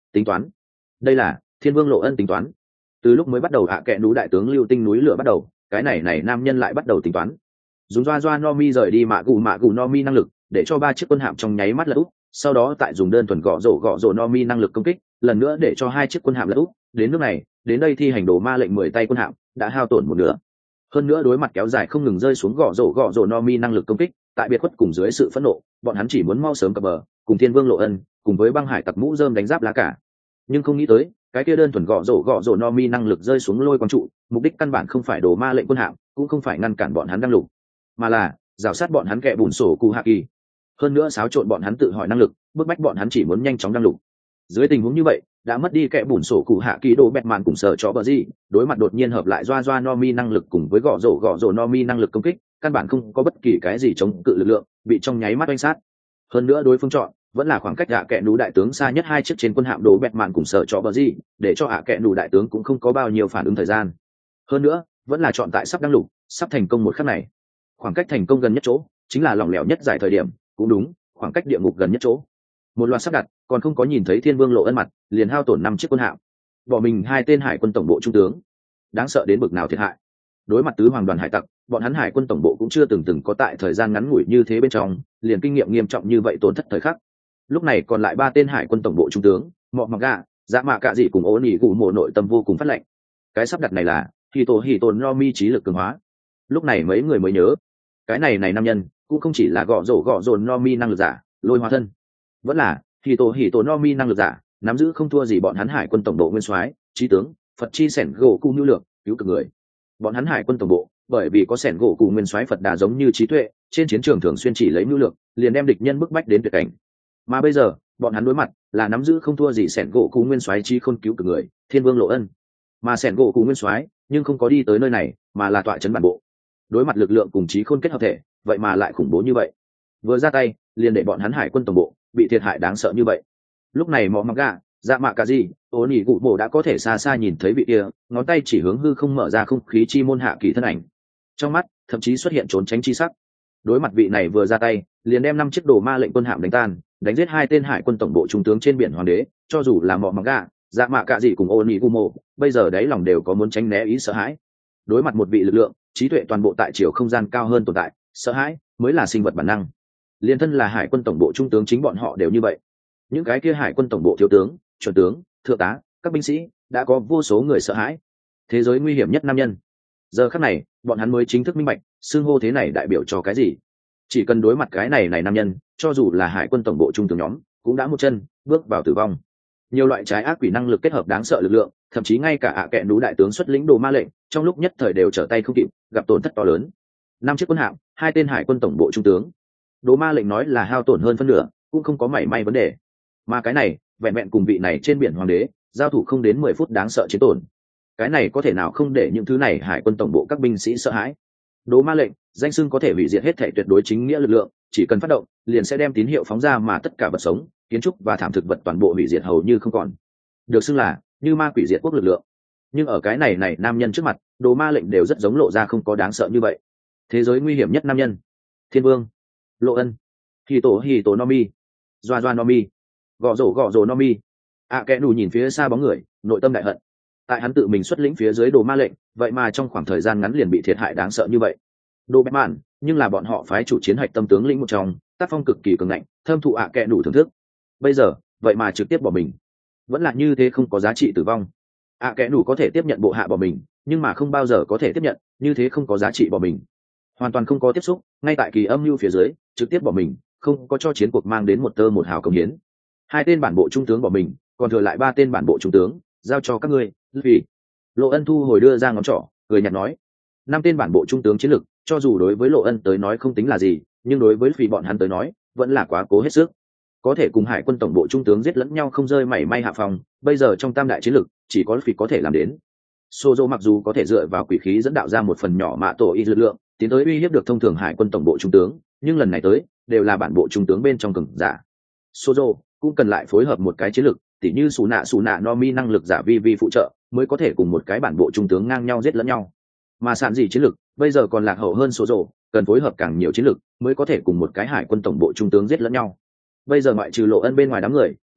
tính toán. Đây là Thiên Vương Lộ Ân tính toán. Từ lúc mới bắt đầu ạ kệ nú đại tướng lưu tinh núi lửa bắt đầu, cái này này nam nhân lại bắt đầu tính toán. Dùng doa doa no mi rời đi mạ gù mạ gù no mi năng lực, để cho ba chiếc quân hạm trong nháy mắt lật úp, sau đó tại dùng đơn thuần gõ rổ gõ rổ no mi năng lực công kích, lần nữa để cho hai chiếc quân hạm lật úp. Đến nước này, đến đây thi hành đồ ma lệnh mười tay quân hạm đã hao tổn một nửa. Hơn nữa đối mặt kéo dài không ngừng rơi xuống gõ rổ gõ rổ no mi năng lực công kích, tại biệt khuất cùng dưới sự phẫn nộ, bọn hắn chỉ muốn mau sớm cập bờ, cùng Thiên Vương Lộ Ân, cùng với băng hải tặc mũ rơm đánh giáp lá cả. Nhưng không nghĩ tới, cái kia đơn thuần gõ rổ gõ rổ no mi năng lực rơi xuống lôi quang trụ, mục đích căn bản không phải đồ ma lệnh quân hạm, cũng không phải ngăn cản bọn hắn đăng lục, mà là rào sát bọn hắn kẻ bùn sổ cụ hạ kỳ. Hơn nữa xáo trộn bọn hắn tự hỏi năng lực, bức bách bọn hắn chỉ muốn nhanh chóng đăng lục. Dưới tình huống như vậy, đã mất đi kẻ bùn sổ cụ hạ kỳ đồ bẹt màn cùng sợ cho bờ gì, đối mặt đột nhiên hợp lại doa doa no mi năng lực cùng với gõ rổ gõ rổ no mi năng lực công kích, căn bản không có bất kỳ cái gì chống cự lực lượng, bị trong nháy mắt oanh sát. Hơn nữa đối phương chọn vẫn là khoảng cách ạ kệ nú đại tướng xa nhất hai chiếc trên quân hạm đồ bẹt màn cùng sợ cho bờ gì, để cho ạ kệ nú đại tướng cũng không có bao nhiêu phản ứng thời gian. Hơn nữa vẫn là chọn tại sắp đăng lục, sắp thành công một khắc này. Khoảng cách thành công gần nhất chỗ chính là lỏng lẻo nhất giải thời điểm, cũng đúng, khoảng cách địa ngục gần nhất chỗ. Một loạt sắp đặt, còn không có nhìn thấy Thiên Vương Lộ Ân mặt, liền hao tổn năm chiếc quân hạm, bỏ mình hai tên hải quân tổng bộ trung tướng. Đáng sợ đến bực nào thiệt hại. Đối mặt tứ hoàng đoàn hải tặc, bọn hắn hải quân tổng bộ cũng chưa từng từng có tại thời gian ngắn ngủi như thế bên trong, liền kinh nghiệm nghiêm trọng như vậy tổn thất thời khắc. Lúc này còn lại ba tên hải quân tổng bộ trung tướng, Mọ Mặc Gà, Dạ Mạ Cạ Dị cùng Ố Nỉ Gù Mộ nội tâm vô cùng phát lệnh. Cái sắp đặt này là Hỉ Tổ Hỉ Tổ no mi trí lực cường hóa. Lúc này mấy người mới nhớ, cái này này nam nhân cũng không chỉ là gõ rổ gõ rổ no mi năng lực giả, lôi hóa thân, vẫn là Hỉ Tổ Hỉ Tổ no mi năng lực giả, nắm giữ không thua gì bọn hắn hải quân tổng bộ nguyên soái, trí tướng, Phật chi sẻn gỗ cụ nhu lược, cứu cực người. Bọn hắn hải quân tổng bộ, bởi vì có sẻn gỗ cụ nguyên soái Phật đà giống như trí tuệ, trên chiến trường thường xuyên chỉ lấy nhu lược, liền đem địch nhân bức bách đến tuyệt cảnh. Mà bây giờ, bọn hắn đối mặt là nắm giữ không thua gì sẻn gỗ cụ nguyên soái trí khôn cứu cực người, Thiên Vương Lộ Ân. Mà sẻn gỗ cụ nguyên soái, nhưng không có đi tới nơi này, mà là tọa trấn bản bộ. Đối mặt lực lượng cùng trí khôn kết hợp thể, vậy mà lại khủng bố như vậy. Vừa ra tay, liền để bọn hắn hải quân tổng bộ bị thiệt hại đáng sợ như vậy. Lúc này Mọ Mặc Gà, Dạ Mạ Cạ Dị, Ố Nỉ Gù Mộ đã có thể xa xa nhìn thấy vị kia, ngón tay chỉ hướng hư không mở ra không khí chi môn hạ kỳ thân ảnh. Trong mắt thậm chí xuất hiện trốn tránh chi sắc. Đối mặt vị này vừa ra tay, liền đem năm chiếc đồ ma lệnh quân hạm đánh tan, đánh giết hai tên hải quân tổng bộ trung tướng trên biển hoàng đế, cho dù là Mọ Mặc Gà, Dạ Mạ Cạ Dị cùng Ố Nỉ Gù Mộ, bây giờ đáy lòng đều có muốn tránh né ý sợ hãi. Đối mặt một vị lực lượng, trí tuệ toàn bộ tại chiều không gian cao hơn tồn tại, sợ hãi mới là sinh vật bản năng. Liên thân là hải quân tổng bộ trung tướng chính bọn họ đều như vậy. Những cái kia hải quân tổng bộ thiếu tướng, chuẩn tướng, thượng tá, các binh sĩ đã có vô số người sợ hãi. Thế giới nguy hiểm nhất nam nhân. Giờ khắc này, bọn hắn mới chính thức minh bạch, xưng hô thế này đại biểu cho cái gì. Chỉ cần đối mặt cái này này nam nhân, cho dù là hải quân tổng bộ trung tướng nhóm, cũng đã một chân bước vào tử vong. Nhiều loại trái ác quỷ năng lực kết hợp đáng sợ lực lượng, thậm chí ngay cả ạ kệ nú đại tướng xuất lĩnh đồ ma lệnh, trong lúc nhất thời đều trở tay không kịp, gặp tổn thất to lớn. Năm chiếc quân hạm, hai tên hải quân tổng bộ trung tướng. Đồ ma lệnh nói là hao tổn hơn phân nửa, cũng không có mảy may vấn đề. Mà cái này, vẹn vẹn cùng vị này trên biển hoàng đế, giao thủ không đến mười phút đáng sợ chiến tổn. Cái này có thể nào không để những thứ này hải quân tổng bộ các binh sĩ sợ hãi. Đồ ma lệnh, danh xưng có thể hủy diệt hết thể tuyệt đối chính nghĩa lực lượng, chỉ cần phát động, liền sẽ đem tín hiệu phóng ra mà tất cả vật sống, kiến trúc và thảm thực vật toàn bộ hủy diệt hầu như không còn. Được xưng là như ma quỷ diệt quốc lực lượng. Nhưng ở cái này này nam nhân trước mặt, đồ ma lệnh đều rất giống lộ ra không có đáng sợ như vậy. Thế giới nguy hiểm nhất nam nhân, Thiên Vương Lộ Ân, Hỉ Tổ Hỉ Tổ no mi, Doa Doa no mi, gõ rổ gõ rổ no mi. ạ kẽ nù nhìn phía xa bóng người, nội tâm đại hận. Tại hắn tự mình xuất lĩnh phía dưới đồ ma lệnh, vậy mà trong khoảng thời gian ngắn liền bị thiệt hại đáng sợ như vậy. Đồ bét mạn, nhưng là bọn họ phái chủ chiến hạch tâm tướng lĩnh một trong, tác phong cực kỳ cường ngạnh, thâm thụ ạ kẽ nù thưởng thức. Bây giờ, vậy mà trực tiếp bỏ mình, vẫn là như thế không có giá trị tử vong. ạ kẽ nù có thể tiếp nhận bộ hạ bỏ mình, nhưng mà không bao giờ có thể tiếp nhận như thế không có giá trị bỏ mình. Hoàn toàn không có tiếp xúc, ngay tại kỳ âm mưu phía dưới, trực tiếp bỏ mình, không có cho chiến cuộc mang đến một tơ một hào công hiến. Hai tên bản bộ trung tướng bỏ mình, còn thừa lại ba tên bản bộ trung tướng, giao cho các ngươi. Vì Lộ Ân thu hồi đưa ra ngón trỏ, cười nhạt nói, năm tên bản bộ trung tướng chiến lực, cho dù đối với Lộ Ân tới nói không tính là gì, nhưng đối với vì bọn hắn tới nói, vẫn là quá cố hết sức. Có thể cùng hải quân tổng bộ trung tướng giết lẫn nhau không rơi mảy may hạ phòng, bây giờ trong tam đại chiến lực, chỉ có vì có thể làm đến. Sozo mặc dù có thể dựa vào quỷ khí dẫn đạo ra một phần nhỏ mạ tổ y lực lượng, tiến tới uy hiếp được thông thường hải quân tổng bộ trung tướng, nhưng lần này tới đều là bản bộ trung tướng bên trong cường giả. Sozo cũng cần lại phối hợp một cái chiến lực, tỉ như Sú Nạ Sú Nạ no mi năng lực giả vi vi phụ trợ, mới có thể cùng một cái bản bộ trung tướng ngang nhau giết lẫn nhau. Mà sạn gì chiến lực bây giờ còn lạc hậu hơn Sozo, cần phối hợp càng nhiều chiến lực mới có thể cùng một cái hải quân tổng bộ trung tướng giết lẫn nhau. Bây giờ ngoại trừ Lộ Ân bên ngoài đám người,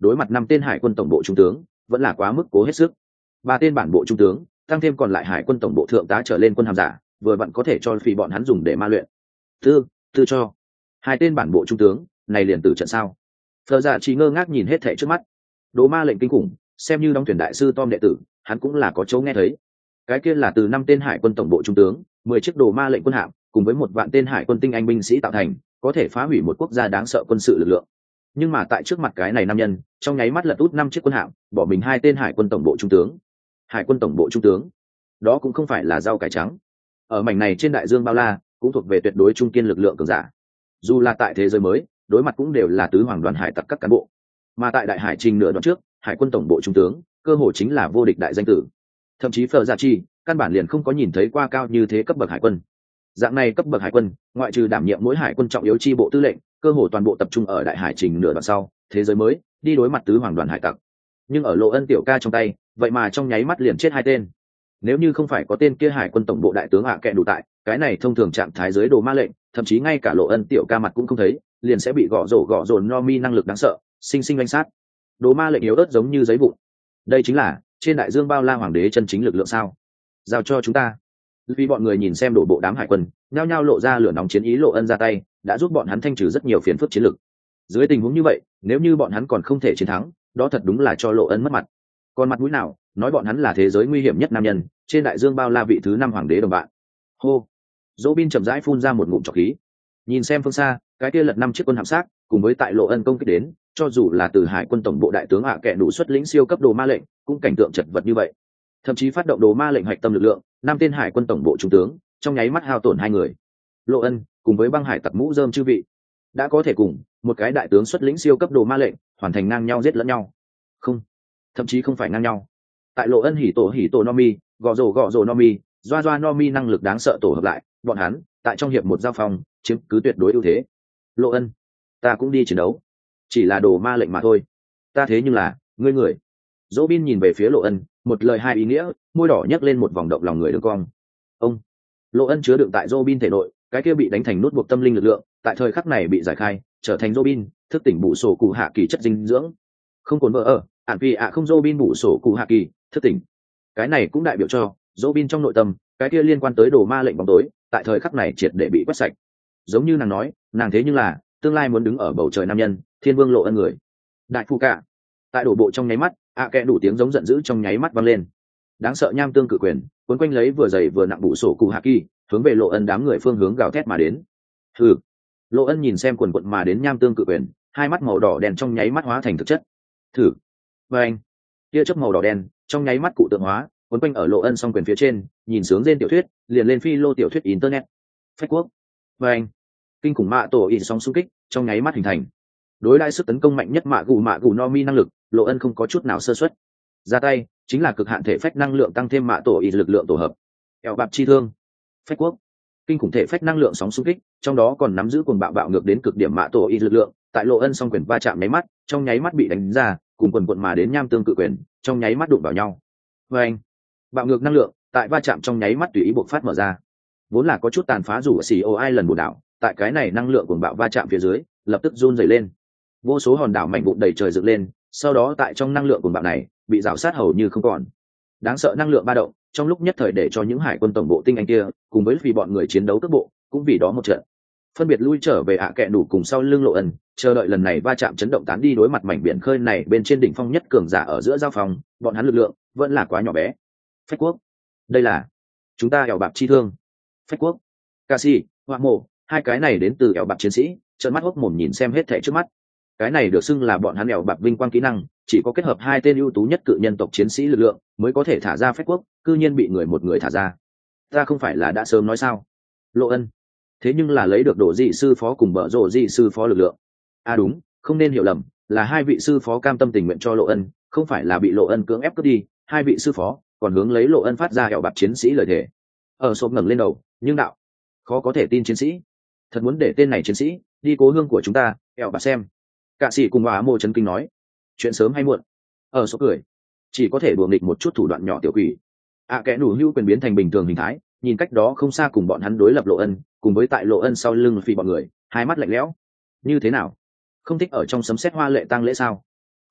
đối mặt năm tên hải quân tổng bộ trung tướng vẫn là quá mức cố hết sức. Ba tên bản bộ trung tướng tăng thêm còn lại hải quân tổng bộ thượng tá trở lên quân hàm giả vừa vặn có thể cho phi bọn hắn dùng để ma luyện. Tư, tư cho hai tên bản bộ trung tướng này liền tử trận sao? Phờ Dạ chỉ ngơ ngác nhìn hết thảy trước mắt. Đồ ma lệnh kinh khủng, xem như đóng tuyển đại sư Tom đệ tử, hắn cũng là có chỗ nghe thấy. Cái kia là từ năm tên hải quân tổng bộ trung tướng, mười chiếc đồ ma lệnh quân hạm, cùng với một vạn tên hải quân tinh anh binh sĩ tạo thành, có thể phá hủy một quốc gia đáng sợ quân sự lực lượng. Nhưng mà tại trước mặt cái này nam nhân, trong nháy mắt lật út năm chiếc quân hạm, bỏ mình hai tên hải quân tổng bộ trung tướng. Hải quân tổng bộ trung tướng, đó cũng không phải là rau cải trắng. Ở mảnh này trên đại dương bao la, cũng thuộc về tuyệt đối trung kiên lực lượng cường giả. Dù là tại thế giới mới, đối mặt cũng đều là tứ hoàng đoàn hải tặc các cán bộ. Mà tại đại hải trình nửa đoạn trước, hải quân tổng bộ trung tướng, cơ hội chính là vô địch đại danh tử. Thậm chí Phở Dạ Chi, căn bản liền không có nhìn thấy qua cao như thế cấp bậc hải quân. Dạng này cấp bậc hải quân, ngoại trừ đảm nhiệm mỗi hải quân trọng yếu chi bộ tư lệnh, cơ hội toàn bộ tập trung ở đại hải trình nửa đoạn sau, thế giới mới, đi đối mặt tứ hoàng đoàn hải tặc. Nhưng ở Lộ Ân tiểu ca trong tay, vậy mà trong nháy mắt liền chết hai tên. Nếu như không phải có tên kia hải quân tổng bộ đại tướng ạ kệ đủ tại, cái này thông thường trạng thái dưới đồ ma lệnh, thậm chí ngay cả Lộ Ân tiểu ca mặt cũng không thấy, liền sẽ bị gõ rổ gõ rồn no mi năng lực đáng sợ, sinh sinh oanh sát. Đồ ma lệnh yếu ớt giống như giấy vụn. Đây chính là trên đại dương bao la hoàng đế chân chính lực lượng sao? Giao cho chúng ta. Vì bọn người nhìn xem đổ bộ đám hải quân, nhao nhao lộ ra lửa nóng chiến ý. Lộ Ân ra tay, đã giúp bọn hắn thanh trừ rất nhiều phiền phức chiến lược. Dưới tình huống như vậy, nếu như bọn hắn còn không thể chiến thắng, đó thật đúng là cho Lộ Ân mất mặt. Còn mặt mũi nào nói bọn hắn là thế giới nguy hiểm nhất nam nhân, trên đại dương bao la vị thứ năm hoàng đế đồng bạn. Hô. Dỗ Bin chậm rãi phun ra một ngụm trọc khí. Nhìn xem phương xa, cái kia lật năm chiếc quân hạm xác, cùng với tại Lộ Ân công kích đến, cho dù là từ hải quân tổng bộ đại tướng ạ kệ đủ xuất lĩnh siêu cấp đồ ma lệnh, cũng cảnh tượng chật vật như vậy. Thậm chí phát động đồ ma lệnh hạch tâm lực lượng, năm tên hải quân tổng bộ trung tướng, trong nháy mắt hao tổn hai người. Lộ Ân cùng với băng hải tặc mũ rơm chư vị, đã có thể cùng một cái đại tướng xuất lĩnh siêu cấp đồ ma lệnh, hoàn thành ngang nhau giết lẫn nhau. Không, thậm chí không phải ngang nhau. Tại Lộ Ân hỉ tổ hỉ tổ Nomi, gò rồ gò rồ Nomi, doa doa Nomi năng lực đáng sợ tổ hợp lại, bọn hắn tại trong hiệp một giao phòng chiếm cứ tuyệt đối ưu thế. Lộ Ân, ta cũng đi chiến đấu, chỉ là đồ ma lệnh mà thôi. Ta thế nhưng là ngươi người. Dỗ Bin nhìn về phía Lộ Ân, một lời hai ý nghĩa, môi đỏ nhấc lên một vòng động lòng người đường cong. Ông. Lộ Ân chứa đựng tại Dỗ Bin thể nội, cái kia bị đánh thành nút buộc tâm linh lực lượng, tại thời khắc này bị giải khai, trở thành Dỗ Bin, thức tỉnh bổ sổ cụ hạ kỳ chất dinh dưỡng. Không cồn vợ ở, ản vì ạ không Dỗ Bin bổ sổ cụ hạ kỳ, thức tỉnh. Cái này cũng đại biểu cho Dỗ Bin trong nội tâm, cái kia liên quan tới đồ ma lệnh bóng tối, tại thời khắc này triệt để bị quét sạch. Giống như nàng nói, nàng thế nhưng là tương lai muốn đứng ở bầu trời nam nhân, thiên vương Lộ Ân người. Đại phu cả. Tại đổ bộ trong nháy mắt, ạ kệ đủ tiếng giống giận dữ trong nháy mắt vang lên. Đáng sợ nham tương cự quyền, cuốn quanh lấy vừa dày vừa nặng bụ sổ cụ hạ kỳ, hướng về Lộ Ân đám người phương hướng gào thét mà đến. Hừ. Lộ Ân nhìn xem quần quận mà đến nham tương cự quyền, hai mắt màu đỏ đen trong nháy mắt hóa thành thực chất. Thử. Và anh. Tia chớp màu đỏ đen, trong nháy mắt cụ tượng hóa, cuốn quanh ở Lộ Ân song quyền phía trên, nhìn sướng trên tiểu thuyết, liền lên phi lô tiểu thuyết internet. Phách quốc. Và anh. Kinh khủng mạ tổ in sóng xung kích, trong nháy mắt hình thành. Đối đãi sức tấn công mạnh nhất mạ gù mạ gù no mi năng lực, Lộ Ân không có chút nào sơ suất. Ra tay chính là cực hạn thể phách năng lượng tăng thêm mạ tổ y lực lượng tổ hợp. Eo bạp chi thương. Phách quốc. Kinh khủng thể phách năng lượng sóng xung kích, trong đó còn nắm giữ cuồng bạo bạo ngược đến cực điểm mạ tổ y lực lượng, tại Lộ Ân song quyền va chạm nháy mắt, trong nháy mắt bị đánh ra, cùng quần quần mà đến nham tương cự quyền, trong nháy mắt đụng vào nhau. Và anh. Bạo ngược năng lượng, tại va chạm trong nháy mắt tùy ý bộc phát mở ra. Vốn là có chút tàn phá rủ xì ô ai lần bổ đảo, tại cái này năng lượng cuồng bạo va chạm phía dưới, lập tức run rẩy lên. Vô số hòn đảo mạnh vụn đầy trời dựng lên, sau đó tại trong năng lượng cuồng bạo này bị rào sát hầu như không còn. Đáng sợ năng lượng ba động, trong lúc nhất thời để cho những hải quân tổng bộ tinh anh kia, cùng với vì bọn người chiến đấu cước bộ, cũng vì đó một trận. Phân biệt lui trở về ạ kệ đủ cùng sau lưng Lộ Ân, chờ đợi lần này va chạm chấn động tán đi đối mặt mảnh biển khơi này bên trên đỉnh phong nhất cường giả ở giữa giao phòng, bọn hắn lực lượng vẫn là quá nhỏ bé. Phách quốc. Đây là chúng ta ẻo bạc chi thương. Phách quốc. Ca si, Hoa Mộ, hai cái này đến từ ẻo bạc chiến sĩ, trợn mắt hốc mồm nhìn xem hết thảy trước mắt. Cái này được xưng là bọn hắn ẻo bạc vinh quang kỹ năng, chỉ có kết hợp hai tên ưu tú nhất cự nhân tộc chiến sĩ lực lượng mới có thể thả ra phách quốc, cư nhiên bị người một người thả ra. Ta không phải là đã sớm nói sao? Lộ Ân, thế nhưng là lấy được đồ dị sư phó cùng bợ rộ dị sư phó lực lượng. À đúng, không nên hiểu lầm, là hai vị sư phó cam tâm tình nguyện cho Lộ Ân, không phải là bị Lộ Ân cưỡng ép cướp đi, hai vị sư phó còn hướng lấy Lộ Ân phát ra ẻo bạc chiến sĩ lời thề. Ở sộp ngẩng lên đầu, nhưng đạo, khó có thể tin chiến sĩ, thật muốn để tên này chiến sĩ đi cố hương của chúng ta, ẻo bạc xem. Cả sĩ cùng Á Mô chấn kinh nói, chuyện sớm hay muộn. Ở số cười, chỉ có thể đùa nghịch một chút thủ đoạn nhỏ tiểu quỷ. À kẻ đủ hưu quyền biến thành bình thường hình thái, nhìn cách đó không xa cùng bọn hắn đối lập Lộ Ân, cùng với tại Lộ Ân sau lưng phi bọn người, hai mắt lạnh lẽo. Như thế nào? Không thích ở trong sấm sét hoa lệ tang lễ sao?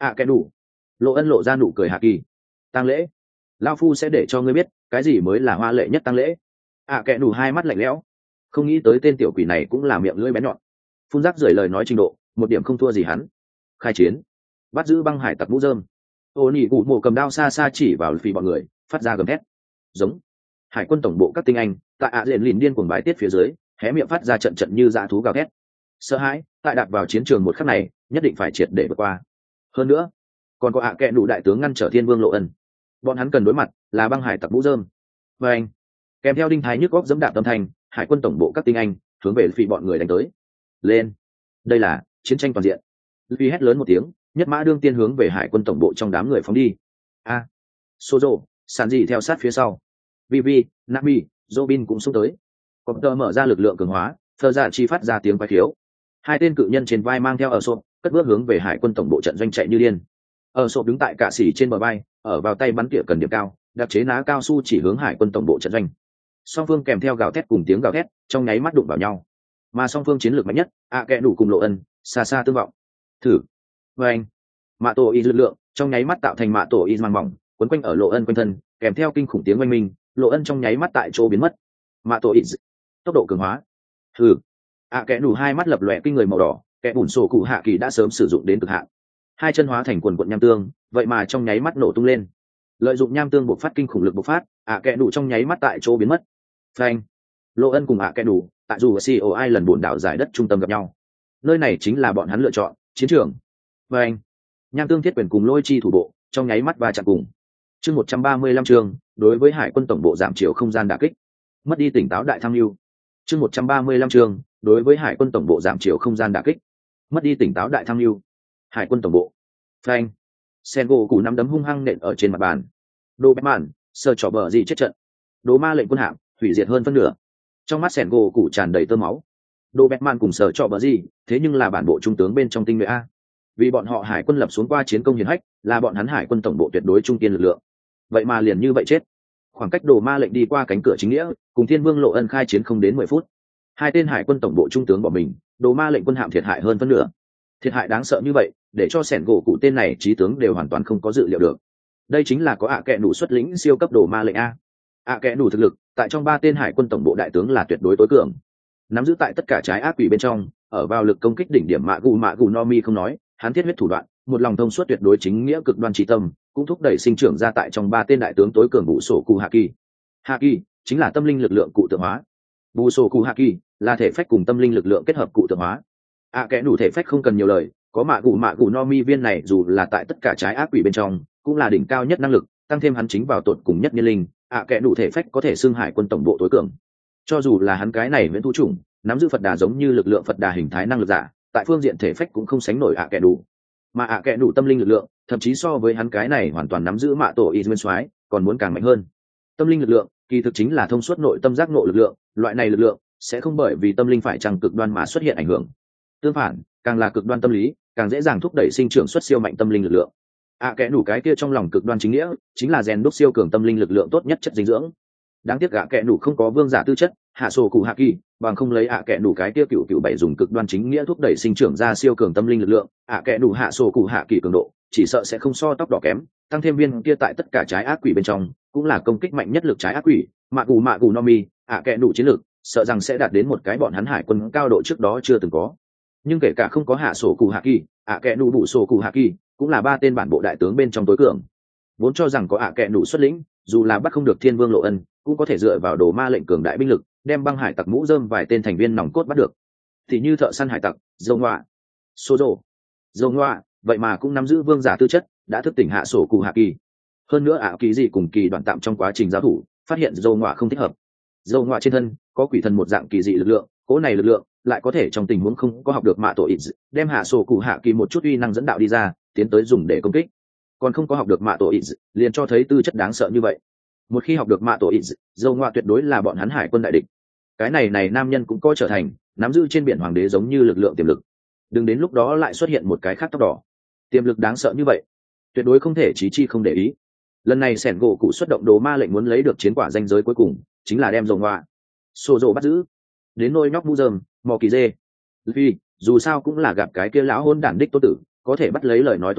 ạ kẽ đủ. Lộ ân lộ ra nụ cười hạ kỳ. Tang lễ, lao phu sẽ để cho ngươi biết cái gì mới là hoa lệ nhất tang lễ. ạ kẽ đủ hai mắt lạnh lẽo, không nghĩ tới tên tiểu quỷ này cũng là miệng lưỡi bén nhọn, phun rác rưởi lời nói trình độ một điểm không thua gì hắn. Khai chiến, bắt giữ băng hải tặc mũ dơm. Ô nhị cụ mộ cầm đao xa xa chỉ vào phì bọn người, phát ra gầm thét giống. Hải quân tổng bộ các tinh anh tại ạ diện lìn điên cuồng bái tiết phía dưới, hé miệng phát ra trận trận như dã thú gào thét. Sợ hãi tại đạp vào chiến trường một khắc này nhất định phải triệt để vượt qua. Hơn nữa còn có ạ kẽ đủ đại tướng ngăn trở thiên vương Lộ Ân, bọn hắn cần đối mặt là băng hải tặc mũ dơm. Và anh kèm theo đinh thái nhức góc dẫm đạp tâm thành, hải quân tổng bộ các tinh anh hướng về phì bọn người đánh tới. Lên, đây là chiến tranh toàn diện. Vì hét lớn một tiếng, nhất mã đương tiên hướng về hải quân tổng bộ trong đám người phóng đi. A à, Sozo, sàn gì theo sát phía sau. Vivi, Nami, Robin cũng xông tới. Copter mở ra lực lượng cường hóa, thơ ra chi phát ra tiếng quái khiếu. Hai tên cự nhân trên vai mang theo ở sộp, cất bước hướng về hải quân tổng bộ trận doanh chạy như điên. Ở sộp đứng tại cạ xỉ trên bờ vai, ở vào tay bắn tỉa cần điểm cao, đặc chế ná cao su chỉ hướng hải quân tổng bộ trận doanh. Song phương kèm theo gào thét cùng tiếng gào thét, trong nháy mắt đụng vào nhau. Mà song phương chiến lược mạnh nhất, ạ kẽ đủ cùng Lộ Ân, xa xa tương vọng. Thử. Và anh, mạ tổ y lực lượng trong nháy mắt tạo thành mạ tổ y mang mỏng quấn quanh ở Lộ Ân quanh thân, kèm theo kinh khủng tiếng oanh minh, Lộ Ân trong nháy mắt tại chỗ biến mất. Mạ tổ y tốc độ cường hóa. Thử. ạ kẽ đủ hai mắt lập lòe kinh người màu đỏ, kẽ bùn sổ cụ hạ kỳ đã sớm sử dụng đến cực hạn. Hai chân hóa thành quần quận nham tương, vậy mà trong nháy mắt nổ tung lên. Lợi dụng nham tương bộc phát kinh khủng lực bộc phát, ạ kẽ đủ trong nháy mắt tại chỗ biến mất. Phanh. Lộ Ân cùng ạ kẽ đủ tại dù ở co lần buồn đảo giải đất trung tâm gặp nhau. Nơi này chính là bọn hắn lựa chọn chiến trường. Và anh, nham tương thiết quyền cùng lôi chi thủ bộ trong nháy mắt va chạm cùng. Chương một trăm ba mươi lăm chương đối với hải quân tổng bộ giảm chiều không gian đả kích, mất đi tỉnh táo đại tham mưu. Chương một trăm ba mươi lăm chương đối với hải quân tổng bộ giảm chiều không gian đả kích, mất đi tỉnh táo đại tham mưu. Hải quân tổng bộ. Phanh. Sen gỗ củ nắm đấm hung hăng nện ở trên mặt bàn. Đồ bét màn, sờ trỏ bờ gì chết trận. Đồ ma lệnh quân hạm hủy diệt hơn phân nửa. Trong mắt Sen gỗ củ tràn đầy tơ máu. Đồ bét màn cùng sờ trỏ bờ gì, thế nhưng là bản bộ trung tướng bên trong tinh nhuệ a. Vì bọn họ hải quân lập xuống qua chiến công hiển hách, là bọn hắn hải quân tổng bộ tuyệt đối trung kiên lực lượng. Vậy mà liền như vậy chết. Khoảng cách đồ ma lệnh đi qua cánh cửa chính nghĩa, cùng Thiên Vương Lộ Ân khai chiến không đến mười phút. Hai tên hải quân tổng bộ trung tướng bỏ mình, đồ ma lệnh quân hạm thiệt hại hơn phân nửa. Thiệt hại đáng sợ như vậy, để cho sẻn gỗ cụ tên này trí tướng đều hoàn toàn không có dự liệu được. Đây chính là có ạ kẹ đủ xuất lĩnh siêu cấp đồ ma lệnh a. ạ kẹ đủ thực lực, tại trong ba tên hải quân tổng bộ đại tướng là tuyệt đối tối cường. Nắm giữ tại tất cả trái ác quỷ bên trong, ở vào lực công kích đỉnh điểm mạ gù mạ gù no mi không nói, hắn thiết huyết thủ đoạn, một lòng thông suốt tuyệt đối chính nghĩa cực đoan trí tâm, cũng thúc đẩy sinh trưởng ra tại trong ba tên đại tướng tối cường bù sổ cụ hạ kỳ. Hạ kỳ chính là tâm linh lực lượng cụ tượng hóa. Bù sổ cụ hạ kỳ là thể phách cùng tâm linh lực lượng kết hợp cụ tượng hóa. ạ kẽ đủ thể phách không cần nhiều lời, có mạ gù mạ gù no mi viên này dù là tại tất cả trái ác quỷ bên trong cũng là đỉnh cao nhất năng lực, tăng thêm hắn chính vào tột cùng nhất nhân linh, ạ kẽ đủ thể phách có thể xưng hải quân tổng bộ tối cường. Cho dù là hắn cái này viễn thu chủng nắm giữ Phật đà giống như lực lượng Phật đà hình thái năng lực giả, tại phương diện thể phách cũng không sánh nổi ạ kẽ đủ. Mà ạ kẽ đủ tâm linh lực lượng thậm chí so với hắn cái này hoàn toàn nắm giữ mạ tổ y nguyên soái còn muốn càng mạnh hơn. Tâm linh lực lượng kỳ thực chính là thông suốt nội tâm giác ngộ lực lượng, loại này lực lượng sẽ không bởi vì tâm linh phải chăng cực đoan mà xuất hiện ảnh hưởng. Tương phản, càng là cực đoan tâm lý, càng dễ dàng thúc đẩy sinh trưởng xuất siêu mạnh tâm linh lực lượng. ạ kẽ đủ cái kia trong lòng cực đoan chính nghĩa, chính là rèn đúc siêu cường tâm linh lực lượng tốt nhất chất dinh dưỡng. Đáng tiếc ạ kẽ đủ không có vương giả tư chất, hạ sổ cụ hạ kỳ, bằng không lấy ạ kẽ đủ cái kia cựu cựu bảy dùng cực đoan chính nghĩa thúc đẩy sinh trưởng ra siêu cường tâm linh lực lượng, ạ kẽ đủ hạ sổ cụ hạ kỳ cường độ, chỉ sợ sẽ không so tóc đỏ kém. Tăng thêm viên kia tại tất cả trái ác quỷ bên trong, cũng là công kích mạnh nhất lực trái ác quỷ, mạ gù mạ gù no mi, ạ kẽ đủ chiến lược, sợ rằng sẽ đạt đến một cái bọn hắn hải quân cao độ trước đó chưa từng có. Nhưng kể cả không có hạ sổ cụ hạ kỳ, ạ kẽ đủ đủ sổ cụ hạ kỳ, cũng là ba tên bản bộ đại tướng bên trong tối cường. Vốn cho rằng có ạ kẽ đủ xuất lĩnh, dù là bắt không được Thiên Vương Lộ Ân, cũng có thể dựa vào đồ ma lệnh cường đại binh lực, đem băng hải tặc mũ rơm vài tên thành viên nòng cốt bắt được. Thì như thợ săn hải tặc dầu ngoạ, số rồ dầu ngoạ, vậy mà cũng nắm giữ vương giả tư chất, đã thức tỉnh hạ sổ cụ hạ kỳ. Hơn nữa ạ kỳ gì cùng kỳ đoạn tạm trong quá trình giao thủ, phát hiện dầu ngoạ không thích hợp. Dầu ngoạ trên thân có quỷ thần một dạng kỳ dị lực lượng, cỗ này lực lượng lại có thể trong tình huống không có học được mạ tổ ít, đem hạ sổ cụ hạ kỳ một chút uy năng dẫn đạo đi ra, tiến tới dùng để công kích. Còn không có học được mạ tổ ít, liền cho thấy tư chất đáng sợ như vậy. Một khi học được mạ tổ ít, dầu ngoạ tuyệt đối là bọn hắn hải quân đại địch. Cái này này nam nhân cũng có trở thành nắm giữ trên biển hoàng đế giống như lực lượng tiềm lực. Đừng đến lúc đó lại xuất hiện một cái khác tóc đỏ. Tiềm lực đáng sợ như vậy, tuyệt đối không thể trí chi không để ý. Lần này sẻn gỗ cụ xuất động đồ ma lệnh muốn lấy được chiến quả danh giới cuối cùng, chính là đem dầu ngoạ xô rộ bắt giữ. Đến nôi nhóc mũ rơm mò kỳ dê vì dù sao cũng là gặp cái kia lão hôn đản đích tốt tử, có thể bắt lấy lời nói tốt nhất,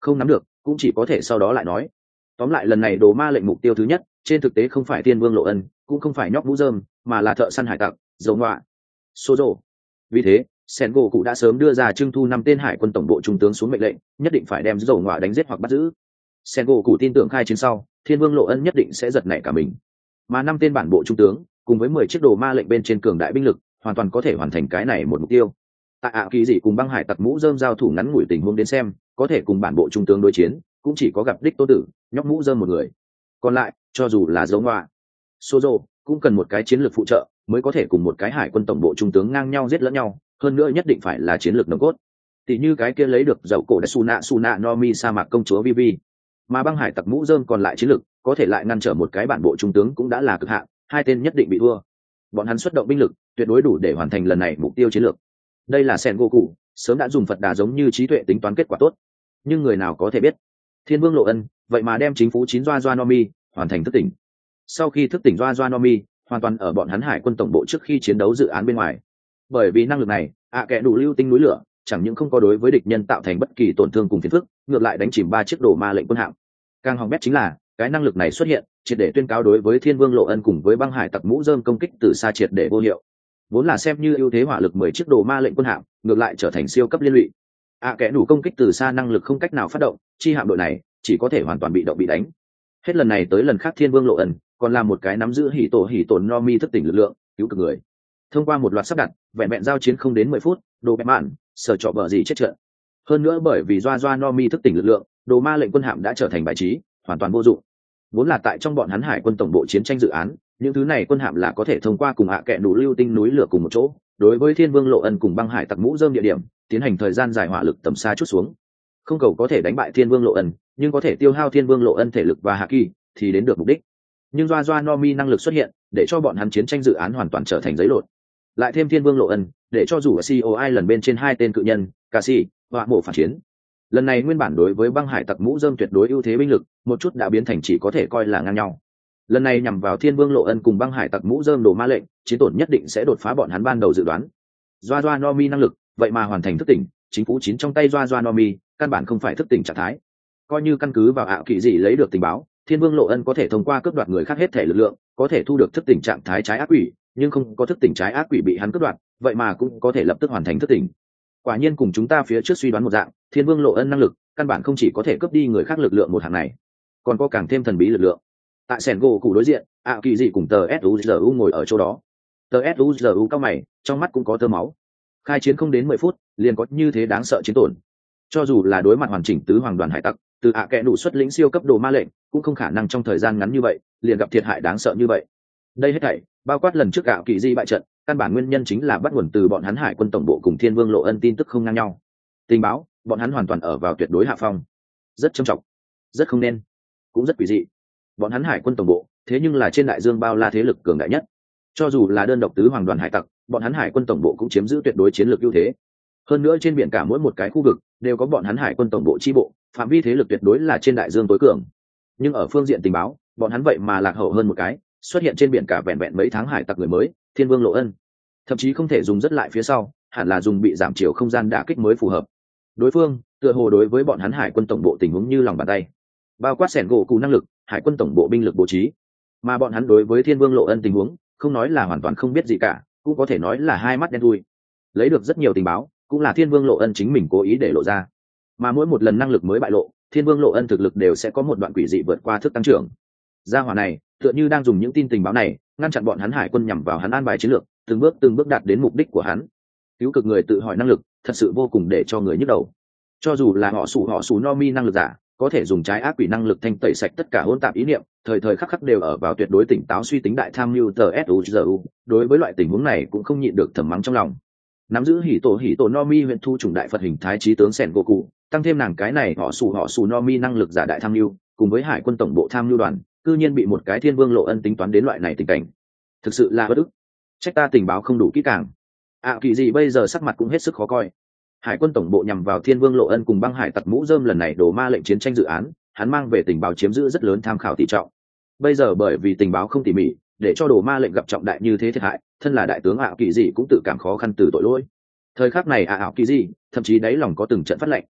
không nắm được cũng chỉ có thể sau đó lại nói. Tóm lại lần này đồ ma lệnh mục tiêu thứ nhất trên thực tế không phải Thiên Vương Lộ Ân, cũng không phải nhóc mũ rơm, mà là thợ săn hải tặc dầu ngoạ số rồ. Vì thế sen gỗ cụ đã sớm đưa ra trưng thu năm tên hải quân tổng bộ trung tướng xuống mệnh lệnh, nhất định phải đem dầu ngoạ đánh giết hoặc bắt giữ. Sen gỗ cụ tin tưởng khai chiến sau Thiên Vương Lộ Ân nhất định sẽ giật nảy cả mình, mà năm tên bản bộ trung tướng cùng với mười chiếc đồ ma lệnh bên trên cường đại binh lực hoàn toàn có thể hoàn thành cái này một mục tiêu. Tại ạ kỳ dị cùng băng hải tặc mũ rơm giao thủ ngắn ngủi tình huống đến xem, có thể cùng bản bộ trung tướng đối chiến cũng chỉ có gặp đích tô tử nhóc mũ rơm một người, còn lại cho dù là dấu ngoạ Sozo cũng cần một cái chiến lược phụ trợ mới có thể cùng một cái hải quân tổng bộ trung tướng ngang nhau giết lẫn nhau, hơn nữa nhất định phải là chiến lược nồng cốt, tỷ như cái kia lấy được dậu cổ đại Suna Suna Nomi sa mạc công chúa Vivi. Mà băng hải tặc mũ rơm còn lại chiến lược có thể lại ngăn trở một cái bản bộ trung tướng cũng đã là cực hạn, hai tên nhất định bị thua. Bọn hắn xuất động binh lực tuyệt đối đủ để hoàn thành lần này mục tiêu chiến lược. Đây là Sen Goku sớm đã dùng Phật đà giống như trí tuệ tính toán kết quả tốt, nhưng người nào có thể biết Thiên Vương Lộ Ân vậy mà đem chính phủ chín Doa Doa Nomi hoàn thành thức tỉnh. Sau khi thức tỉnh Doa Doa Nomi hoàn toàn ở bọn hắn hải quân tổng bộ trước khi chiến đấu dự án bên ngoài, bởi vì năng lực này ạ à kẻ đủ lưu tinh núi lửa chẳng những không có đối với địch nhân tạo thành bất kỳ tổn thương cùng phiền phức, ngược lại đánh chìm ba chiếc đồ ma lệnh quân hạm. Càng hỏng bét chính là cái năng lực này xuất hiện triệt để tuyên cáo đối với Thiên Vương Lộ Ân cùng với băng hải tặc mũ rơm công kích từ xa triệt để vô hiệu, vốn là xem như ưu thế hỏa lực mười chiếc đồ ma lệnh quân hạm ngược lại trở thành siêu cấp liên lụy. ạ à, kẻ đủ công kích từ xa năng lực không cách nào phát động, chi hạm đội này chỉ có thể hoàn toàn bị động bị đánh. Hết lần này tới lần khác Thiên Vương Lộ Ân còn là một cái nắm giữ hỉ tổ hỉ tổn Nomi thức tỉnh lực lượng cứu cực người. Thông qua một loạt sắp đặt vẹn vẹn giao chiến không đến mười phút, đồ bẹp mạn sở trọ bờ gì chết trận. Hơn nữa bởi vì Doa Doa Nomi thức tỉnh lực lượng, đồ ma lệnh quân hạm đã trở thành bài trí hoàn toàn vô dụng. Vốn là tại trong bọn hắn hải quân tổng bộ chiến tranh dự án, những thứ này quân hạm là có thể thông qua cùng ạ à kẹ đủ lưu tinh núi lửa cùng một chỗ, đối với Thiên Vương Lộ Ân cùng băng hải tặc mũ rơm địa điểm tiến hành thời gian dài hỏa lực tầm xa chút xuống. Không cầu có thể đánh bại Thiên Vương Lộ Ân, nhưng có thể tiêu hao Thiên Vương Lộ Ân thể lực và hạ kỳ thì đến được mục đích. Nhưng Doa Doa Nomi năng lực xuất hiện để cho bọn hắn chiến tranh dự án hoàn toàn trở thành giấy lộn. Lại thêm Thiên Vương Lộ Ân để cho dù ở xê o i lần bên trên hai tên cự nhân Cassie và bộ phản chiến. Lần này nguyên bản đối với băng hải tặc mũ rơm tuyệt đối ưu thế binh lực một chút đã biến thành chỉ có thể coi là ngang nhau. Lần này nhằm vào Thiên Vương Lộ Ân cùng băng hải tặc mũ rơm đồ ma lệnh, chiến tổn nhất định sẽ đột phá bọn hắn ban đầu dự đoán. Doa Doa Nomi năng lực vậy mà hoàn thành thức tỉnh, chính phủ chín trong tay Doa Doa Nomi căn bản không phải thức tỉnh trạng thái. Coi như căn cứ vào ảo kỳ dị lấy được tình báo, Thiên Vương Lộ Ân có thể thông qua cướp đoạt người khác hết thể lực lượng, có thể thu được thức tỉnh trạng thái trái ác quỷ, nhưng không có thức tỉnh trái ác quỷ bị hắn cướp đoạt, vậy mà cũng có thể lập tức hoàn thành thức tỉnh. Quả nhiên cùng chúng ta phía trước suy đoán một dạng, Thiên Vương Lộ Ân năng lực căn bản không chỉ có thể cướp đi người khác lực lượng một hạng này, còn có càng thêm thần bí lực lượng. Tại sẻn gỗ cụ đối diện, ảo kỳ dị cùng tờ suzu ngồi ở chỗ đó. Tờ suzu cao mày, trong mắt cũng có tơ máu. Khai chiến không đến mười phút liền có như thế đáng sợ chiến tổn, cho dù là đối mặt hoàn chỉnh tứ hoàng đoàn hải tặc từ ạ kẽ đủ xuất lĩnh siêu cấp đồ ma lệnh cũng không khả năng trong thời gian ngắn như vậy liền gặp thiệt hại đáng sợ như vậy. Đây hết thảy bao quát lần trước ảo kỳ di bại trận, căn bản nguyên nhân chính là bắt nguồn từ bọn hắn hải quân tổng bộ cùng Thiên Vương Lộ Ân tin tức không ngang nhau. Tình báo bọn hắn hoàn toàn ở vào tuyệt đối hạ phong, rất trầm trọng, rất không nên, cũng rất quỷ dị. Bọn hắn hải quân tổng bộ thế nhưng là trên đại dương bao la thế lực cường đại nhất, cho dù là đơn độc tứ hoàng đoàn hải tặc, bọn hắn hải quân tổng bộ cũng chiếm giữ tuyệt đối chiến lược ưu thế. Hơn nữa trên biển cả mỗi một cái khu vực đều có bọn hắn hải quân tổng bộ chi bộ, phạm vi thế lực tuyệt đối là trên đại dương tối cường. Nhưng ở phương diện tình báo, bọn hắn vậy mà lạc hậu hơn một cái, xuất hiện trên biển cả vẹn vẹn mấy tháng hải tặc người mới, Thiên Vương Lộ Ân, thậm chí không thể dùng rất lại phía sau, hẳn là dùng bị giảm chiều không gian đả kích mới phù hợp. Đối phương tựa hồ đối với bọn hắn hải quân tổng bộ tình huống như lòng bàn tay, bao quát sẻn gỗ cụ năng lực, hải quân tổng bộ binh lực bố trí, mà bọn hắn đối với Thiên Vương Lộ Ân tình huống không nói là hoàn toàn không biết gì cả, cũng có thể nói là hai mắt đen thui. Lấy được rất nhiều tình báo cũng là Thiên Vương Lộ Ân chính mình cố ý để lộ ra, mà mỗi một lần năng lực mới bại lộ, Thiên Vương Lộ Ân thực lực đều sẽ có một đoạn quỷ dị vượt qua thức tăng trưởng. Gia hỏa này tựa như đang dùng những tin tình báo này ngăn chặn bọn hắn hải quân nhằm vào hắn an bài chiến lược, từng bước từng bước đạt đến mục đích của hắn. Cứu cực người tự hỏi năng lực thật sự vô cùng để cho người nhức đầu. Cho dù là họ sủ họ sủ Nomi năng lực giả, có thể dùng trái ác quỷ năng lực thanh tẩy sạch tất cả hỗn tạp ý niệm, thời thời khắc khắc đều ở vào tuyệt đối tỉnh táo suy tính đại tham mưu tờ suzu, đối với loại tình huống này cũng không nhịn được thầm mắng trong lòng. Nắm giữ hỉ tổ hỉ tổ Nomi huyện thu trùng đại Phật hình thái trí tướng sẻn Goku, tăng thêm nàng cái này họ sủ họ sủ Nomi năng lực giả đại tham mưu, cùng với hải quân tổng bộ tham mưu đoàn, cư nhiên bị một cái Thiên Vương Lộ Ân tính toán đến loại này tình cảnh, thực sự là bất ức. Trách ta tình báo không đủ kỹ càng. ạ kỳ gì bây giờ sắc mặt cũng hết sức khó coi. Hải quân tổng bộ nhằm vào Thiên Vương Lộ Ân cùng băng hải tặc mũ rơm lần này đổ ma lệnh chiến tranh dự án, hắn mang về tình báo chiếm giữ rất lớn tham khảo tỷ trọng. Bây giờ bởi vì tình báo không tỉ mỉ, để cho đổ ma lệnh gặp trọng đại như thế thiệt hại, thân là đại tướng ạ kỳ gì cũng tự cảm khó khăn từ tội lỗi. Thời khắc này ạ kỳ gì thậm chí đáy lòng có từng trận phát lệnh.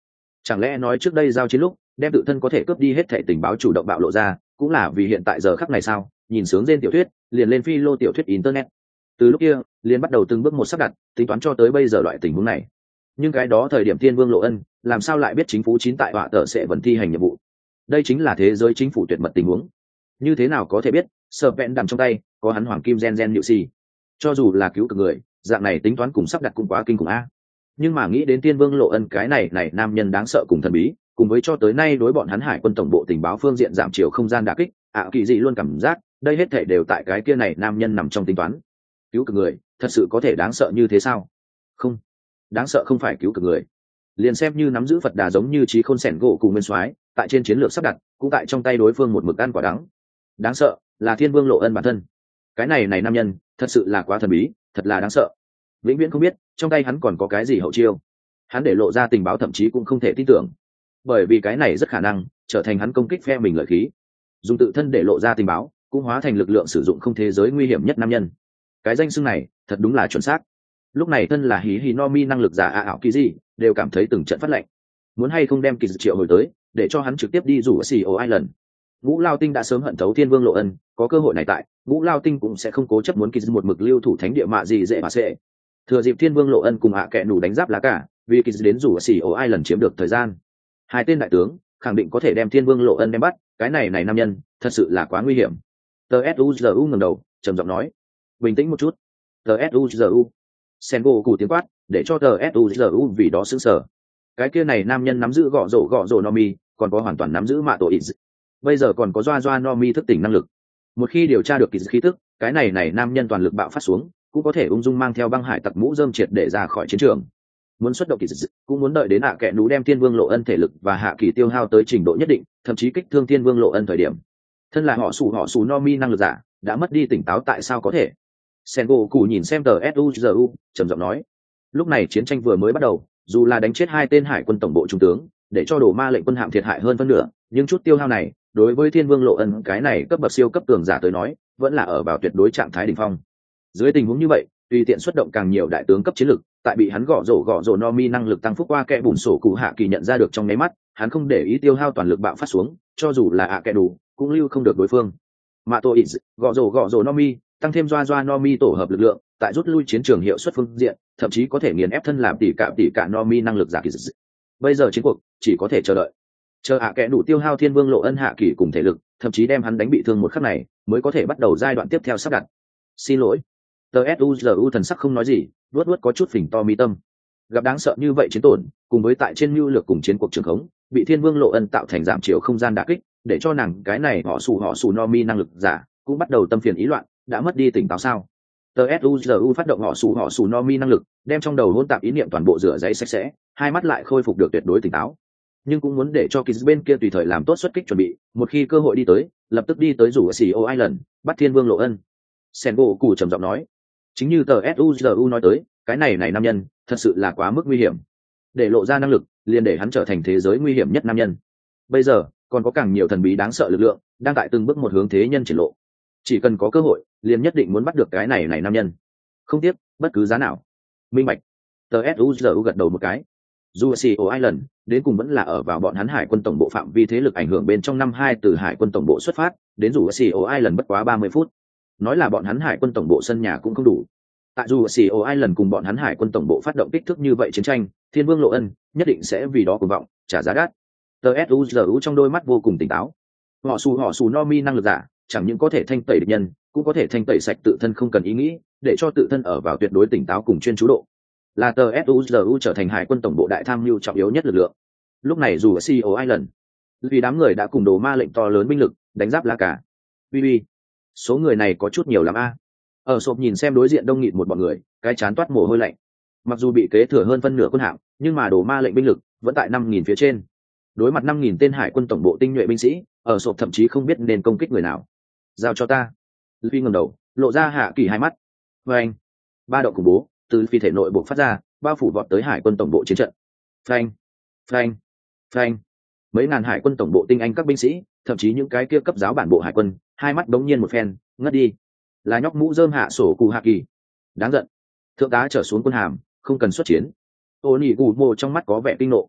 Chẳng lẽ nói trước đây giao chiến lúc đem tự thân có thể cướp đi hết thẻ tình báo chủ động bạo lộ ra cũng là vì hiện tại giờ khắc này sao? Nhìn sướng trên tiểu thuyết liền lên phi lô tiểu thuyết internet, từ lúc kia liền bắt đầu từng bước một sắp đặt tính toán cho tới bây giờ loại tình huống này. Nhưng cái đó thời điểm Thiên Vương Lộ Ân làm sao lại biết chính phủ chín tại họa tờ sẽ vẫn thi hành nhiệm vụ? Đây chính là thế giới chính phủ tuyệt mật tình huống, như thế nào có thể biết sợ vẹn đằm trong tay có hắn hoàng kim gen gen nhự xì? Cho dù là cứu cực người, dạng này tính toán cùng sắp đặt cũng quá kinh khủng a. Nhưng mà nghĩ đến Thiên Vương Lộ Ân cái này này nam nhân đáng sợ cùng thần bí, cùng với cho tới nay đối bọn hắn hải quân tổng bộ tình báo phương diện giảm chiều không gian đả kích, ạ kỳ dị luôn cảm giác đây hết thể đều tại cái kia này nam nhân nằm trong tính toán. Cứu cực người thật sự có thể đáng sợ như thế sao? Không, đáng sợ không phải cứu cực người, liền xem như nắm giữ Phật đà giống như trí khôn sẻn gỗ cùng nguyên soái tại trên chiến lược sắp đặt cũng tại trong tay đối phương một mực ăn quả đắng. Đáng sợ là Thiên Vương Lộ Ân bản thân, cái này này nam nhân thật sự là quá thần bí, thật là đáng sợ. Vĩnh viễn không biết trong tay hắn còn có cái gì hậu chiêu, hắn để lộ ra tình báo thậm chí cũng không thể tin tưởng, bởi vì cái này rất khả năng trở thành hắn công kích phe mình lợi khí. Dùng tự thân để lộ ra tình báo cũng hóa thành lực lượng sử dụng không thế giới nguy hiểm nhất nam nhân, cái danh xưng này thật đúng là chuẩn xác. Lúc này thân là hí hí no mi năng lực giả a ảo kỳ gì đều cảm thấy từng trận phát lệnh, muốn hay không đem kỳ triệu hồi tới để cho hắn trực tiếp đi rủ xì ô Island. Ngũ Lao Tinh đã sớm hận thấu Thiên Vương Lộ Ân, có cơ hội này tại Ngũ Lao Tinh cũng sẽ không cố chấp muốn kỳ một mực lưu thủ thánh địa mạ gì dễ mà sẽ thừa dịp Thiên Vương Lộ Ân cùng hạ kệ nủ đánh giáp lá cả, vì kỳ đến rủ xì ô Island chiếm được thời gian. Hai tên đại tướng khẳng định có thể đem Thiên Vương Lộ Ân đem bắt, cái này này nam nhân thật sự là quá nguy hiểm. Tờ suzu ngẩng đầu trầm giọng nói, bình tĩnh một chút. Tờ suzu sen gỗ cụ tiếng quát để cho tờ suzu vì đó sững sờ. Cái kia này nam nhân nắm giữ gõ rổ gõ rổ Nomi, còn có hoàn toàn nắm giữ mạ tổ ít, bây giờ còn có doa doa Nomi thức tỉnh năng lực. Một khi điều tra được kỳ khí tức, cái này này nam nhân toàn lực bạo phát xuống cũng có thể ung dung mang theo băng hải tặc mũ rơm triệt để ra khỏi chiến trường. Muốn xuất động kỳ dị cũng muốn đợi đến hạ kệ nú đem Thiên Vương Lộ Ân thể lực và hạ kỳ tiêu hao tới trình độ nhất định, thậm chí kích thương Thiên Vương Lộ Ân thời điểm. Thân là họ sủ họ sủ Nomi năng lực giả đã mất đi tỉnh táo tại sao có thể? Sengoku nhìn xem tờ suzu trầm giọng nói, lúc này chiến tranh vừa mới bắt đầu, dù là đánh chết hai tên hải quân tổng bộ trung tướng để cho đồ ma lệnh quân hạm thiệt hại hơn phân nửa, nhưng chút tiêu hao này đối với Thiên Vương Lộ Ân cái này cấp bậc siêu cấp cường giả tới nói vẫn là ở vào tuyệt đối trạng thái đỉnh phong. Dưới tình huống như vậy tùy tiện xuất động càng nhiều đại tướng cấp chiến lực, tại bị hắn gõ rổ gõ rổ Nomi năng lực tăng phúc qua kẽ bùn sổ cụ hạ kỳ nhận ra được trong nháy mắt, hắn không để ý tiêu hao toàn lực bạo phát xuống, cho dù là ạ kẽ đủ cũng lưu không được đối phương. Mạ tổ ít gõ rổ gõ rổ Nomi tăng thêm doa doa Nomi tổ hợp lực lượng, tại rút lui chiến trường hiệu suất phương diện thậm chí có thể nghiền ép thân làm tỷ cả tỷ cả Nomi năng lực giả kỳ dị. Bây giờ chiến cuộc chỉ có thể chờ đợi, chờ ạ kẽ đủ tiêu hao Thiên Vương Lộ Ân hạ kỳ cùng thể lực, thậm chí đem hắn đánh bị thương một khắc này mới có thể bắt đầu giai đoạn tiếp theo sắp đặt. Xin lỗi. Tờ suzu thần sắc không nói gì, luốt luốt có chút phình to mi tâm. Gặp đáng sợ như vậy chiến tổn, cùng với tại trên mưu lược cùng chiến cuộc trường khống bị Thiên Vương Lộ Ân tạo thành giảm chiều không gian đả kích, để cho nàng cái này họ sủ họ sủ Nomi năng lực giả cũng bắt đầu tâm phiền ý loạn, đã mất đi tỉnh táo sao? Tờ suzu phát động họ sủ họ sủ Nomi năng lực, đem trong đầu hỗn tạp ý niệm toàn bộ rửa giấy sạch sẽ, hai mắt lại khôi phục được tuyệt đối tỉnh táo. Nhưng cũng muốn để cho Kiz bên kia tùy thời làm tốt xuất kích chuẩn bị, một khi cơ hội đi tới, lập tức đi tới rủ ở xì ô Island, bắt Thiên Vương Lộ Ân. Sengoku trầm giọng nói, chính như tờ suzu nói tới, cái này này nam nhân thật sự là quá mức nguy hiểm, để lộ ra năng lực liền để hắn trở thành thế giới nguy hiểm nhất nam nhân. Bây giờ còn có càng nhiều thần bí đáng sợ lực lượng đang tại từng bước một hướng thế nhân triển lộ, chỉ cần có cơ hội liền nhất định muốn bắt được cái này này nam nhân, không tiếc bất cứ giá nào. Minh bạch. Tờ suzu gật đầu một cái. Dù Sio Island đến cùng vẫn là ở vào bọn hắn hải quân tổng bộ phạm vi thế lực ảnh hưởng bên trong. Năm hai từ hải quân tổng bộ xuất phát đến dù Sio Island bất quá ba mươi phút, nói là bọn hắn hải quân tổng bộ sân nhà cũng không đủ. Tại dù Sio Island cùng bọn hắn hải quân tổng bộ phát động kích thước như vậy chiến tranh, Thiên Vương Lộ Ân nhất định sẽ vì đó cuồng vọng trả giá đắt. Tờ suzu trong đôi mắt vô cùng tỉnh táo. Họ su họ su Nomi năng lực giả chẳng những có thể thanh tẩy địch nhân, cũng có thể thanh tẩy sạch tự thân không cần ý nghĩ, để cho tự thân ở vào tuyệt đối tỉnh táo cùng chuyên chú độ, là tờ suzu trở thành hải quân tổng bộ đại tham mưu trọng yếu nhất lực lượng. Lúc này dù ở Sio Island, vì đám người đã cùng đồ ma lệnh to lớn binh lực đánh giáp lá cả. Bi bi, số người này có chút nhiều lắm a. Ở sộp nhìn xem đối diện đông nghịt một bọn người, cái chán toát mồ hôi lạnh. Mặc dù bị kế thừa hơn phân nửa quân hạm, nhưng mà đồ ma lệnh binh lực vẫn tại năm nghìn phía trên. Đối mặt năm nghìn tên hải quân tổng bộ tinh nhuệ binh sĩ, ở sộp thậm chí không biết nên công kích người nào. Giao cho ta. Luffy ngẩng đầu, lộ ra hạ kỳ hai mắt. Và anh, ba động khủng bố từ phi thể nội bộ phát ra, bao phủ vọt tới hải quân tổng bộ chiến trận. Phanh, phanh, phanh. Mấy ngàn hải quân tổng bộ tinh anh các binh sĩ, thậm chí những cái kia cấp giáo bản bộ hải quân, hai mắt đống nhiên một phen, ngất đi. Là nhóc mũ rơm hạ sổ cụ hạ kỳ. Đáng giận. Thượng tá trở xuống quân hàm, không cần xuất chiến. Ô nhị gù mồ trong mắt có vẻ kinh nộ.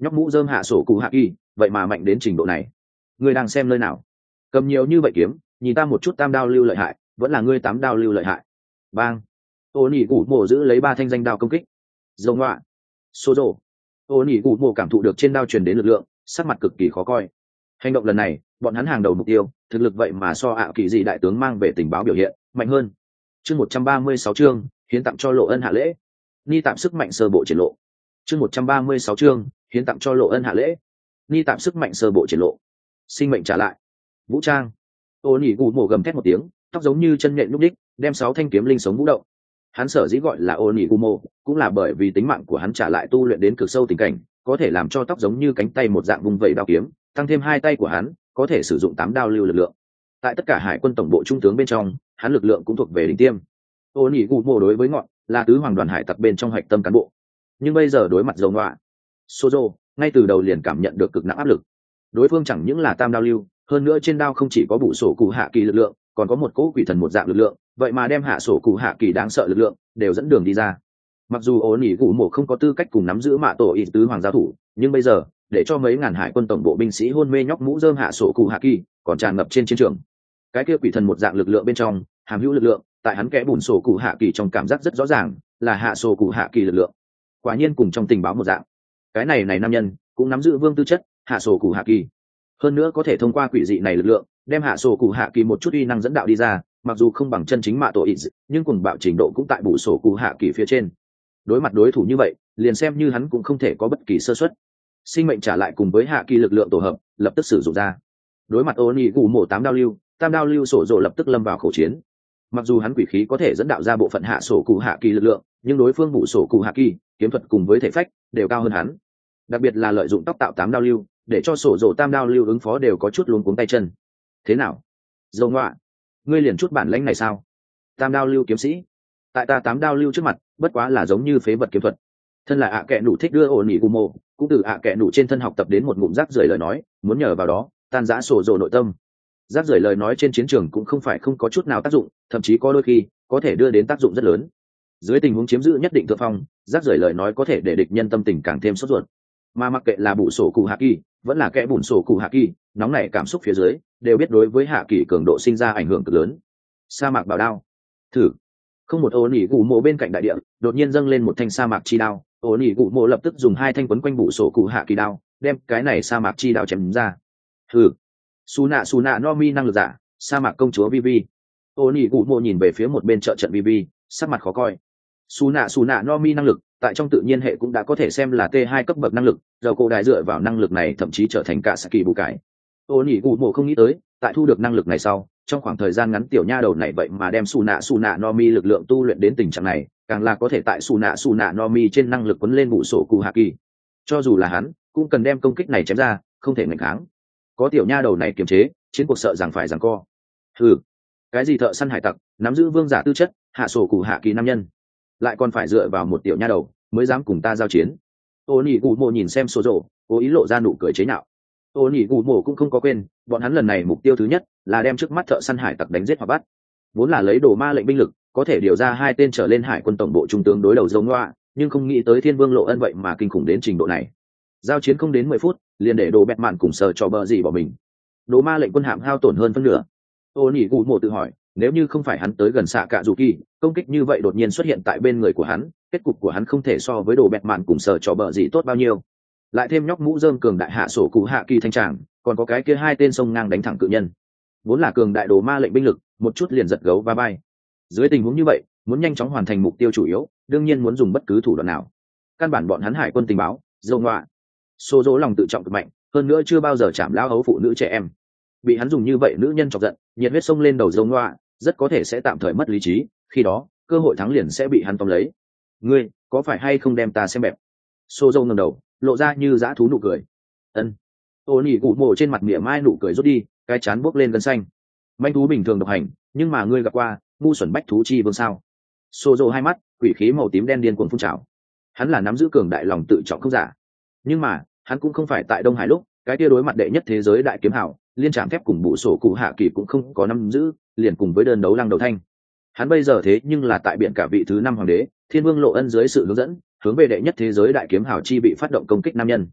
nhóc mũ dơm hạ sổ cụ hạ kỳ vậy mà mạnh đến trình độ này. Ngươi đang xem nơi nào? Cầm nhiều như vậy kiếm, nhìn ta một chút tam đao lưu lợi hại, vẫn là ngươi tám đao lưu lợi hại. Bang! Ô nỉ cụ mộ giữ lấy ba thanh danh đao công kích. Dông ngoạ! Xô rộ! Ô nỉ cụ mộ cảm thụ được trên đao truyền đến lực lượng, sắc mặt cực kỳ khó coi. Hành động lần này, bọn hắn hàng đầu mục tiêu, thực lực vậy mà so ạ kỳ dị đại tướng mang về tình báo biểu hiện mạnh hơn. Chương một trăm ba mươi sáu chương, hiến tặng cho Lộ Ân hạ lễ. Ni tạm sức mạnh sơ bộ triển lộ. Chương một trăm ba mươi sáu chương, hiến tặng cho Lộ Ân hạ lễ. Ni tạm sức mạnh sơ bộ triển lộ. Sinh mệnh trả lại. Vũ trang. Ô nỉ gù mổ gầm thét một tiếng, tóc giống như chân nhện nhúc đích, đem sáu thanh kiếm linh sống vũ động. Hắn sở dĩ gọi là ô nỉ gù mổ, cũng là bởi vì tính mạng của hắn trả lại tu luyện đến cực sâu tình cảnh, có thể làm cho tóc giống như cánh tay một dạng vùng vẫy đao kiếm, tăng thêm hai tay của hắn có thể sử dụng tám đao lưu lực lượng. Tại tất cả hải quân tổng bộ trung tướng bên trong, hắn lực lượng cũng thuộc về đỉnh tiêm. Ô nỉ gù mổ đối với ngọn là tứ hoàng đoàn hải tặc bên trong hoạch tâm cán bộ, nhưng bây giờ đối mặt dầu ngoạ Sozo, ngay từ đầu liền cảm nhận được cực nặng áp lực. Đối phương chẳng những là tam đao lưu, hơn nữa trên đao không chỉ có bụ sổ cụ hạ kỳ lực lượng, còn có một cỗ quỷ thần một dạng lực lượng, vậy mà đem hạ sổ cụ hạ kỳ đáng sợ lực lượng đều dẫn đường đi ra. Mặc dù ố nỉ gù mổ không có tư cách cùng nắm giữ mạ tổ ít tứ hoàng giao thủ, nhưng bây giờ để cho mấy ngàn hải quân tổng bộ binh sĩ hôn mê nhóc mũ dơm hạ sổ cụ hạ kỳ còn tràn ngập trên chiến trường. Cái kia quỷ thần một dạng lực lượng bên trong hàm hữu lực lượng, tại hắn kẽ bùn sổ cụ hạ kỳ trong cảm giác rất rõ ràng là hạ sổ cụ hạ kỳ lực lượng. Quả nhiên cùng trong tình báo một dạng, cái này này nam nhân cũng nắm giữ vương tư chất hạ sổ cụ hạ kỳ, hơn nữa có thể thông qua quỷ dị này lực lượng đem hạ sổ cụ hạ kỳ một chút uy năng dẫn đạo đi ra. Mặc dù không bằng chân chính mạ tổ ít, nhưng cùng bạo trình độ cũng tại bụ sổ cụ hạ kỳ phía trên. Đối mặt đối thủ như vậy, liền xem như hắn cũng không thể có bất kỳ sơ suất. Sinh mệnh trả lại cùng với hạ kỳ lực lượng tổ hợp lập tức sử dụng ra. Đối mặt ô nỉ gù mổ tám đao lưu, tam đao lưu sổ rộ lập tức lâm vào khẩu chiến. Mặc dù hắn quỷ khí có thể dẫn đạo ra bộ phận hạ sổ cụ hạ kỳ lực lượng, nhưng đối phương bụ sổ cụ hạ kỳ kiếm thuật cùng với thể phách đều cao hơn hắn. Đặc biệt là lợi dụng tóc tạo tám đao lưu, để cho sổ rộ tam đao lưu ứng phó đều có chút luống cuống tay chân. Thế nào, dầu ngoạ, ngươi liền chút bản lãnh này sao? Tam đao lưu kiếm sĩ, tại ta tám đao lưu trước mặt bất quá là giống như phế vật kiếm thuật. Thân là ạ kệ nụ thích đưa ổn ỉ gù mộ, cũng từ ạ kệ nụ trên thân học tập đến một ngụm rác rưởi lời nói, muốn nhờ vào đó tan rã sổ rộ nội tâm. Rác rưởi lời nói trên chiến trường cũng không phải không có chút nào tác dụng, thậm chí có đôi khi có thể đưa đến tác dụng rất lớn. Dưới tình huống chiếm giữ nhất định thượng phong, rác rưởi lời nói có thể để địch nhân tâm tình càng thêm sốt ruột. Mà mặc kệ là bụ sổ cụ hạ kỳ vẫn là kẽ bùn sổ cụ hạ kỳ, nóng nảy cảm xúc phía dưới đều biết đối với hạ kỳ cường độ sinh ra ảnh hưởng cực lớn. Sa mạc bảo đao, thử. Không một ô nỉ gù mộ bên cạnh đại địa đột nhiên dâng lên một thanh sa mạc chi đao. Ô nỉ gù mộ lập tức dùng hai thanh quấn quanh bụ sổ cụ hạ kỳ đao đem cái này sa mạc chi đao chém ra. Thử. Su nạ su nạ no mi năng lực giả, sa mạc công chúa Vivi. Ô nỉ gù mộ nhìn về phía một bên trợ trận Vivi, sắc mặt khó coi. Su nạ su nạ no mi năng lực tại trong tự nhiên hệ cũng đã có thể xem là T hai cấp bậc năng lực, dầu cổ đại dựa vào năng lực này thậm chí trở thành cả Saki bù cải. Ô nỉ gù mộ không nghĩ tới, tại thu được năng lực này sau, trong khoảng thời gian ngắn tiểu nha đầu này vậy mà đem su nạ su nạ no mi lực lượng tu luyện đến tình trạng này, càng là có thể tại su nạ su nạ no mi trên năng lực quấn lên bụ sổ cụ hạ kỳ. Cho dù là hắn cũng cần đem công kích này chém ra, không thể ngăn kháng. Có tiểu nha đầu này kiềm chế, chiến cuộc sợ rằng phải giằng co. Hừ, cái gì thợ săn hải tặc, nắm giữ vương giả tư chất hạ sổ cụ hạ kỳ nam nhân, lại còn phải dựa vào một tiểu nha đầu mới dám cùng ta giao chiến. Ô nỉ gù mộ nhìn xem sổ rộ, cố ý lộ ra nụ cười chế nhạo. Ô nỉ gù mộ cũng không có quên, bọn hắn lần này mục tiêu thứ nhất là đem trước mắt thợ săn hải tặc đánh giết hoặc bắt. Vốn là lấy đồ ma lệnh binh lực có thể điều ra hai tên trở lên hải quân tổng bộ trung tướng đối đầu dông loa, nhưng không nghĩ tới Thiên Vương Lộ Ân vậy mà kinh khủng đến trình độ này. Giao chiến không đến mười phút, liền để đồ bẹt mạn cùng sờ cho bờ gì bỏ mình. Đồ ma lệnh quân hạm hao tổn hơn phân nửa. Ô nỉ gù mộ tự hỏi, nếu như không phải hắn tới gần xạ cạ dù kỳ, công kích như vậy đột nhiên xuất hiện tại bên người của hắn, kết cục của hắn không thể so với đồ bẹt mạn cùng sờ cho bờ gì tốt bao nhiêu. Lại thêm nhóc mũ rơm cường đại hạ sổ cụ hạ kỳ thanh tràng, còn có cái kia hai tên sông ngang đánh thẳng cự nhân, vốn là cường đại đồ ma lệnh binh lực, một chút liền giật gấu va bay. Dưới tình huống như vậy, muốn nhanh chóng hoàn thành mục tiêu chủ yếu, đương nhiên muốn dùng bất cứ thủ đoạn nào. Căn bản bọn hắn hải quân tình báo dâu ngoạ xô dỗ lòng tự trọng cực mạnh, hơn nữa chưa bao giờ chạm lao hấu phụ nữ trẻ em. Bị hắn dùng như vậy nữ nhân chọc giận, nhiệt huyết sông lên đầu dâu ngoạ, rất có thể sẽ tạm thời mất lý trí, khi đó cơ hội thắng liền sẽ bị hắn tóm lấy. Ngươi có phải hay không đem ta xem bẹp? Xô dâu ngẩng đầu, lộ ra như dã thú nụ cười. Ân. Ô nỉ cụ mồ trên mặt mỉa mai nụ cười rút đi, cái chán buốc lên gân xanh. Manh thú bình thường độc hành, nhưng mà ngươi gặp qua ngu xuẩn bách thú chi vương sao? Xô dâu hai mắt quỷ khí màu tím đen điên cuồng phun trào. Hắn là nắm giữ cường đại lòng tự trọng không giả, nhưng mà hắn cũng không phải tại Đông Hải lúc cái kia đối mặt đệ nhất thế giới đại kiếm hảo liên trạm thép cùng bụ sổ cụ hạ kỳ cũng không có nắm giữ, liền cùng với đơn đấu lăng đầu thanh. Hắn bây giờ thế nhưng là tại biển cả vị thứ năm hoàng đế Thiên Vương Lộ Ân dưới sự hướng dẫn, hướng về đệ nhất thế giới đại kiếm hảo chi bị phát động công kích nam nhân.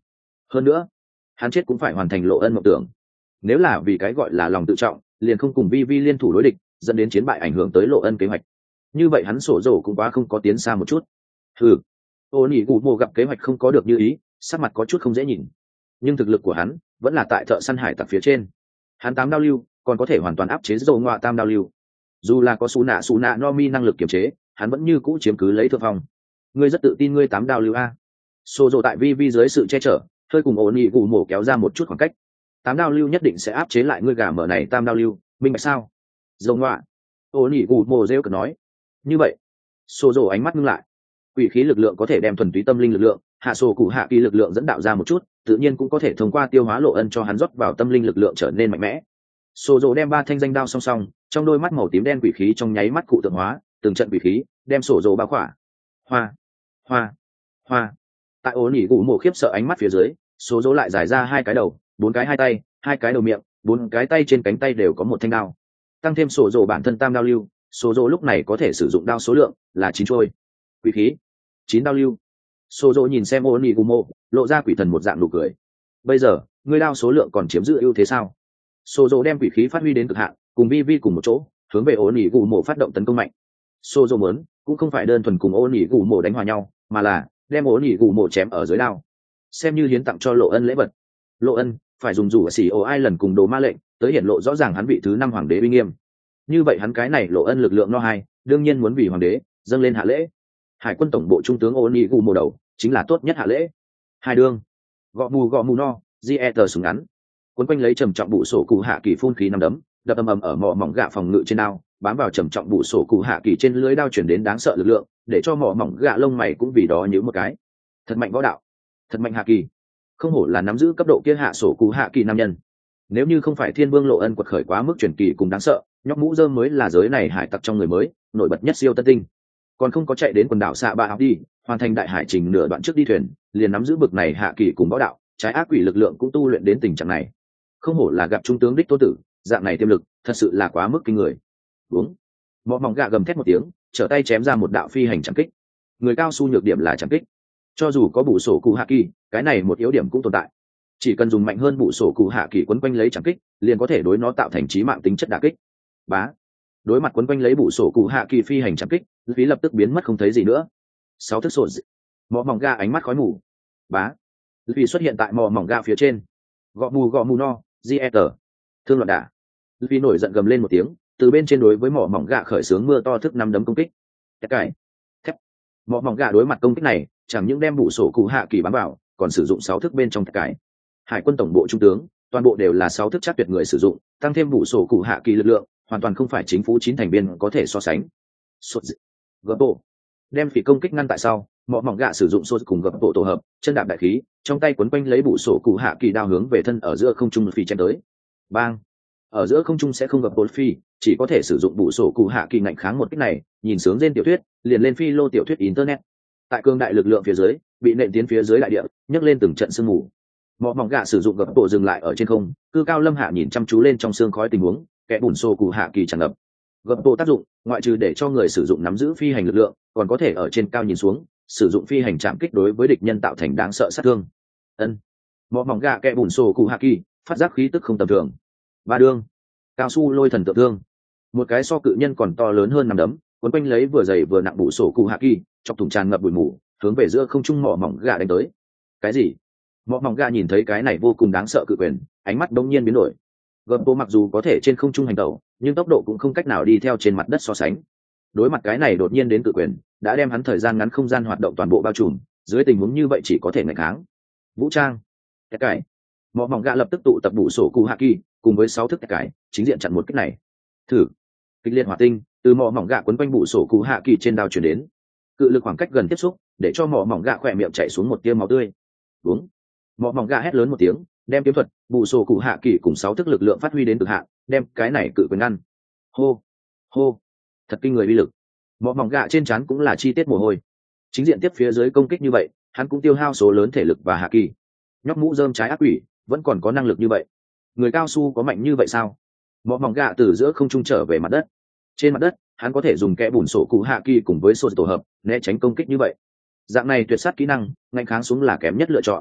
hơn nữa hắn chết cũng phải hoàn thành lộ ân mộng tưởng. Nếu là vì cái gọi là lòng tự trọng liền không cùng vi vi liên thủ đối địch, dẫn đến chiến bại ảnh hưởng tới lộ ân kế hoạch, như vậy hắn sổ dầu cũng quá không có tiến xa một chút. Ừ, ô nỉ gù mộ gặp kế hoạch không có được như ý, sắc mặt có chút không dễ nhìn, nhưng thực lực của hắn vẫn là tại thợ săn hải tặc phía trên. Hắn tám đao lưu còn có thể hoàn toàn áp chế dầu ngoại tam đao lưu, dù là có xù nạ xù nạ no mi năng lực kiểm chế, hắn vẫn như cũ chiếm cứ lấy thượng phong. Ngươi rất tự tin ngươi tám đao lưu a? Sổ dầu tại vi vi dưới sự che chở hơi cùng ô nỉ gù mộ kéo ra một chút khoảng cách. Tám đao lưu nhất định sẽ áp chế lại ngươi gà mở này tam đao lưu, minh bạch sao? Dầu ngoại ô nỉ gù mộ rêu cực nói. Như vậy sổ dầu ánh mắt ngưng lại. Quỷ khí lực lượng có thể đem thuần túy tâm linh lực lượng, hạ sổ cụ hạ kỳ lực lượng dẫn đạo ra một chút, tự nhiên cũng có thể thông qua tiêu hóa lộ ân cho hắn rót vào tâm linh lực lượng trở nên mạnh mẽ. Sổ dầu đem ba thanh danh đao song song, trong đôi mắt màu tím đen quỷ khí trong nháy mắt cụ tượng hóa, từng trận quỷ khí đem sổ dầu bao khỏa. Hoa, hoa, hoa. Tại ố nỉ gù mộ khiếp sợ ánh mắt phía dưới, sổ dầu lại giải ra hai cái đầu, bốn cái hai tay, hai cái đầu miệng, bốn cái tay trên cánh tay đều có một thanh đao. Tăng thêm sổ dầu bản thân tam đao lưu, sổ dầu lúc này có thể sử dụng đao số lượng là chín trôi. Quỷ khí chín đao lưu. Sô dỗ nhìn xem ô nỉ gù mộ, lộ ra quỷ thần một dạng nụ cười. Bây giờ ngươi đao số lượng còn chiếm giữ ưu thế sao? Sô dỗ đem quỷ khí phát huy đến cực hạn, cùng vi vi cùng một chỗ hướng về ô nỉ gù mộ phát động tấn công mạnh. Sô dỗ muốn cũng không phải đơn thuần cùng ô nỉ gù mộ đánh hòa nhau, mà là đem ô nỉ gù mộ chém ở dưới đao, xem như hiến tặng cho lộ ân lễ vật. Lộ ân phải dùng rủ xỉ ô ai lần cùng đồ ma lệnh tới hiển lộ rõ ràng hắn vị thứ năm hoàng đế uy nghiêm. Như vậy hắn cái này lộ ân lực lượng no hai, đương nhiên muốn vì hoàng đế dâng lên hạ lễ. Hải quân tổng bộ trung tướng Oni Gu mùa đầu chính là tốt nhất hạ lễ. Hai đương gõ mù gõ mù no Jeter súng ngắn cuốn quanh lấy trầm trọng bụ sổ cụ hạ kỳ phun khí nằm đấm đập ầm ầm ở mỏ mỏng gạ phòng ngự trên đao, bám vào trầm trọng bụ sổ cụ hạ kỳ trên lưới đao chuyển đến đáng sợ lực lượng, để cho mỏ mỏng gạ lông mày cũng vì đó nhíu một cái. Thật mạnh võ đạo, thật mạnh hạ kỳ, không hổ là nắm giữ cấp độ kia hạ sổ cụ hạ kỳ nam nhân. Nếu như không phải thiên vương lộ ân quật khởi quá mức truyền kỳ cùng đáng sợ, nhóc mũ dơm mới là giới này hải tặc trong người mới nổi bật nhất siêu tân tinh. Còn không có chạy đến quần đảo xạ ba học đi hoàn thành đại hải trình nửa đoạn trước đi thuyền, liền nắm giữ bực này hạ kỳ cùng võ đạo, trái ác quỷ lực lượng cũng tu luyện đến tình trạng này. Không hổ là gặp trung tướng đích tô tử, dạng này tiềm lực thật sự là quá mức kinh người. Đúng, mọ mỏng gạ gầm thét một tiếng, trở tay chém ra một đạo phi hành chẳng kích. Người cao su nhược điểm là chẳng kích, cho dù có bù sổ cụ hạ kỳ, cái này một yếu điểm cũng tồn tại. Chỉ cần dùng mạnh hơn bù sổ cụ hạ kỳ quấn quanh lấy chẳng kích, liền có thể đối nó tạo thành chí mạng tính chất đả kích. Bá, đối mặt quấn quanh lấy bù sổ cụ hạ kỳ phi hành chẳng kích, phí lập tức biến mất không thấy gì nữa. Sáu thức sổ dị. Mọ mỏng ga ánh mắt khói mù. Bá, vì xuất hiện tại mỏ mỏng ga phía trên. Gọ mù gọ mù no Jeter thương loạn đả. Vì nổi giận gầm lên một tiếng, từ bên trên đối với mỏ mỏng gạ khởi xướng mưa to thức năm đấm công kích. Tất cải thép. Mỏ mỏng gạ đối mặt công kích này chẳng những đem bù sổ cụ hạ kỳ bám vào, còn sử dụng sáu thức bên trong tất cải. Hải quân tổng bộ trung tướng toàn bộ đều là sáu thức chắc tuyệt người sử dụng, tăng thêm bù sổ cụ hạ kỳ lực lượng hoàn toàn không phải chính phủ chín thành viên có thể so sánh. Sốt gỡ bộ đem phỉ công kích ngăn tại sau, mỏ mỏng gạ sử dụng sốt cùng gập bộ tổ hợp, chân đạp đại khí, trong tay quấn quanh lấy bù sổ cụ hạ kỳ đao hướng về thân ở giữa không trung phi chém tới. Bang, ở giữa không trung sẽ không gặp bốn phi, chỉ có thể sử dụng bù sổ cụ hạ kỳ ngạnh kháng một kích này. Nhìn sướng trên tiểu thuyết liền lên phi lô tiểu thuyết internet, tại cường đại lực lượng phía dưới bị nện tiến phía dưới đại địa, nhấc lên từng trận sương mù. Mỏ mỏng gạ sử dụng gập bộ dừng lại ở trên không, cư cao lâm hạ nhìn chăm chú lên trong sương khói tình huống, kẻ bùn sổ cụ hạ kỳ tràn ngập. Gập bộ tác dụng ngoại trừ để cho người sử dụng nắm giữ phi hành lực lượng, còn có thể ở trên cao nhìn xuống sử dụng phi hành chạm kích đối với địch nhân tạo thành đáng sợ sát thương. Ân, mỏ mỏng gạ kẻ bùn sổ cụ hạ kỳ phát giác khí tức không tầm thường. Ba đương cao su lôi thần tự thương, một cái so cự nhân còn to lớn hơn nằm đấm quấn quanh lấy vừa dày vừa nặng bù sổ cụ hạ kỳ, chọc thủng tràn ngập bụi mù, hướng về giữa không trung mỏ mỏng gạ đánh tới. Cái gì? Mỏ mỏng gạ nhìn thấy cái này vô cùng đáng sợ cự quyền, ánh mắt đống nhiên biến đổi. Gầm bộ mặc dù có thể trên không trung hành tẩu, nhưng tốc độ cũng không cách nào đi theo trên mặt đất so sánh. Đối mặt cái này đột nhiên đến cự quyền, đã đem hắn thời gian ngắn không gian hoạt động toàn bộ bao trùm, dưới tình huống như vậy chỉ có thể nghịch kháng. Vũ trang, cái cải. Mỏ mỏng gạ lập tức tụ tập bù sổ cụ hạ kỳ, cùng với sáu thức cái cải, chính diện chặn một kích này. Thử, kịch liệt hỏa tinh từ mỏ mỏng gạ quấn quanh bù sổ cụ hạ kỳ trên đao chuyển đến, cự lực khoảng cách gần tiếp xúc, để cho mỏ mỏng gạ khỏe miệng chảy xuống một tia máu tươi. Uống. Mỏ mỏng gạ hét lớn một tiếng, đem kiếm thuật bù sổ cụ hạ kỳ cùng sáu thức lực lượng phát huy đến cực hạn, đem cái này cự quyền ngăn. Hô, hô, thật kinh người uy lực. Mỏ mỏng gạ trên trán cũng là chi tiết mồ hôi. Chính diện tiếp phía dưới công kích như vậy, hắn cũng tiêu hao số lớn thể lực và hạ kỳ. Nhóc mũ rơm trái ác quỷ vẫn còn có năng lực như vậy, người cao su có mạnh như vậy sao? Mỏ mỏng gạ từ giữa không trung trở về mặt đất. Trên mặt đất hắn có thể dùng kẽ bùn sổ cụ hạ kỳ cùng với sổ tổ hợp né tránh công kích như vậy. Dạng này tuyệt sát kỹ năng ngạnh kháng xuống là kém nhất lựa chọn.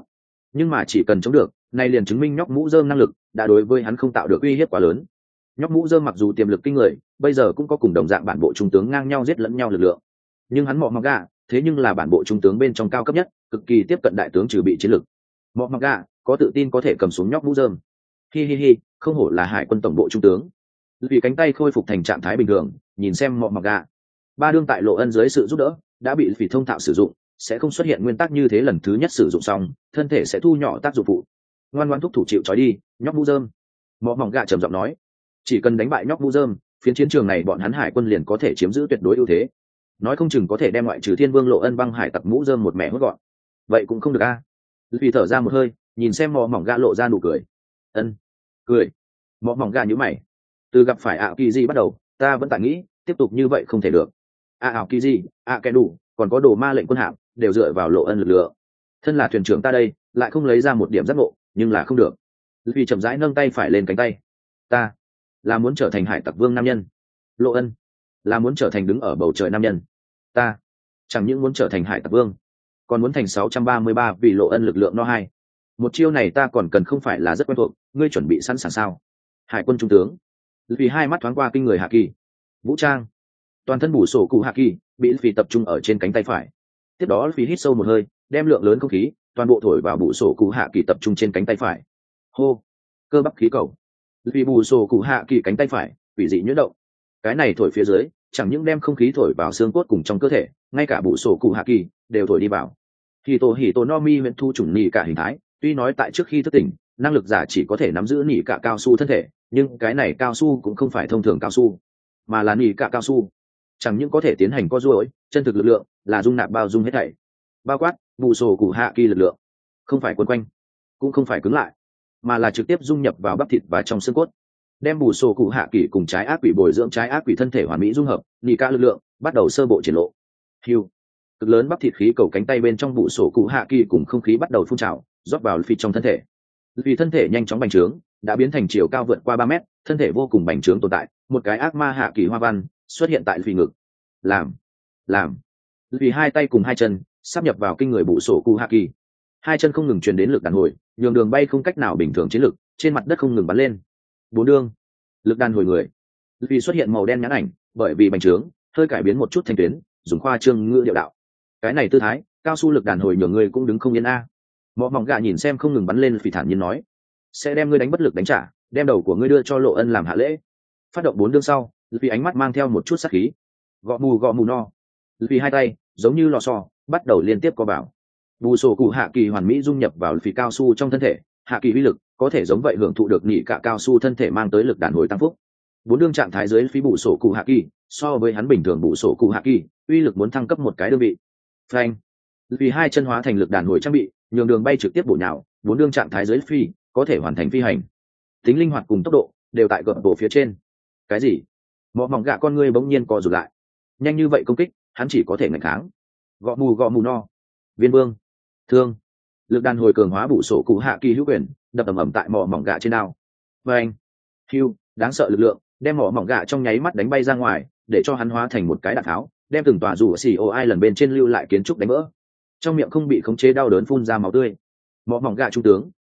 nhưng mà chỉ cần chống được nay liền chứng minh nhóc mũ rơm năng lực đã đối với hắn không tạo được uy hiếp quá lớn. Nhóc mũ rơm mặc dù tiềm lực kinh người, bây giờ cũng có cùng đồng dạng bản bộ trung tướng ngang nhau giết lẫn nhau lực lượng, nhưng hắn mọ mặc gà thế nhưng là bản bộ trung tướng bên trong cao cấp nhất, cực kỳ tiếp cận đại tướng trừ bị chiến lực. Mọ mặc gà có tự tin có thể cầm xuống nhóc mũ rơm. Hi hi hi, không hổ là hải quân tổng bộ trung tướng. Vì cánh tay khôi phục thành trạng thái bình thường, nhìn xem mọ mặc gà ba đương tại lộ ân dưới sự giúp đỡ đã bị phỉ thông thạo sử dụng, sẽ không xuất hiện nguyên tắc như thế lần thứ nhất sử dụng xong thân thể sẽ thu nhỏ tác dụng phụ. Ngoan ngoan thúc thủ chịu trói đi, nhóc mũ rơm. Mọ mỏng gạ trầm giọng nói, chỉ cần đánh bại nhóc mũ rơm, phiến chiến trường này bọn hắn hải quân liền có thể chiếm giữ tuyệt đối ưu thế, nói không chừng có thể đem ngoại trừ thiên vương lộ ân băng hải tặc mũ rơm một mẹ hốt gọn. Vậy cũng không được a. Vì thở ra một hơi, nhìn xem mọ mỏng gạ lộ ra nụ cười. Ân, cười. Mọ mỏng gạ nhíu mày. Từ gặp phải ảo kỳ gì bắt đầu, ta vẫn tại nghĩ tiếp tục như vậy không thể được. a ảo kỳ gì, a kẻ đủ, còn có đồ ma lệnh quân hạm đều dựa vào lộ ân lực lượng, thân là thuyền trưởng ta đây lại không lấy ra một điểm giác ngộ, nhưng là không được. Vì chậm rãi nâng tay phải lên cánh tay, ta là muốn trở thành hải tặc vương nam nhân, lộ ân là muốn trở thành đứng ở bầu trời nam nhân, ta chẳng những muốn trở thành hải tặc vương, còn muốn thành sáu trăm ba mươi ba vì lộ ân lực lượng no hai. Một chiêu này ta còn cần không phải là rất quen thuộc, ngươi chuẩn bị sẵn sàng sao? Hải quân trung tướng. Vì hai mắt thoáng qua kinh người hạ kỳ vũ trang, toàn thân bù sổ cụ hạ kỳ bị phì tập trung ở trên cánh tay phải. Tiếp đó phì hít sâu một hơi, đem lượng lớn không khí toàn bộ thổi vào bù sổ cụ hạ kỳ tập trung trên cánh tay phải. Hô, cơ bắp khí cầu. Vì bù sổ cụ hạ kỳ cánh tay phải quỷ dị nhuyễn động, cái này thổi phía dưới chẳng những đem không khí thổi vào xương cốt cùng trong cơ thể, ngay cả bù sổ cụ hạ kỳ đều thổi đi vào. Hì tổ hì tổ no mi huyện thu chủng nỉ cả hình thái, tuy nói tại trước khi thức tỉnh năng lực giả chỉ có thể nắm giữ nỉ cả cao su thân thể, nhưng cái này cao su cũng không phải thông thường cao su, mà là nỉ cả cao su, chẳng những có thể tiến hành co duỗi, chân thực lực lượng là dung nạp bao dung hết thảy, bao quát bù sổ cụ hạ kỳ lực lượng, không phải quấn quanh, cũng không phải cứng lại, mà là trực tiếp dung nhập vào bắp thịt và trong xương cốt, đem bù sổ cụ hạ kỳ cùng trái ác quỷ bồi dưỡng trái ác quỷ thân thể hoàn mỹ dung hợp, nỉ cả lực lượng bắt đầu sơ bộ triển lộ. Hiu, cực lớn bắp thịt khí cầu cánh tay bên trong bù sổ cụ hạ kỳ cùng không khí bắt đầu phun trào rót vào phi trong thân thể. Vì thân thể nhanh chóng bành trướng, đã biến thành chiều cao vượt qua ba mét, thân thể vô cùng bành trướng tồn tại, một cái ác ma hạ kỳ hoa văn xuất hiện tại phi ngực. Làm, làm. Vì hai tay cùng hai chân sắp nhập vào kinh người bụ sổ cụ hạ kỳ, hai chân không ngừng truyền đến lực đàn hồi, nhường đường bay không cách nào bình thường chiến lực, trên mặt đất không ngừng bắn lên. Bốn đương, lực đàn hồi người. Vì xuất hiện màu đen nhãn ảnh, bởi vì bành trướng, hơi cải biến một chút thanh tuyến, dùng khoa trương ngữ điệu đạo. Cái này tư thái, cao su lực đàn hồi nhường người cũng đứng không yên a. Mọ mỏng gà nhìn xem không ngừng bắn lên, Phi thản nhiên nói, sẽ đem ngươi đánh bất lực đánh trả, đem đầu của ngươi đưa cho lộ ân làm hạ lễ. Phát động bốn đương sau, Vì ánh mắt mang theo một chút sát khí, gõ mù gõ mù no. Vì hai tay giống như lò xo bắt đầu liên tiếp co vào, bù sổ cụ hạ kỳ hoàn mỹ dung nhập vào Vì cao su trong thân thể, hạ kỳ uy lực có thể giống vậy hưởng thụ được nhị cả cao su thân thể mang tới lực đàn hồi tăng phúc. Bốn đương trạng thái dưới phí bù sổ cụ hạ kỳ so với hắn bình thường bù sổ cụ hạ kỳ uy lực muốn thăng cấp một cái đơn vị. Phanh. Vì hai chân hóa thành lực đàn hồi trang bị, nhường đường bay trực tiếp bổ nhào, bốn đương trạng thái dưới phi có thể hoàn thành phi hành, tính linh hoạt cùng tốc độ đều tại gợn bộ phía trên. Cái gì? Mọ mỏng gạ con ngươi bỗng nhiên co rụt lại, nhanh như vậy công kích hắn chỉ có thể ngăn kháng. Gõ mù gõ mù no. Viên vương thương, lực đàn hồi cường hóa bụ sổ cụ hạ kỳ hữu quyền đập ầm ầm tại mỏ mỏng gạ trên đao. Và anh hưu, đáng sợ lực lượng đem mỏ mỏng gạ trong nháy mắt đánh bay ra ngoài, để cho hắn hóa thành một cái đạn tháo, đem từng tòa rủ xì ô ai lần bên trên lưu lại kiến trúc đánh vỡ, trong miệng không bị khống chế đau đớn phun ra máu tươi. Mỏ mỏng gạ trung tướng